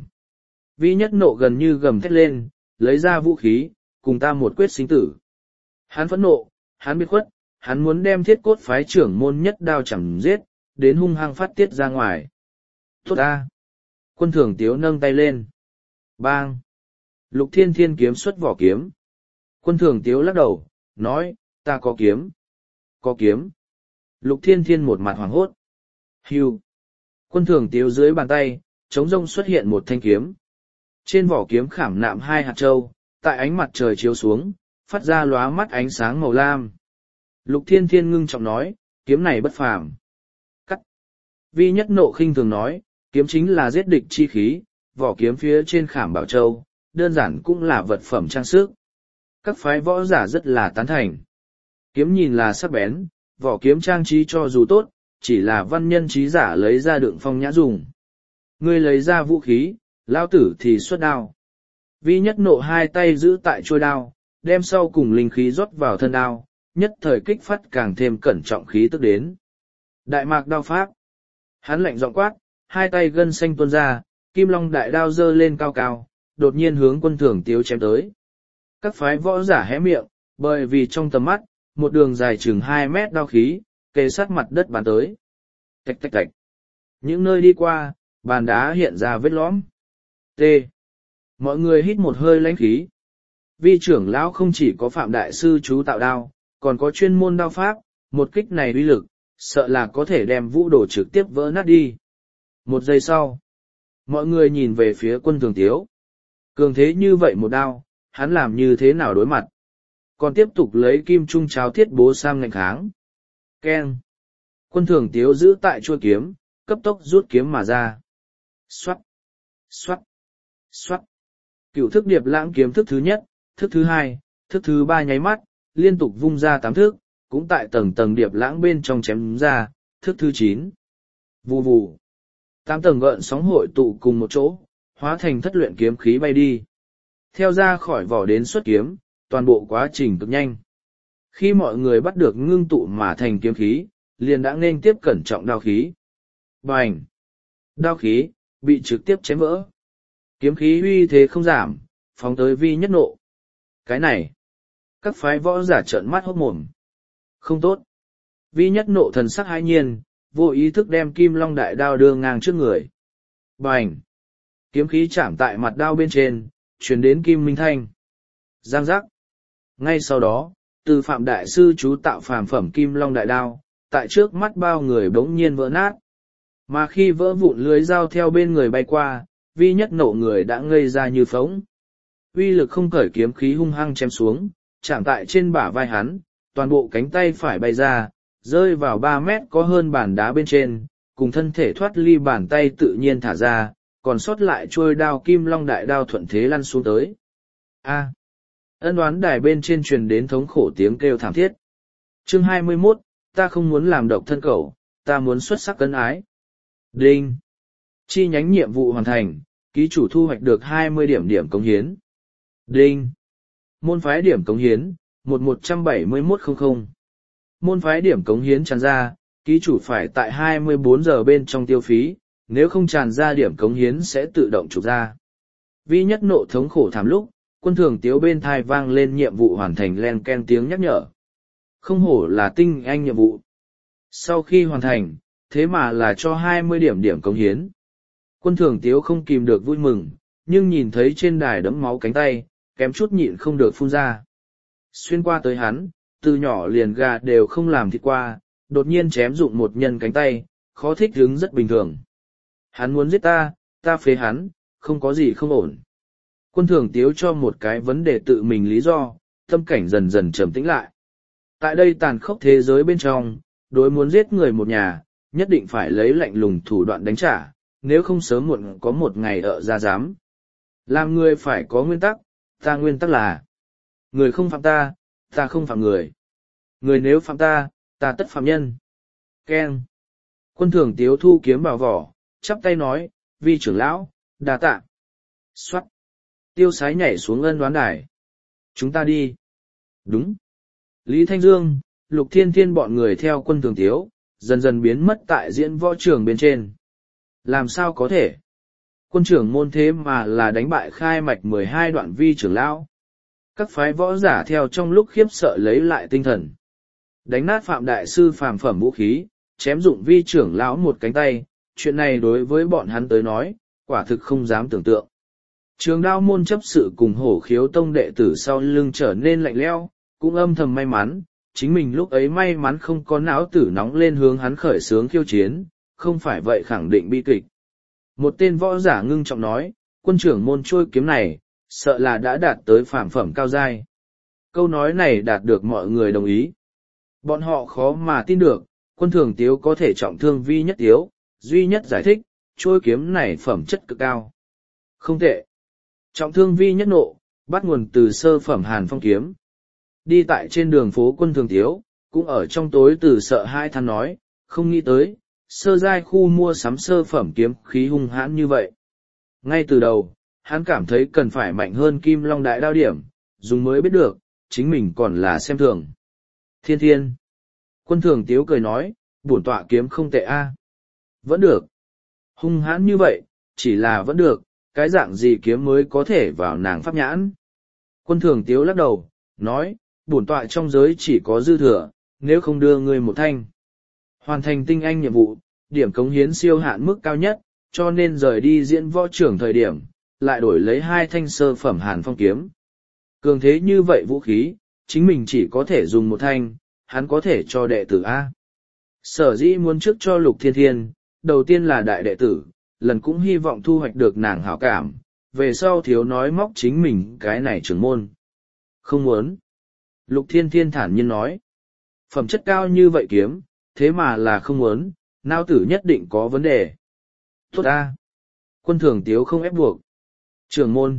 Vi Nhất Nộ gần như gầm thét lên, lấy ra vũ khí, cùng ta một quyết sinh tử. Hắn phẫn nộ, hắn biết khuất, hắn muốn đem thiết cốt phái trưởng môn nhất đao chẳng giết, đến hung hăng phát tiết ra ngoài. Tốt ta! Quân Thường Tiếu nâng tay lên. Bang! Lục Thiên Thiên kiếm xuất vỏ kiếm. Quân Thường Tiếu lắc đầu, nói, ta có kiếm. Có kiếm. Lục Thiên Thiên một mặt hoảng hốt. Hưu! Quân Thường Tiếu dưới bàn tay, trống rông xuất hiện một thanh kiếm. Trên vỏ kiếm khảm nạm hai hạt trâu, tại ánh mặt trời chiếu xuống, phát ra lóa mắt ánh sáng màu lam. Lục Thiên Thiên ngưng trọng nói, kiếm này bất phàm. Cắt. Vi Nhất Nộ khinh thường nói, kiếm chính là giết địch chi khí, vỏ kiếm phía trên khảm bảo châu, đơn giản cũng là vật phẩm trang sức. Các phái võ giả rất là tán thành. Kiếm nhìn là sắc bén, vỏ kiếm trang trí cho dù tốt, chỉ là văn nhân trí giả lấy ra đựng phong nhã dùng. Ngươi lấy ra vũ khí, lao tử thì xuất đao. Vi Nhất Nộ hai tay giữ tại trôi đao, đem sau cùng linh khí rót vào thân đao, nhất thời kích phát càng thêm cẩn trọng khí tức đến. Đại mạc đao pháp. Hắn lạnh giọng quát, hai tay gân xanh tuôn ra, kim long đại đao giơ lên cao cao, đột nhiên hướng Quân Thường Tiếu chém tới. Các phái võ giả hé miệng, bởi vì trong tầm mắt, một đường dài chừng hai mét đao khí, kề sát mặt đất bắn tới. Tạch tạch tạch. Những nơi đi qua, bàn đá hiện ra vết lõm. T. Mọi người hít một hơi lãnh khí. Vi trưởng lão không chỉ có Phạm đại sư chú tạo đao, còn có chuyên môn đao pháp, một kích này uy lực, sợ là có thể đem vũ đồ trực tiếp vỡ nát đi. Một giây sau, mọi người nhìn về phía Quân Thường Tiếu. Cường thế như vậy một đao, hắn làm như thế nào đối mặt? Còn tiếp tục lấy kim trung cháo thiết bố sam ngạnh kháng. Keng. Quân Thường Tiếu giữ tại chuôi kiếm, cấp tốc rút kiếm mà ra. Xoát, xoát, xoát. Cựu thức điệp lãng kiếm thức thứ nhất, thức thứ hai, thức thứ ba nháy mắt, liên tục vung ra tám thức, cũng tại tầng tầng điệp lãng bên trong chém ra, thức thứ chín. Vù vù. Tám tầng gợn sóng hội tụ cùng một chỗ, hóa thành thất luyện kiếm khí bay đi. Theo ra khỏi vỏ đến xuất kiếm, toàn bộ quá trình cực nhanh. Khi mọi người bắt được ngưng tụ mà thành kiếm khí, liền đã nên tiếp cẩn trọng đao khí. Bành! Đao khí, bị trực tiếp chém vỡ. Kiếm khí uy thế không giảm, phóng tới Vi Nhất Nộ. Cái này! Các phái võ giả trợn mắt hốt mồm. Không tốt! Vi Nhất Nộ thần sắc hãi nhiên, vô ý thức đem kim long đại đao đưa ngang trước người. Bành! Kiếm khí chạm tại mặt đao bên trên, truyền đến kim minh thanh. Giang giác! Ngay sau đó, từ Phạm đại sư chú tạo phàm phẩm kim long đại đao, tại trước mắt bao người bỗng nhiên vỡ nát. Mà khi vỡ vụn lưới dao theo bên người bay qua, Vi Nhất Nộ người đã ngây ra như phóng. Uy lực không cởi kiếm khí hung hăng chém xuống, chạm tại trên bả vai hắn, toàn bộ cánh tay phải bay ra, rơi vào ba mét có hơn bàn đá bên trên, cùng thân thể thoát ly bàn tay tự nhiên thả ra, còn sót lại trôi đao kim long đại đao thuận thế lăn xuống tới. A. Ân oán đài bên trên truyền đến thống khổ tiếng kêu thảm thiết. Chương hai mươi mốt, ta không muốn làm độc thân cẩu, ta muốn xuất sắc cân ái. Đinh. Chi nhánh nhiệm vụ hoàn thành, ký chủ thu hoạch được hai mươi điểm điểm cống hiến. Đinh. Môn phái điểm cống hiến, một một trăm bảy mươi mốt không không. Môn phái điểm cống hiến tràn ra, ký chủ phải tại hai mươi bốn giờ bên trong tiêu phí, nếu không tràn ra điểm cống hiến sẽ tự động trục ra. Vi Nhất Nộ thống khổ thảm lúc, Quân Thường Tiếu bên thai vang lên nhiệm vụ hoàn thành len ken tiếng nhắc nhở. Không hổ là tinh anh nhiệm vụ. Sau khi hoàn thành, thế mà là cho hai mươi điểm điểm cống hiến. Quân Thường Tiếu không kìm được vui mừng, nhưng nhìn thấy trên đài đẫm máu cánh tay, kém chút nhịn không được phun ra. Xuyên qua tới hắn, từ nhỏ liền gà đều không làm thịt qua, đột nhiên chém dụng một nhân cánh tay, khó thích hứng rất bình thường. Hắn muốn giết ta, ta phế hắn, không có gì không ổn. Quân Thường Tiếu cho một cái vấn đề tự mình lý do, tâm cảnh dần dần trầm tĩnh lại. Tại đây tàn khốc thế giới bên trong, đối muốn giết người một nhà, nhất định phải lấy lạnh lùng thủ đoạn đánh trả, nếu không sớm muộn có một ngày ở ra giám. Làm người phải có nguyên tắc, ta nguyên tắc là người không phạm ta, ta không phạm người. Người nếu phạm ta, ta tất phạm nhân. Ken. Quân Thường Tiếu thu kiếm vào vỏ, chắp tay nói, Vi trưởng lão, đa tạ. Xoát. Tiêu sái nhảy xuống ân đoán đài. Chúng ta đi. Đúng. Lý Thanh Dương, Lục Thiên Thiên bọn người theo Quân Thường Tiếu, dần dần biến mất tại diễn võ trường bên trên. Làm sao có thể? Quân trưởng môn thế mà là đánh bại khai mạch mười hai đoạn vi trưởng lão. Các phái võ giả theo trong lúc khiếp sợ lấy lại tinh thần. Đánh nát Phạm Đại Sư phàm phẩm vũ khí, chém dụng vi trưởng lão một cánh tay, chuyện này đối với bọn hắn tới nói, quả thực không dám tưởng tượng. Trường Đao môn chấp sự cùng Hổ Khiếu tông đệ tử sau lưng trở nên lạnh lẽo, cũng âm thầm may mắn, chính mình lúc ấy may mắn không có não tử nóng lên hướng hắn khởi xướng khiêu chiến, không phải vậy khẳng định bi kịch. Một tên võ giả ngưng trọng nói, quân trưởng môn trôi kiếm này, sợ là đã đạt tới phàm phẩm cao giai. Câu nói này đạt được mọi người đồng ý. Bọn họ khó mà tin được, quân thường tiếu có thể trọng thương vi nhất tiếu, duy nhất giải thích, trôi kiếm này phẩm chất cực cao. Không tệ. Trọng thương vi nhất nộ, bắt nguồn từ sơ phẩm hàn phong kiếm. Đi tại trên đường phố quân thường tiếu, cũng ở trong tối từ sợ hai than nói, không nghĩ tới, sơ giai khu mua sắm sơ phẩm kiếm khí hung hãn như vậy. Ngay từ đầu, hắn cảm thấy cần phải mạnh hơn kim long đại đao điểm, dùng mới biết được, chính mình còn là xem thường. Thiên thiên. Quân thường tiếu cười nói, bổn tọa kiếm không tệ a. Vẫn được. Hung hãn như vậy, chỉ là vẫn được, cái dạng gì kiếm mới có thể vào nàng pháp nhãn. Quân thường tiếu lắc đầu, nói, bổn tọa trong giới chỉ có dư thừa, nếu không đưa ngươi một thanh. Hoàn thành tinh anh nhiệm vụ, điểm cống hiến siêu hạn mức cao nhất, cho nên rời đi diễn võ trưởng thời điểm, lại đổi lấy hai thanh sơ phẩm hàn phong kiếm. Cường thế như vậy vũ khí, chính mình chỉ có thể dùng một thanh, hắn có thể cho đệ tử A. Sở dĩ muốn trước cho Lục Thiên Thiên, đầu tiên là đại đệ tử, lần cũng hy vọng thu hoạch được nàng hảo cảm, về sau thiếu nói móc chính mình cái này trưởng môn. Không muốn. Lục Thiên Thiên thản nhiên nói. Phẩm chất cao như vậy kiếm, thế mà là không muốn, nao tử nhất định có vấn đề. Tốt A. Quân thường tiếu không ép buộc. Trưởng môn.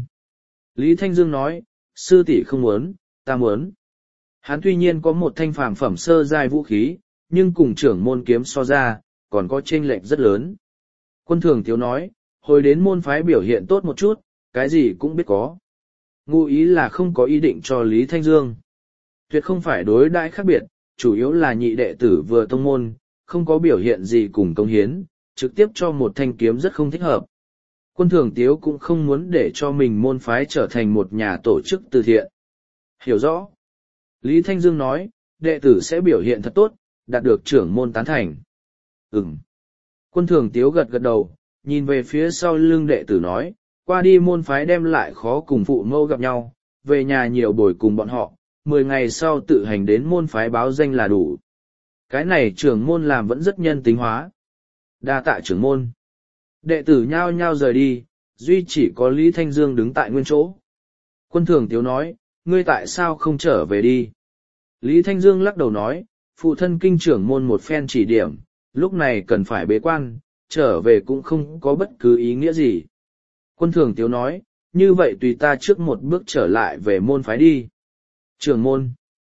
Lý Thanh Dương nói, sư tỷ không muốn, ta muốn. Hắn tuy nhiên có một thanh phàm phẩm sơ giai vũ khí, nhưng cùng trưởng môn kiếm so ra, còn có chênh lệch rất lớn. Quân thường tiếu nói, hồi đến môn phái biểu hiện tốt một chút, cái gì cũng biết có. Ngụ ý là không có ý định cho Lý Thanh Dương. Tuyệt không phải đối đãi khác biệt, chủ yếu là nhị đệ tử vừa tông môn, không có biểu hiện gì cùng công hiến, trực tiếp cho một thanh kiếm rất không thích hợp. Quân thường tiếu cũng không muốn để cho mình môn phái trở thành một nhà tổ chức từ thiện. Hiểu rõ. Lý Thanh Dương nói, đệ tử sẽ biểu hiện thật tốt, đạt được trưởng môn tán thành. Ừm. Quân thường tiếu gật gật đầu, nhìn về phía sau lưng đệ tử nói, qua đi môn phái đem lại khó cùng phụ mâu gặp nhau, về nhà nhiều buổi cùng bọn họ, mười ngày sau tự hành đến môn phái báo danh là đủ. Cái này trưởng môn làm vẫn rất nhân tính hóa. Đa tạ trưởng môn. Đệ tử nhao nhao rời đi, duy chỉ có Lý Thanh Dương đứng tại nguyên chỗ. Quân thường tiếu nói, ngươi tại sao không trở về đi? Lý Thanh Dương lắc đầu nói, phụ thân kinh trưởng môn một phen chỉ điểm, lúc này cần phải bế quan, trở về cũng không có bất cứ ý nghĩa gì. Quân thường tiếu nói, như vậy tùy ta trước một bước trở lại về môn phái đi. Trưởng môn.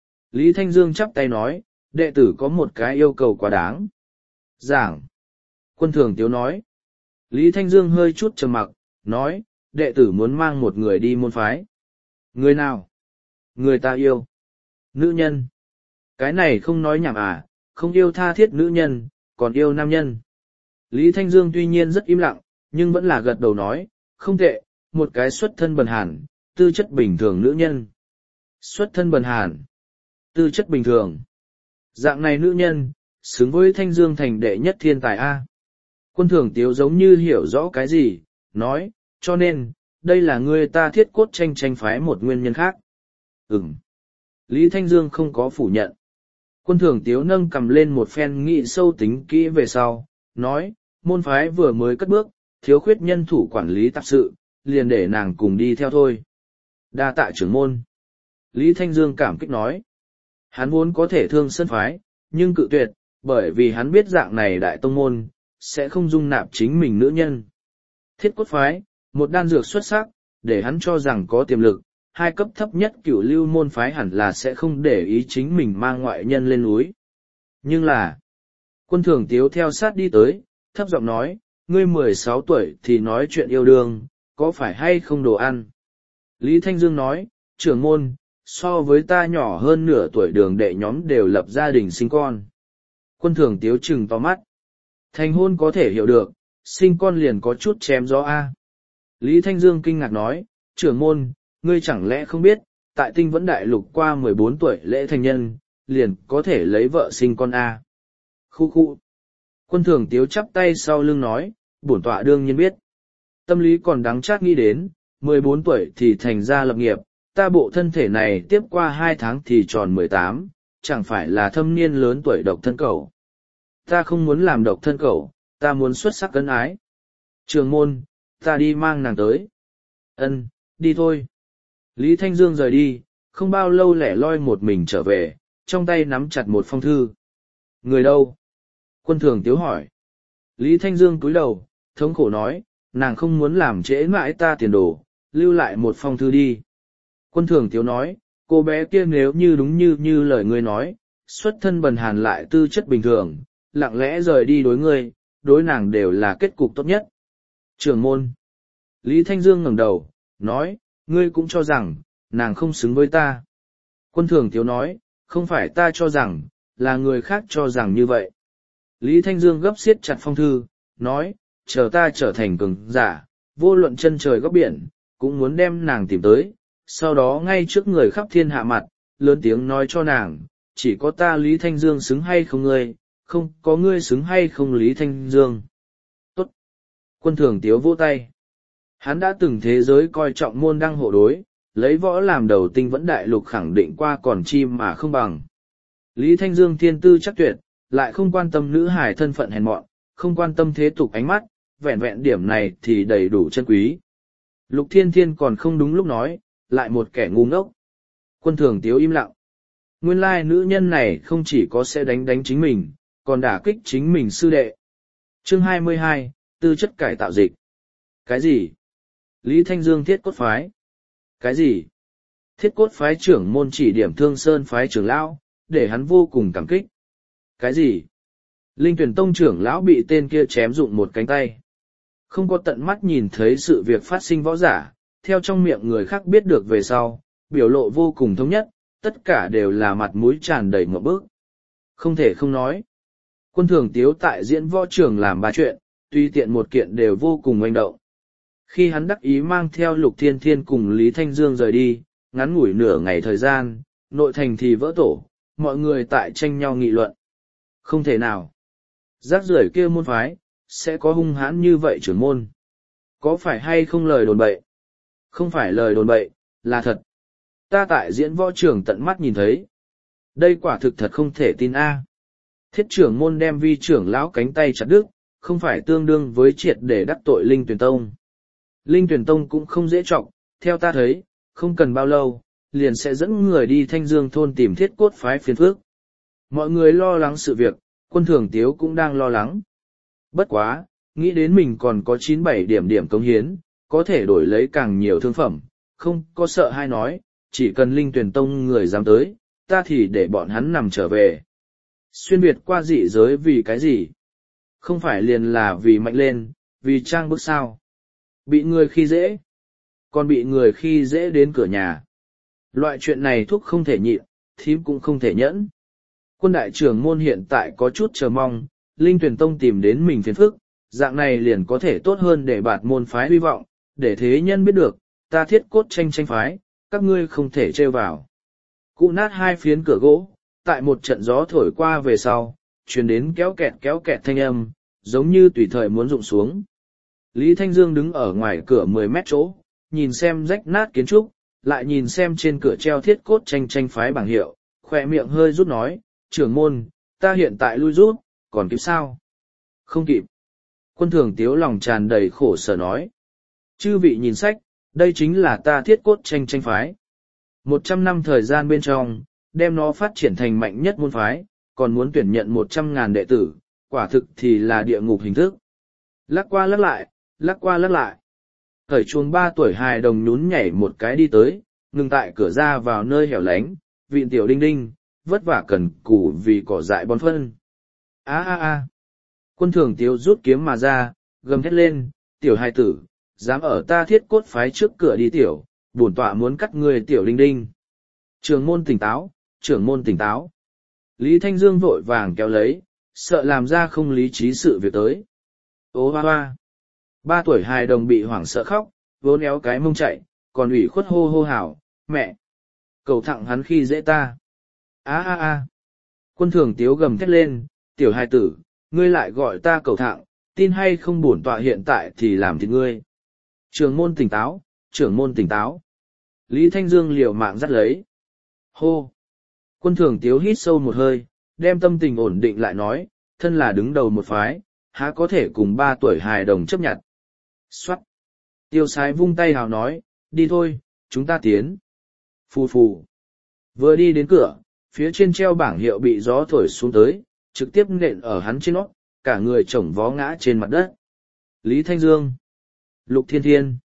Lý Thanh Dương chắp tay nói, đệ tử có một cái yêu cầu quá đáng. Giảng. Quân thường tiếu nói. Lý Thanh Dương hơi chút trầm mặc, nói, đệ tử muốn mang một người đi môn phái. Người nào? Người ta yêu. Nữ nhân. Cái này không nói nhảm à, không yêu tha thiết nữ nhân, còn yêu nam nhân. Lý Thanh Dương tuy nhiên rất im lặng, nhưng vẫn là gật đầu nói, không tệ, một cái xuất thân bần hàn, tư chất bình thường nữ nhân. Xuất thân bần hàn, tư chất bình thường. Dạng này nữ nhân, xứng với Thanh Dương thành đệ nhất thiên tài A. Quân thường tiếu giống như hiểu rõ cái gì, nói, cho nên, đây là người ta thiết cốt tranh tranh phái một nguyên nhân khác. Ừm. Lý Thanh Dương không có phủ nhận. Quân thường tiếu nâng cầm lên một phen nghị sâu tính kỹ về sau, nói, môn phái vừa mới cất bước, thiếu khuyết nhân thủ quản lý tạp sự, liền để nàng cùng đi theo thôi. Đa tạ trưởng môn. Lý Thanh Dương cảm kích nói. Hắn vốn có thể thương sân phái, nhưng cự tuyệt, bởi vì hắn biết dạng này đại tông môn, sẽ không dung nạp chính mình nữ nhân. Thiết cốt phái, một đan dược xuất sắc, để hắn cho rằng có tiềm lực, hai cấp thấp nhất cửu lưu môn phái hẳn là sẽ không để ý chính mình mang ngoại nhân lên núi. Nhưng là, quân thường tiếu theo sát đi tới, thấp giọng nói, ngươi mười sáu tuổi thì nói chuyện yêu đương, có phải hay không đồ ăn? Lý Thanh Dương nói, trưởng môn, so với ta nhỏ hơn nửa tuổi đường đệ nhóm đều lập gia đình sinh con. Quân thường tiếu trừng to mắt. Thành hôn có thể hiểu được, sinh con liền có chút chém gió a. Lý Thanh Dương kinh ngạc nói, trưởng môn, ngươi chẳng lẽ không biết, tại tinh vẫn đại lục qua mười bốn tuổi lễ thành nhân, liền có thể lấy vợ sinh con a. Khu khu. Quân thường tiếu chắp tay sau lưng nói, bổn tọa đương nhiên biết. Tâm lý còn đáng chát nghĩ đến, mười bốn tuổi thì thành ra lập nghiệp, ta bộ thân thể này tiếp qua hai tháng thì tròn mười tám, chẳng phải là thâm niên lớn tuổi độc thân cẩu. Ta không muốn làm độc thân cẩu, ta muốn xuất sắc cân ái. Trường môn, ta đi mang nàng tới. Ân, đi thôi. Lý Thanh Dương rời đi, không bao lâu lẻ loi một mình trở về, trong tay nắm chặt một phong thư. Người đâu? Quân thường tiếu hỏi. Lý Thanh Dương cúi đầu, thống khổ nói, nàng không muốn làm trễ mãi ta tiền đồ, lưu lại một phong thư đi. Quân thường tiếu nói, cô bé kia nếu như đúng như như lời ngươi nói, xuất thân bần hàn lại tư chất bình thường, lặng lẽ rời đi đối ngươi, đối nàng đều là kết cục tốt nhất. Trưởng môn. Lý Thanh Dương ngẩng đầu, nói, ngươi cũng cho rằng, nàng không xứng với ta. Quân thường tiếu nói, không phải ta cho rằng, là người khác cho rằng như vậy. Lý Thanh Dương gấp siết chặt phong thư, nói, chờ ta trở thành cường giả, vô luận chân trời góc biển, cũng muốn đem nàng tìm tới, sau đó ngay trước người khắp thiên hạ mặt, lớn tiếng nói cho nàng, chỉ có ta Lý Thanh Dương xứng hay không ngươi, không có ngươi xứng hay không Lý Thanh Dương. Tốt. Quân thường tiếu vỗ tay. Hắn đã từng thế giới coi trọng môn đăng hộ đối, lấy võ làm đầu tinh vẫn đại lục khẳng định qua còn chim mà không bằng. Lý Thanh Dương thiên tư chắc tuyệt, lại không quan tâm nữ hài thân phận hèn mọn, không quan tâm thế tục ánh mắt, vẹn vẹn điểm này thì đầy đủ chân quý. Lục Thiên Thiên còn không đúng lúc nói, lại một kẻ ngu ngốc. Quân thường tiếu im lặng. Nguyên lai nữ nhân này không chỉ có sẽ đánh đánh chính mình, còn đả kích chính mình sư đệ. Chương hai mươi hai, tư chất cải tạo dịch. Cái gì? Lý Thanh Dương thiết cốt phái. Cái gì? Thiết cốt phái trưởng môn chỉ điểm Thương Sơn phái trưởng lão, để hắn vô cùng cảm kích. Cái gì? Linh Tuyển Tông trưởng lão bị tên kia chém dụng một cánh tay. Không có tận mắt nhìn thấy sự việc phát sinh võ giả, theo trong miệng người khác biết được về sau, biểu lộ vô cùng thống nhất, tất cả đều là mặt mũi tràn đầy ngộp bức. Không thể không nói. Quân thường tiếu tại diễn võ trường làm ba chuyện, tuy tiện một kiện đều vô cùng oanh động. Khi hắn đắc ý mang theo Lục Thiên Thiên cùng Lý Thanh Dương rời đi, ngắn ngủi nửa ngày thời gian, nội thành thì vỡ tổ, mọi người tại tranh nhau nghị luận. Không thể nào. Rác rưởi kia môn phái, sẽ có hung hãn như vậy trưởng môn. Có phải hay không lời đồn bậy? Không phải lời đồn bậy, là thật. Ta tại diễn võ trường tận mắt nhìn thấy. Đây quả thực thật không thể tin a. Thiết trưởng môn đem vi trưởng lão cánh tay chặt đứt, không phải tương đương với triệt để đắc tội Linh Tuyển Tông. Linh Tuyển Tông cũng không dễ trọng, theo ta thấy, không cần bao lâu, liền sẽ dẫn người đi Thanh Dương thôn tìm thiết cốt phái phiền phước. Mọi người lo lắng sự việc, quân thường tiếu cũng đang lo lắng. Bất quá, nghĩ đến mình còn có chín bảy điểm điểm cống hiến, có thể đổi lấy càng nhiều thương phẩm, không có sợ hay nói, chỉ cần Linh Tuyển Tông người dám tới, ta thì để bọn hắn nằm trở về. Xuyên Việt qua dị giới vì cái gì? Không phải liền là vì mạnh lên, vì trang bức sao? Bị người khi dễ, còn bị người khi dễ đến cửa nhà. Loại chuyện này thuốc không thể nhịn, thím cũng không thể nhẫn. Quân đại trưởng môn hiện tại có chút chờ mong, Linh Tuyển Tông tìm đến mình phiền phức, dạng này liền có thể tốt hơn để bạt môn phái hy vọng, để thế nhân biết được, ta thiết cốt tranh tranh phái, các ngươi không thể trêu vào. Cụ nát hai phiến cửa gỗ, tại một trận gió thổi qua về sau, truyền đến kéo kẹt kéo kẹt thanh âm, giống như tùy thời muốn rụng xuống. Lý Thanh Dương đứng ở ngoài cửa mười mét chỗ, nhìn xem rách nát kiến trúc, lại nhìn xem trên cửa treo thiết cốt tranh tranh phái bảng hiệu, khỏe miệng hơi rút nói, trưởng môn, ta hiện tại lui rút, còn kịp sao? Không kịp. Quân thường tiếu lòng tràn đầy khổ sở nói. Chư vị nhìn sách, đây chính là ta thiết cốt tranh tranh phái. Một trăm năm thời gian bên trong, đem nó phát triển thành mạnh nhất môn phái, còn muốn tuyển nhận một trăm ngàn đệ tử, quả thực thì là địa ngục hình thức. Lắc qua lắc lại, lắc qua lắc lại. Khởi chuông ba tuổi hài đồng nhún nhảy một cái đi tới, ngừng tại cửa ra vào nơi hẻo lánh, vịn tiểu đinh đinh, vất vả cần cù vì cỏ dại bón phân. A a a. Quân thường tiếu rút kiếm mà ra, gầm thét lên, tiểu hài tử, dám ở ta thiết cốt phái trước cửa đi tiểu, bổn tọa muốn cắt người tiểu đinh đinh. Trưởng môn tỉnh táo, trưởng môn tỉnh táo. Lý Thanh Dương vội vàng kéo lấy, sợ làm ra không lý trí sự việc tới. Ô hoa hoa. Ba tuổi hài đồng bị hoảng sợ khóc, vốn éo cái mông chạy, còn ủy khuất hô hô hào, mẹ. Cầu thẳng hắn khi dễ ta. Á á á. Quân thường tiếu gầm thét lên, tiểu hài tử, ngươi lại gọi ta cầu thẳng, tin hay không bổn tọa hiện tại thì làm thịt ngươi. Trưởng môn tỉnh táo, trưởng môn tỉnh táo. Lý Thanh Dương liều mạng dắt lấy. Hô. Quân thường tiếu hít sâu một hơi, đem tâm tình ổn định lại nói, thân là đứng đầu một phái, há có thể cùng ba tuổi hài đồng chấp nhận. Xoát. Tiêu sái vung tay hào nói, đi thôi, chúng ta tiến. Phù phù. Vừa đi đến cửa, phía trên treo bảng hiệu bị gió thổi xuống tới, trực tiếp nện ở hắn trên nót, cả người chổng vó ngã trên mặt đất. Lý Thanh Dương. Lục Thiên Thiên.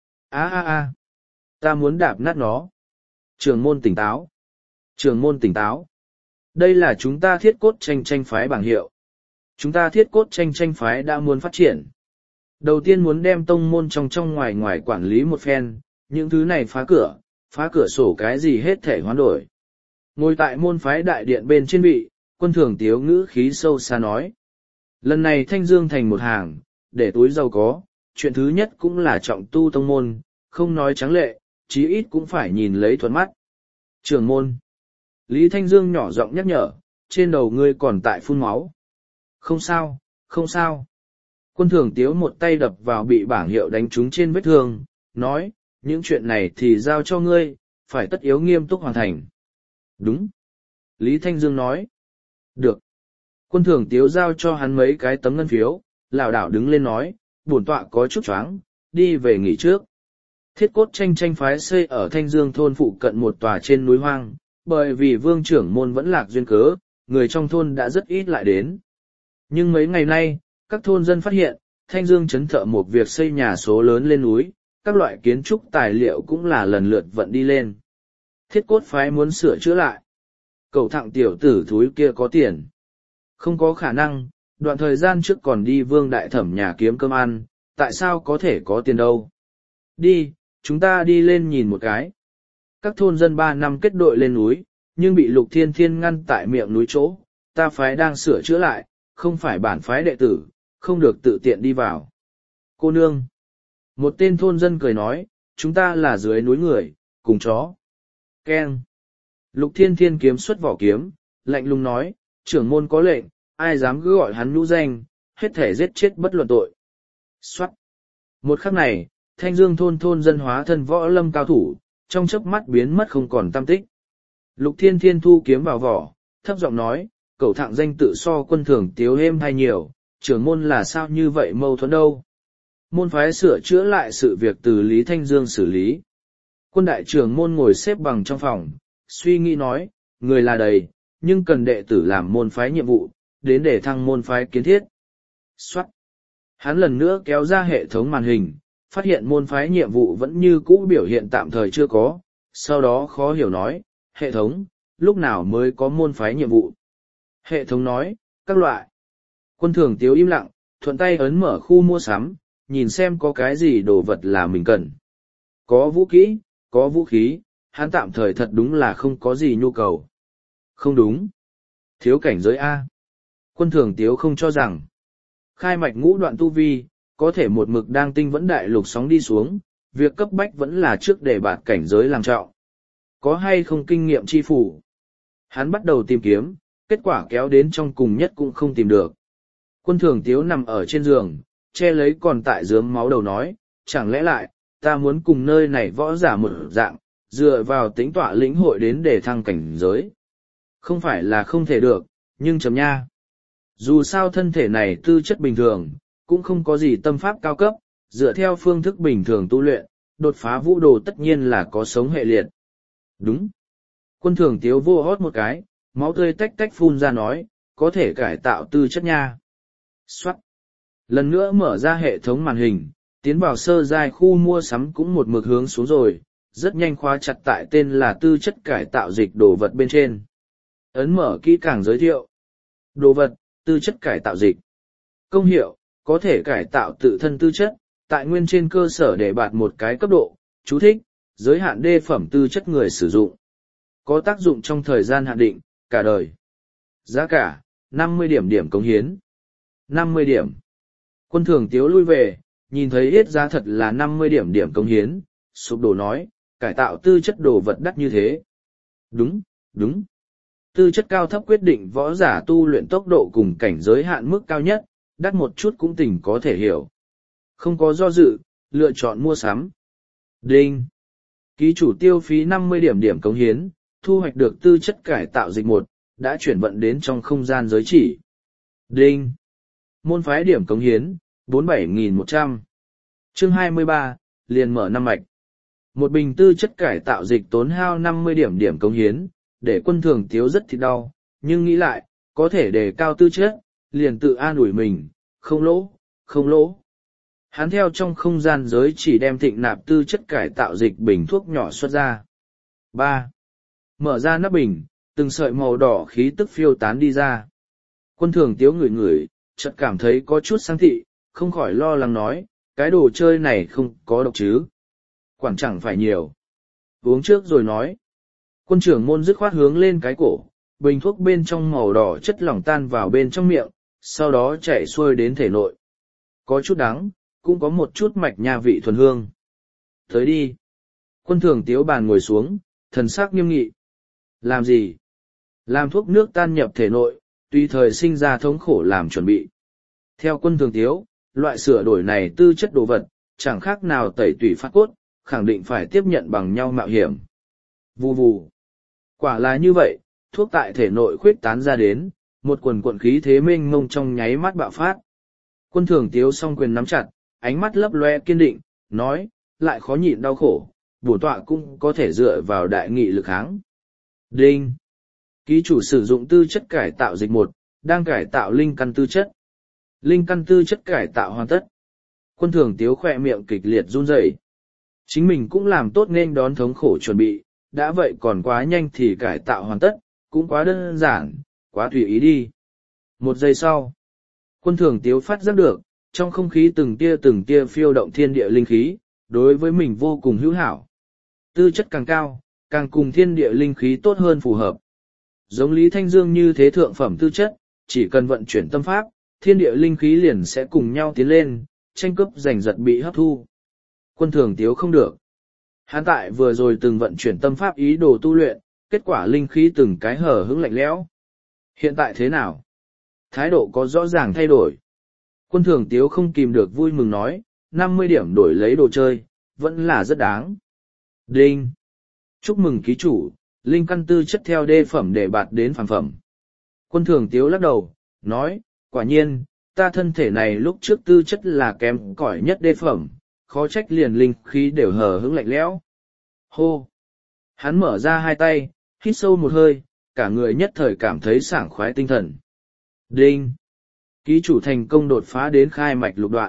Á á á. Ta muốn đạp nát nó. Trường môn tỉnh táo. Trường môn tỉnh táo. Đây là chúng ta thiết cốt tranh tranh phái bảng hiệu. Chúng ta thiết cốt tranh tranh phái đã muốn phát triển. Đầu tiên muốn đem tông môn trong trong ngoài ngoài quản lý một phen, những thứ này phá cửa, phá cửa sổ cái gì hết thể hoán đổi. Ngồi tại môn phái đại điện bên trên vị, quân thường tiếu ngữ khí sâu xa nói. Lần này Thanh Dương thành một hàng, để túi giàu có, chuyện thứ nhất cũng là trọng tu tông môn, không nói trắng lệ, chí ít cũng phải nhìn lấy thuận mắt. Trưởng môn. Lý Thanh Dương nhỏ giọng nhắc nhở, trên đầu ngươi còn tại phun máu. Không sao, không sao. Quân thường tiếu một tay đập vào bị bảng hiệu đánh trúng trên vết thương, nói, những chuyện này thì giao cho ngươi, phải tất yếu nghiêm túc hoàn thành. Đúng. Lý Thanh Dương nói. Được. Quân thường tiếu giao cho hắn mấy cái tấm ngân phiếu, lảo đảo đứng lên nói, bổn tọa có chút choáng, đi về nghỉ trước. Thiết cốt tranh tranh phái xây ở Thanh Dương thôn phụ cận một tòa trên núi hoang, bởi vì vương trưởng môn vẫn lạc duyên cớ, người trong thôn đã rất ít lại đến. Nhưng mấy ngày nay, các thôn dân phát hiện, Thanh Dương trấn thợ một việc xây nhà số lớn lên núi, các loại kiến trúc tài liệu cũng là lần lượt vận đi lên. Thiết cốt phái muốn sửa chữa lại. Cầu thẳng tiểu tử thúi kia có tiền. Không có khả năng, đoạn thời gian trước còn đi vương đại thẩm nhà kiếm cơm ăn, tại sao có thể có tiền đâu. Đi, chúng ta đi lên nhìn một cái. Các thôn dân ba năm kết đội lên núi, nhưng bị Lục Thiên Thiên ngăn tại miệng núi chỗ, ta phái đang sửa chữa lại, không phải bản phái đệ tử, không được tự tiện đi vào. Cô nương. Một tên thôn dân cười nói, chúng ta là dưới núi người, cùng chó. Keng. Lục Thiên Thiên kiếm xuất vỏ kiếm, lạnh lùng nói, trưởng môn có lệnh, ai dám cứ gọi hắn nhũ danh, hết thể giết chết bất luận tội. Xoát. Một khắc này, Thanh Dương thôn thôn dân hóa thân võ lâm cao thủ, trong chớp mắt biến mất không còn tăm tích. Lục Thiên Thiên thu kiếm vào vỏ, thấp giọng nói, cậu thạng danh tự so quân thường tiếu êm hay nhiều, trưởng môn là sao như vậy mâu thuẫn đâu. Môn phái sửa chữa lại sự việc từ Lý Thanh Dương xử lý. Quân đại trưởng môn ngồi xếp bằng trong phòng, suy nghĩ nói, người là đầy, nhưng cần đệ tử làm môn phái nhiệm vụ, đến để thăng môn phái kiến thiết. Xoát. Hắn lần nữa kéo ra hệ thống màn hình, phát hiện môn phái nhiệm vụ vẫn như cũ biểu hiện tạm thời chưa có, sau đó khó hiểu nói, hệ thống, lúc nào mới có môn phái nhiệm vụ? Hệ thống nói, các loại. Quân thường tiếu im lặng, thuận tay ấn mở khu mua sắm, nhìn xem có cái gì đồ vật là mình cần. Có vũ kỹ, có vũ khí, hắn tạm thời thật đúng là không có gì nhu cầu. Không đúng. Thiếu cảnh giới A. Quân thường tiếu không cho rằng, khai mạch ngũ đoạn tu vi, có thể một mực đang tinh vẫn đại lục sóng đi xuống, việc cấp bách vẫn là trước để bạt cảnh giới làm trọng. Có hay không kinh nghiệm chi phủ? Hắn bắt đầu tìm kiếm, kết quả kéo đến trong cùng nhất cũng không tìm được. Quân thường tiếu nằm ở trên giường, che lấy còn tại dướng máu đầu nói, chẳng lẽ lại, ta muốn cùng nơi này võ giả một dạng, dựa vào tính tọa lĩnh hội đến để thăng cảnh giới. Không phải là không thể được, nhưng chấm nha. Dù sao thân thể này tư chất bình thường, cũng không có gì tâm pháp cao cấp, dựa theo phương thức bình thường tu luyện, đột phá vũ đồ tất nhiên là có sống hệ liệt. Đúng. Quân thường tiếu vô hót một cái, máu tươi tách tách phun ra nói, có thể cải tạo tư chất nha. Xoát. Lần nữa mở ra hệ thống màn hình, tiến vào sơ giai khu mua sắm cũng một mực hướng xuống rồi, rất nhanh khóa chặt tại tên là tư chất cải tạo dịch đồ vật bên trên. Ấn mở kỹ càng giới thiệu. Đồ vật, tư chất cải tạo dịch. Công hiệu, có thể cải tạo tự thân tư chất, tại nguyên trên cơ sở để bạt một cái cấp độ, chú thích, giới hạn đê phẩm tư chất người sử dụng. Có tác dụng trong thời gian hạn định, cả đời. Giá cả, năm mươi điểm điểm cống hiến. năm mươi điểm. Quân thường tiếu lui về, nhìn thấy yết giá thật là năm mươi điểm điểm công hiến, sụp đổ nói, cải tạo tư chất đồ vật đắt như thế. Đúng, đúng. Tư chất cao thấp quyết định võ giả tu luyện tốc độ cùng cảnh giới hạn mức cao nhất, đắt một chút cũng tỉnh có thể hiểu. Không có do dự, lựa chọn mua sắm. Đinh. Ký chủ tiêu phí năm mươi điểm điểm cống hiến, thu hoạch được tư chất cải tạo dịch một, đã chuyển vận đến trong không gian giới chỉ. Đinh. Môn phái điểm cống hiến, bốn mươi bảy nghìn một trăm. Chương hai mươi ba, liền mở năm mạch. Một bình tư chất cải tạo dịch tốn hao năm mươi điểm điểm cống hiến, để quân thường tiếu rất thịt đau, nhưng nghĩ lại, có thể đề cao tư chất, liền tự an ủi mình, không lỗ, không lỗ. Hắn theo trong không gian giới chỉ đem thịnh nạp tư chất cải tạo dịch bình thuốc nhỏ xuất ra. ba. Mở ra nắp bình, từng sợi màu đỏ khí tức phiêu tán đi ra. Quân thường tiếu ngửi ngửi, chợt cảm thấy có chút sang thị, không khỏi lo lắng nói, cái đồ chơi này không có độc chứ. Quản chẳng phải nhiều. Uống trước rồi nói. Quân trưởng môn dứt khoát hướng lên cái cổ, bình thuốc bên trong màu đỏ chất lỏng tan vào bên trong miệng, sau đó chảy xuôi đến thể nội. Có chút đắng, cũng có một chút mạch nha vị thuần hương. Tới đi. Quân thường tiếu bàn ngồi xuống, thần sắc nghiêm nghị. Làm gì? Làm thuốc nước tan nhập thể nội, tùy thời sinh ra thống khổ làm chuẩn bị. Theo quân thường tiếu, loại sửa đổi này tư chất đồ vật, chẳng khác nào tẩy tủy phát cốt, khẳng định phải tiếp nhận bằng nhau mạo hiểm. Vù vù. Quả là như vậy, thuốc tại thể nội khuyết tán ra đến, một quần quận khí thế mênh mông trong nháy mắt bạo phát. Quân thường tiếu song quyền nắm chặt, ánh mắt lấp loe kiên định, nói, lại khó nhịn đau khổ, bổn tọa cũng có thể dựa vào đại nghị lực kháng. Đinh. Ký chủ sử dụng tư chất cải tạo dịch một, đang cải tạo linh căn tư chất. Linh căn tư chất cải tạo hoàn tất. Quân thường tiếu khỏe miệng kịch liệt run rẩy. Chính mình cũng làm tốt nên đón thống khổ chuẩn bị, đã vậy còn quá nhanh thì cải tạo hoàn tất, cũng quá đơn giản, quá tùy ý đi. Một giây sau, quân thường tiếu phát giác được, trong không khí từng tia từng tia phiêu động thiên địa linh khí, đối với mình vô cùng hữu hảo. Tư chất càng cao, càng cùng thiên địa linh khí tốt hơn phù hợp. Giống Lý Thanh Dương như thế thượng phẩm tư chất, chỉ cần vận chuyển tâm pháp, thiên địa linh khí liền sẽ cùng nhau tiến lên, tranh cướp giành giật bị hấp thu. Quân thường tiếu không được. Hắn tại vừa rồi từng vận chuyển tâm pháp ý đồ tu luyện, kết quả linh khí từng cái hở hững lạnh lẽo. Hiện tại thế nào? Thái độ có rõ ràng thay đổi. Quân thường tiếu không kìm được vui mừng nói, năm mươi điểm đổi lấy đồ chơi, vẫn là rất đáng. Đinh! Chúc mừng ký chủ, linh căn tư chất theo đê phẩm để bạt đến phàm phẩm. Quân thường tiếu lắc đầu, nói, quả nhiên, ta thân thể này lúc trước tư chất là kém cỏi nhất đê phẩm, khó trách liền linh khí đều hờ hững lạnh lẽo. Hô! Hắn mở ra hai tay, hít sâu một hơi, cả người nhất thời cảm thấy sảng khoái tinh thần. Đinh! Ký chủ thành công đột phá đến khai mạch lục đoạn.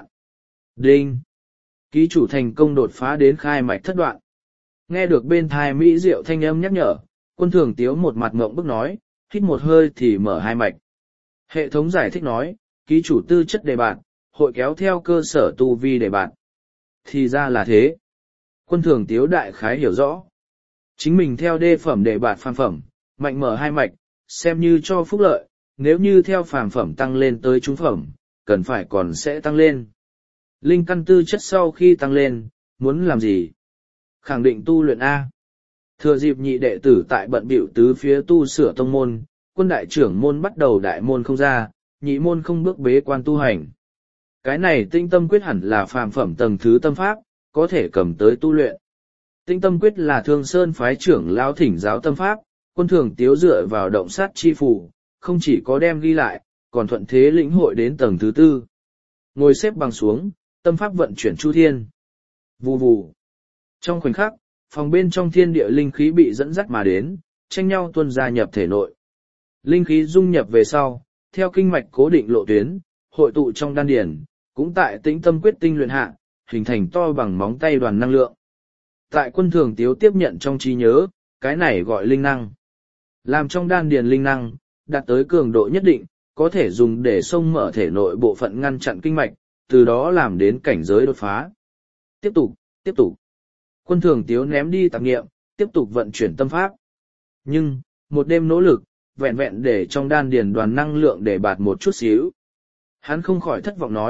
Đinh! Ký chủ thành công đột phá đến khai mạch thất đoạn. Nghe được bên thai mỹ diệu thanh âm nhắc nhở, quân thường tiếu một mặt ngộng bức nói, hít một hơi thì mở hai mạch. Hệ thống giải thích nói, ký chủ tư chất đề bạt, hội kéo theo cơ sở tu vi đề bạt. Thì ra là thế. Quân thường tiếu đại khái hiểu rõ. Chính mình theo đê phẩm đề bạt phàm phẩm, mạnh mở hai mạch, xem như cho phúc lợi, nếu như theo phàm phẩm tăng lên tới trung phẩm, cần phải còn sẽ tăng lên. Linh căn tư chất sau khi tăng lên, muốn làm gì? Khẳng định tu luyện A. Thừa dịp nhị đệ tử tại bận bịu tứ phía tu sửa tông môn, quân đại trưởng môn bắt đầu đại môn không ra, nhị môn không bước bế quan tu hành. Cái này tinh tâm quyết hẳn là phàm phẩm tầng thứ tâm pháp, có thể cầm tới tu luyện. Tinh tâm quyết là Thương Sơn phái trưởng lão thỉnh giáo tâm pháp, quân thường tiếu dựa vào động sát chi phù, không chỉ có đem ghi lại, còn thuận thế lĩnh hội đến tầng thứ tư. Ngồi xếp bằng xuống, tâm pháp vận chuyển chu thiên. Vù vù. Trong khoảnh khắc, phòng bên trong thiên địa linh khí bị dẫn dắt mà đến, tranh nhau tuôn ra nhập thể nội. Linh khí dung nhập về sau, theo kinh mạch cố định lộ tuyến, hội tụ trong đan điển, cũng tại tĩnh tâm quyết tinh luyện hạ, hình thành to bằng móng tay đoàn năng lượng. Tại quân thường tiếu tiếp nhận trong trí nhớ, cái này gọi linh năng. Làm trong đan điền linh năng, đạt tới cường độ nhất định, có thể dùng để xông mở thể nội bộ phận ngăn chặn kinh mạch, từ đó làm đến cảnh giới đột phá. Tiếp tục, tiếp tục. Quân thường tiếu ném đi tạp nghiệm, tiếp tục vận chuyển tâm pháp. Nhưng, một đêm nỗ lực, vẹn vẹn để trong đan điền đoàn năng lượng để bạt một chút xíu. Hắn không khỏi thất vọng nói,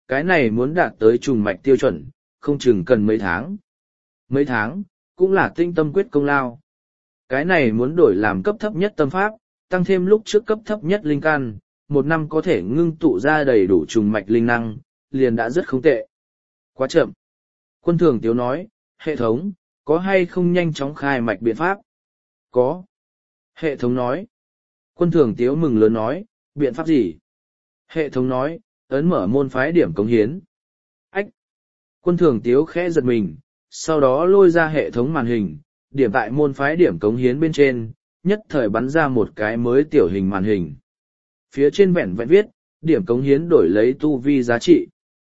cái này muốn đạt tới trùng mạch tiêu chuẩn, không chừng cần mấy tháng. Mấy tháng, cũng là tinh tâm quyết công lao. Cái này muốn đổi làm cấp thấp nhất tâm pháp, tăng thêm lúc trước cấp thấp nhất linh căn, một năm có thể ngưng tụ ra đầy đủ trùng mạch linh năng, liền đã rất không tệ. Quá chậm. Quân thường tiếu nói, hệ thống, có hay không nhanh chóng khai mạch biện pháp? Có. Hệ thống nói. Quân thường tiếu mừng lớn nói, biện pháp gì? Hệ thống nói, ấn mở môn phái điểm cống hiến. Ách. Quân thường tiếu khẽ giật mình, sau đó lôi ra hệ thống màn hình, điểm tại môn phái điểm cống hiến bên trên, nhất thời bắn ra một cái mới tiểu hình màn hình. Phía trên vẹn vẹn viết, điểm cống hiến đổi lấy tu vi giá trị.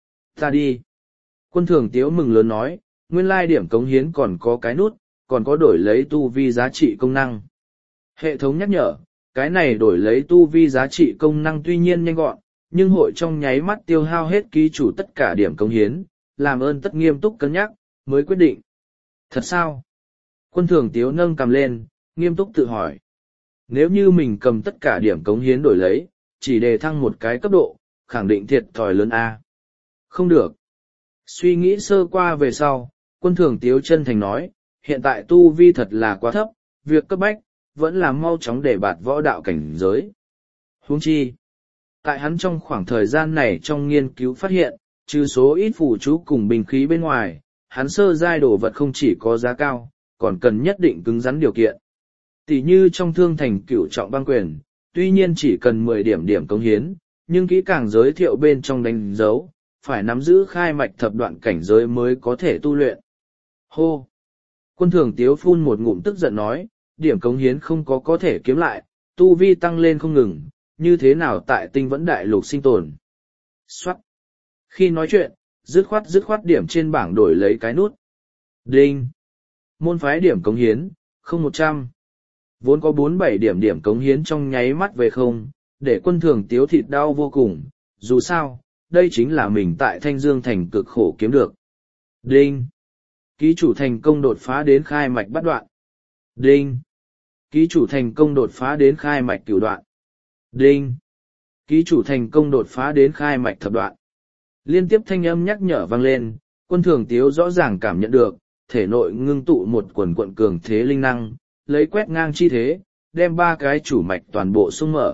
Ta đi. Quân thường tiếu mừng lớn nói, nguyên lai điểm cống hiến còn có cái nút, còn có đổi lấy tu vi giá trị công năng. Hệ thống nhắc nhở, cái này đổi lấy tu vi giá trị công năng tuy nhiên nhanh gọn, nhưng hội trong nháy mắt tiêu hao hết ký chủ tất cả điểm cống hiến, làm ơn tất nghiêm túc cân nhắc, mới quyết định. Thật sao? Quân thường tiếu nâng cầm lên, nghiêm túc tự hỏi. Nếu như mình cầm tất cả điểm cống hiến đổi lấy, chỉ đề thăng một cái cấp độ, khẳng định thiệt thòi lớn A. Không được. Suy nghĩ sơ qua về sau, quân thường tiếu chân thành nói, hiện tại tu vi thật là quá thấp, việc cấp bách, vẫn là mau chóng để bạt võ đạo cảnh giới. Huống chi. Tại hắn trong khoảng thời gian này trong nghiên cứu phát hiện, trừ số ít phù chú cùng bình khí bên ngoài, hắn sơ giai đồ vật không chỉ có giá cao, còn cần nhất định cứng rắn điều kiện. Tỷ như trong thương thành cửu trọng băng quyền, tuy nhiên chỉ cần mười điểm điểm cống hiến, nhưng kỹ càng giới thiệu bên trong đánh dấu, phải nắm giữ khai mạch thập đoạn cảnh giới mới có thể tu luyện. Hô! Quân thường tiếu phun một ngụm tức giận nói, điểm cống hiến không có có thể kiếm lại, tu vi tăng lên không ngừng, như thế nào tại tinh vẫn đại lục sinh tồn. Xoát! Khi nói chuyện, dứt khoát dứt khoát điểm trên bảng đổi lấy cái nút. Đinh! Môn phái điểm cống hiến, không một trăm. Vốn có bốn bảy điểm điểm cống hiến trong nháy mắt về không, để quân thường tiếu thịt đau vô cùng, dù sao, đây chính là mình tại Thanh Dương Thành cực khổ kiếm được. Đinh! Ký chủ thành công đột phá đến khai mạch bắt đoạn. Đinh! Ký chủ thành công đột phá đến khai mạch cửu đoạn. Đinh! Ký chủ thành công đột phá đến khai mạch thập đoạn. Liên tiếp thanh âm nhắc nhở vang lên, quân thường tiếu rõ ràng cảm nhận được, thể nội ngưng tụ một quần quận cường thế linh năng, lấy quét ngang chi thế, đem ba cái chủ mạch toàn bộ xung mở.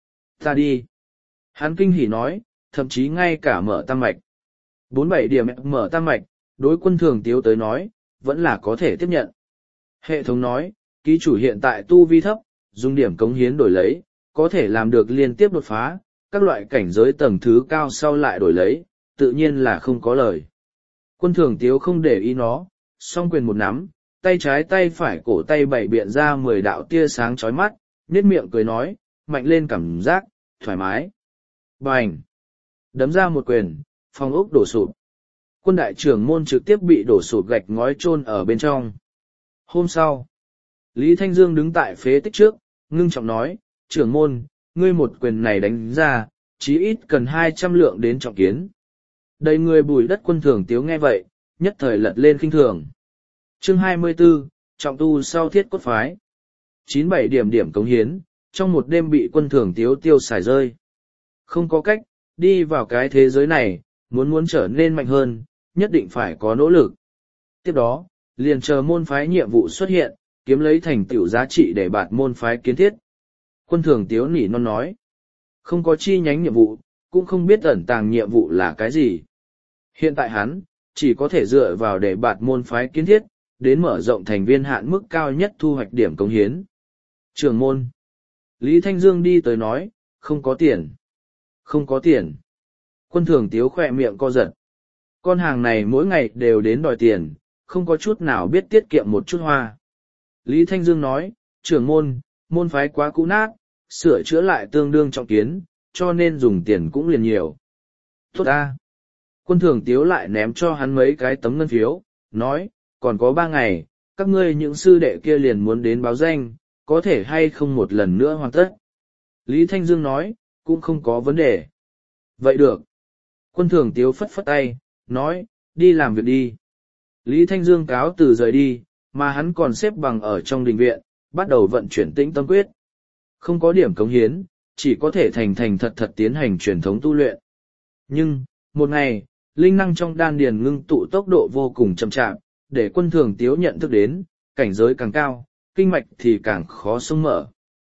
Ta đi! Hắn kinh hỉ nói, thậm chí ngay cả mở tam mạch. Bốn bảy điểm mở tam mạch, đối quân thường tiếu tới nói, vẫn là có thể tiếp nhận. Hệ thống nói, ký chủ hiện tại tu vi thấp, dùng điểm cống hiến đổi lấy, có thể làm được liên tiếp đột phá, các loại cảnh giới tầng thứ cao sau lại đổi lấy, tự nhiên là không có lời. Quân thường tiếu không để ý nó, song quyền một nắm, tay trái tay phải cổ tay bảy biện ra mười đạo tia sáng chói mắt, nhếch miệng cười nói, mạnh lên cảm giác, thoải mái. Bành! Đấm ra một quyền, phòng ốc đổ sụp. Quân đại trưởng môn trực tiếp bị đổ sụp gạch ngói chôn ở bên trong. Hôm sau, Lý Thanh Dương đứng tại phế tích trước, ngưng trọng nói, trưởng môn, ngươi một quyền này đánh ra, chí ít cần hai trăm lượng đến trọng kiến. Đầy người bùi đất quân thường tiếu nghe vậy, nhất thời lật lên khinh thường. Chương hai mươi tư, trọng tu sau thiết cốt phái. chín bảy điểm điểm cống hiến, trong một đêm bị quân thường tiếu tiêu xài rơi. Không có cách, đi vào cái thế giới này, muốn muốn trở nên mạnh hơn, nhất định phải có nỗ lực. Tiếp đó, liền chờ môn phái nhiệm vụ xuất hiện, kiếm lấy thành tựu giá trị để bạt môn phái kiến thiết. Quân thường tiếu nỉ non nói, không có chi nhánh nhiệm vụ, cũng không biết ẩn tàng nhiệm vụ là cái gì. Hiện tại hắn, chỉ có thể dựa vào để bạt môn phái kiến thiết, đến mở rộng thành viên hạn mức cao nhất thu hoạch điểm cống hiến. Trưởng môn. Lý Thanh Dương đi tới nói, không có tiền. Không có tiền. Quân thường tiếu khỏe miệng co giật. Con hàng này mỗi ngày đều đến đòi tiền, không có chút nào biết tiết kiệm một chút hoa. Lý Thanh Dương nói, trưởng môn, môn phái quá cũ nát, sửa chữa lại tương đương trọng kiến, cho nên dùng tiền cũng liền nhiều. Tốt ta. Quân thường tiếu lại ném cho hắn mấy cái tấm ngân phiếu, nói, còn có ba ngày, các ngươi những sư đệ kia liền muốn đến báo danh, có thể hay không một lần nữa hoàn tất. Lý Thanh Dương nói, cũng không có vấn đề. Vậy được. Quân thường tiếu phất phất tay, nói, đi làm việc đi. Lý Thanh Dương cáo từ rời đi, mà hắn còn xếp bằng ở trong đình viện, bắt đầu vận chuyển tĩnh tâm quyết. Không có điểm cống hiến, chỉ có thể thành thành thật thật tiến hành truyền thống tu luyện. Nhưng, Một ngày, linh năng trong đan điền ngưng tụ tốc độ vô cùng chậm chạp, để quân thường tiếu nhận thức đến, cảnh giới càng cao, kinh mạch thì càng khó xông mở.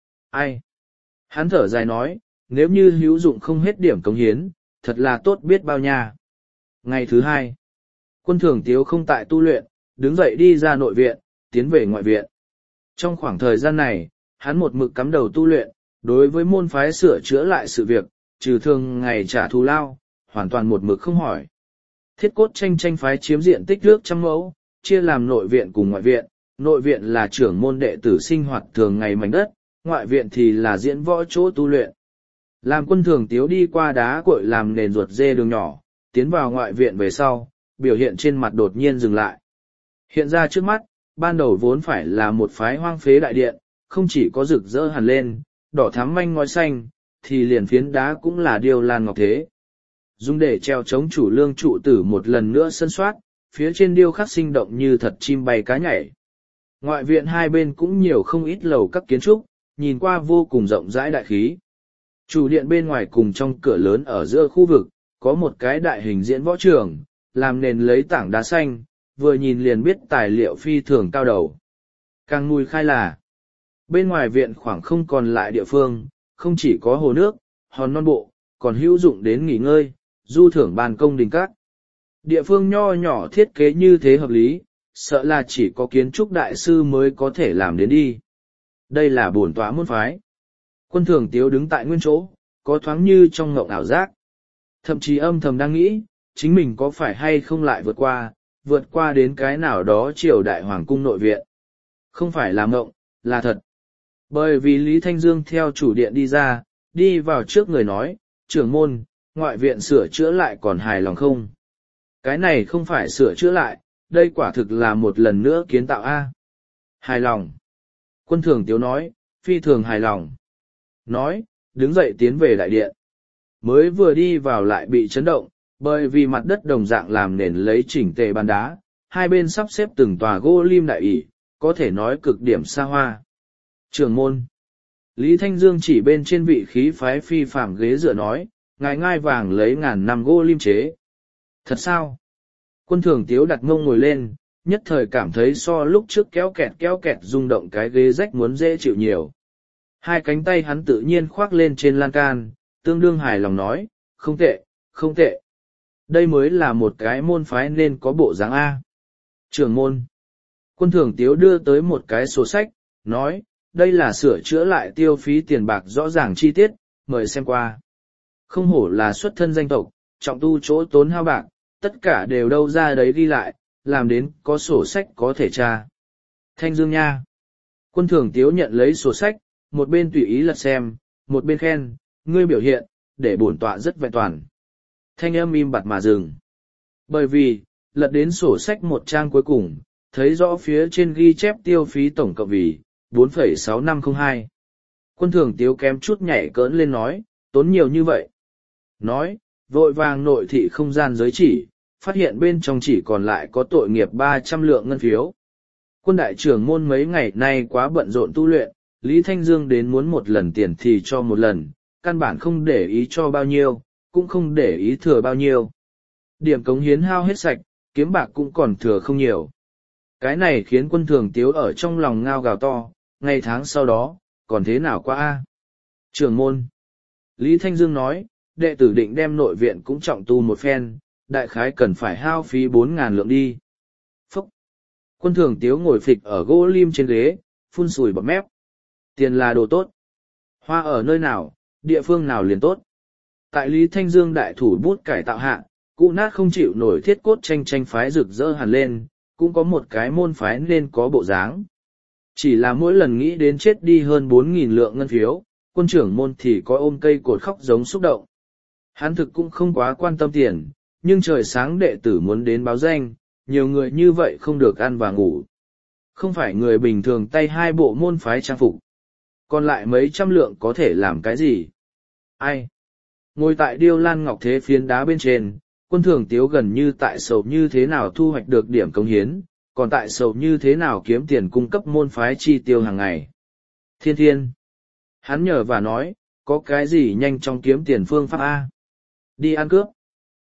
Ai? Hắn thở dài nói, nếu như hữu dụng không hết điểm cống hiến, thật là tốt biết bao nha. Ngày thứ hai, quân thường tiếu không tại tu luyện, đứng dậy đi ra nội viện, tiến về ngoại viện. Trong khoảng thời gian này, hắn một mực cắm đầu tu luyện, đối với môn phái sửa chữa lại sự việc, trừ thường ngày trả thù lao, hoàn toàn một mực không hỏi. Thiết cốt tranh tranh phái chiếm diện tích nước trăm mẫu, chia làm nội viện cùng ngoại viện, nội viện là trưởng môn đệ tử sinh hoạt thường ngày mảnh đất, ngoại viện thì là diễn võ chỗ tu luyện. Làm quân thường tiếu đi qua đá cội làm nền ruột dê đường nhỏ, tiến vào ngoại viện về sau, biểu hiện trên mặt đột nhiên dừng lại. Hiện ra trước mắt, ban đầu vốn phải là một phái hoang phế đại điện, không chỉ có rực rỡ hẳn lên, đỏ thắm manh ngói xanh, thì liền phiến đá cũng là điêu lan ngọc thế. Dùng để treo chống chủ lương trụ tử một lần nữa sân soát, phía trên điêu khắc sinh động như thật chim bay cá nhảy. Ngoại viện hai bên cũng nhiều không ít lầu các kiến trúc, nhìn qua vô cùng rộng rãi đại khí. Chủ điện bên ngoài cùng trong cửa lớn ở giữa khu vực, có một cái đại hình diễn võ trường, làm nền lấy tảng đá xanh, vừa nhìn liền biết tài liệu phi thường cao đầu. Càng mùi khai là, bên ngoài viện khoảng không còn lại địa phương, không chỉ có hồ nước, hòn non bộ, còn hữu dụng đến nghỉ ngơi, du thưởng ban công đình các. Địa phương nho nhỏ thiết kế như thế hợp lý, sợ là chỉ có kiến trúc đại sư mới có thể làm đến đi. Đây là bổn tọa môn phái. Quân thường tiếu đứng tại nguyên chỗ, có thoáng như trong ngộng ảo giác. Thậm chí âm thầm đang nghĩ, chính mình có phải hay không lại vượt qua, vượt qua đến cái nào đó triều đại hoàng cung nội viện. Không phải là ngộng, là thật. Bởi vì Lý Thanh Dương theo chủ điện đi ra, đi vào trước người nói, trưởng môn, ngoại viện sửa chữa lại còn hài lòng không? Cái này không phải sửa chữa lại, đây quả thực là một lần nữa kiến tạo A. Hài lòng. Quân thường tiếu nói, phi thường hài lòng. Nói, đứng dậy tiến về đại điện. Mới vừa đi vào lại bị chấn động, bởi vì mặt đất đồng dạng làm nền lấy chỉnh tề bàn đá, hai bên sắp xếp từng tòa gỗ lim đại ỷ, có thể nói cực điểm xa hoa. Trưởng môn. Lý Thanh Dương chỉ bên trên vị khí phái phi phạm ghế dựa nói, ngài ngai vàng lấy ngàn năm gỗ lim chế. Thật sao? Quân thường tiếu đặt mông ngồi lên, nhất thời cảm thấy so lúc trước kéo kẹt kéo kẹt rung động cái ghế rách muốn dễ chịu nhiều. Hai cánh tay hắn tự nhiên khoác lên trên lan can, tương đương hài lòng nói, không tệ, không tệ. Đây mới là một cái môn phái nên có bộ dáng A. Trưởng môn. Quân thường tiếu đưa tới một cái sổ sách, nói, đây là sửa chữa lại tiêu phí tiền bạc rõ ràng chi tiết, mời xem qua. Không hổ là xuất thân danh tộc, trọng tu chỗ tốn hao bạc, tất cả đều đâu ra đấy ghi lại, làm đến có sổ sách có thể tra. Thanh Dương nha. Quân thường tiếu nhận lấy sổ sách, một bên tùy ý lật xem, một bên khen, ngươi biểu hiện, để bổn tọa rất vẹn toàn. Thanh âm im bặt mà dừng. Bởi vì, lật đến sổ sách một trang cuối cùng, thấy rõ phía trên ghi chép tiêu phí tổng cộng vì bốn phẩy sáu năm không hai. Quân thường tiếu kém chút nhảy cỡn lên nói, tốn nhiều như vậy. Nói, vội vàng nội thị không gian giới chỉ, phát hiện bên trong chỉ còn lại có tội nghiệp ba trăm lượng ngân phiếu. Quân đại trưởng môn mấy ngày nay quá bận rộn tu luyện, Lý Thanh Dương đến muốn một lần tiền thì cho một lần, căn bản không để ý cho bao nhiêu, cũng không để ý thừa bao nhiêu. Điểm cống hiến hao hết sạch, kiếm bạc cũng còn thừa không nhiều. Cái này khiến quân thường tiếu ở trong lòng ngao gào to, ngày tháng sau đó, còn thế nào qua a? Trưởng môn. Lý Thanh Dương nói, đệ tử định đem nội viện cũng trọng tu một phen, đại khái cần phải hao phí bốn ngàn lượng đi. Phúc. Quân thường tiếu ngồi phịch ở gỗ lim trên ghế, phun sùi bọt mép. Tiền là đồ tốt. Hoa ở nơi nào, địa phương nào liền tốt. Tại Lý Thanh Dương đại thủ bút cải tạo hạ, cụ nát không chịu nổi thiết cốt tranh tranh phái rực rỡ hẳn lên, cũng có một cái môn phái nên có bộ dáng. Chỉ là mỗi lần nghĩ đến chết đi hơn bốn nghìn lượng ngân phiếu, quân trưởng môn thì có ôm cây cột khóc giống xúc động. Hắn thực cũng không quá quan tâm tiền, nhưng trời sáng đệ tử muốn đến báo danh, nhiều người như vậy không được ăn và ngủ. Không phải người bình thường tay hai bộ môn phái trang phục. Còn lại mấy trăm lượng có thể làm cái gì? Ai? Ngồi tại điêu lan ngọc thế phiến đá bên trên, quân thường tiếu gần như tại sầu như thế nào thu hoạch được điểm công hiến, còn tại sầu như thế nào kiếm tiền cung cấp môn phái chi tiêu hàng ngày. Thiên thiên. Hắn nhờ và nói, có cái gì nhanh trong kiếm tiền phương pháp A? Đi ăn cướp.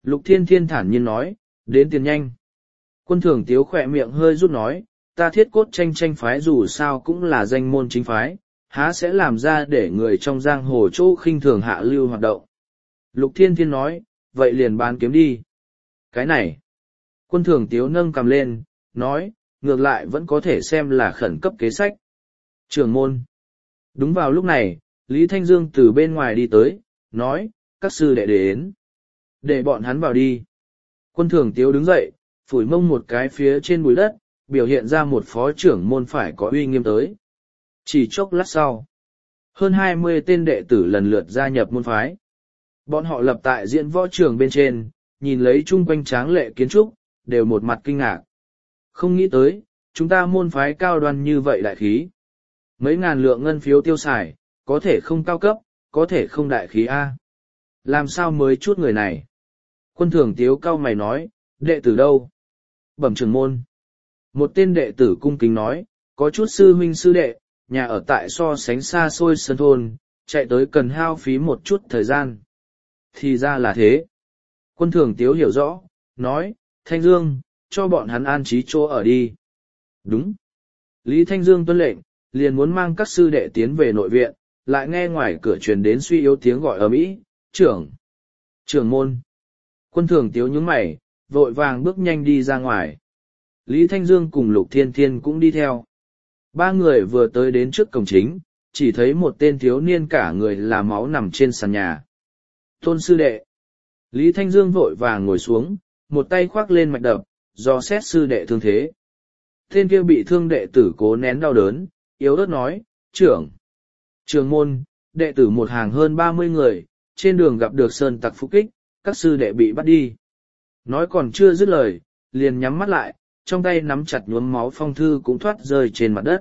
Lục Thiên Thiên thản nhiên nói, đến tiền nhanh. Quân thường tiếu khỏe miệng hơi rút nói, ta thiết cốt tranh tranh phái dù sao cũng là danh môn chính phái, há sẽ làm ra để người trong giang hồ chỗ khinh thường hạ lưu hoạt động. Lục Thiên Thiên nói, vậy liền bán kiếm đi. Cái này, quân thường tiếu nâng cầm lên, nói, ngược lại vẫn có thể xem là khẩn cấp kế sách. Trưởng môn. Đúng vào lúc này, Lý Thanh Dương từ bên ngoài đi tới, nói, các sư đệ đến. Để bọn hắn vào đi. Quân thường tiếu đứng dậy, phủi mông một cái phía trên bụi đất, biểu hiện ra một phó trưởng môn phải có uy nghiêm tới. Chỉ chốc lát sau, hơn hai mươi tên đệ tử lần lượt gia nhập môn phái. Bọn họ lập tại diễn võ trường bên trên, nhìn lấy chung quanh tráng lệ kiến trúc, đều một mặt kinh ngạc. Không nghĩ tới, chúng ta môn phái cao đoan như vậy đại khí. Mấy ngàn lượng ngân phiếu tiêu xài, có thể không cao cấp, có thể không đại khí A. Làm sao mới chút người này? Quân thường tiếu cao mày nói, đệ tử đâu? Bẩm trưởng môn. Một tên đệ tử cung kính nói, có chút sư huynh sư đệ, nhà ở tại so sánh xa xôi sân thôn, chạy tới cần hao phí một chút thời gian. Thì ra là thế. Quân thường tiếu hiểu rõ, nói, Thanh Dương, cho bọn hắn an trí chỗ ở đi. Đúng. Lý Thanh Dương tuân lệnh, liền muốn mang các sư đệ tiến về nội viện, lại nghe ngoài cửa truyền đến suy yếu tiếng gọi ở mỹ, trưởng, trưởng môn. Quân thường tiếu nhướng mày, vội vàng bước nhanh đi ra ngoài. Lý Thanh Dương cùng Lục Thiên Thiên cũng đi theo. Ba người vừa tới đến trước cổng chính, chỉ thấy một tên thiếu niên cả người là máu nằm trên sàn nhà. Tôn sư đệ. Lý Thanh Dương vội vàng ngồi xuống, một tay khoác lên mạch đập, do xét sư đệ thương thế. Tên kia bị thương đệ tử cố nén đau đớn, yếu ớt nói, trưởng, trưởng môn, đệ tử một hàng hơn ba mươi người, trên đường gặp được sơn tặc phục kích, các sư đệ bị bắt đi. Nói còn chưa dứt lời, liền nhắm mắt lại, trong tay nắm chặt nhuốm máu phong thư cũng thoát rơi trên mặt đất.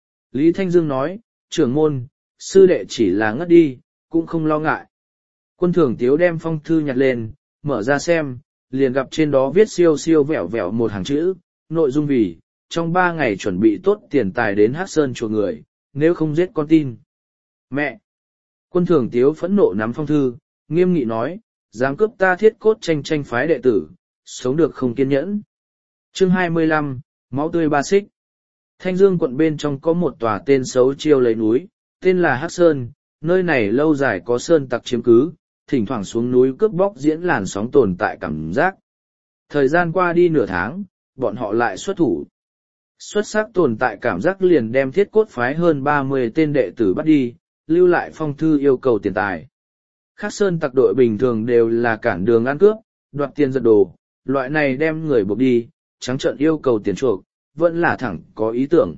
Lý Thanh Dương nói, trưởng môn, sư đệ chỉ là ngất đi, cũng không lo ngại. Quân thường tiếu đem phong thư nhặt lên, mở ra xem, liền gặp trên đó viết siêu siêu vẹo vẹo một hàng chữ, nội dung vì, trong ba ngày chuẩn bị tốt tiền tài đến Hát Sơn chuộc người, nếu không giết con tin. Mẹ! Quân thường tiếu phẫn nộ nắm phong thư, nghiêm nghị nói, dám cướp ta thiết cốt tranh tranh phái đệ tử, sống được không kiên nhẫn. Chương hai mươi lăm, máu tươi ba xích. Thanh Dương quận bên trong có một tòa tên xấu chiêu lấy núi, tên là Hát Sơn, nơi này lâu dài có sơn tặc chiếm cứ, thỉnh thoảng xuống núi cướp bóc diễn làn sóng tồn tại cảm giác. Thời gian qua đi nửa tháng, bọn họ lại xuất thủ. Xuất sắc tồn tại cảm giác liền đem thiết cốt phái hơn ba mươi tên đệ tử bắt đi, lưu lại phong thư yêu cầu tiền tài. Khác sơn tặc đội bình thường đều là cản đường ăn cướp, đoạt tiền giật đồ, loại này đem người buộc đi, trắng trợn yêu cầu tiền chuộc, vẫn là thẳng có ý tưởng.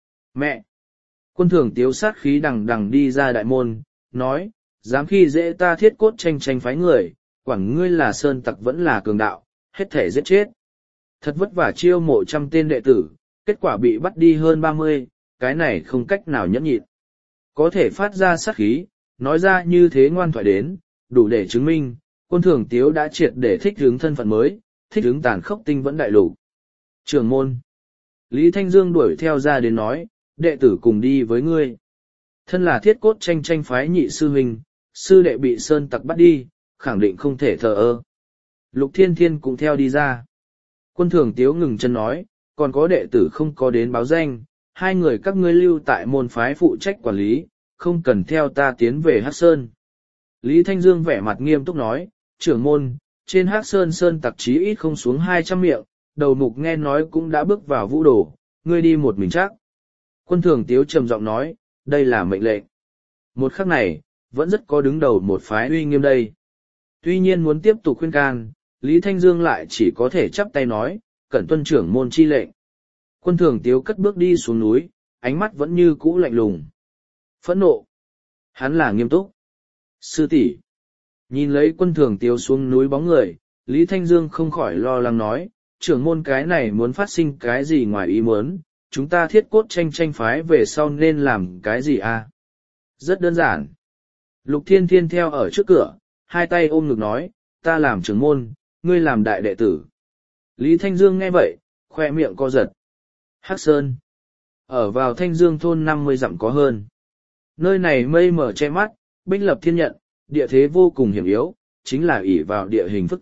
Mẹ! Quân thường tiếu sát khí đằng đằng đi ra đại môn, nói, dám khi dễ ta thiết cốt tranh tranh phái người, quản ngươi là sơn tặc vẫn là cường đạo, hết thể giết chết. Thật vất vả chiêu mộ trăm tên đệ tử, kết quả bị bắt đi hơn ba mươi, cái này không cách nào nhẫn nhịn. Có thể phát ra sát khí, nói ra như thế ngoan thoại đến, đủ để chứng minh, quân thường tiếu đã triệt để thích hướng thân phận mới, thích hướng tàn khốc tinh vẫn đại lục. Trưởng môn. Lý Thanh Dương đuổi theo ra đến nói, đệ tử cùng đi với ngươi. Thân là thiết cốt tranh tranh phái nhị sư huynh, sư đệ bị sơn tặc bắt đi, khẳng định không thể thờ ơ. Lục Thiên Thiên cũng theo đi ra. Quân thường tiếu ngừng chân nói, còn có đệ tử không có đến báo danh, hai người các ngươi lưu tại môn phái phụ trách quản lý, không cần theo ta tiến về Hát Sơn. Lý Thanh Dương vẻ mặt nghiêm túc nói, trưởng môn, trên Hát Sơn sơn tặc chí ít không xuống hai trăm miệng, đầu mục nghe nói cũng đã bước vào vũ đồ, ngươi đi một mình chắc. Quân thường tiếu trầm giọng nói, đây là mệnh lệnh. Một khắc này, vẫn rất có đứng đầu một phái uy nghiêm đây. Tuy nhiên muốn tiếp tục khuyên can, Lý Thanh Dương lại chỉ có thể chắp tay nói, cẩn tuân trưởng môn chi lệnh. Quân thường tiếu cất bước đi xuống núi, ánh mắt vẫn như cũ lạnh lùng. Phẫn nộ. Hắn là nghiêm túc. Sư tỷ. Nhìn lấy quân thường tiếu xuống núi bóng người, Lý Thanh Dương không khỏi lo lắng nói, trưởng môn cái này muốn phát sinh cái gì ngoài ý muốn, chúng ta thiết cốt tranh tranh phái về sau nên làm cái gì à? Rất đơn giản. Lục Thiên Thiên theo ở trước cửa, hai tay ôm ngực nói, ta làm trưởng môn, ngươi làm đại đệ tử. Lý Thanh Dương nghe vậy, khoe miệng co giật. Hắc Sơn. Ở vào Thanh Dương thôn năm mươi dặm có hơn. Nơi này mây mờ che mắt, binh lập thiên nhận, địa thế vô cùng hiểm yếu, chính là ỷ vào địa hình phức tạp,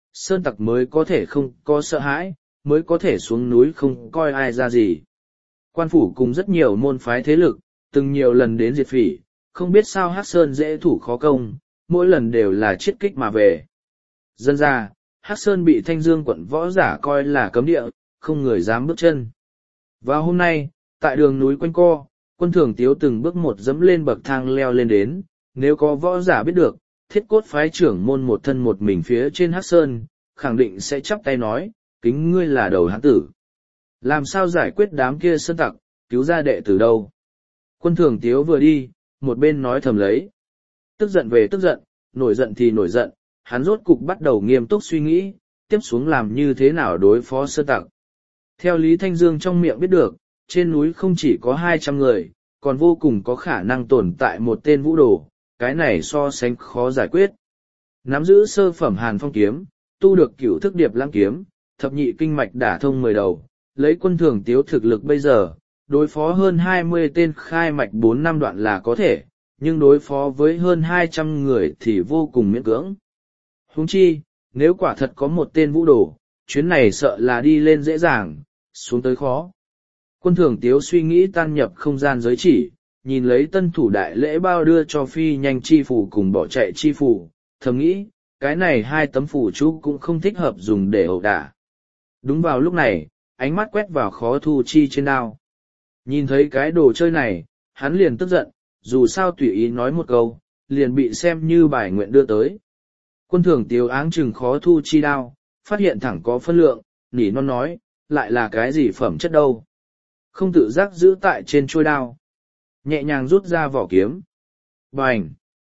sơn tặc mới có thể không có sợ hãi, mới có thể xuống núi không coi ai ra gì. Quan phủ cùng rất nhiều môn phái thế lực, từng nhiều lần đến diệt phỉ, không biết sao Hắc Sơn dễ thủ khó công, mỗi lần đều là chiết kích mà về. Dân ra, Hắc Sơn bị Thanh Dương quận võ giả coi là cấm địa, không người dám bước chân. Và hôm nay, tại đường núi quanh co, Quân Thường Tiếu từng bước một dẫm lên bậc thang leo lên đến, nếu có võ giả biết được, Thiết Cốt phái trưởng môn một thân một mình phía trên Hắc Sơn, khẳng định sẽ chắp tay nói, kính ngươi là đầu hán tử. Làm sao giải quyết đám kia sơn tặc, cứu ra đệ tử đâu? Quân Thường Tiếu vừa đi, một bên nói thầm lấy. Tức giận về tức giận, nổi giận thì nổi giận, hắn rốt cục bắt đầu nghiêm túc suy nghĩ, tiếp xuống làm như thế nào đối phó sơn tặc. Theo Lý Thanh Dương trong miệng biết được, trên núi không chỉ có hai trăm người, còn vô cùng có khả năng tồn tại một tên vũ đồ, cái này so sánh khó giải quyết. Nắm giữ sơ phẩm Hàn Phong kiếm, tu được cửu thức điệp lãng kiếm, thập nhị kinh mạch đả thông mười đầu, lấy Quân Thường Tiếu thực lực bây giờ, đối phó hơn hai mươi tên khai mạch bốn năm đoạn là có thể, nhưng đối phó với hơn hai trăm người thì vô cùng miễn cưỡng. Huống chi, nếu quả thật có một tên vũ đồ, chuyến này sợ là đi lên dễ dàng, xuống tới khó. Quân Thường Tiếu suy nghĩ tan nhập không gian giới chỉ, nhìn lấy tân thủ đại lễ bao đưa cho phi nhanh chi phủ cùng bỏ chạy chi phủ, thầm nghĩ, cái này hai tấm phủ chú cũng không thích hợp dùng để ẩu đả. Đúng vào lúc này, ánh mắt quét vào khó thu chi trên đao. Nhìn thấy cái đồ chơi này, hắn liền tức giận, dù sao tùy ý nói một câu, liền bị xem như bài nguyện đưa tới. Quân Thường Tiếu áng chừng khó thu chi đao, phát hiện thẳng có phân lượng, nỉ non nói, lại là cái gì phẩm chất đâu. Không tự giác giữ tại trên chuôi đao. Nhẹ nhàng rút ra vỏ kiếm. Bành!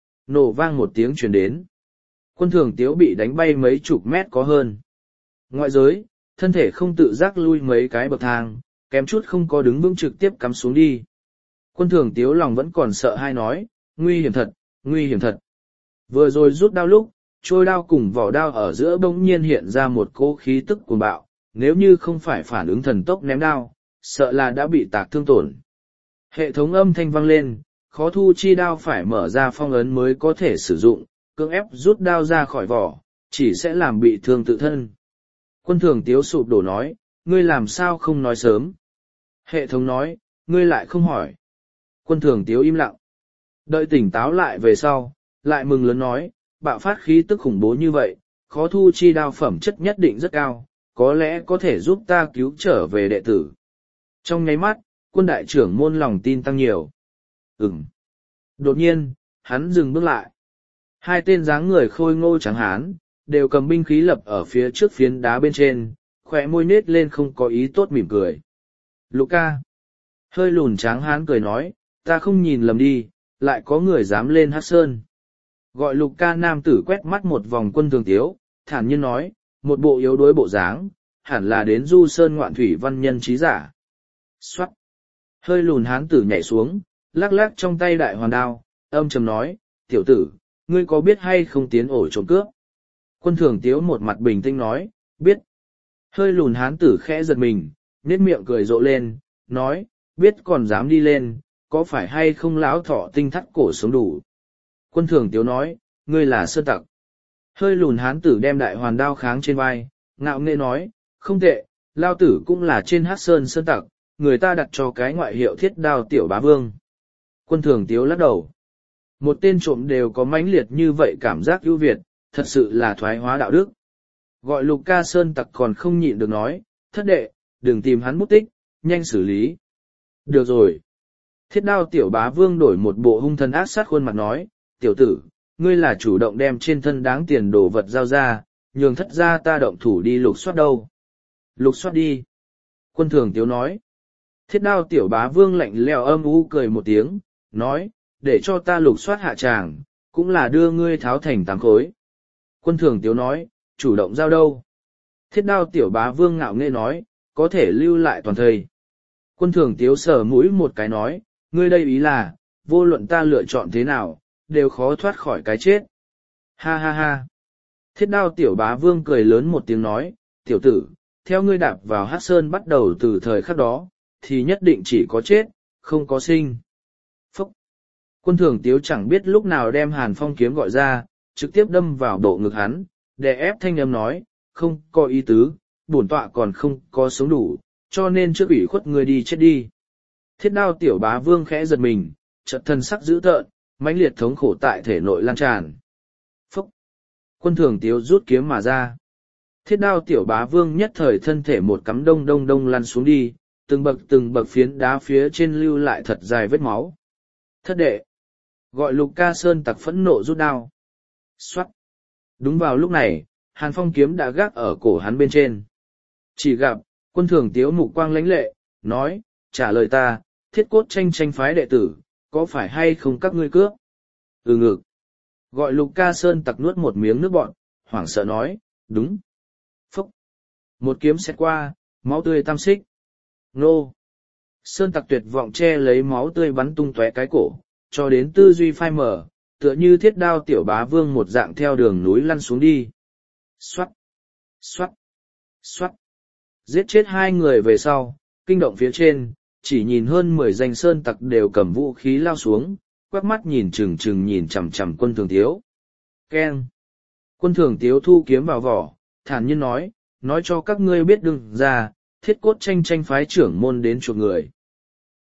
Nổ vang một tiếng truyền đến. Quân Thường Tiếu bị đánh bay mấy chục mét có hơn. Ngoại giới, thân thể không tự giác lui mấy cái bậc thang, kém chút không có đứng vững trực tiếp cắm xuống đi. Quân Thường Tiếu lòng vẫn còn sợ hai nói, nguy hiểm thật, nguy hiểm thật. Vừa rồi rút đao lúc, trôi đao cùng vỏ đao ở giữa bỗng nhiên hiện ra một cỗ khí tức cuồng bạo, nếu như không phải phản ứng thần tốc ném đao, sợ là đã bị tạc thương tổn. Hệ thống âm thanh vang lên, khó thu chi đao phải mở ra phong ấn mới có thể sử dụng, cưỡng ép rút đao ra khỏi vỏ, chỉ sẽ làm bị thương tự thân. Quân Thường Tiếu sụp đổ nói, ngươi làm sao không nói sớm. Hệ thống nói, ngươi lại không hỏi. Quân Thường Tiếu im lặng. Đợi tỉnh táo lại về sau, lại mừng lớn nói, bạo phát khí tức khủng bố như vậy, khó thu chi đao phẩm chất nhất định rất cao, có lẽ có thể giúp ta cứu trở về đệ tử. Trong nháy mắt, quân đại trưởng môn lòng tin tăng nhiều. Ừm. Đột nhiên, hắn dừng bước lại. Hai tên dáng người khôi ngô trắng hán, đều cầm binh khí lập ở phía trước phiến đá bên trên, khỏe môi nết lên không có ý tốt mỉm cười. Luca. Hơi lùn tráng hán cười nói, ta không nhìn lầm đi, lại có người dám lên Hắc Sơn. Gọi Luca nam tử quét mắt một vòng Quân Thường Tiếu, thản nhiên nói, một bộ yếu đuối bộ dáng, hẳn là đến du sơn ngoạn thủy văn nhân trí giả. Xoát. Hơi lùn hán tử nhảy xuống, lắc lắc trong tay đại hoàn đao, âm trầm nói, tiểu tử, ngươi có biết hay không tiến ổ trộm cướp? Quân Thường Tiếu một mặt bình tĩnh nói, biết. Hơi lùn hán tử khẽ giật mình, nét miệng cười rộ lên, nói, biết còn dám đi lên, có phải hay không lão thọ tinh thắt cổ sống đủ? Quân Thường Tiếu nói, ngươi là sơn tặc. Hơi lùn hán tử đem đại hoàn đao kháng trên vai, ngạo nghễ nói, không tệ, lao tử cũng là trên Hắc Sơn sơn tặc, người ta đặt cho cái ngoại hiệu thiết đao tiểu bá vương. Quân Thường Tiếu lắc đầu. Một tên trộm đều có mãnh liệt như vậy cảm giác ưu việt, thật sự là thoái hóa đạo đức. Gọi Lục Ca sơn tặc còn không nhịn được nói, thất đệ, đừng tìm hắn mất tích, nhanh xử lý. Được rồi. Thiết đao tiểu bá vương đổi một bộ hung thần ác sát khuôn mặt nói, tiểu tử, ngươi là chủ động đem trên thân đáng tiền đồ vật giao ra, nhường thất ra ta động thủ đi lục soát đâu. Lục soát đi. Quân Thường Tiếu nói. Thiết đao tiểu bá vương lạnh lẽo âm u cười một tiếng, nói, để cho ta lục soát hạ tràng, cũng là đưa ngươi tháo thành tám khối. Quân Thường Tiếu nói, chủ động giao đâu. Thiết đao tiểu bá vương ngạo nghễ nói, có thể lưu lại toàn thây. Quân Thường Tiếu sờ mũi một cái nói, ngươi đây ý là, vô luận ta lựa chọn thế nào, đều khó thoát khỏi cái chết. Ha ha ha. Thiết đao tiểu bá vương cười lớn một tiếng nói, tiểu tử, theo ngươi đạp vào Hắc Sơn bắt đầu từ thời khắc đó, thì nhất định chỉ có chết, không có sinh. Phúc. Quân Thường Tiếu chẳng biết lúc nào đem Hàn Phong kiếm gọi ra, trực tiếp đâm vào bộ ngực hắn, đè ép thanh âm nói, không có ý tứ, bổn tọa còn không có sống đủ, cho nên trước ủy khuất ngươi đi chết đi. Thiết đao tiểu bá vương khẽ giật mình, chợt thân sắc dữ tợn, mãnh liệt thống khổ tại thể nội lan tràn. Phúc! Quân thường tiếu rút kiếm mà ra. Thiết đao tiểu bá vương nhất thời thân thể một cắm đông đông đông lăn xuống đi, từng bậc từng bậc phiến đá phía trên lưu lại thật dài vết máu. Thất đệ! Gọi Lục Ca Sơn tặc phẫn nộ rút đao. Xoát! Đúng vào lúc này, Hàn Phong kiếm đã gác ở cổ hắn bên trên. Chỉ gặp, quân thường tiếu mục quang lãnh lệ, nói, trả lời ta, thiết cốt tranh tranh phái đệ tử, có phải hay không các ngươi cướp? Ừ ngực. Gọi Lục Ca Sơn tặc nuốt một miếng nước bọn, hoảng sợ nói, đúng. Phúc. Một kiếm xét qua, máu tươi tam xích. Nô. Sơn tặc tuyệt vọng che lấy máu tươi bắn tung tóe cái cổ, cho đến tư duy phai mở, tựa như thiết đao tiểu bá vương một dạng theo đường núi lăn xuống đi. Xoát. Xoát. Xoát. Giết chết hai người về sau, kinh động phía trên, chỉ nhìn hơn mười danh sơn tặc đều cầm vũ khí lao xuống, quắc mắt nhìn chừng chừng nhìn chằm chằm quân thường tiếu. Keng! Quân thường tiếu thu kiếm vào vỏ, thản nhiên nói, nói cho các ngươi biết đừng ra, thiết cốt tranh tranh phái trưởng môn đến chuộc người.